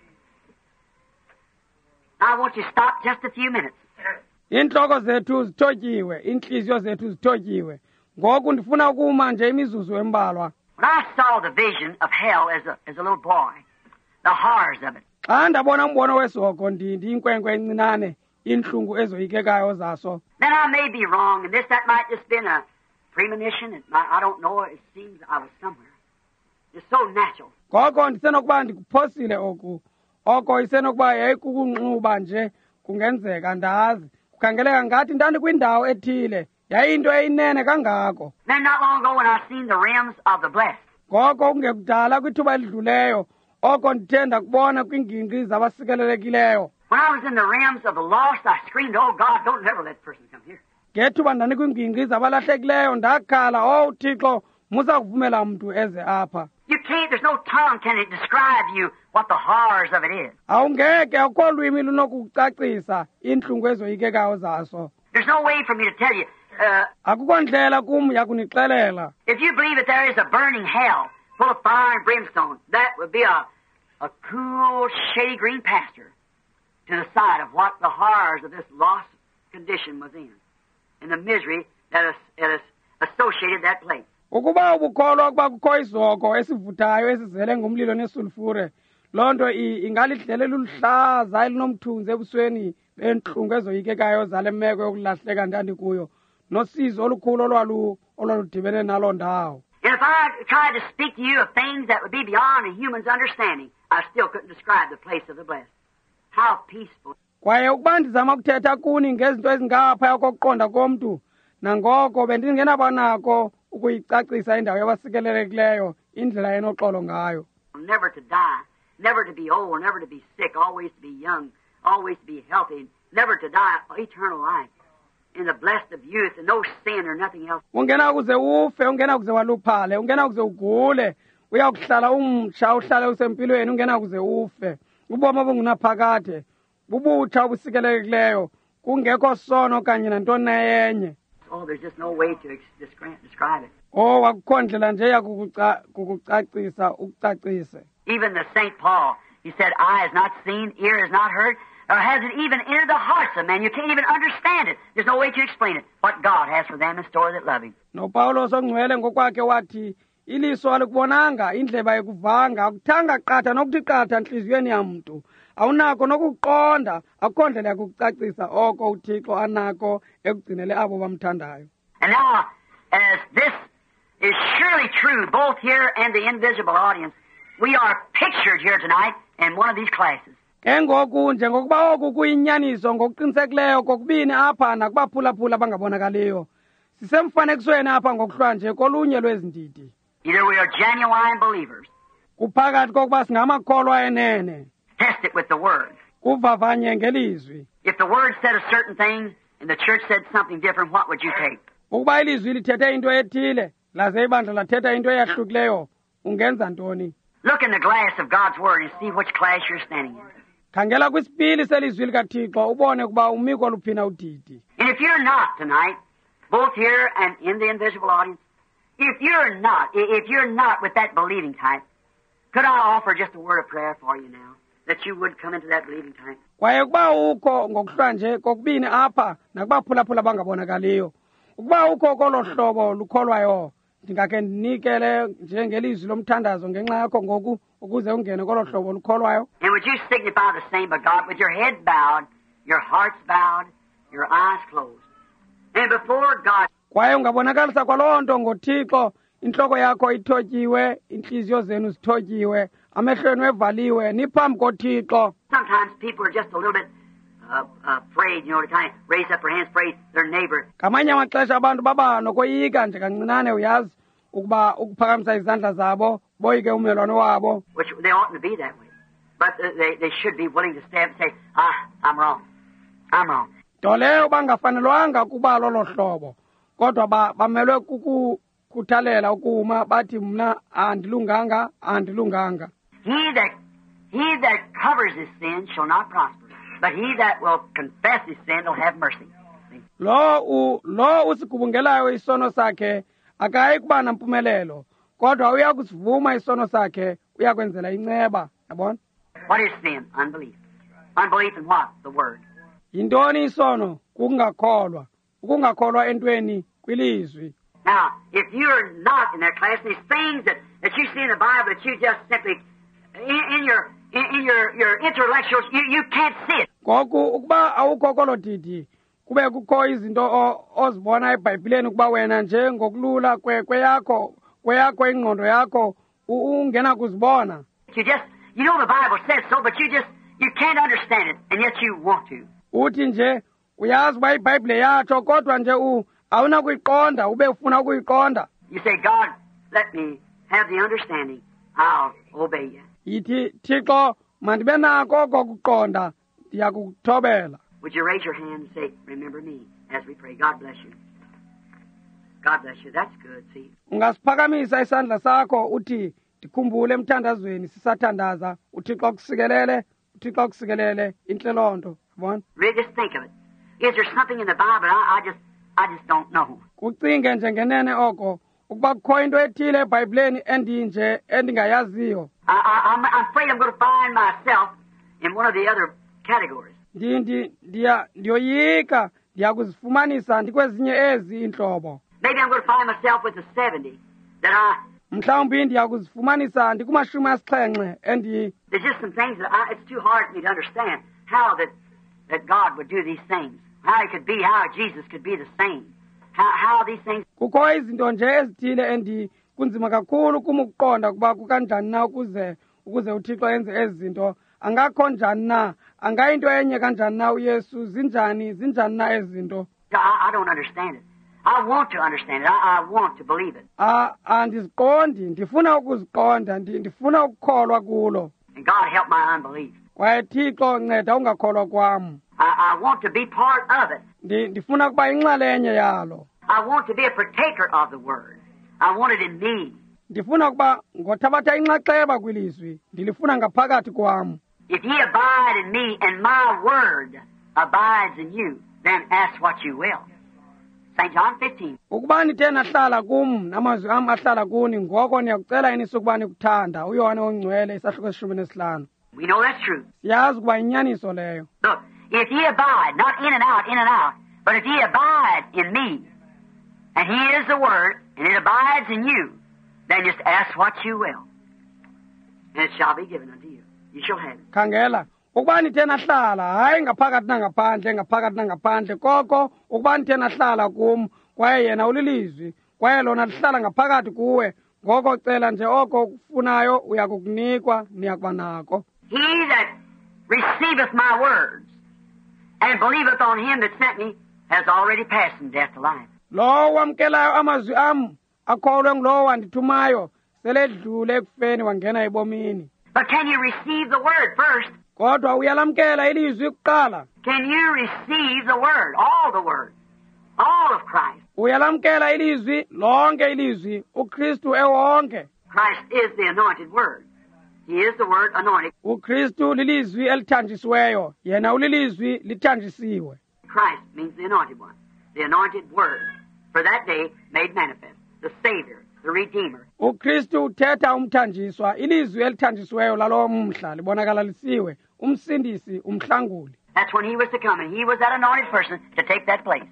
Speaker 2: Now I want you to stop just a few minutes.
Speaker 1: Inhloko zethu zithotyiwe, inhliziyo zethu zithotyiwe. Ngoku ndifuna ukuma nje imizuzu embalwa.
Speaker 2: When I saw the vision of hell as a, as a little boy, the horrors of it,
Speaker 1: xa ndabona umbono wesoko ndi ndiyinkwenkwe encinane inhlungu ezoyikekayo zaso
Speaker 2: Then I may be wrong, and this, that might just been a premonition. It might, I don't know. It seems I was somewhere. It's so natural.
Speaker 1: ngoko ndisenokuba ndikuphosile oku oko isenokuba yayikukunxuba nje kungenzeka ndazi kukhangeleka ngathi ndandikwindawo ethile yayinto eyinene kangako
Speaker 2: Then not long ago when I seen the rims of the blessed,
Speaker 1: ngoko kungekudala kwithuba elidluleyo oko ndithe ndakubona kwiingingqi zabasikelelekileyo
Speaker 2: when I was in the rims of the lost, I screamed, "Oh God, don't never let person come here."
Speaker 1: ngethuba ndandikwiingingqi zabalahlekileyo ndakhala o uthixo musa kuvumela mntu eze apha
Speaker 2: You can't. There's no tongue can it describe you what the horrors of it is.
Speaker 1: awungeke akho lwimi lunokucacisa iintlungu ezoyikekayo zaso
Speaker 2: There's no way for me to tell you. Uh,
Speaker 1: akukho ndlela kum yakunixelela
Speaker 2: if you believe that there is a burning hell full of fire and brimstone, that would be a, a cool, shady green pasture to the side of what the horrors of this lost condition was in, and the misery that is, that is associated that place.
Speaker 1: ukuba ubukholwa ukuba kukho izoko esivuthayo esizele ngumlilo nesulfure loo nto i- ingalidlele luluhlaza elinomthunzi ebusweni bentlungu ezoyikekayo zale meko yokulahleka ndandikuyo nosizo olukhulu olwalu olwaludibene naloo ndawo
Speaker 2: And if I tried to speak to you of things that would be beyond a human's understanding, I still couldn't describe the place of the blessed. How peaceful.
Speaker 1: kwaye ukuba ndizama ukuthetha kuni ngezinto ezingaphaya kokuqonda komntu nangoko bendingenabanako ukuyicacisa indawo yabasikelelekileyo indlela enoxolo ngayo
Speaker 2: Never to die, never to be old, never to be sick, always to be young, always to be healthy, never to die, eternal life, in the blessed of youth, and no sin or nothing else.
Speaker 1: ungena kuze ufe ungena kuze waluphale ungena kuze ugule uya kuhlala umtsha uhlale usempilweni ungena kuze ufe ubomi obungunaphakade bubutsha obusikelelekileyo kungekho sono kanye nantoni nayenye
Speaker 2: Oh, there's just no way to ex- descri- describe it.
Speaker 1: o akukho ndlela nje yakukuca- kukucacisa ukucacise
Speaker 2: Even the Saint Paul, he said, "Eye has not seen, ear has not heard, or has it even entered the hearts of men." You can't even understand it. There's no way to explain it. What God has for them in store that love Him.
Speaker 1: nopawulos ongcwele ngokwakhe wathi iliso alikubonanga indlebe ayikuvanga akuthanga qatha nokuthi qatha entliziyweni yamntu awunako nokuqonda akukho ndlela yakucacisa oko uthixo anako ekugcinele abo bamthandayo
Speaker 2: And now, as this is surely true, both here and the invisible audience, we are pictured here tonight in one of these classes.
Speaker 1: ke ngoku njengokuba oku kuyinyaniso ngokuqinisekileyo kokubini apha nakubaphulaphula abangabonakaliyo sisemfanekisweni apha ngokuhlwa nje kolunye lwezi ndidi
Speaker 2: Either we are genuine believers,
Speaker 1: kuphakathi kokuba singamakholwa enene
Speaker 2: test it with the Word.
Speaker 1: kuvavanye ngelizwi
Speaker 2: If the Word said a certain thing and the church said something different, what would you take?
Speaker 1: ukuba ilizwi lithethe into ethile laze ibandla lathetha into eyahlukileyo ungenza ntoni
Speaker 2: Look in the glass of God's Word and see which class you're standing in.
Speaker 1: khangela kwisipili selizwi likathixo ubone ukuba umiko luphina udidi
Speaker 2: And if you're not tonight, both here and in the invisible audience, if you're not, i- if you're not with that believing type, could I offer just a word of prayer for you now, that you would come into that believing type?
Speaker 1: kwaye ukuba ukho ngokuhlwa nje kokubini apha nakubaphulaphula abangabonakaliyo ukuba ukho kolo hlobo lukholwayo ndingakhe ndinikele njengelizwi lomthandazo ngenxa yakho ngoku ukuze ungene kolo hlobo lukholwayo
Speaker 2: And would you signify the same by God with your head bowed, your hearts bowed, your eyes closed, and before God,
Speaker 1: kwaye ungabonakalisa kwaloo nto ngothixo intloko yakho ithotyiwe intliziyo zenu zithotyiwe amehlweni wevaliwe niphambi kothixo
Speaker 2: sometimes people are just a little bit uh, afraid, you know, to kind of raise up their hands, praise their neighbor.
Speaker 1: ngamanye amaxesha abantu baba nokoyika nje kancinane uyazi ukuba ukuphakamisa izandla zabo boyike ummelwane wabo
Speaker 2: Which they oughtn't to be that way. But uh, they, they should be willing to stand and say, ah, I'm wrong. I'm wrong.
Speaker 1: nto leyo bangafanelwanga kuba lolo hlobo kodwa ba- bamelwe kukukhuthalela ukuma bathi mna andilunganga andilunganga
Speaker 2: He that he that covers his sin shall not prosper, but he that will confess his sin will have mercy. See?
Speaker 1: lo u lo usigubungelayo isono sakhe akayi kuba nampumelelo kodwa uya kusivuma isono sakhe uyakwenzela inceba yabona
Speaker 2: What is sin? Unbelief. Unbelief in what? The Word.
Speaker 1: yintoni isono kukungakholwa ukungakholwa entweni kwilizwi
Speaker 2: Now, if you're not in that class, and there's things that, that you see in the Bible that you just simply, in, in your in, in your, your intellectuals, you, you can't see it.
Speaker 1: ngoku ukuba awukho kolo didi kube kukho izinto o- ozibona eBhayibhileni ukuba wena nje ngokulula kwe kweyakho kweyakho ingqondo yakho u- ungena kuzibona.
Speaker 2: You just, you know the Bible says so, but you just, you can't understand it, and yet you want to.
Speaker 1: uthi nje uyazi uba iBhayibhile yatsho kodwa nje u awuna kuyiqonda ube ufuna ukuyiqonda.
Speaker 2: You say, God, let me have the understanding. I'll obey you.
Speaker 1: yithi Thixo mandibe nako kokuqonda ndiyakuthobela.
Speaker 2: Would you raise your hand and say, remember me as we pray? God bless you. God bless you. That's good, see.
Speaker 1: Ungasiphakamisa isandla sakho uthi ndikhumbule emthandazweni sisathandaza uThixo akusikelele uThixo akusikelele inhlelonto yabona.
Speaker 2: Really just think of it. Is there something in the Bible I, I just I just don't know?
Speaker 1: Kucinge nje ngenene oko ukuba kukho into ethile eBhayibhileni endinje endingayaziyo.
Speaker 2: I, I, I'm, I'm afraid I'm going to find myself in one of the other categories.
Speaker 1: Ndi ndi ndiya ndiyoyika ndiyakuzifumanisa ndikwezinye ezi intlobo.
Speaker 2: Maybe I'm going to find myself with the seventy that I.
Speaker 1: Mhlawumbi ndiyakuzifumanisa ndikumashumi asixhenxe endi.
Speaker 2: There's just some things that I, it's too hard for me to understand how that that God would do these things. How He could be, how Jesus could be the same. How how these things.
Speaker 1: Kukho izinto nje ezithile endi kunzima kakhulu kum ukuqonda kuba kukanjani na ukuze ukuze uThixo enze ezi zinto angakho njani na angayinto enye kanjani na uYesu zinjani zinjani na ezi zinto.
Speaker 2: I, I don't understand it. I want to understand it. I, I want to believe it.
Speaker 1: Ah andiziqondi ndifuna ukuziqonda ndi- ndifuna ukukholwa kulo.
Speaker 2: And God help my unbelief.
Speaker 1: Kwaye Thixo nceda ungakholwa kwam.
Speaker 2: I, I want to be part of it.
Speaker 1: Ndi- ndifuna kuba inxalenye yalo.
Speaker 2: I want to be a partaker of the Word. I want it in me.
Speaker 1: Ndifuna kuba ngothabatha inxaxheba kwilizwi ndilifuna ngaphakathi kwam.
Speaker 2: If ye abide in me and my Word abides in you, then ask what you will. Saint John fifteen.
Speaker 1: Ukuba nithe nahlala kum namazwi am ahlala kuni ngoko niyakucela inisi ukuba nikuthanda uYohane ongcwele isahluko esishumi nesihlanu.
Speaker 2: We know that's true.
Speaker 1: Siyazi ukuba inyaniso leyo.
Speaker 2: Look, if ye abide, not in and out, in and out, but if ye abide in me, and He is the Word, and it abides in you, then just ask what you will, and it shall be given unto you. You shall have it.
Speaker 1: Khangela ukuba nithe nahlala hayi ngaphakathi nangaphandle ngaphakathi nangaphandle koko ukuba nithe nahlala kum kwaye yena ulilizwi kwaye lona lihlala ngaphakathi kuwe ngoko cela nje oko ukufunayo uyakukunikwa niyakuba nako.
Speaker 2: He that receiveth my words and believeth on Him that sent me has already passed from death to life.
Speaker 1: Lo wamkelayo amazwi am akholwe ngulowo wandithumayo seledlule ekufeni wangena ebomini.
Speaker 2: But can you receive the Word first?
Speaker 1: Kodwa uyalamkela ilizwi kuqala.
Speaker 2: Can you receive the Word, all the Word, all of Christ?
Speaker 1: Uyalamkela ilizwi lonke ilizwi uKristu ewonke.
Speaker 2: Christ is the anointed Word. He is the Word anointed.
Speaker 1: uKristu lilizwi elithanjisiweyo yena ulilizwi lithanjisiwe.
Speaker 2: Christ means the anointed one, the anointed Word, for that day made manifest, the Savior, the Redeemer.
Speaker 1: uKristu uthetha umthanjiswa ilizwi elithanjisiweyo lalowo mhla libonakala lisiwe umsindisi umhlanguli.
Speaker 2: That's when He was to come, and He was that anointed person to take that place.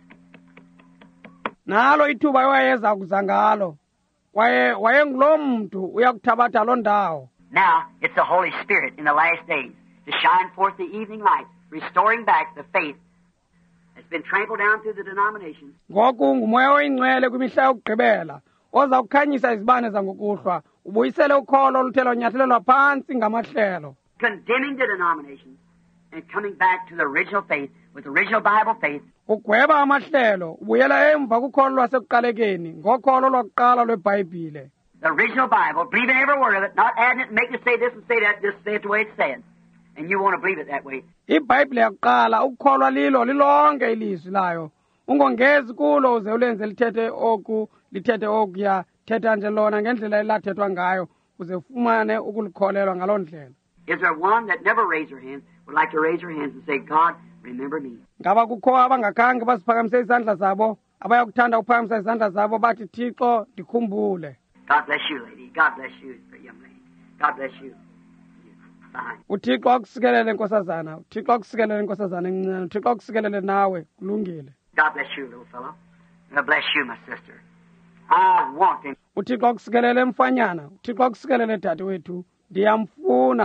Speaker 1: Nalo ithuba wayeza kuza ngalo kwaye wayengulo muntu uyakuthabatha lo ndawo.
Speaker 2: Now, it's the Holy Spirit in the last days to shine forth the evening light, restoring back the faith that's been trampled down through the denominations.
Speaker 1: Ngoku ngumoya oyingcwele kwimihla yokugqibela oza kukhanyisa izibane zangokuhlwa ubuyisele ukholo oluthe lonyathelelwa phantsi ngamahlelo.
Speaker 2: Condemning the denominations and coming back to the original faith with the original Bible faith.
Speaker 1: Ugweba amahlelo ubuyela emva kukholo lwasekuqalekeni ngokholo lwakuqala lweBhayibhile.
Speaker 2: The original Bible, believing every word of it, not adding it and making it say this and say that, just say it the way it's said. And you want to believe it that way.
Speaker 1: iBhayibhile yakuqala ukukholwa lilo lilonke ilizwi layo ungongezi kulo uze ulenze lithethe oku lithethe okuya thetha nje lona ngendlela elathethwa ngayo uze ufumane ukulikholelwa ngaloo ndlela.
Speaker 2: Is there one that never raised her hands would like to raise her hands and say, God, remember me?
Speaker 1: Ngaba kukho abangakhange basiphakamise izandla zabo abayakuthanda ukuphakamisa izandla zabo bathi Thixo ndikhumbule.
Speaker 2: God bless you, lady. God bless you, young lady. God bless you. Fine.
Speaker 1: uThixo akusikelele nkosazana uThixo akusikelele nkosazana encane uThixo akusikelele nawe kulungile.
Speaker 2: God bless you, little fellow. God bless you, my sister. I want him.
Speaker 1: uThixo akusikelele mfanyana uThixo akusikelele dade wethu ndiyamfuna.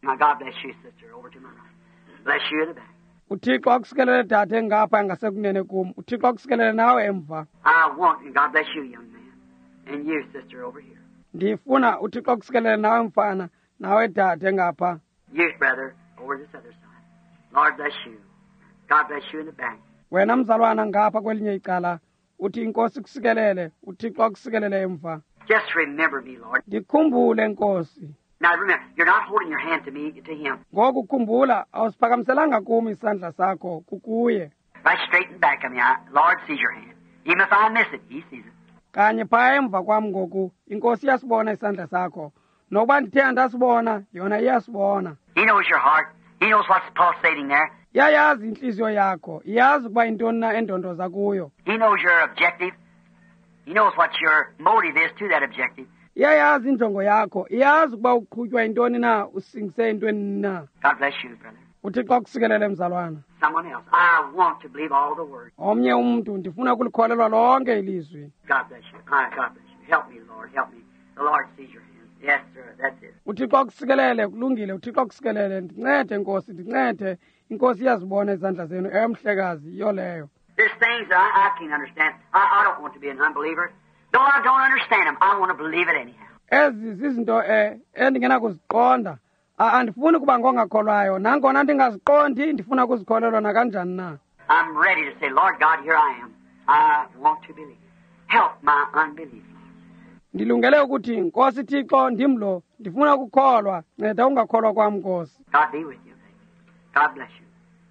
Speaker 2: Now, God bless you, sister, over to my right. Bless you in the back.
Speaker 1: uthixo akusikelele dade ngapha ngasekunene kum uthixo akusikelele nawe emva
Speaker 2: I want, and God bless you, young man, and you, sister, over here.
Speaker 1: ndifuna uthixo akusikelele nawe mfana nawe dade ngapha
Speaker 2: You, brother, over this other side. Lord bless you. God bless you in the back.
Speaker 1: wena mzalwana ngapha kwelinye icala uthi inkosi kusikelele uthixo akusikelele emva
Speaker 2: Just remember me, Lord.
Speaker 1: ndikhumbule nkosi
Speaker 2: Now, remember, you're not holding your hand to me, to him.
Speaker 1: ngoku khumbula awusiphakamiselanga kum isandla sakho kukuye
Speaker 2: Right straight in back of me. I, Lord sees your hand. Even if I miss it, he sees it.
Speaker 1: kanye phaya emva kwam ngoku inkosi iyasibona isandla sakho nokuba ndithe andasibona yona iyasibona
Speaker 2: He knows your heart. He knows what's pulsating there.
Speaker 1: iyayazi intliziyo yakho iyazi ukuba yintoni na endondoza kuyo
Speaker 2: He knows your objective. He knows what your motive is to that objective.
Speaker 1: iyayazi injongo yakho iyazi ukuba uqhutywa yintoni na usingise yintweni na
Speaker 2: God bless you, brother.
Speaker 1: uthixo akusikelele mzalwana
Speaker 2: Someone else. I want to believe all the words.
Speaker 1: omnye umntu ndifuna ukulikholelwa lonke ilizwi
Speaker 2: God bless you. All right, God bless you. Help me, Lord. Help me. The Lord sees your hands. Yes, sir. That's it.
Speaker 1: uthixo akusikelele kulungile uthixo akusikelele ndincede nkosi ndincede inkosi iyazibona izandla zenu emhlekazi yiyo leyo
Speaker 2: There's things that I, I can't understand. I, I don't want to be an unbeliever. Though I don't understand them, I want to believe it anyhow.
Speaker 1: ezi zizinto um endingenakuziqonda A- andifuni ukuba ngongakholwayo nangona ndingaziqondi ndifuna ukuzikholelwa nakanjani na
Speaker 2: I'm ready to say, Lord God, here I am. I want to believe. Help my unbelief.
Speaker 1: ndilungele ukuthi nkosi thixo ndim lo ndifuna ukukholwa nceda ungakholwa kwam nkosi
Speaker 2: God be with you. God bless you.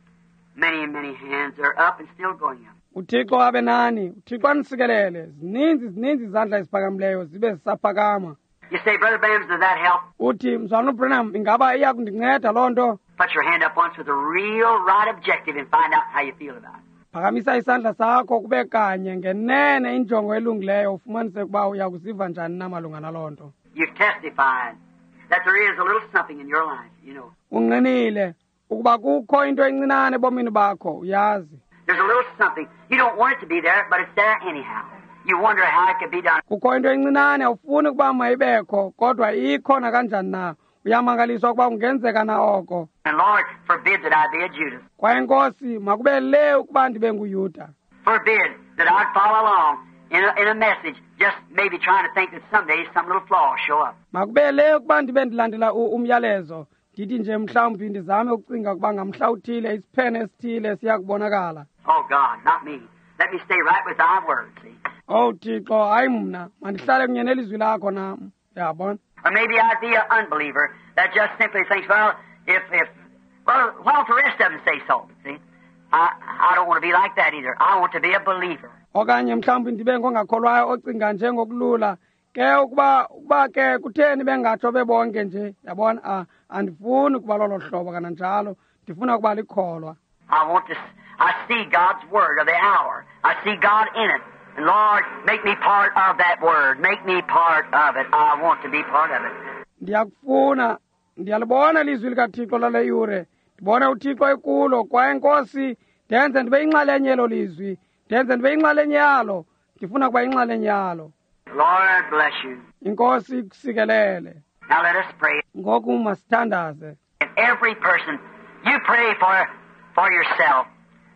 Speaker 2: Many, many hands are up and still going up.
Speaker 1: uthixo abe nani uthixo andisikelele zininzi zininzi izandla eziphakamileyo zibe zisaphakama
Speaker 2: You say, Brother Bams, does that help?
Speaker 1: uthi mzalwana ubranham ingaba iya kundinceda loo nto
Speaker 2: Put your hand up once with a real right objective and find out how you feel about it.
Speaker 1: phakamisa isandla sakho kube kanye ngenene injongo elungileyo ufumanise ukuba uya kuziva njani na malunga naloo nto
Speaker 2: You've testified that there is a little something in your life, you know.
Speaker 1: unqinile ukuba kukho into encinane ebomini bakho uyazi
Speaker 2: There's a little something. You don't want it to be there, but it's there anyhow. You wonder how it could be done.
Speaker 1: kukho into encinane awufuni ukuba mayibekho kodwa ikhona kanjani na uyamangaliswa ukuba kungenzeka na oko
Speaker 2: And Lord, forbid that I be a Judas.
Speaker 1: kwaye nkosi makube le ukuba ndibe nguyuda
Speaker 2: Forbid that I'd follow along in a, in a message, just maybe trying to think that someday some little flaw will show up.
Speaker 1: makube le ukuba ndibe ndilandela u- umyalezo ndithi nje mhlawumbi ndizame ukucinga ukuba ngamhla uthile isiphene esithile siya kubonakala
Speaker 2: Oh, God, not me. Let me stay right with thy word, see.
Speaker 1: owu thixo hayi mna mandihlale kunye nelizwi lakho nam yabona
Speaker 2: Or maybe I'd be an unbeliever that just simply thinks, well, if, if, well, why don't the rest of them say so, see? I, I don't want to be like that either. I want to be a believer.
Speaker 1: okanye mhlawumbi ndibe ngongakholwayo ocinga njengokulula ke ukuba ukuba ke kutheni bengatsho bebonke nje yabona ah, andifuni ukuba lolo hlobo kananjalo ndifuna ukuba likholwa
Speaker 2: I want to, s- I see God's word of the hour. I see God in it. And Lord, make me part of that word. Make me part of it. I want to be part of it.
Speaker 1: ndiyakufuna ndiyalibona ilizwi likathixo lale yure ndibone uthixo ekulo kwaye nkosi ndenze ndibe inxalenye yelo lizwi ndenze ndibe inxalenye yalo ndifuna ukuba inxalenye yalo
Speaker 2: Lord bless you.
Speaker 1: inkosi ikusikelele
Speaker 2: Now let us pray.
Speaker 1: ngoku masithandaze
Speaker 2: And every person, you pray for, for yourself.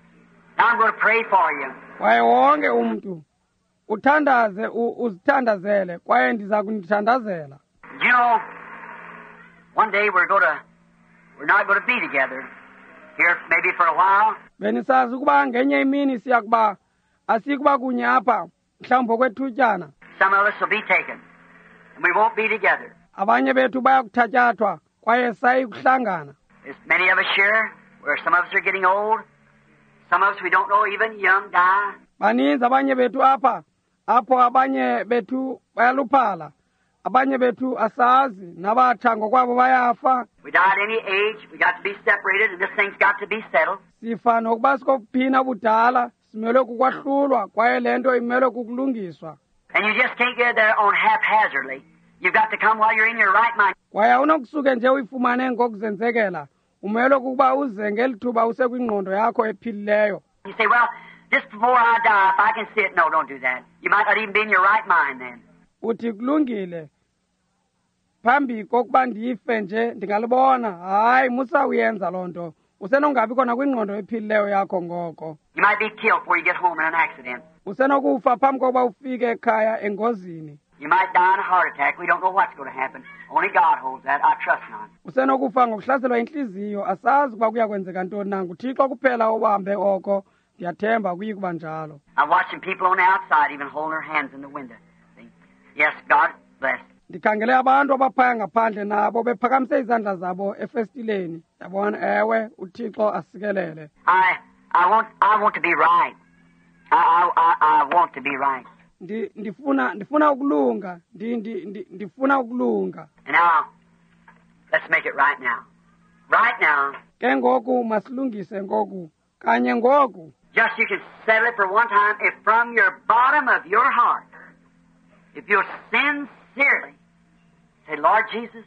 Speaker 2: Now I'm going to pray for you.
Speaker 1: kwaye wonke umntu uthandaze u- uzithandazele kwaye ndiza kundithandazela
Speaker 2: You know, one day we're going to, we're not going to be together here maybe for a while.
Speaker 1: benisazi ukuba ngenye imini siya kuba asiyi kuba kunye apha mhlawumbi okwethutyana
Speaker 2: Some of us will be taken. And we won't be together.
Speaker 1: abanye bethu baya kuthatyathwa kwaye sayi kuhlangana
Speaker 2: There's many of us here where some of us are getting old. Some of us we don't know, even young, die.
Speaker 1: baninzi abanye bethu apha apho abanye bethu bayaluphala abanye bethu asazi nabatsha ngokwabo bayafa
Speaker 2: We die at any age. We got to be separated, and this thing's got to be settled.
Speaker 1: sifa nokuba sikokuphina budala simelwe kukwahlulwa kwaye le nto imelwe kukulungiswa
Speaker 2: And you just can't get there on haphazardly. You've got to come while you're in your right mind.
Speaker 1: kwaye awunokusuke nje uyifumane ngokuzenzekela umelwe kukuba uze ngeli thuba usekwingqondo yakho ephilileyo
Speaker 2: You say, well, just before I die, if I can see it. No, don't do that. You might not even be in your right mind then.
Speaker 1: uthi kulungile phambi kokuba ndife nje ndingalibona hayi musawuyenza loo nto usenongabi khona kwingqondo ephilileyo yakho ngoko.
Speaker 2: You might be killed before you get home in an accident.
Speaker 1: Usenokufa phambi kokuba ufike ekhaya engozini.
Speaker 2: You might die in a heart attack. We don't know what's going to happen. Only God holds that. I trust not.
Speaker 1: Usenokufa ngokuhlaselwa inhliziyo asazi ukuba kuya kwenzeka ntoni na nguThixo kuphela ohambe oko ndiyathemba kuyi kuba njalo.
Speaker 2: I'm watching people on the outside even holding their hands in the window. See? Yes, God bless.
Speaker 1: Ndikhangele abantu abaphaya ngaphandle nabo bephakamise izandla zabo efestileni. Yabona ewe uThixo asikelele.
Speaker 2: I I want I want to be right. I I I want to be right.
Speaker 1: Ndi ndifuna ndifuna ukulunga ndi ndi ndifuna ukulunga.
Speaker 2: And now let's make it right now. Right now.
Speaker 1: Ke ngoku masilungise ngoku kanye ngoku.
Speaker 2: Just you can settle it for one time if from your bottom of your heart, if you'll sincerely say, Lord Jesus,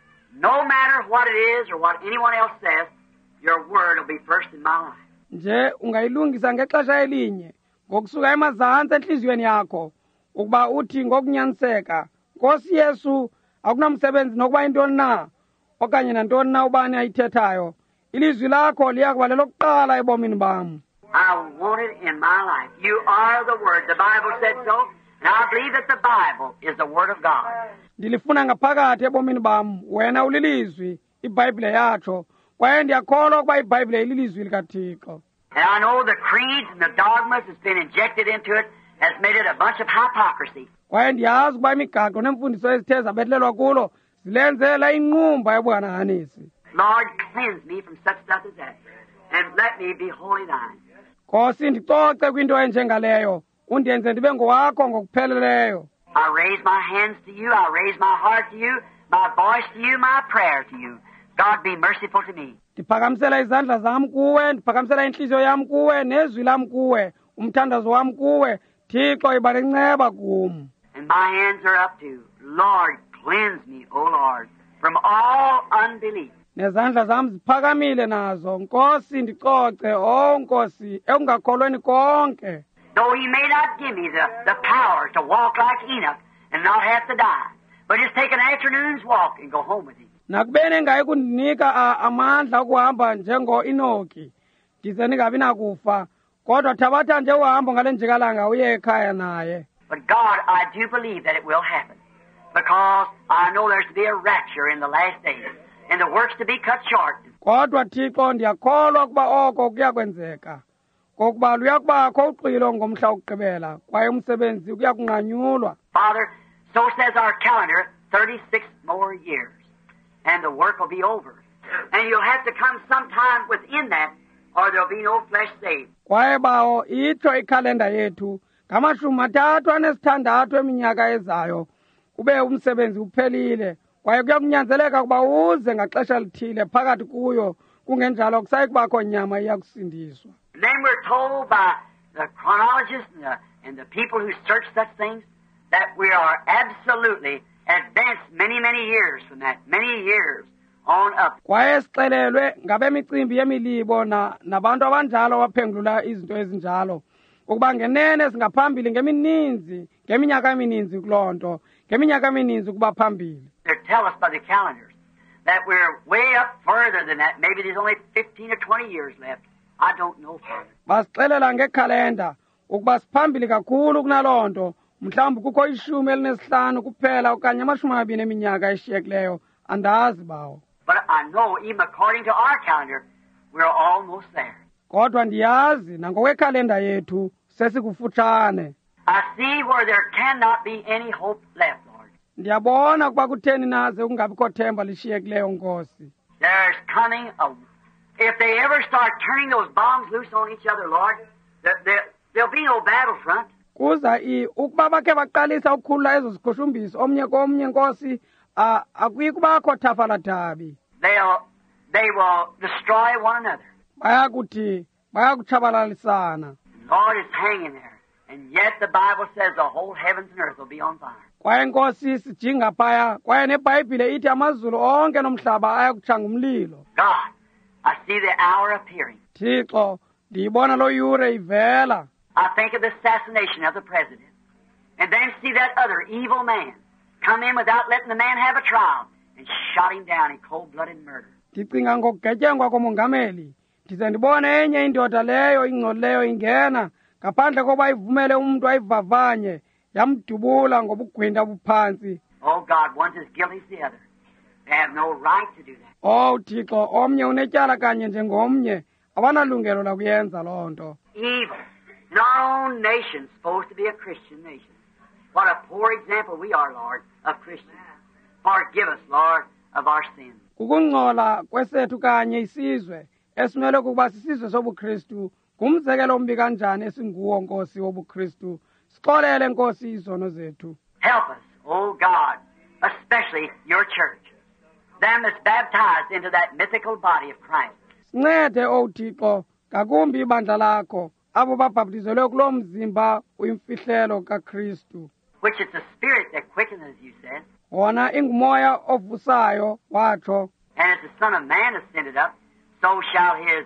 Speaker 2: no matter what it is or what anyone else says, your word will be first in my life.
Speaker 1: Nje ungayilungisa ngexesha elinye ngokusuka emazantsi enhliziyweni yakho ukuba uthi ngokunyaniseka Nkosi Yesu akunamsebenzi nokuba intoni na okanye nantoni na ubani ayithethayo ilizwi lakho liyakuba lelokuqala ebomini bam.
Speaker 2: I want it in my life. You are the Word. The Bible said so, and I believe that the Bible is the Word of God.
Speaker 1: Ndilifuna ngaphakathi ebomini bam wena ulilizwi iBhayibhile yatsho kwaye ndiyakholwa ukuba iBhayibhile ililizwi likaThixo.
Speaker 2: And I know the creeds and the dogmas that's been injected into it has made it a bunch of hypocrisy.
Speaker 1: Kwaye ndiyazi ukuba imigaqo nemfundiso ezithe zabethelelwa kulo zilenzela inqumba yobuhananisi.
Speaker 2: Lord, cleanse me from such stuff as that, and let me be wholly thine.
Speaker 1: Nkosi ndicoce kwinto enjengaleyo undenze ndibe ngowakho ngokupheleleyo.
Speaker 2: I raise my hands to you, I raise my heart to you, my voice to you, my prayer to you. God be merciful to me.
Speaker 1: Ndiphakamisela izandla zam kuwe, ndiphakamisela inhliziyo yam kuwe, nezwi lam kuwe, umthandazo wam kuwe, Thixo iba lenceba kum.
Speaker 2: And my hands are up to, Lord, cleanse me, O Lord, from all unbelief.
Speaker 1: Nezandla zam ziphakamile nazo, Nkosi ndicoce, oh Nkosi, ekungakholweni konke.
Speaker 2: Though he may not give me the, the power to walk like Enoch and not have to die, but just take an afternoon's walk and go home with him.
Speaker 1: Nakubeni engayi kundinika amandla okuhamba njengo-Enoki, ndize ndingabi nakufa, kodwa thabatha nje uhambo ngale njikalanga uye ekhaya naye.
Speaker 2: But God, I do believe that it will happen, because I know there's to be a rapture in the last days, and the work's to be cut short.
Speaker 1: Kodwa Thixo ndiyakholwa ukuba oko kuya kwenzeka. Kokuba luya kubakho uqilo ngomhla wokugqibela, kwaye umsebenzi kuya kunqanyulwa.
Speaker 2: Father, so says our calendar, thirty-six more years, and the work will be over. And you'll have to come sometime within that, or there'll be no flesh saved.
Speaker 1: Kwaye bawo itsho ikhalenda yethu ngamashumi mathathu anesithandathu eminyaka ezayo kube umsebenzi uphelile kwaye kuya kunyanzeleka ukuba uze ngaxesha lithile phakathi kuyo kungenjalo kusayi kubakho nyama iyakusindiswa.
Speaker 2: And then we're told by the chronologists and the, and the people who search such things that we are absolutely advanced many, many years from that, many years on up.
Speaker 1: Kwaye sixelelwe ngabemicimbi yemilibo na nabantu abanjalo baphengulula izinto ezinjalo ukuba ngenene singaphambili ngemininzi ngeminyaka emininzi kulonto ngeminyaka emininzi kuba phambili.
Speaker 2: They tell us by the calendars that we're way up further than that. Maybe there's only fifteen or twenty years left. I don't know, Father.
Speaker 1: Basixelela ngekhalenda ukuba siphambili kakhulu kunalonto mhlawumbe kukho ishumi elinesihlanu kuphela okanye amashumi amabini eminyaka eshiyekileyo andazi bawo.
Speaker 2: But I know, even according to our calendar, we're almost there.
Speaker 1: Kodwa ndiyazi nangokwekhalenda yethu sesikufutshane.
Speaker 2: I see where there cannot be any hope left, Lord.
Speaker 1: Ndiyabona kuba kutheni naze kungabikho themba lishiyekileyo Nkosi.
Speaker 2: There's coming a... If they ever start turning those bombs loose on each other, Lord, there, there, there'll be no battlefront.
Speaker 1: Kuza i ukuba bakhe baqalisa ukukhulula ezo zikhushumbisi omnye komnye Nkosi akuyi kubakho thafalathabi.
Speaker 2: They'll they will destroy one another.
Speaker 1: Bayakuthi bayakutshabalalisana.
Speaker 2: Lord is hanging there, and yet the Bible says the whole heavens and earth will be on fire.
Speaker 1: Kwaye Nkosi sijinga phaya kwaye neBhayibhile ithi amazulu onke nomhlaba ayakutshanga umlilo.
Speaker 2: God, I see the hour appearing.
Speaker 1: Thixo ndiyibona lo yure ivela.
Speaker 2: I think of the assassination of the president, and then see that other evil man come in without letting the man have a trial and shot him down in cold-blooded murder.
Speaker 1: ndicinga ngokugetyengwa komongameli ndize ndibone enye indoda leyo ingcolileyo ingena ngaphandle koba ivumele umntu ayivavanye yamdubula ngobugwinda buphantsi.
Speaker 2: Oh, God, one's as guilty as the other. They have no right to do that.
Speaker 1: Oh Thixo, omnye unetyala kanye njengomnye, awanalungelo lakuyenza loo nto.
Speaker 2: Evil. In our own nation, supposed to be a Christian nation. What a poor example we are, Lord, of Christians. Forgive us, Lord, of our sins.
Speaker 1: Kukungcola kwesethu kanye isizwe esimele kuba sisizwe sobuKristu, ngumzekelo ombi kanjani esinguwo Nkosi wobuKristu. Sixolele Nkosi izono zethu.
Speaker 2: Help us, oh God, especially your church, them that's baptized into that mythical body of Christ.
Speaker 1: Sincede o Thixo, ngakumbi ibandla lakho, abo babhaptizelwe kulo mzimba uyimfihlelo kaKristu.
Speaker 2: Which is the Spirit that quickens, as you said.
Speaker 1: Wona ingumoya ovusayo watsho.
Speaker 2: And as the Son of Man ascended up, so shall his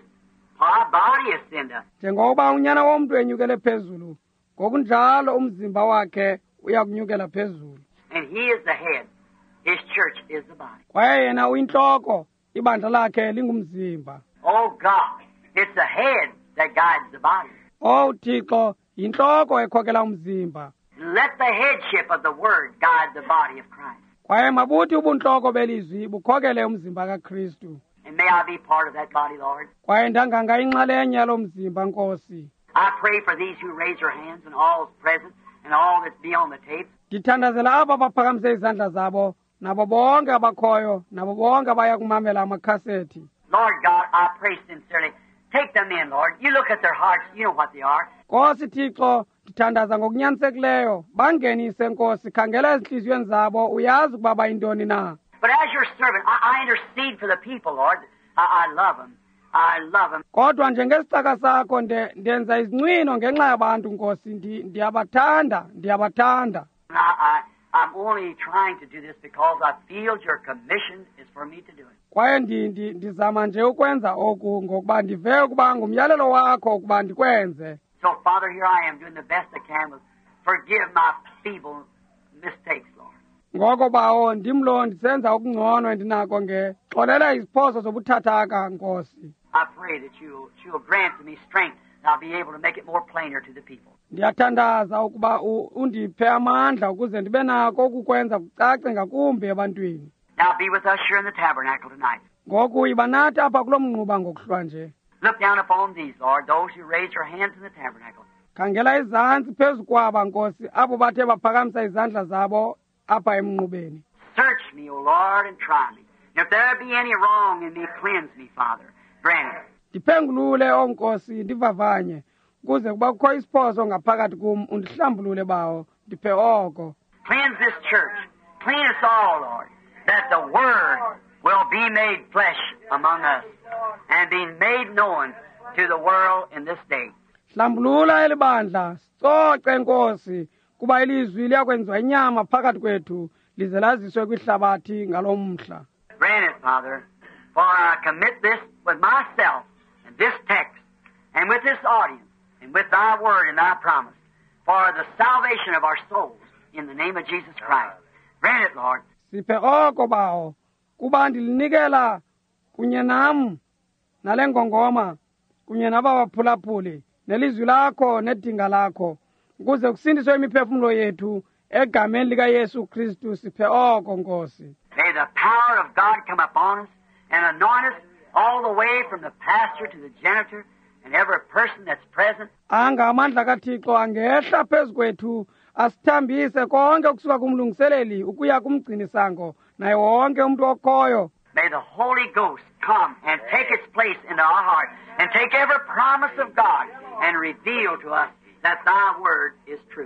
Speaker 2: body ascend up.
Speaker 1: Njengoba unyana womntu enyukele phezulu, ngokunjalo umzimba wakhe uyakunyukela phezulu.
Speaker 2: And he is the head. His church is the body.
Speaker 1: Kwaye yena uyinhloko, ibandla lakhe lingumzimba.
Speaker 2: Oh God, it's the head that guides the body.
Speaker 1: Oh Thixo, yinhloko ekhokela umzimba.
Speaker 2: Let the headship of the Word guide the body of Christ.
Speaker 1: Kwaye mabuthi ubunhloko belizwi bukhokele umzimba kaKristu.
Speaker 2: And may I be part of that body, Lord.
Speaker 1: Kwaye ndanganga inxalenye yalo mzimba Nkosi.
Speaker 2: I pray for these who raise their hands and all present and all that's beyond the tape.
Speaker 1: Ndithandazela aba baphakamise izandla zabo, nabo bonke abakhoyo, nabo bonke abaya kumamela amakhasethi.
Speaker 2: Lord God, I pray sincerely. Take them in, Lord. You look at their hearts. You know what they are.
Speaker 1: Nkosi Thixo, ndithandaza ngokunyanisekileyo, bangenise Nkosi, khangela ezinhliziyweni zabo, uyazi ukuba bayintoni na.
Speaker 2: But as your servant, I, I intercede for the people, Lord. I, I love them. I love them.
Speaker 1: Kodwa njengesitaka sakho nde ndenza izinqwino ngenxa yabantu Nkosi, ndi ndiyabathanda, ndiyabathanda.
Speaker 2: I, I, I'm only trying to do this because I feel your commission is for me to do it.
Speaker 1: Kwaye ndi ndi ndizama nje ukwenza oku ngokuba ndive ukuba ngumyalelo wakho ukuba ndikwenze.
Speaker 2: So, Father, here I am doing the best I can with forgive my feeble mistakes, Lord.
Speaker 1: Ngoko bawo ndimlo ndisenza okungcono endinako nge xolela iziphoso zobuthathaka Nkosi.
Speaker 2: I pray that you you'll grant to me strength and I'll be able to make it more plainer to the people.
Speaker 1: Ndiyathandaza ukuba undiphe amandla ukuze ndibe nako ukukwenza kucace ngakumbi ebantwini.
Speaker 2: Now be with us here in the tabernacle tonight.
Speaker 1: Ngoku iba nathi apha kulo mnquba ngokuhlwa nje.
Speaker 2: Look down upon these, Lord, those who raise their hands in the tabernacle.
Speaker 1: Khangela izantsi phezu kwaba Nkosi abo bathe baphakamisa izandla zabo apha emnqubeni.
Speaker 2: Search me, O Lord, and try me. If there be any wrong in me, cleanse me, Father. Grant it.
Speaker 1: Ndiphengulule o Nkosi ndivavanye kuze kuba kukho isiphoso ngaphakathi kum undihlambulule bawo ndiphe oko.
Speaker 2: Cleanse this church. Clean us all, Lord, that the Word will be made flesh among us and be made known to the world in this day.
Speaker 1: Hlambulula elibandla, sicoce Nkosi, kuba ilizwi liyakwenziwa inyama phakathi kwethu lize laziswe kwihlabathi ngalomhla.
Speaker 2: Grant it, Father, for I commit this with myself and this text and with this audience and with thy word and thy promise for the salvation of our souls in the name of Jesus Christ. Grant it, Lord.
Speaker 1: Siphe oko bawo, kuba ndilinikela kunye nam nale ngongoma kunye naba baphulaphuli nelizwi lakho nedinga lakho ukuze kusindiswe imiphefumulo yethu egameni lika Yesu Kristu siphe oko Nkosi.
Speaker 2: May the power of God come upon us and anoint us all the way from the pastor to the janitor and every person that's present.
Speaker 1: Anga amandla kaThixo angehla phezu kwethu asithambise konke kusuka kumlungiseleli ukuya kumgcinisango naye wonke umuntu okhoyo.
Speaker 2: May the Holy Ghost come and take its place in our heart and take every promise of God and reveal to us that thy word is true.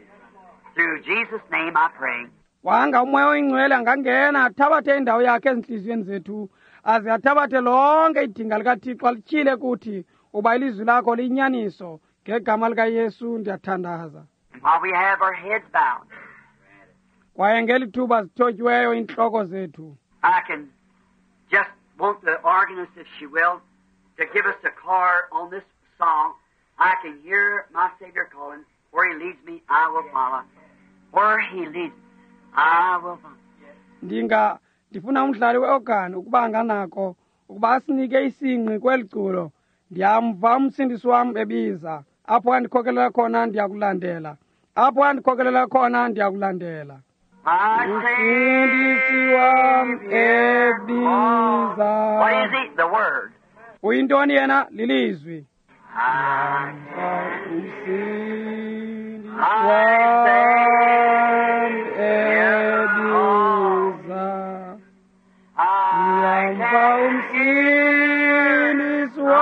Speaker 2: Through Jesus' name I pray.
Speaker 1: Wanga umoya oyingcwele angangena athabathe indawo yakhe ezinhliziyweni zethu aze athabathe lonke idinga likaThixo lityhile kuthi uba ilizwi lakho liyinyaniso ngegama likaYesu ndiyathandaza.
Speaker 2: While we have our heads bowed,
Speaker 1: kwaye ngeli thuba zithotyiweyo intloko zethu,
Speaker 2: I can just want the organist, if she will, to give us a chord on this song. I can hear my Savior calling, where he leads me, I will follow. Where he leads me, I will find.
Speaker 1: ndinga ndifuna umdlali we-organ ukuba anganako ukuba asinike isingqi kweli culo. Ndiyamva umsindisi wam ebiza, apho andikhokelela khona ndiyakulandela, apho andikhokelela khona ndiyakulandela.
Speaker 2: My
Speaker 1: Umsindisi wam ebiza.
Speaker 2: What is he? The Word.
Speaker 1: Uyintoni yena? Lilizwi.
Speaker 2: I
Speaker 1: Umsindisi
Speaker 2: I
Speaker 1: wam
Speaker 2: say,
Speaker 1: ebiza.
Speaker 2: I
Speaker 1: Ndiyamva
Speaker 2: can
Speaker 1: umsindisi wam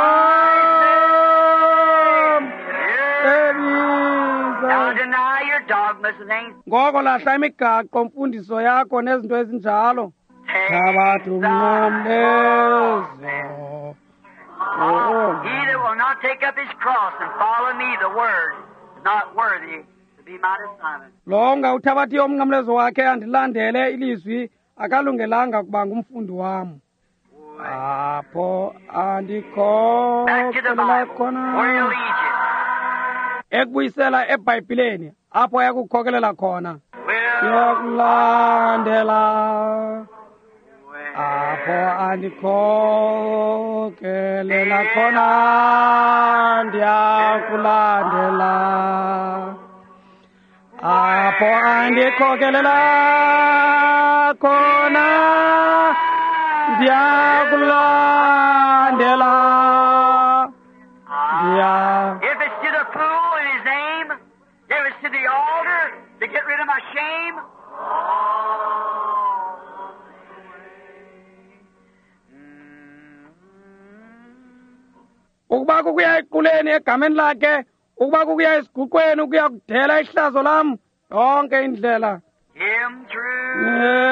Speaker 1: ebiza.
Speaker 2: Now deny your dogmas and things.
Speaker 1: Ngoko lahla imigaqo mfundiso yakho nezinto ezinjalo. Thabatha umnqamlezo. Oh.
Speaker 2: He that will not take up his cross and follow me, the Word, is not worthy to be my disciple.
Speaker 1: Lo ngawuthabathi umnqamlezo wakhe andilandele ilizwi akalungelanga kuba ngumfundi wam. Apho
Speaker 2: Back to the
Speaker 1: andikhokelela
Speaker 2: Bible, where
Speaker 1: khona
Speaker 2: He'll lead you.
Speaker 1: ekubuyisela eBhayibhileni apho yakukhokelela khona.
Speaker 2: Will
Speaker 1: Yakulandela apho andikhokelela khona ndiyakulandela apho andikhokelela khona ndiyakulandela ndiya
Speaker 2: If it's to the pool in His name, if it's to the altar to get rid of my shame,
Speaker 1: ukuba kukuya equleni egameni lakhe, ukuba kukuya esiguqweni ukuya kudela ihlazo lam, yonke indlela
Speaker 2: Him through.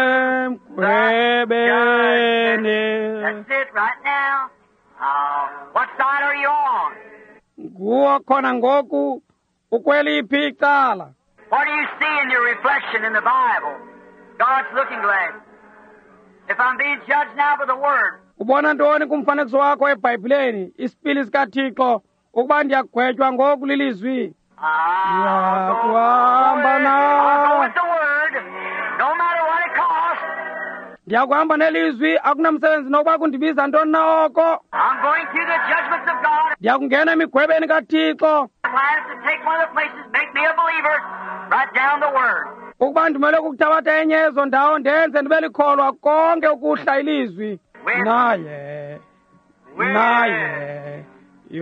Speaker 1: emgwebeni.
Speaker 2: That's it right now. Uh, what side are you on?
Speaker 1: Nguwo khona ngoku ukweliphi icala.
Speaker 2: What do you see in your reflection in the Bible? God's looking glass. If I'm being judged now by the Word,
Speaker 1: Ubona ntoni kumfanekiso wakho eBhayibhileni, isipili sikaThixo, ukuba ndiyagwetywa ngoku lilizwi?
Speaker 2: I'll go,
Speaker 1: Ndiyakuhamba
Speaker 2: I'll go
Speaker 1: nawe.
Speaker 2: with the Word, no matter what it costs.
Speaker 1: Ndiyakuhamba nelizwi, akunamsebenzi nokuba kundibiza ntoni na oko.
Speaker 2: I'm going through the judgments of God.
Speaker 1: Ndiyakungena emigwebeni kaThixo,
Speaker 2: Plans to take one of the places, make me a believer, write down the Word.
Speaker 1: ukuba ndimele kukuthabatha enye ezo ndawo ndenze ndibe likholwa konke ukuhla ilizwi. Naye, naye,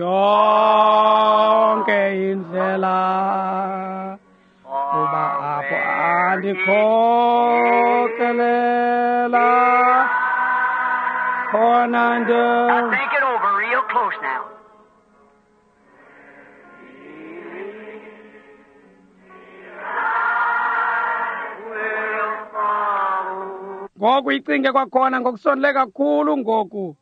Speaker 1: yonke indlela, kuba apho andikhokelela khona
Speaker 2: Now
Speaker 1: nde.
Speaker 2: think it over real close now.
Speaker 1: Ngoku icinge kwakhona ngokusondele kakhulu ngoku.